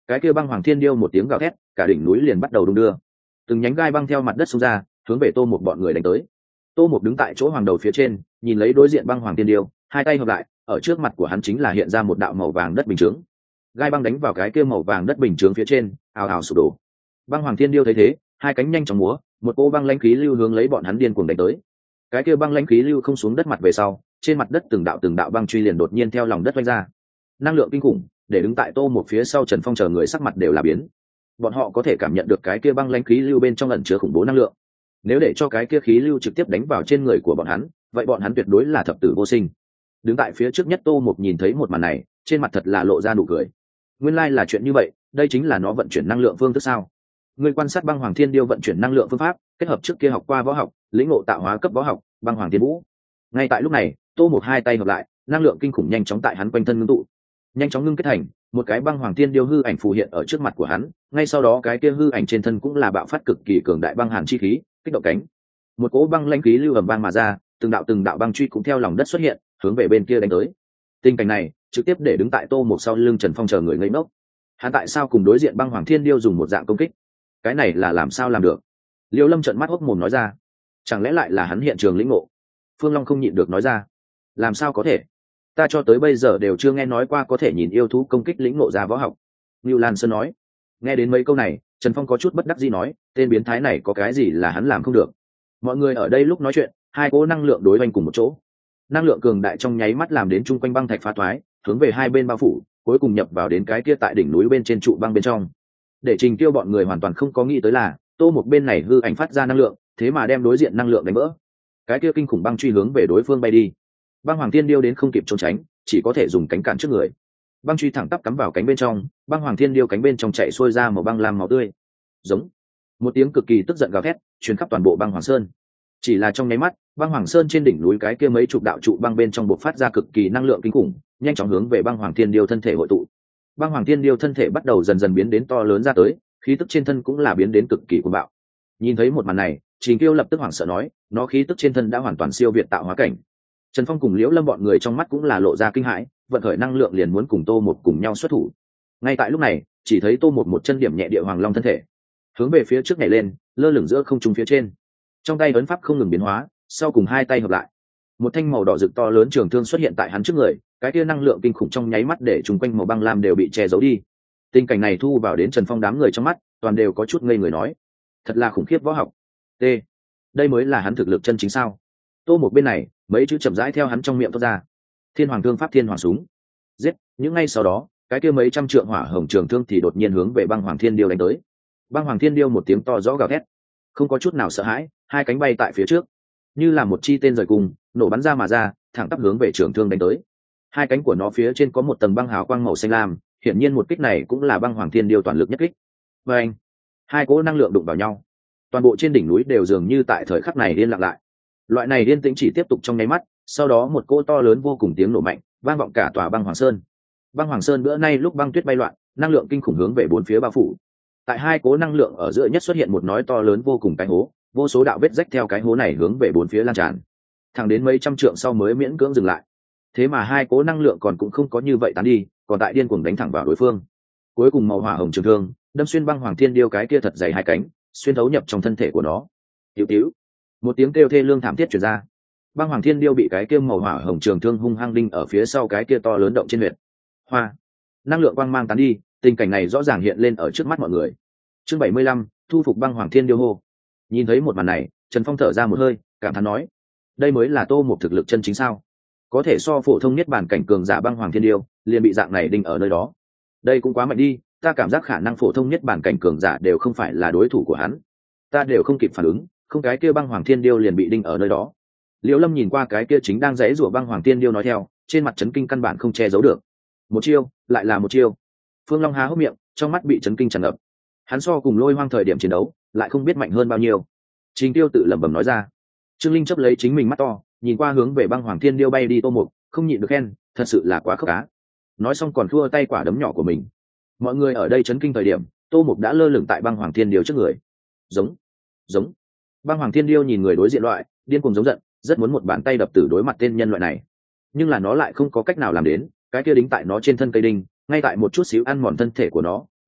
cái kia băng hoàng thiên điêu một tiếng gào thét, cả đỉnh núi liền bắt đầu đung đưa, từng nhánh gai băng theo mặt đất xông ra, hướng về tô một bọn người đánh tới. Tô một đứng tại chỗ hoàng đầu phía trên, nhìn lấy đối diện băng hoàng thiên điêu, hai tay hợp lại, ở trước mặt của hắn chính là hiện ra một đạo màu vàng đất bình chướng. Gai băng đánh vào cái kia màu vàng đất bình chướng phía trên, ào ào sụp đổ. Băng hoàng thiên điêu thấy thế, hai cánh nhanh chóng múa, một cỗ băng lãnh khí lưu hướng lấy bọn hắn điên cuồng đánh tới. Cái kia băng lãnh khí lưu không xuống đất mặt về sau, trên mặt đất từng đạo từng đạo băng truy liền đột nhiên theo lòng đất vạch ra. Năng lượng kinh khủng, để đứng tại tô một phía sau Trần Phong chờ người sắc mặt đều là biến. Bọn họ có thể cảm nhận được cái kia băng lãnh khí lưu bên trong ẩn chứa khủng bố năng lượng. Nếu để cho cái kia khí lưu trực tiếp đánh vào trên người của bọn hắn, vậy bọn hắn tuyệt đối là thập tử vô sinh. Đứng tại phía trước nhất tô một nhìn thấy một màn này, trên mặt thật là lộ ra nụ cười. Nguyên lai là chuyện như vậy, đây chính là nó vận chuyển năng lượng phương thức sao? Người quan sát băng hoàng thiên điêu vận chuyển năng lượng phương pháp, kết hợp trước kia học qua võ học, lĩnh ngộ tạo hóa cấp võ học, băng hoàng thiên vũ. Ngay tại lúc này, tô một hai tay hợp lại, năng lượng kinh khủng nhanh chóng tại hắn quanh thân ngưng tụ, nhanh chóng ngưng kết thành một cái băng hoàng thiên điêu hư ảnh phù hiện ở trước mặt của hắn. Ngay sau đó cái kia hư ảnh trên thân cũng là bạo phát cực kỳ cường đại băng hàn chi khí, kích động cánh, một cỗ băng lãnh khí lưu ầm vang mà ra, từng đạo từng đạo băng truy cũng theo lòng đất xuất hiện, hướng về bên kia đánh tới. Tình cảnh này trực tiếp để đứng tại tô một sau lưng Trần Phong chờ người ngây ngốc. Hắn tại sao cùng đối diện băng hoàng thiên điêu dùng một dạng công kích? Cái này là làm sao làm được? Liêu Lâm trợn mắt hốc mồm nói ra. Chẳng lẽ lại là hắn hiện trường lĩnh ngộ? Phương Long không nhịn được nói ra. Làm sao có thể? Ta cho tới bây giờ đều chưa nghe nói qua có thể nhìn yêu thú công kích lĩnh ngộ ra võ học. Lưu Lan Sơn nói. Nghe đến mấy câu này, Trần Phong có chút bất đắc dĩ nói, tên biến thái này có cái gì là hắn làm không được? Mọi người ở đây lúc nói chuyện, hai cỗ năng lượng đối oanh cùng một chỗ. Năng lượng cường đại trong nháy mắt làm đến chung quanh băng thạch phá thoái, hướng về hai bên bao phủ, cuối cùng nhập vào đến cái kia tại đỉnh núi bên trên trụ băng bên trong. Để Trình Tiêu bọn người hoàn toàn không có nghĩ tới là, tô một bên này hư ảnh phát ra năng lượng, thế mà đem đối diện năng lượng đánh vỡ. Cái kia kinh khủng băng truy hướng về đối phương bay đi. Băng hoàng thiên điêu đến không kịp trốn tránh, chỉ có thể dùng cánh cản trước người. Băng truy thẳng tắp cắm vào cánh bên trong, băng hoàng thiên điêu cánh bên trong chạy xuôi ra màu băng lam máu tươi. Giống một tiếng cực kỳ tức giận gào thét, truyền khắp toàn bộ băng hoàng sơn. Chỉ là trong nháy mắt, băng hoàng sơn trên đỉnh núi cái kia mấy chục đạo trụ băng bên trong bộc phát ra cực kỳ năng lượng kinh khủng, nhanh chóng hướng về băng hoàng thiên điêu thân thể hội tụ. Băng hoàng thiên điêu thân thể bắt đầu dần dần biến đến to lớn ra tới, khí tức trên thân cũng là biến đến cực kỳ cuồng bạo. Nhìn thấy một màn này, Trình Kiêu lập tức hoảng sợ nói, nó khí tức trên thân đã hoàn toàn siêu việt tạo hóa cảnh. Trần Phong cùng Liễu Lâm bọn người trong mắt cũng là lộ ra kinh hãi, vận khởi năng lượng liền muốn cùng Tô một cùng nhau xuất thủ. Ngay tại lúc này, chỉ thấy Tô một một chân điểm nhẹ địa hoàng long thân thể, hướng về phía trước nhảy lên, lơ lửng giữa không trung phía trên. Trong tay ấn pháp không ngừng biến hóa, sau cùng hai tay hợp lại, một thanh màu đỏ rực to lớn trường thương xuất hiện tại hắn trước người, cái kia năng lượng kinh khủng trong nháy mắt để chúng quanh màu băng lam đều bị che giấu đi. Tình cảnh này thu vào đến Trần Phong đám người trong mắt, toàn đều có chút ngây người nói, thật là khủng khiếp võ học. T, đây mới là hắn thực lực chân chính sao? Tô một bên này, mấy chữ chậm rãi theo hắn trong miệng thoát ra. Thiên hoàng thương pháp, thiên hoàng súng. Giết, những ngay sau đó, cái kia mấy trăm trượng hỏa hồng trường thương thì đột nhiên hướng về băng hoàng thiên điêu đánh tới. Băng hoàng thiên điêu một tiếng to rõ gào thét, không có chút nào sợ hãi, hai cánh bay tại phía trước, như là một chi tên rời cùng, nổ bắn ra mà ra, thẳng tắp hướng về trường thương đánh tới. Hai cánh của nó phía trên có một tầng băng hào quang màu xanh lam, hiển nhiên một kích này cũng là băng hoàng thiên điêu toàn lực nhất kích. Và anh, hai cỗ năng lượng đụng vào nhau, toàn bộ trên đỉnh núi đều dường như tại thời khắc này yên lặng lại. Loại này yên tĩnh chỉ tiếp tục trong nháy mắt, sau đó một cỗ to lớn vô cùng tiếng nổ mạnh vang vọng cả tòa băng hoàng sơn. Băng hoàng sơn bữa nay lúc băng tuyết bay loạn, năng lượng kinh khủng hướng về bốn phía bao phủ. Tại hai cỗ năng lượng ở giữa nhất xuất hiện một nói to lớn vô cùng cái hố, vô số đạo vết rách theo cái hố này hướng về bốn phía lan tràn, thẳng đến mấy trăm trượng sau mới miễn cưỡng dừng lại. Thế mà hai cỗ năng lượng còn cũng không có như vậy tán đi, còn tại điên cuồng đánh thẳng vào đối phương. Cuối cùng màu hỏa hồng trường thương đâm xuyên băng hoàng thiên điêu cái kia thật dày hai cánh, xuyên thấu nhập trong thân thể của nó. Tiểu tiểu, một tiếng kêu thê lương thảm thiết truyền ra. Băng hoàng thiên điêu bị cái kia màu hỏa hồng trường thương hung hăng đinh ở phía sau cái kia to lớn động trên huyệt. Hoa, năng lượng quang mang tán đi, tình cảnh này rõ ràng hiện lên ở trước mắt mọi người. Chương bảy mươi lăm, thu phục băng hoàng thiên điêu hô. Nhìn thấy một màn này, Trần Phong thở ra một hơi, cảm thán nói, đây mới là Tô một thực lực chân chính sao? Có thể so phổ thông nhất bản cảnh cường giả băng hoàng thiên điêu, liền bị dạng này đinh ở nơi đó. Đây cũng quá mạnh đi, ta cảm giác khả năng phổ thông nhất bản cảnh cường giả đều không phải là đối thủ của hắn. Ta đều không kịp phản ứng, không cái kia băng hoàng thiên điêu liền bị đinh ở nơi đó. Liễu Lâm nhìn qua cái kia chính đang giãy giụa băng hoàng thiên điêu nói theo, trên mặt chấn kinh căn bản không che giấu được. Một chiêu, lại là một chiêu. Phương Long há hốc miệng, trong mắt bị chấn kinh tràn ngập. Hắn so cùng Lôi Hoang thời điểm chiến đấu, lại không biết mạnh hơn bao nhiêu. Trình Tiêu tự lẩm bẩm nói ra. Trương Linh chấp lấy chính mình mắt to, nhìn qua hướng về băng hoàng thiên điêu bay đi Tô Mục, không nhịn được khen, thật sự là quá khốc cá. Nói xong còn khua tay quả đấm nhỏ của mình. Mọi người ở đây chấn kinh thời điểm, Tô Mục đã lơ lửng tại băng hoàng thiên điêu trước người. Giống, giống. Băng hoàng thiên điêu nhìn người đối diện loại, điên cuồng giống giận, rất muốn một bàn tay đập tử đối mặt tên nhân loại này. Nhưng là nó lại không có cách nào làm đến, cái kia đính tại nó trên thân cây đinh, ngay tại một chút xíu ăn mòn thân thể của nó,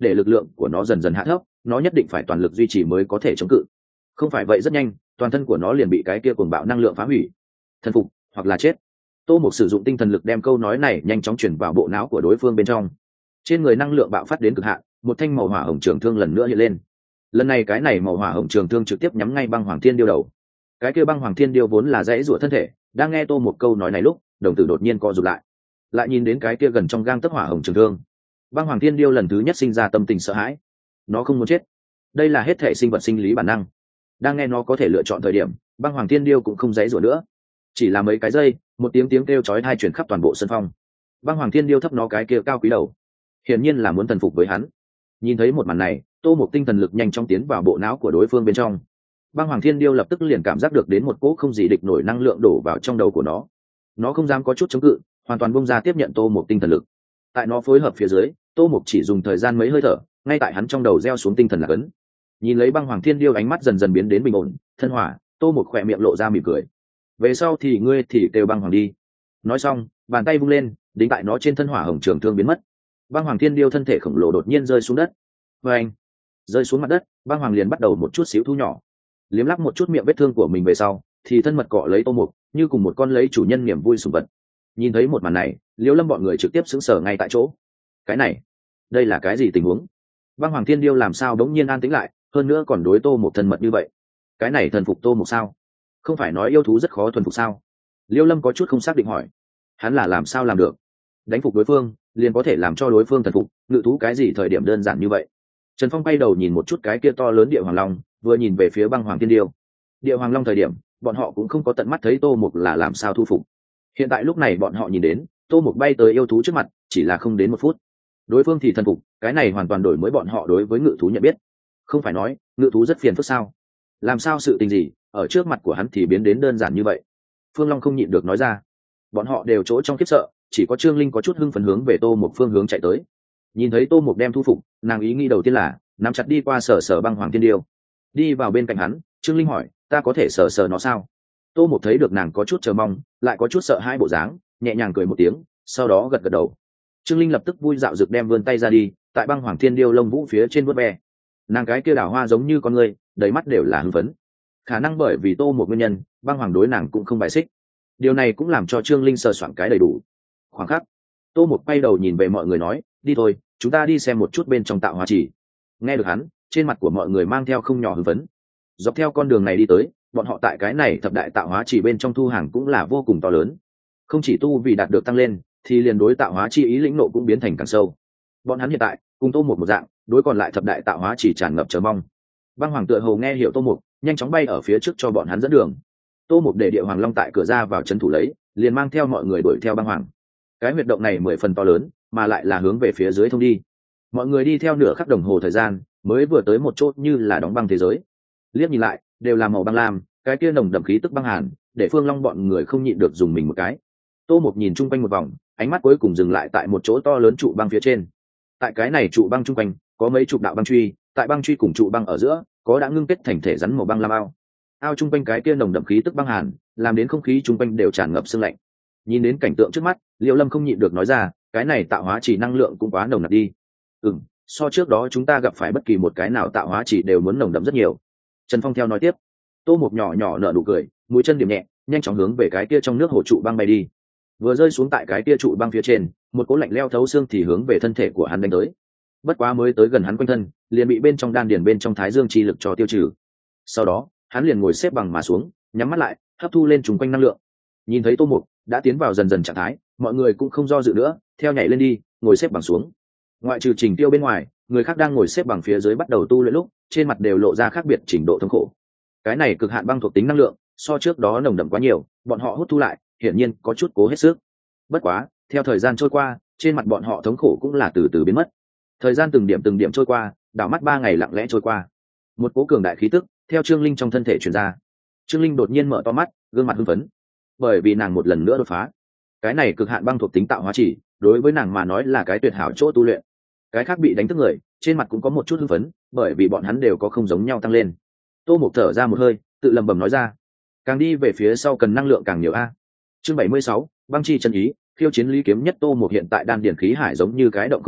để lực lượng của nó dần dần hạ thấp, nó nhất định phải toàn lực duy trì mới có thể chống cự. Không phải vậy rất nhanh toàn thân của nó liền bị cái kia cuồng bạo năng lượng phá hủy. Thần phục hoặc là chết. Tô Mục sử dụng tinh thần lực đem câu nói này nhanh chóng chuyển vào bộ não của đối phương bên trong. Trên người năng lượng bạo phát đến cực hạn, một thanh màu hỏa hồng trường thương lần nữa hiện lên. Lần này cái này màu hỏa hồng trường thương trực tiếp nhắm ngay băng hoàng thiên điêu đầu. Cái kia băng hoàng thiên điêu vốn là dãy rủa thân thể, đang nghe Tô Mục câu nói này lúc, đồng tử đột nhiên co rụt lại. Lại nhìn đến cái kia gần trong gang tấc hỏa hồng trường thương, băng hoàng thiên điêu lần thứ nhất sinh ra tâm tình sợ hãi. Nó không muốn chết. Đây là hết thể sinh vật sinh lý bản năng. Đang nghe nó có thể lựa chọn thời điểm, băng hoàng thiên điêu cũng không dãy rủa nữa. Chỉ là mấy cái giây, một tiếng tiếng kêu chói tai truyền khắp toàn bộ sân phong. Băng hoàng thiên điêu thấp nó cái kia cao quý đầu, hiển nhiên là muốn thần phục với hắn. Nhìn thấy một màn này, Tô Mục tinh thần lực nhanh chóng tiến vào bộ não của đối phương bên trong. Băng hoàng thiên điêu lập tức liền cảm giác được đến một cỗ không gì địch nổi năng lượng đổ vào trong đầu của nó. Nó không dám có chút chống cự, hoàn toàn bung ra tiếp nhận Tô Mục tinh thần lực. Tại nó phối hợp phía dưới, Tô Mục chỉ dùng thời gian mấy hơi thở, ngay tại hắn trong đầu gieo xuống tinh thần lạc ấn. Nhìn lấy băng hoàng thiên điêu ánh mắt dần dần biến đến bình ổn, thân hỏa, Tô Mục khỏe miệng lộ ra mỉm cười. Về sau thì ngươi thì kêu băng hoàng đi. Nói xong, bàn tay vung lên, đính tại nó trên thân hỏa hồng trường thương biến mất. Băng hoàng thiên điêu thân thể khổng lồ đột nhiên rơi xuống đất. Và anh rơi xuống mặt đất, băng hoàng liền bắt đầu một chút xíu thu nhỏ, liếm lắp một chút miệng vết thương của mình về sau, thì thân mật cọ lấy Tô Mục, như cùng một con lấy chủ nhân niềm vui sủng vật. Nhìn thấy một màn này, Liễu Lâm bọn người trực tiếp sững sờ ngay tại chỗ. Cái này, đây là cái gì tình huống? Băng hoàng thiên điêu làm sao đống nhiên an tĩnh lại, hơn nữa còn đối Tô Mục thân mật như vậy? Cái này thần phục Tô Mục sao? Không phải nói yêu thú rất khó thuần phục sao? Liễu Lâm có chút không xác định hỏi. Hắn là làm sao làm được? Đánh phục đối phương, liền có thể làm cho đối phương thần phục, ngự thú cái gì thời điểm đơn giản như vậy? Trần Phong bay đầu nhìn một chút cái kia to lớn địa hoàng long, vừa nhìn về phía băng hoàng thiên điêu. Địa hoàng long thời điểm, bọn họ cũng không có tận mắt thấy Tô Mục là làm sao thu phục. Hiện tại lúc này bọn họ nhìn đến, Tô Mục bay tới yêu thú trước mặt, chỉ là không đến một phút. Đối phương thì thần phục, cái này hoàn toàn đổi mới bọn họ đối với ngự thú nhận biết. Không phải nói, ngự thú rất phiền phức sao? Làm sao sự tình gì, ở trước mặt của hắn thì biến đến đơn giản như vậy? Phương Long không nhịn được nói ra. Bọn họ đều chỗ trong khiếp sợ, chỉ có Trương Linh có chút hưng phấn hướng về Tô Mục phương hướng chạy tới. Nhìn thấy Tô Mục đem thu phục, nàng ý nghĩ đầu tiên là nắm chặt đi qua sở sở băng hoàng thiên điêu. Đi vào bên cạnh hắn, Trương Linh hỏi, ta có thể sở sở nó sao? Tô Mục thấy được nàng có chút chờ mong, lại có chút sợ hai bộ dáng, nhẹ nhàng cười một tiếng, sau đó gật gật đầu. Trương Linh lập tức vui dạo dực đem vươn tay ra đi, tại băng hoàng thiên điêu lông vũ phía trên vuốt ve. Nàng cái kia đảo hoa giống như con người, đầy mắt đều là hưng phấn. Khả năng bởi vì Tô Mục nguyên nhân, băng hoàng đối nàng cũng không bài xích. Điều này cũng làm cho Trương Linh sờ soạn cái đầy đủ. Khoảng khắc, Tô Mục quay đầu nhìn về mọi người nói, đi thôi, chúng ta đi xem một chút bên trong tạo hóa chỉ. Nghe được hắn, trên mặt của mọi người mang theo không nhỏ hưng phấn. Dọc theo con đường này đi tới, bọn họ tại cái này thập đại tạo hóa chỉ bên trong thu hàng cũng là vô cùng to lớn. Không chỉ tu vì đạt được tăng lên, thì liền đối tạo hóa chi ý lĩnh nộ cũng biến thành càng sâu. Bọn hắn hiện tại cùng Tô Mục một dạng, đối còn lại thập đại tạo hóa chỉ tràn ngập chờ mong. Băng hoàng tựa hồ nghe hiểu Tô Mục, nhanh chóng bay ở phía trước cho bọn hắn dẫn đường. Tô Mục để địa hoàng long tại cửa ra vào trấn thủ lấy, liền mang theo mọi người đuổi theo băng hoàng. Cái huyệt động này mười phần to lớn, mà lại là hướng về phía dưới thông đi. Mọi người đi theo nửa khắc đồng hồ thời gian, mới vừa tới một chỗ như là đóng băng thế giới. Liếc nhìn lại, đều là màu băng lam, cái kia nồng đậm khí tức băng hàn, để Phương Long bọn người không nhịn được dùng mình một cái. Tô Mục nhìn chung quanh một vòng, ánh mắt cuối cùng dừng lại tại một chỗ to lớn trụ băng phía trên. Tại cái này trụ băng chung quanh, có mấy chục đạo băng truy, tại băng truy cùng trụ băng ở giữa, có đã ngưng kết thành thể rắn màu băng lam ao. Ao chung quanh cái kia nồng đậm khí tức băng hàn, làm đến không khí chung quanh đều tràn ngập sương lạnh. Nhìn đến cảnh tượng trước mắt, Liễu Lâm không nhịn được nói ra, cái này tạo hóa chỉ năng lượng cũng quá nồng nặc đi. Ừm, so trước đó chúng ta gặp phải bất kỳ một cái nào tạo hóa chỉ đều muốn nồng đậm rất nhiều. Trần Phong theo nói tiếp. Tô Mục nhỏ nhỏ nở nụ cười, mũi chân điểm nhẹ, nhanh chóng hướng về cái kia trong nước hồ trụ băng bay đi. Vừa rơi xuống tại cái kia trụ băng phía trên, một cỗ lạnh leo thấu xương thì hướng về thân thể của hắn đánh tới. Bất quá mới tới gần hắn quanh thân, liền bị bên trong đan điền bên trong thái dương chi lực cho tiêu trừ. Sau đó, hắn liền ngồi xếp bằng mà xuống, nhắm mắt lại, hấp thu lên trùng quanh năng lượng. Nhìn thấy Tô Mục đã tiến vào dần dần trạng thái, mọi người cũng không do dự nữa, theo nhảy lên đi, ngồi xếp bằng xuống. Ngoại trừ Trình Tiêu bên ngoài, người khác đang ngồi xếp bằng phía dưới bắt đầu tu luyện lúc, trên mặt đều lộ ra khác biệt trình độ thống khổ. Cái này cực hạn băng thuộc tính năng lượng, so trước đó nồng đậm quá nhiều, bọn họ hút thu lại, hiển nhiên có chút cố hết sức. Bất quá, theo thời gian trôi qua, trên mặt bọn họ thống khổ cũng là từ từ biến mất. Thời gian từng điểm từng điểm trôi qua, đảo mắt ba ngày lặng lẽ trôi qua. Một cỗ cường đại khí tức theo Trương Linh trong thân thể truyền ra. Trương Linh đột nhiên mở to mắt, gương mặt hưng phấn, bởi vì nàng một lần nữa đột phá. Cái này cực hạn băng thuộc tính tạo hóa chỉ, đối với nàng mà nói là cái tuyệt hảo chỗ tu luyện. Cái khác bị đánh thức người, trên mặt cũng có một chút hưng phấn, bởi vì bọn hắn đều có không giống nhau tăng lên. Tô Mục thở ra một hơi, tự lẩm bẩm nói ra, càng đi về phía sau cần năng lượng càng nhiều a. Chương bảy mươi sáu, băng chi chân ý, khiêu chiến lý kiếm nhất. Tô Mục hiện tại đan điển khí hải giống như cái động không đáy,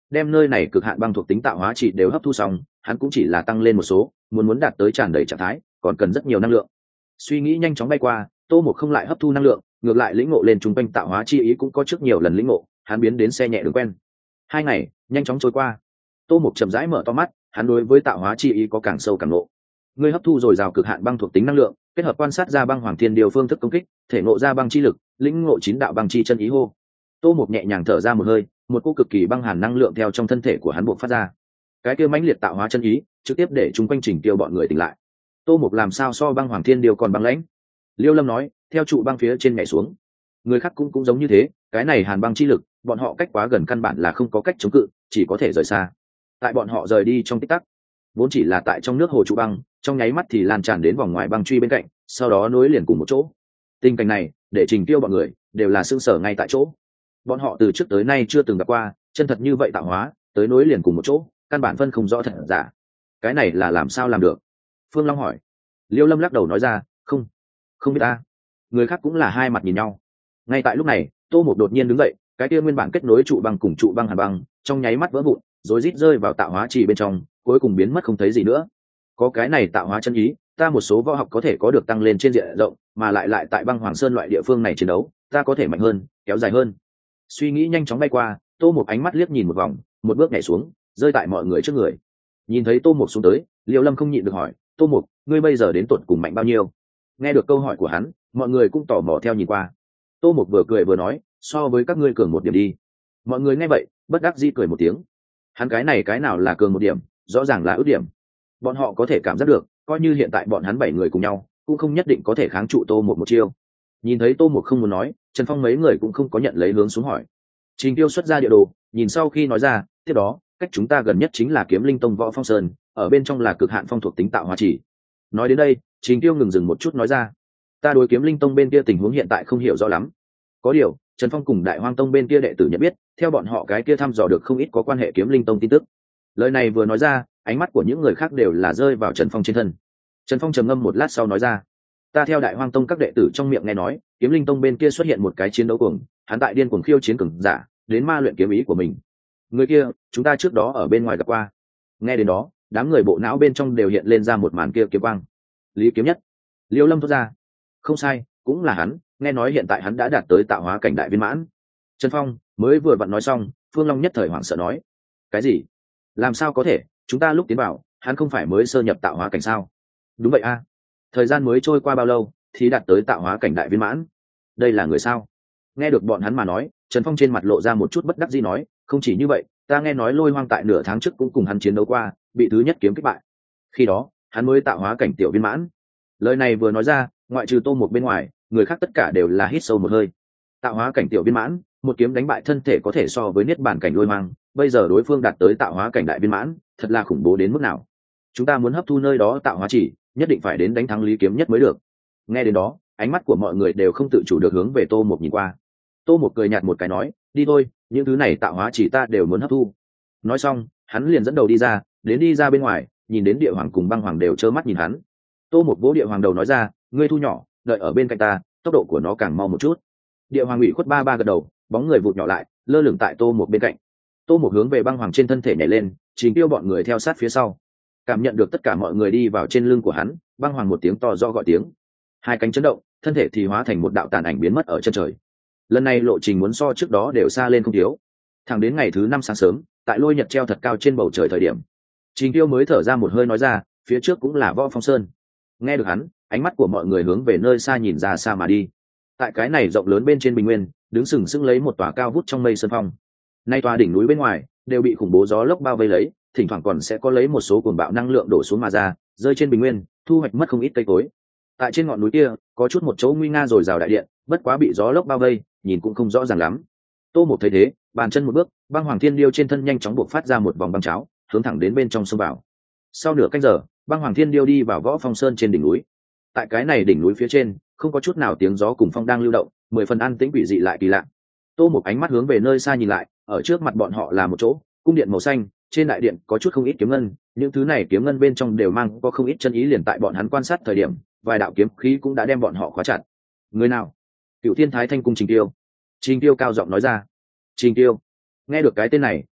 đem nơi này cực hạn băng thuộc tính tạo hóa chỉ đều hấp thu xong, hắn cũng chỉ là tăng lên một số, muốn muốn đạt tới tràn đầy trạng thái còn cần rất nhiều năng lượng. Suy nghĩ nhanh chóng bay qua, Tô Mục không lại hấp thu năng lượng, ngược lại lĩnh ngộ lên trung quanh tạo hóa chi ý cũng có trước nhiều lần lĩnh ngộ, hắn biến đến xe nhẹ đường quen. Hai ngày nhanh chóng trôi qua, Tô Mục chậm rãi mở to mắt, hắn đối với tạo hóa chi ý có càng sâu càng ngộ. Ngươi hấp thu rồi rào cực hạn băng thuộc tính năng lượng, kết hợp quan sát ra băng hoàng thiên điều phương thức công kích, thể ngộ ra băng chi lực, lĩnh ngộ chín đạo băng chi chân ý hô. Tô Mục nhẹ nhàng thở ra một hơi, một cỗ cực kỳ băng hàn năng lượng theo trong thân thể của hắn bộc phát ra. Cái kia mãnh liệt tạo hóa chân ý, trực tiếp để chúng quanh Trình Tiêu bọn người tỉnh lại. Tô Mục làm sao so băng hoàng thiên điều còn băng lãnh? Liêu Lâm nói, theo trụ băng phía trên nhảy xuống. Người khác cũng cũng giống như thế, cái này hàn băng chi lực, bọn họ cách quá gần căn bản là không có cách chống cự, chỉ có thể rời xa. Tại bọn họ rời đi trong tích tắc, vốn chỉ là tại trong nước hồ trụ băng, trong nháy mắt thì lan tràn đến vòng ngoài băng truy bên cạnh, sau đó nối liền cùng một chỗ. Tình cảnh này, để Trình Tiêu bọn người đều là sững sờ ngay tại chỗ. Bọn họ từ trước tới nay chưa từng gặp qua chân thật như vậy tạo hóa, tới nối liền cùng một chỗ, căn bản phân không rõ thật giả. Cái này là làm sao làm được? Phương Long hỏi. Liêu Lâm lắc đầu nói ra, không, không biết ta. Người khác cũng là hai mặt nhìn nhau. Ngay tại lúc này, Tô Mục đột nhiên đứng dậy, cái kia nguyên bản kết nối trụ băng cùng trụ băng hàn băng, trong nháy mắt vỡ vụn, rồi rít rơi vào tạo hóa trì bên trong, cuối cùng biến mất không thấy gì nữa. Có cái này tạo hóa chân ý, ta một số võ học có thể có được tăng lên trên diện rộng, mà lại lại tại băng hoàng sơn loại địa phương này chiến đấu, ta có thể mạnh hơn, kéo dài hơn. Suy nghĩ nhanh chóng bay qua, Tô Mục ánh mắt liếc nhìn một vòng, một bước nhảy xuống, rơi tại mọi người trước người. Nhìn thấy Tô Mục xuống tới, Liêu Lâm không nhịn được hỏi, Tô Mục, ngươi bây giờ đến tột cùng mạnh bao nhiêu? Nghe được câu hỏi của hắn, mọi người cũng tò mò theo nhìn qua. Tô Mục vừa cười vừa nói, so với các ngươi cường một điểm đi. Mọi người nghe vậy, bất đắc dĩ cười một tiếng. Hắn cái này cái nào là cường một điểm, rõ ràng là ưu điểm. Bọn họ có thể cảm giác được, coi như hiện tại bọn hắn bảy người cùng nhau, cũng không nhất định có thể kháng trụ Tô Mục một chiêu. Nhìn thấy Tô Mục không muốn nói, Trần Phong mấy người cũng không có nhận lấy hướng xuống hỏi. Trình Tiêu xuất ra địa đồ, nhìn sau khi nói ra, tiếp đó, cách chúng ta gần nhất chính là Kiếm Linh Tông Võ Phong Sơn, ở bên trong là cực hạn phong thuộc tính tạo hóa chỉ. Nói đến đây, Trình Tiêu ngừng dừng một chút nói ra, ta đối Kiếm Linh Tông bên kia tình huống hiện tại không hiểu rõ lắm. Có điều, Trần Phong cùng Đại Hoang Tông bên kia đệ tử nhận biết, theo bọn họ cái kia thăm dò được không ít có quan hệ Kiếm Linh Tông tin tức. Lời này vừa nói ra, ánh mắt của những người khác đều là rơi vào Trần Phong trên thân. Trần Phong trầm ngâm một lát sau nói ra, ta theo Đại Hoang Tông các đệ tử trong miệng nghe nói, Kiếm Linh Tông bên kia xuất hiện một cái chiến đấu cuồng, hắn tại điên cuồng khiêu chiến cường giả, đến ma luyện kiếm ý của mình. Người kia, chúng ta trước đó ở bên ngoài gặp qua. Nghe đến đó, đám người bộ não bên trong đều hiện lên ra một màn kia kiếm quang. Lý Kiếm Nhất. Liêu Lâm thốt ra, không sai, cũng là hắn, nghe nói hiện tại hắn đã đạt tới tạo hóa cảnh đại viên mãn. Trần Phong mới vừa vặn nói xong, Phương Long nhất thời hoảng sợ nói, cái gì? Làm sao có thể, chúng ta lúc tiến vào, hắn không phải mới sơ nhập tạo hóa cảnh sao? Đúng vậy a, thời gian mới trôi qua bao lâu thì đạt tới tạo hóa cảnh đại viên mãn? Đây là người sao? Nghe được bọn hắn mà nói, Trần Phong trên mặt lộ ra một chút bất đắc dĩ nói, không chỉ như vậy, ta nghe nói Lôi Hoang tại nửa tháng trước cũng cùng hắn chiến đấu qua, bị thứ nhất kiếm kích bại. Khi đó, hắn mới tạo hóa cảnh tiểu viên mãn. Lời này vừa nói ra, ngoại trừ Tô Mục bên ngoài, người khác tất cả đều là hít sâu một hơi. Tạo hóa cảnh tiểu viên mãn, một kiếm đánh bại thân thể có thể so với niết bàn cảnh Lôi Hoang, bây giờ đối phương đạt tới tạo hóa cảnh đại viên mãn, thật là khủng bố đến mức nào. Chúng ta muốn hấp thu nơi đó tạo hóa chỉ, nhất định phải đến đánh thắng Lý Kiếm Nhất mới được. Nghe đến đó, ánh mắt của mọi người đều không tự chủ được hướng về Tô Mục nhìn qua. Tô Mục cười nhạt một cái nói, đi thôi, những thứ này tạo hóa chỉ ta đều muốn hấp thu. Nói xong, hắn liền dẫn đầu đi ra, đến đi ra bên ngoài, nhìn đến Địa Hoàng cùng Băng Hoàng đều trơ mắt nhìn hắn. Tô Mục vỗ Địa Hoàng đầu nói ra, ngươi thu nhỏ, đợi ở bên cạnh ta, tốc độ của nó càng mau một chút. Địa Hoàng ủy khuất ba ba gật đầu, bóng người vụt nhỏ lại, lơ lửng tại Tô Mục bên cạnh. Tô Mục hướng về Băng Hoàng trên thân thể nhảy lên, Trình Tiêu bọn người theo sát phía sau. Cảm nhận được tất cả mọi người đi vào trên lưng của hắn, Băng Hoàng một tiếng to do gọi tiếng, hai cánh chấn động, thân thể thì hóa thành một đạo tàn ảnh biến mất ở chân trời. Lần này lộ trình muốn so trước đó đều xa lên không thiếu. Thẳng đến ngày thứ năm sáng sớm, tại Lôi Nhật treo thật cao trên bầu trời thời điểm, Trình Tiêu mới thở ra một hơi nói ra, phía trước cũng là Võ Phong Sơn. Nghe được hắn, ánh mắt của mọi người hướng về nơi xa nhìn ra xa mà đi. Tại cái này rộng lớn bên trên bình nguyên, đứng sừng sững lấy một tòa cao vút trong mây sơn phong. Nay tòa đỉnh núi bên ngoài đều bị khủng bố gió lốc bao vây lấy, thỉnh thoảng còn sẽ có lấy một số cuồng bạo năng lượng đổ xuống mà ra, rơi trên bình nguyên, thu hoạch mất không ít cây cối. Tại trên ngọn núi kia, có chút một chỗ nguy nga rồi rào đại điện, bất quá bị gió lốc bao vây, nhìn cũng không rõ ràng lắm. Tô Mục thấy thế, bàn chân một bước, Băng Hoàng Thiên Điêu trên thân nhanh chóng buộc phát ra một vòng băng cháo, hướng thẳng đến bên trong sông vào. Sau nửa canh giờ, Băng Hoàng Thiên Điêu đi vào Võ Phong Sơn trên đỉnh núi. Tại cái này đỉnh núi phía trên, không có chút nào tiếng gió cùng phong đang lưu động, mười phần an tĩnh quỷ dị lại kỳ lạ. Tô Mục ánh mắt hướng về nơi xa nhìn lại, ở trước mặt bọn họ là một chỗ cung điện màu xanh, trên đại điện có chút không ít kiếm ngân, những thứ này kiếm ngân bên trong đều mang có không ít chân ý, liền tại bọn hắn quan sát thời điểm, vài đạo kiếm khí cũng đã đem bọn họ khóa chặt. Người nào? Cựu Thiên Thái Thanh Cung Trình Tiêu. Trình Tiêu cao giọng nói ra. Trình Tiêu. Nghe được cái tên này,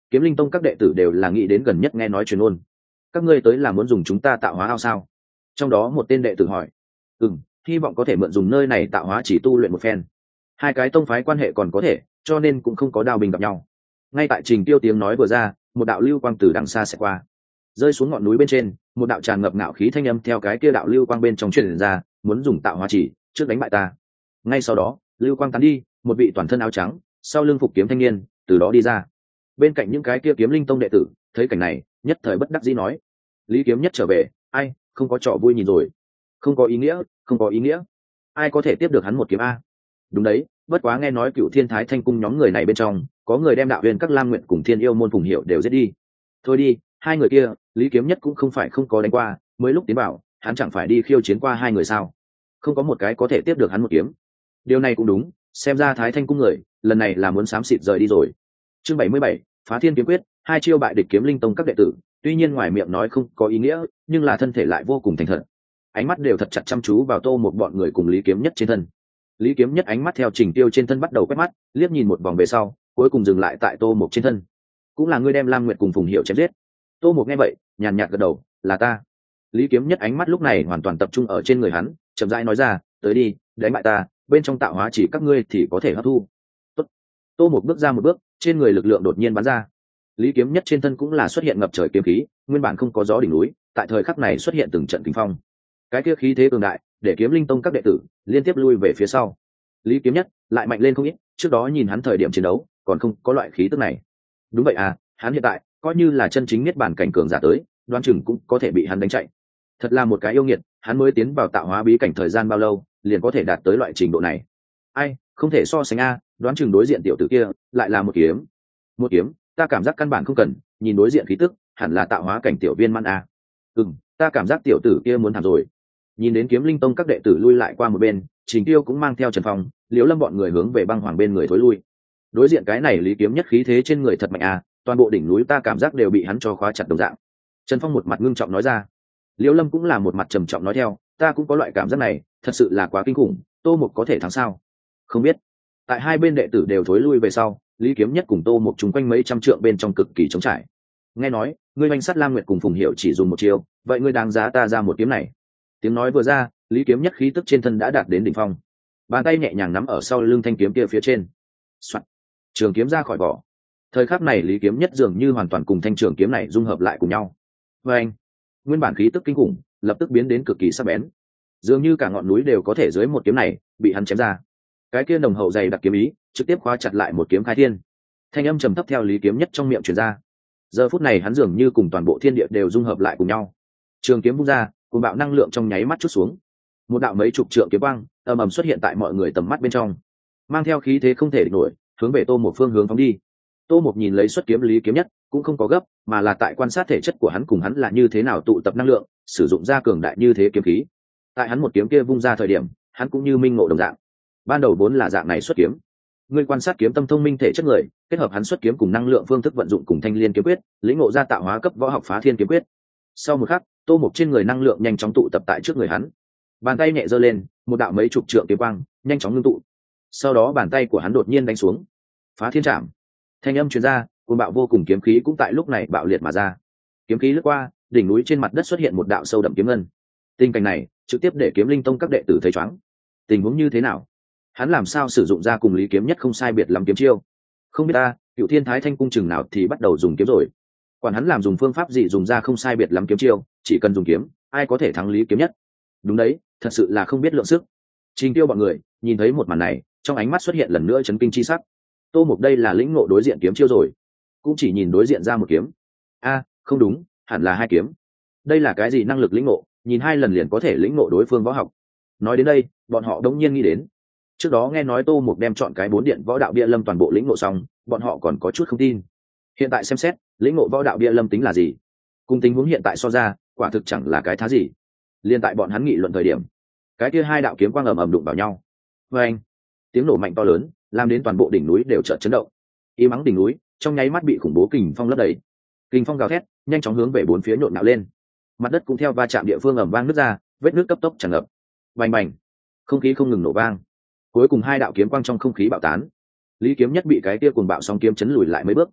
kiếm linh tông các đệ tử đều là nghĩ đến gần nhất nghe nói truyền ôn. Các ngươi tới là muốn dùng chúng ta tạo hóa ao sao? Trong đó một tên đệ tử hỏi. Ừ, hy vọng có thể mượn dùng nơi này tạo hóa chỉ tu luyện một phen. Hai cái tông phái quan hệ còn có thể, cho nên cũng không có đao bình gặp nhau. Ngay tại Trình Tiêu tiếng nói vừa ra, một đạo lưu quang từ đằng xa sẽ qua, rơi xuống ngọn núi bên trên. Một đạo tràn ngập ngạo khí thanh âm theo cái kia đạo lưu quang bên trong truyền ra, muốn dùng tạo hóa chỉ trước đánh bại ta. Ngay sau đó, lưu quang tán đi, một vị toàn thân áo trắng, sau lưng phục kiếm thanh niên từ đó đi ra. Bên cạnh những cái kia kiếm linh tông đệ tử thấy cảnh này, nhất thời bất đắc dĩ nói: Lý Kiếm Nhất trở về, ai không có trò vui nhìn rồi. Không có ý nghĩa, không có ý nghĩa. Ai có thể tiếp được hắn một kiếm a? Đúng đấy, bất quá nghe nói Cựu Thiên Thái Thanh cung nhóm người này bên trong có người đem đạo huyền các Lam Nguyện cùng Thiên Yêu môn Phùng Hiệu đều giết đi. Thôi đi, hai người kia Lý Kiếm Nhất cũng không phải không có đánh qua, mới lúc tiến bảo hắn chẳng phải đi khiêu chiến qua hai người sao? Không có một cái có thể tiếp được hắn một kiếm. Điều này cũng đúng, xem ra Thái Thanh cung người lần này là muốn xám xịt rời đi rồi. Chương bảy mươi bảy, Phá Thiên kiếm quyết, hai chiêu bại địch kiếm linh tông các đệ tử, tuy nhiên ngoài miệng nói không có ý nghĩa, nhưng là thân thể lại vô cùng thành thật. Ánh mắt đều thật chặt chăm chú vào Tô một bọn người cùng Lý Kiếm Nhất trên thân. Lý Kiếm Nhất ánh mắt theo Trình Tiêu trên thân bắt đầu quét mắt, liếc nhìn một vòng về sau, cuối cùng dừng lại tại Tô một trên thân. Cũng là ngươi đem Lam Nguyệt cùng Phùng Hiệu chém giết? Tô một nghe vậy, nhàn nhạt gật đầu, là ta. Lý Kiếm Nhất ánh mắt lúc này hoàn toàn tập trung ở trên người hắn, chậm rãi nói ra, tới đi, đánh bại ta, bên trong tạo hóa chỉ các ngươi thì có thể hấp thu. Tốt. Tô một bước ra một bước, trên người lực lượng đột nhiên bắn ra. Lý Kiếm Nhất trên thân cũng là xuất hiện ngập trời kiếm khí, nguyên bản không có gió đỉnh núi, tại thời khắc này xuất hiện từng trận kinh phong. Cái kia khí thế cường đại, để kiếm linh tông các đệ tử liên tiếp lui về phía sau. Lý Kiếm Nhất lại mạnh lên không ít, trước đó nhìn hắn thời điểm chiến đấu, còn không có loại khí tức này. Đúng vậy à, hắn hiện tại coi như là chân chính niết bàn cảnh cường giả tới, đoán chừng cũng có thể bị hắn đánh chạy. Thật là một cái yêu nghiệt, hắn mới tiến vào tạo hóa bí cảnh thời gian bao lâu, liền có thể đạt tới loại trình độ này. Ai, không thể so sánh a, đoán chừng đối diện tiểu tử kia lại là một kiếm. Một kiếm, ta cảm giác căn bản không cần, nhìn đối diện khí tức, hẳn là tạo hóa cảnh tiểu viên mãn a. Ừm, ta cảm giác tiểu tử kia muốn thảm rồi. Nhìn đến kiếm linh tông các đệ tử lui lại qua một bên, Trình Tiêu cũng mang theo Trần Phong, Liễu Lâm bọn người hướng về băng hoàng bên người thối lui. Đối diện cái này Lý Kiếm Nhất khí thế trên người thật mạnh a, toàn bộ đỉnh núi ta cảm giác đều bị hắn cho khóa chặt đồng dạng. Trần Phong một mặt ngưng trọng nói ra. Liễu Lâm cũng là một mặt trầm trọng nói theo, ta cũng có loại cảm giác này, thật sự là quá kinh khủng, Tô Mục có thể thắng sao? Không biết. Tại hai bên đệ tử đều thối lui về sau, Lý Kiếm Nhất cùng Tô Mục chung quanh mấy trăm trượng bên trong cực kỳ trống trải. Nghe nói, ngươi oanh sát Lam Nguyệt cùng Phùng Hiệu chỉ dùng một chiêu, vậy ngươi đáng giá ta ra một kiếm này. Tiếng nói vừa ra, Lý Kiếm Nhất khí tức trên thân đã đạt đến đỉnh phong. Bàn tay nhẹ nhàng nắm ở sau lưng thanh kiếm kia phía trên. Soạt. Trường kiếm ra khỏi vỏ. Thời khắc này Lý Kiếm Nhất dường như hoàn toàn cùng thanh trường kiếm này dung hợp lại cùng nhau. Và anh, nguyên bản khí tức kinh khủng, lập tức biến đến cực kỳ sắc bén. Dường như cả ngọn núi đều có thể dưới một kiếm này bị hắn chém ra. Cái kia nồng hậu dày đặc kiếm ý, trực tiếp khóa chặt lại một kiếm khai thiên. Thanh âm trầm thấp theo Lý Kiếm Nhất trong miệng truyền ra. Giờ phút này hắn dường như cùng toàn bộ thiên địa đều dung hợp lại cùng nhau. Trường kiếm vung ra, cùng bạo năng lượng trong nháy mắt chút xuống. Một đạo mấy chục trượng kiếm quang ầm ầm xuất hiện tại mọi người tầm mắt bên trong, mang theo khí thế không thể địch nổi, hướng về Tô một phương hướng phóng đi. Tô một nhìn lấy xuất kiếm Lý Kiếm Nhất, cũng không có gấp, mà là tại quan sát thể chất của hắn cùng hắn là như thế nào tụ tập năng lượng, sử dụng ra cường đại như thế kiếm khí. Tại hắn một kiếm kia vung ra thời điểm, hắn cũng như minh ngộ đồng dạng. Ban đầu vốn là dạng này xuất kiếm. Ngươi quan sát kiếm tâm thông minh thể chất người, kết hợp hắn xuất kiếm cùng năng lượng phương thức vận dụng cùng thanh liên kiếm quyết, lĩnh ngộ ra tạo hóa cấp võ học Phá Thiên kiếm quyết. Sau một khắc, Tô Mục trên người năng lượng nhanh chóng tụ tập tại trước người hắn. Bàn tay nhẹ giơ lên, một đạo mấy chục trượng kiếm quang nhanh chóng ngưng tụ. Sau đó bàn tay của hắn đột nhiên đánh xuống. Phá Thiên Trảm. Thanh âm truyền ra, cuồng bạo vô cùng kiếm khí cũng tại lúc này bạo liệt mà ra. Kiếm khí lướt qua, đỉnh núi trên mặt đất xuất hiện một đạo sâu đậm kiếm ngân. Tình cảnh này trực tiếp để kiếm linh tông các đệ tử thấy chóng. Tình huống như thế nào? Hắn làm sao sử dụng ra cùng Lý Kiếm Nhất không sai biệt lắm kiếm chiêu? Không biết ta, Cựu Thiên Thái Thanh cung chừng nào thì bắt đầu dùng kiếm rồi. Quản hắn làm dùng phương pháp gì dùng ra không sai biệt lắm kiếm chiêu, chỉ cần dùng kiếm, ai có thể thắng Lý Kiếm Nhất? Đúng đấy, thật sự là không biết lượng sức. Trình Tiêu bọn người nhìn thấy một màn này, trong ánh mắt xuất hiện lần nữa chấn kinh chi sắc. Tô Mục đây là lĩnh ngộ đối diện kiếm chiêu rồi, cũng chỉ nhìn đối diện ra một kiếm. A, không đúng, hẳn là hai kiếm. Đây là cái gì năng lực lĩnh ngộ, nhìn hai lần liền có thể lĩnh ngộ đối phương võ học. Nói đến đây, bọn họ đống nhiên nghĩ đến, trước đó nghe nói Tô Mục đem chọn cái bốn điện võ đạo bia lâm toàn bộ lĩnh ngộ xong, bọn họ còn có chút không tin. Hiện tại xem xét, lĩnh ngộ võ đạo bia lâm tính là gì? Cùng tình huống hiện tại so ra, quả thực chẳng là cái thá gì. Liên tại bọn hắn nghị luận thời điểm, cái kia hai đạo kiếm quang ầm ầm đụng vào nhau. Và anh, tiếng nổ mạnh to lớn, làm đến toàn bộ đỉnh núi đều chợt chấn động. Im ắng đỉnh núi, trong nháy mắt bị khủng bố kình phong lấp đầy. Kình phong gào thét, nhanh chóng hướng về bốn phía nhộn nhạo lên. Mặt đất cũng theo va chạm địa phương ầm vang nứt ra, vết nứt cấp tốc tràn ngập. Bành bành, không khí không ngừng nổ vang. Cuối cùng hai đạo kiếm quang trong không khí bạo tán. Lý Kiếm Nhất bị cái kia cuồng bạo sóng kiếm chấn lùi lại mấy bước.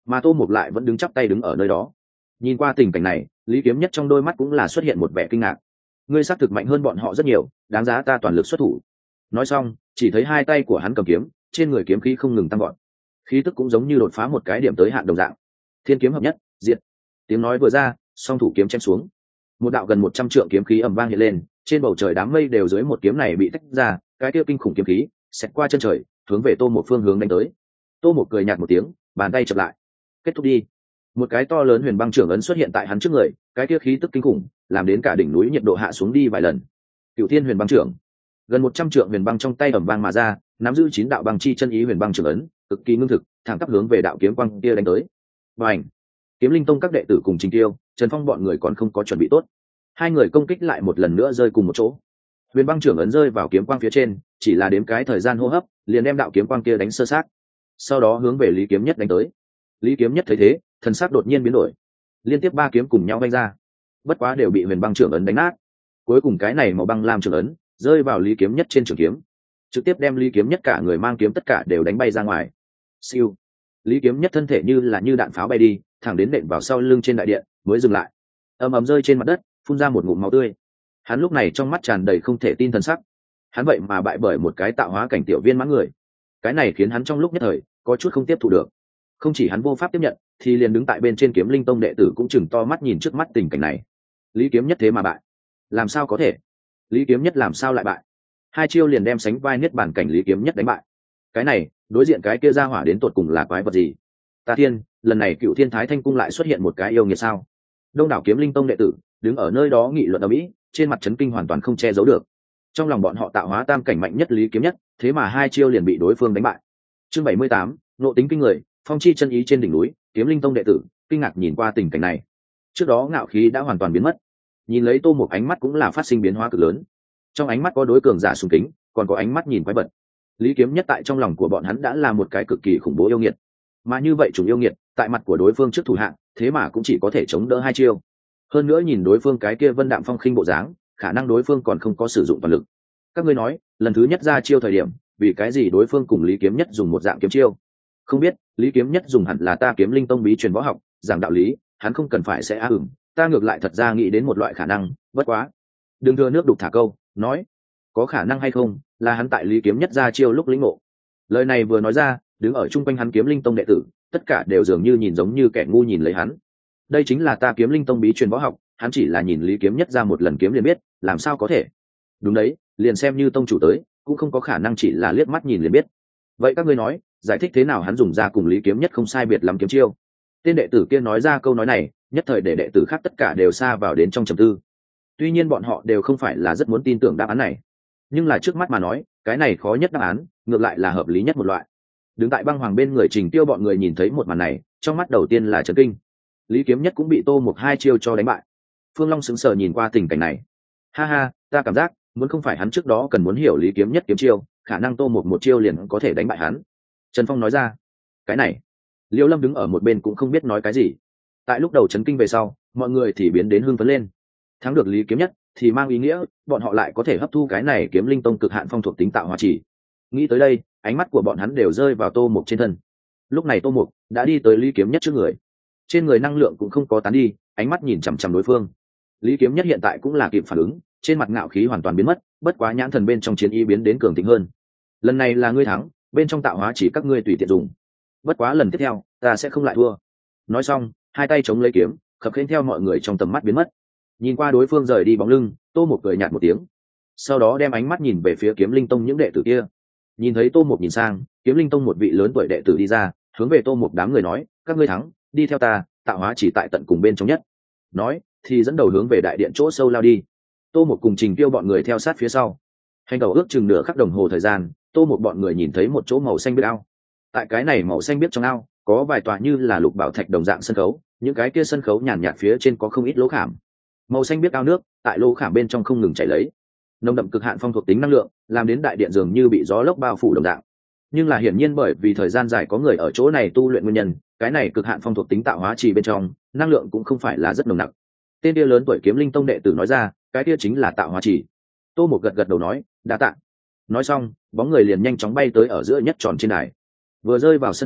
mà tô mục lại vẫn đứng chắp tay đứng ở nơi đó. Nhìn qua tình cảnh này, Lý Kiếm Nhất trong đôi mắt cũng là xuất hiện một vẻ kinh ngạc. Ngươi xác thực mạnh hơn bọn họ rất nhiều, đáng giá ta toàn lực xuất thủ. Nói xong, chỉ thấy hai tay của hắn cầm kiếm, trên người kiếm khí không ngừng tăng gọn, khí tức cũng giống như đột phá một cái điểm tới hạn đồng dạng. Thiên kiếm hợp nhất, diệt. Tiếng nói vừa ra, song thủ kiếm chém xuống, một đạo gần một trăm trượng kiếm khí ầm vang hiện lên, trên bầu trời đám mây đều dưới một kiếm này bị tách ra, cái kia kinh khủng kiếm khí xẹt qua chân trời, hướng về tô một phương hướng đánh tới. Tô một cười nhạt một tiếng, bàn tay chập lại. Kết thúc đi. Một cái to lớn huyền băng trưởng ấn xuất hiện tại hắn trước người, cái kia khí tức kinh khủng làm đến cả đỉnh núi nhiệt độ hạ xuống đi vài lần. Cửu Thiên Huyền Băng Trưởng, gần một trăm trượng huyền băng trong tay ầm vang mà ra, nắm giữ chín đạo băng chi chân ý huyền băng trưởng ấn, cực kỳ ngưng thực, thẳng tắp hướng về đạo kiếm quang kia đánh tới. Bành! Kiếm Linh Tông các đệ tử cùng Trình Tiêu, Trần Phong bọn người còn không có chuẩn bị tốt, hai người công kích lại một lần nữa rơi cùng một chỗ. Huyền băng trưởng ấn rơi vào kiếm quang phía trên, chỉ là đếm cái thời gian hô hấp, liền đem đạo kiếm quang kia đánh sơ sát. Sau đó hướng về Lý Kiếm Nhất đánh tới. Lý Kiếm Nhất thấy thế, thần sắc đột nhiên biến đổi, liên tiếp ba kiếm cùng nhau vung ra, bất quá đều bị huyền băng trưởng ấn đánh nát. Cuối cùng cái này màu băng lam trưởng ấn rơi vào Lý Kiếm Nhất trên trường kiếm, trực tiếp đem Lý Kiếm Nhất cả người mang kiếm tất cả đều đánh bay ra ngoài. Siêu! Lý Kiếm Nhất thân thể như là như đạn pháo bay đi, thẳng đến nện vào sau lưng trên đại điện, mới dừng lại. Ầm ầm rơi trên mặt đất, phun ra một ngụm máu tươi. Hắn lúc này trong mắt tràn đầy không thể tin thần sắc. Hắn vậy mà bại bởi một cái tạo hóa cảnh tiểu viên mãn người. Cái này khiến hắn trong lúc nhất thời có chút không tiếp thu được. Không chỉ hắn vô pháp tiếp nhận, thì liền đứng tại bên trên Kiếm Linh Tông đệ tử cũng chừng to mắt nhìn trước mắt tình cảnh này. Lý Kiếm Nhất thế mà bại, làm sao có thể? Lý Kiếm Nhất làm sao lại bại? Hai chiêu liền đem sánh vai niết bàn cảnh Lý Kiếm Nhất đánh bại. Cái này, đối diện cái kia ra hỏa đến tột cùng là quái vật gì? Ta thiên, lần này Cựu Thiên Thái Thanh cung lại xuất hiện một cái yêu nghiệt sao? Đông đảo Kiếm Linh Tông đệ tử đứng ở nơi đó nghị luận ầm ĩ, trên mặt chấn kinh hoàn toàn không che giấu được. Trong lòng bọn họ tạo hóa tam cảnh mạnh nhất Lý Kiếm Nhất, thế mà hai chiêu liền bị đối phương đánh bại. Chương bảy mươi tám, nộ tính kinh người, phong chi chân ý trên đỉnh núi. Kiếm Linh Tông đệ tử kinh ngạc nhìn qua tình cảnh này. Trước đó ngạo khí đã hoàn toàn biến mất, nhìn lấy Tô Mục ánh mắt cũng là phát sinh biến hóa cực lớn. Trong ánh mắt có đối cường giả sùng kính, còn có ánh mắt nhìn quái vật. Lý Kiếm Nhất tại trong lòng của bọn hắn đã là một cái cực kỳ khủng bố yêu nghiệt, mà như vậy chủng yêu nghiệt tại mặt của đối phương trước thủ hạng, thế mà cũng chỉ có thể chống đỡ hai chiêu. Hơn nữa nhìn đối phương cái kia vân đạm phong khinh bộ dáng, khả năng đối phương còn không có sử dụng toàn lực. Các ngươi nói, lần thứ nhất ra chiêu thời điểm, vì cái gì đối phương cùng Lý Kiếm Nhất dùng một dạng kiếm chiêu? Không biết, Lý Kiếm Nhất dùng hẳn là ta Kiếm Linh Tông bí truyền võ học, giảng đạo lý, hắn không cần phải sẽ á ửng, ta ngược lại thật ra nghĩ đến một loại khả năng, bất quá. Đừng thừa nước đục thả câu, nói, có khả năng hay không, là hắn tại Lý Kiếm Nhất ra chiêu lúc lĩnh ngộ. Lời này vừa nói ra, đứng ở chung quanh hắn Kiếm Linh Tông đệ tử, tất cả đều dường như nhìn giống như kẻ ngu nhìn lấy hắn. Đây chính là ta Kiếm Linh Tông bí truyền võ học, hắn chỉ là nhìn Lý Kiếm Nhất ra một lần kiếm liền biết, làm sao có thể? Đúng đấy, liền xem như tông chủ tới, cũng không có khả năng chỉ là liếc mắt nhìn liền biết. Vậy các ngươi nói, giải thích thế nào hắn dùng ra cùng Lý Kiếm Nhất không sai biệt lắm kiếm chiêu? Tên đệ tử kia nói ra câu nói này, nhất thời để đệ tử khác tất cả đều xa vào đến trong trầm tư. Tuy nhiên bọn họ đều không phải là rất muốn tin tưởng đáp án này, nhưng là trước mắt mà nói, cái này khó nhất đáp án, ngược lại là hợp lý nhất một loại. Đứng tại băng hoàng bên người Trình Tiêu bọn người nhìn thấy một màn này, trong mắt đầu tiên là chấn kinh. Lý Kiếm Nhất cũng bị Tô Mục hai chiêu cho đánh bại. Phương Long sững sờ nhìn qua tình cảnh này. Ha ha, ta cảm giác, muốn không phải hắn trước đó cần muốn hiểu Lý Kiếm Nhất kiếm chiêu, khả năng Tô Mục một chiêu liền có thể đánh bại hắn. Trần Phong nói ra. Cái này, Liêu Lâm đứng ở một bên cũng không biết nói cái gì. Tại lúc đầu chấn kinh về sau, mọi người thì biến đến hưng phấn lên. Thắng được Lý Kiếm Nhất thì mang ý nghĩa bọn họ lại có thể hấp thu cái này Kiếm Linh Tông cực hạn phong thuộc tính tạo hóa chỉ. Nghĩ tới đây, ánh mắt của bọn hắn đều rơi vào Tô Mục trên thân. Lúc này Tô Mục đã đi tới Lý Kiếm Nhất trước người, trên người năng lượng cũng không có tán đi, ánh mắt nhìn chằm chằm đối phương. Lý Kiếm Nhất hiện tại cũng là kịp phản ứng, trên mặt ngạo khí hoàn toàn biến mất, bất quá nhãn thần bên trong chiến ý biến đến cường thịnh hơn. Lần này là ngươi thắng, bên trong tạo hóa chỉ các ngươi tùy tiện dùng, bất quá lần tiếp theo ta sẽ không lại thua. Nói xong, hai tay chống lấy kiếm, khập khiễng theo mọi người trong tầm mắt biến mất. Nhìn qua đối phương rời đi bóng lưng, Tô Mục cười nhạt một tiếng, sau đó đem ánh mắt nhìn về phía Kiếm Linh Tông những đệ tử kia. Nhìn thấy Tô Mục nhìn sang, Kiếm Linh Tông một vị lớn tuổi đệ tử đi ra, hướng về Tô Mục đám người nói, các ngươi thắng, đi theo ta, tạo hóa chỉ tại tận cùng bên trong nhất. Nói thì dẫn đầu hướng về đại điện chỗ sâu lao đi. Tô Mục cùng Trình Tiêu bọn người theo sát phía sau. Hành đầu ước chừng nửa khắc đồng hồ thời gian, Tô Mục bọn người nhìn thấy một chỗ màu xanh biếc ao. Tại cái này màu xanh biếc trong ao, có vài tòa như là lục bảo thạch đồng dạng sân khấu, những cái kia sân khấu nhàn nhạt phía trên có không ít lỗ khảm. Màu xanh biếc ao nước, tại lỗ khảm bên trong không ngừng chảy lấy. Nồng đậm cực hạn phong thuộc tính năng lượng, làm đến đại điện dường như bị gió lốc bao phủ đồng dạng. Nhưng là hiển nhiên bởi vì thời gian dài có người ở chỗ này tu luyện nguyên nhân, cái này cực hạn phong thuộc tính tạo hóa trì bên trong, năng lượng cũng không phải là rất nồng nặc. Tên kia lớn tuổi Kiếm Linh Tông đệ tử nói ra, cái kia chính là tạo hóa trì. Tô Mục gật gật đầu nói, đa tạ. Nói xong, bóng người liền nhanh chóng bay tới ở giữa nhất tròn trên đài. Vừa rơi vào sân khấu,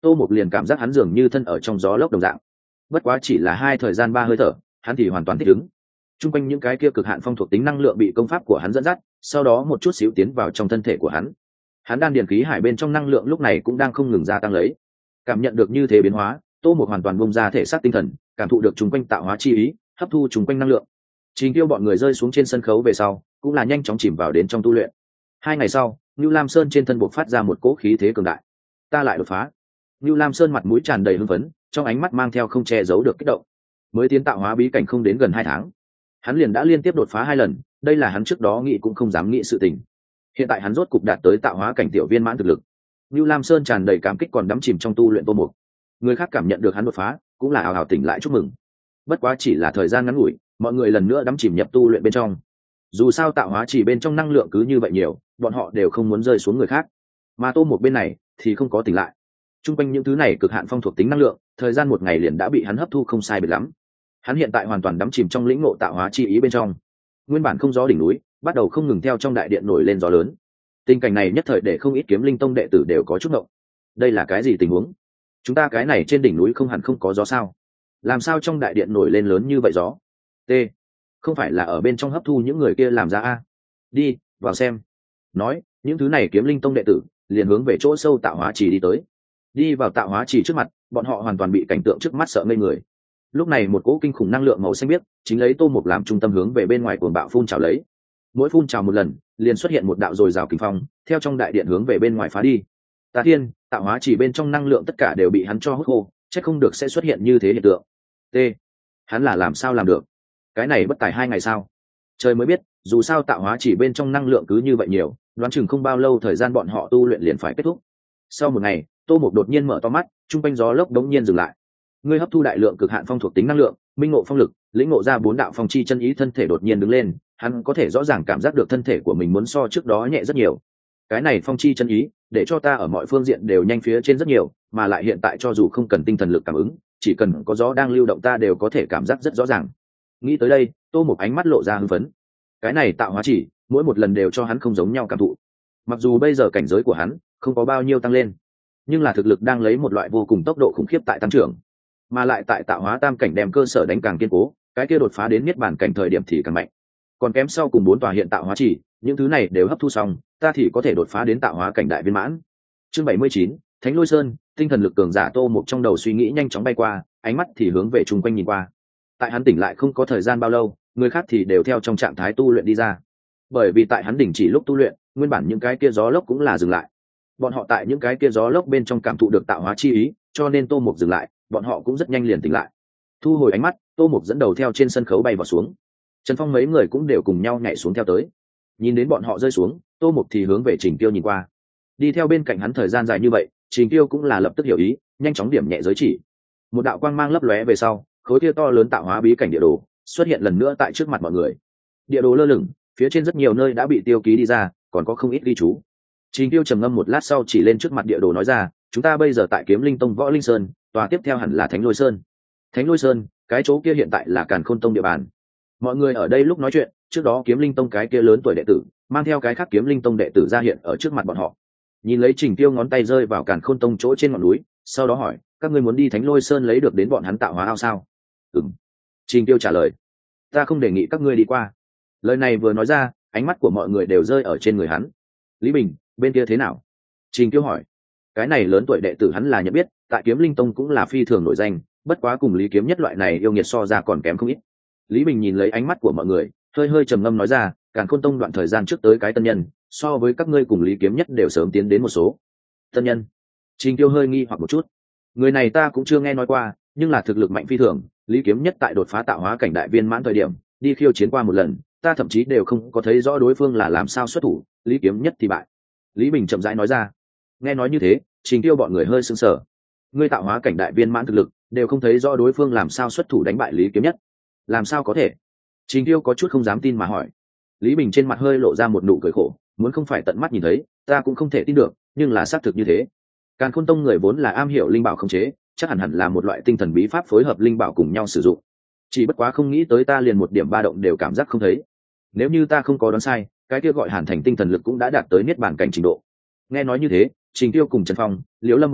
Tô Mục liền cảm giác hắn dường như thân ở trong gió lốc đồng dạng. Bất quá chỉ là hai thời gian ba hơi thở, hắn thì hoàn toàn thích ứng. Trung quanh những cái kia cực hạn phong thuộc tính năng lượng bị công pháp của hắn dẫn dắt, sau đó một chút xíu tiến vào trong thân thể của hắn. Hắn đan điền khí hải bên trong năng lượng lúc này cũng đang không ngừng gia tăng lấy. Cảm nhận được như thế biến hóa, Tô Mục hoàn toàn bung ra thể xác tinh thần, cảm thụ được trung quanh tạo hóa chi ý, hấp thu trung quanh năng lượng. Trình Tiêu bọn người rơi xuống trên sân khấu về sau, cũng là nhanh chóng chìm vào đến trong tu luyện. Hai ngày sau, Nưu Lam Sơn trên thân bộc phát ra một cỗ khí thế cường đại. Ta lại đột phá. Nưu Lam Sơn mặt mũi tràn đầy hưng phấn, trong ánh mắt mang theo không che giấu được kích động. Mới tiến tạo hóa bí cảnh không đến gần hai tháng, hắn liền đã liên tiếp đột phá hai lần, đây là hắn trước đó nghĩ cũng không dám nghĩ sự tình. Hiện tại hắn rốt cục đạt tới tạo hóa cảnh tiểu viên mãn thực lực. Nưu Lam Sơn tràn đầy cảm kích còn đắm chìm trong tu luyện Tô Mục. Người khác cảm nhận được hắn đột phá, cũng là ào ào tỉnh lại chúc mừng. Bất quá chỉ là thời gian ngắn ngủi, mọi người lần nữa đắm chìm nhập tu luyện bên trong. Dù sao tạo hóa chỉ bên trong năng lượng cứ như vậy nhiều, bọn họ đều không muốn rơi xuống người khác. Mà Tô Mục bên này thì không có tỉnh lại. Trung quanh những thứ này cực hạn phong thuộc tính năng lượng, thời gian một ngày liền đã bị hắn hấp thu không sai biệt lắm. Hắn hiện tại hoàn toàn đắm chìm trong lĩnh ngộ tạo hóa chi ý bên trong. Nguyên bản không gió đỉnh núi, bắt đầu không ngừng theo trong đại điện nổi lên gió lớn. Tình cảnh này nhất thời để không ít Kiếm Linh Tông đệ tử đều có chút ngộng. Đây là cái gì tình huống? Chúng ta cái này trên đỉnh núi không hẳn không có gió sao? Làm sao trong đại điện nổi lên lớn như vậy gió? T. Không phải là ở bên trong hấp thu những người kia làm ra a? Đi, vào xem. Nói, những thứ này Kiếm Linh Tông đệ tử liền hướng về chỗ sâu tạo hóa trì đi tới. Đi vào tạo hóa trì trước mặt, bọn họ hoàn toàn bị cảnh tượng trước mắt sợ ngây người. Lúc này một cỗ kinh khủng năng lượng màu xanh biếc chính lấy Tô Mục làm trung tâm hướng về bên ngoài cuồng bạo phun trào lấy. Mỗi phun trào một lần, liền xuất hiện một đạo dồi dào kình phong, theo trong đại điện hướng về bên ngoài phá đi. Tà Thiên, tạo hóa chỉ bên trong năng lượng tất cả đều bị hắn cho hút khô, chắc không được sẽ xuất hiện như thế hiện tượng. T. Hắn là làm sao làm được? Cái này bất tài hai ngày sao? Trời mới biết, dù sao tạo hóa chỉ bên trong năng lượng cứ như vậy nhiều, đoán chừng không bao lâu thời gian bọn họ tu luyện liền phải kết thúc. Sau một ngày, Tô Mục đột nhiên mở to mắt, trung quanh gió lốc đống nhiên dừng lại. Ngươi hấp thu đại lượng cực hạn phong thuộc tính năng lượng, minh ngộ phong lực, lĩnh ngộ ra bốn đạo phong chi chân ý, thân thể đột nhiên đứng lên, hắn có thể rõ ràng cảm giác được thân thể của mình muốn so trước đó nhẹ rất nhiều. Cái này phong chi chân ý, để cho ta ở mọi phương diện đều nhanh phía trên rất nhiều, mà lại hiện tại cho dù không cần tinh thần lực cảm ứng, chỉ cần có gió đang lưu động ta đều có thể cảm giác rất rõ ràng. Nghĩ tới đây, Tô Mục ánh mắt lộ ra hưng phấn. Cái này tạo hóa chỉ, mỗi một lần đều cho hắn không giống nhau cảm thụ. Mặc dù bây giờ cảnh giới của hắn không có bao nhiêu tăng lên, nhưng là thực lực đang lấy một loại vô cùng tốc độ khủng khiếp tại tăng trưởng, mà lại tại tạo hóa tam cảnh đem cơ sở đánh càng kiên cố, cái kia đột phá đến niết bàn cảnh thời điểm thì càng mạnh. Còn kém sau cùng bốn tòa hiện tạo hóa chỉ, những thứ này đều hấp thu xong, ta thì có thể đột phá đến tạo hóa cảnh đại viên mãn. Chương bảy mươi chín, Thánh Lôi Sơn, tinh thần lực cường giả Tô Mục trong đầu suy nghĩ nhanh chóng bay qua, ánh mắt thì hướng về chung quanh nhìn qua. Tại hắn tỉnh lại không có thời gian bao lâu, người khác thì đều theo trong trạng thái tu luyện đi ra. Bởi vì tại hắn đỉnh chỉ lúc tu luyện, nguyên bản những cái kia gió lốc cũng là dừng lại. Bọn họ tại những cái kia gió lốc bên trong cảm thụ được tạo hóa chi ý, cho nên Tô Mục dừng lại, bọn họ cũng rất nhanh liền tỉnh lại. Thu hồi ánh mắt, Tô Mục dẫn đầu theo trên sân khấu bay vào xuống. Trần Phong mấy người cũng đều cùng nhau nhảy xuống theo tới. Nhìn đến bọn họ rơi xuống, Tô Mục thì hướng về Trình Tiêu nhìn qua. Đi theo bên cạnh hắn thời gian dài như vậy, Trình Tiêu cũng là lập tức hiểu ý, nhanh chóng điểm nhẹ giới chỉ. Một đạo quang mang lấp lóe về sau, khối kia to lớn tạo hóa bí cảnh địa đồ xuất hiện lần nữa tại trước mặt mọi người. Địa đồ lơ lửng, phía trên rất nhiều nơi đã bị tiêu ký đi ra, còn có không ít ghi chú. Trình Tiêu trầm ngâm một lát sau chỉ lên trước mặt địa đồ nói ra, chúng ta bây giờ tại Kiếm Linh Tông Võ Linh Sơn, tòa tiếp theo hẳn là Thánh Lôi Sơn. Thánh Lôi Sơn, cái chỗ kia hiện tại là Càn Khôn Tông địa bàn. Mọi người ở đây lúc nói chuyện, trước đó Kiếm Linh Tông cái kia lớn tuổi đệ tử mang theo cái khác Kiếm Linh Tông đệ tử ra hiện ở trước mặt bọn họ. Nhìn lấy Trình Tiêu ngón tay rơi vào Càn Khôn Tông chỗ trên ngọn núi, sau đó hỏi, các ngươi muốn đi Thánh Lôi Sơn lấy được đến bọn hắn tạo hóa ao sao? Ừm. Trình Tiêu trả lời, ta không đề nghị các ngươi đi qua. Lời này vừa nói ra, ánh mắt của mọi người đều rơi ở trên người hắn. Lý Bình, bên kia thế nào? Trình Tiêu hỏi. Cái này lớn tuổi đệ tử hắn là nhận biết, tại Kiếm Linh Tông cũng là phi thường nổi danh, bất quá cùng Lý Kiếm Nhất loại này yêu nghiệt so ra còn kém không ít. Lý Bình nhìn lấy ánh mắt của mọi người, hơi hơi trầm ngâm nói ra, Càn Khôn Tông đoạn thời gian trước tới cái tân nhân, so với các ngươi cùng Lý Kiếm Nhất đều sớm tiến đến một số. Tân nhân? Trình Tiêu hơi nghi hoặc một chút. Người này ta cũng chưa nghe nói qua, nhưng là thực lực mạnh phi thường, Lý Kiếm Nhất tại đột phá tạo hóa cảnh đại viên mãn thời điểm, đi khiêu chiến qua một lần, ta thậm chí đều không có thấy rõ đối phương là làm sao xuất thủ, Lý Kiếm Nhất thì bại. Lý Bình chậm rãi nói ra. Nghe nói như thế, Trình Tiêu bọn người hơi sững sờ. Ngươi tạo hóa cảnh đại viên mãn thực lực, đều không thấy rõ đối phương làm sao xuất thủ đánh bại Lý Kiếm Nhất. Làm sao có thể? Trình Tiêu có chút không dám tin mà hỏi. Lý Bình trên mặt hơi lộ ra một nụ cười khổ, muốn không phải tận mắt nhìn thấy, ta cũng không thể tin được, nhưng là xác thực như thế. Càn Khôn Tông người vốn là am hiểu linh bảo khống chế, chắc hẳn hẳn là một loại tinh thần bí pháp phối hợp linh bảo cùng nhau sử dụng. Chỉ bất quá không nghĩ tới ta liền một điểm ba động đều cảm giác không thấy. Nếu như ta không có đoán sai, cái kia gọi Hàn Thành tinh thần lực cũng đã đạt tới niết bàn cảnh trình độ. Nghe nói như thế, Trình Tiêu cùng Trần Phong, Liễu Lâm bọn người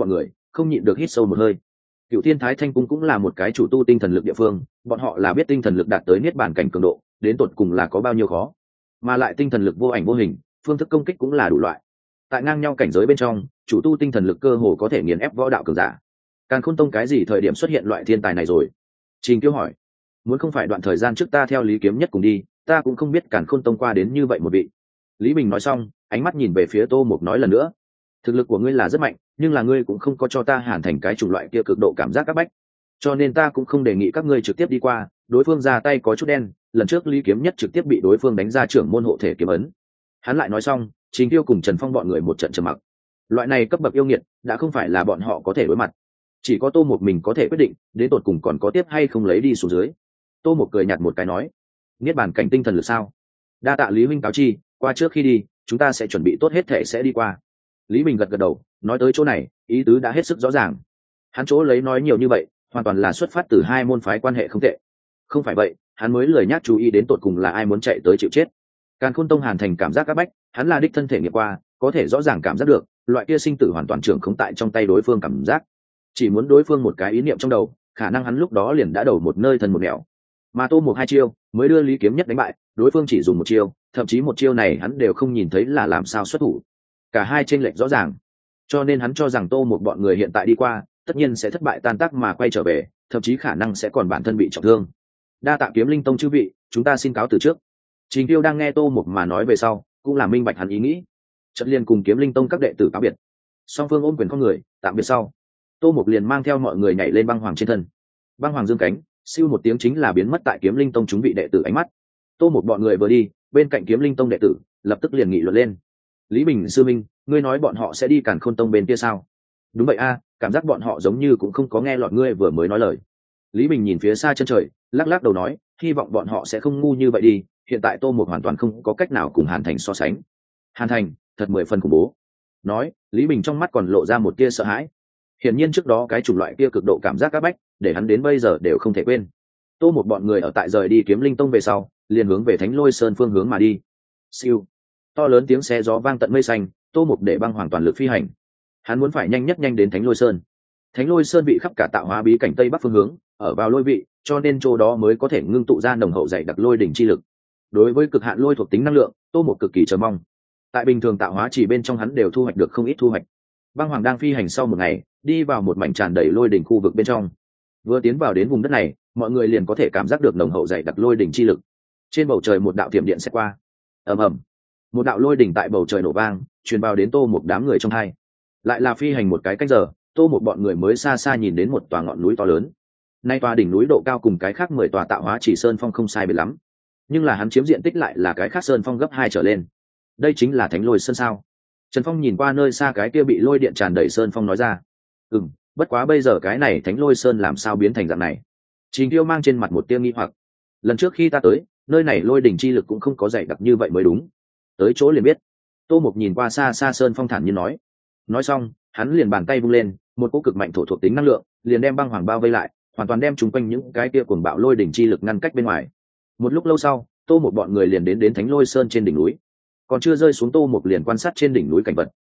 không nhịn được hít sâu một hơi. Cựu Thiên Thái Thanh Cung cũng là một cái chủ tu tinh thần lực địa phương, bọn họ là biết tinh thần lực đạt tới niết bàn cảnh cường độ, đến tột cùng là có bao nhiêu khó. Mà lại tinh thần lực vô ảnh vô hình, phương thức công kích cũng là đủ loại. Tại ngang nhau cảnh giới bên trong, chủ tu tinh thần lực cơ hồ có thể nghiền ép võ đạo cường giả. Càn Khôn Tông cái gì thời điểm xuất hiện loại thiên tài này rồi? Trình Tiêu hỏi. Muốn không phải đoạn thời gian trước ta theo Lý Kiếm Nhất cùng đi, ta cũng không biết Càn Khôn Tông qua đến như vậy một vị. Lý Bình nói xong, ánh mắt nhìn về phía Tô Mục nói lần nữa. Thực lực của ngươi là rất mạnh, nhưng là ngươi cũng không có cho ta Hàn Thành cái chủng loại kia cực độ cảm giác các bách, cho nên ta cũng không đề nghị các ngươi trực tiếp đi qua. Đối phương ra tay có chút đen, lần trước Lý Kiếm Nhất trực tiếp bị đối phương đánh ra trưởng môn hộ thể kiếm ấn. Hắn lại nói xong, Trình Tiêu cùng Trần Phong bọn người một trận trầm mặc. Loại này cấp bậc yêu nghiệt đã không phải là bọn họ có thể đối mặt, chỉ có Tô Mục mình có thể quyết định đến tột cùng còn có tiếp hay không lấy đi xuống dưới. Tô Mục cười nhạt một cái nói, niết bàn cảnh tinh thần lực sao? Đa tạ Lý huynh cáo chi, qua trước khi đi chúng ta sẽ chuẩn bị tốt hết thể sẽ đi qua. Lý Bình gật gật đầu, nói tới chỗ này ý tứ đã hết sức rõ ràng. Hắn chỗ lấy nói nhiều như vậy hoàn toàn là xuất phát từ hai môn phái quan hệ không tệ, không phải vậy hắn mới lười nhác chú ý đến tột cùng là ai muốn chạy tới chịu chết. Càn Khôn Tông Hàn Thành cảm giác áp bách, hắn là đích thân thể nghiệm qua, có thể rõ ràng cảm giác được loại kia sinh tử hoàn toàn trưởng không tại trong tay đối phương cảm giác. Chỉ muốn đối phương một cái ý niệm trong đầu, khả năng hắn lúc đó liền đã đầu một nơi thân một nẻo. Mà Tô Mục hai chiêu mới đưa Lý Kiếm Nhất đánh bại, đối phương chỉ dùng một chiêu, thậm chí một chiêu này hắn đều không nhìn thấy là làm sao xuất thủ. Cả hai chênh lệch rõ ràng, cho nên hắn cho rằng Tô Mục bọn người hiện tại đi qua tất nhiên sẽ thất bại tan tác mà quay trở về, thậm chí khả năng sẽ còn bản thân bị trọng thương. Đa tạ Kiếm Linh Tông chư vị, chúng ta xin cáo từ trước. Trình Tiêu đang nghe Tô Mục mà nói về sau, cũng là minh bạch hắn ý nghĩ, chợt liền cùng Kiếm Linh Tông các đệ tử cáo biệt. Song phương ôm quyền con người tạm biệt sau, Tô Mục liền mang theo mọi người nhảy lên băng hoàng trên thân. Băng hoàng dương cánh, siêu một tiếng chính là biến mất tại Kiếm Linh Tông chúng vị đệ tử ánh mắt. Tô Mục bọn người vừa đi, bên cạnh Kiếm Linh Tông đệ tử lập tức liền nghị luận lên. Lý Bình sư minh, ngươi nói bọn họ sẽ đi Càn Khôn Tông bên kia sao? Đúng vậy a, cảm giác bọn họ giống như cũng không có nghe lọt ngươi vừa mới nói lời. Lý Bình nhìn phía xa chân trời, lắc lắc đầu nói, hy vọng bọn họ sẽ không ngu như vậy đi, hiện tại Tô Mục hoàn toàn không có cách nào cùng Hàn Thành so sánh. Hàn Thành thật mười phần khủng bố. Nói, Lý Bình trong mắt còn lộ ra một tia sợ hãi. Hiển nhiên trước đó cái chủng loại kia cực độ cảm giác áp bách, để hắn đến bây giờ đều không thể quên. Tô Mục bọn người ở tại rời đi Kiếm Linh Tông về sau, liền hướng về Thánh Lôi Sơn phương hướng mà đi. Siêu, to lớn tiếng xe gió vang tận mây xanh, Tô Mục để băng hoàn toàn lực phi hành. Hắn muốn phải nhanh nhất nhanh đến Thánh Lôi Sơn. Thánh Lôi Sơn bị khắp cả tạo hóa bí cảnh tây bắc phương hướng, ở vào lôi vị, cho nên chỗ đó mới có thể ngưng tụ ra nồng hậu dày đặc lôi đỉnh chi lực. Đối với cực hạn lôi thuộc tính năng lượng, Tô Mục cực kỳ chờ mong. Tại bình thường tạo hóa chỉ bên trong hắn đều thu hoạch được không ít thu hoạch. Băng Hoàng đang phi hành sau một ngày, đi vào một mảnh tràn đầy lôi đỉnh khu vực bên trong. Vừa tiến vào đến vùng đất này, mọi người liền có thể cảm giác được nồng hậu dày đặc lôi đỉnh chi lực. Trên bầu trời một đạo tiệm điện sẽ qua. Ầm ầm, một đạo lôi đỉnh tại bầu trời nổ vang, truyền vào đến Tô Mục đám người trong hai. Lại là phi hành một cái cách giờ, Tô Mục bọn người mới xa xa nhìn đến một tòa ngọn núi to lớn. Nay tòa đỉnh núi độ cao cùng cái khác mười tòa tạo hóa chỉ sơn phong không sai biệt lắm, nhưng là hắn chiếm diện tích lại là cái khác sơn phong gấp hai trở lên. Đây chính là Thánh Lôi Sơn sao? Trần Phong nhìn qua nơi xa cái kia bị lôi điện tràn đầy sơn phong nói ra. Ừm, bất quá bây giờ cái này Thánh Lôi Sơn làm sao biến thành dạng này? Trình Tiêu mang trên mặt một tia nghi hoặc. Lần trước khi ta tới, nơi này lôi đỉnh chi lực cũng không có dày đặc như vậy mới đúng. Tới chỗ liền biết. Tô Mục nhìn qua xa xa sơn phong thản nhiên nói. Nói xong, hắn liền bàn tay vung lên, một cỗ cực mạnh thổ thuộc tính năng lượng liền đem băng hoàng bao vây lại, hoàn toàn đem chúng quanh những cái kia cuồng bạo lôi đỉnh chi lực ngăn cách bên ngoài. Một lúc lâu sau, Tô Mục bọn người liền đến đến Thánh Lôi Sơn trên đỉnh núi. Còn chưa rơi xuống, Tô Mục liền quan sát trên đỉnh núi cảnh vật.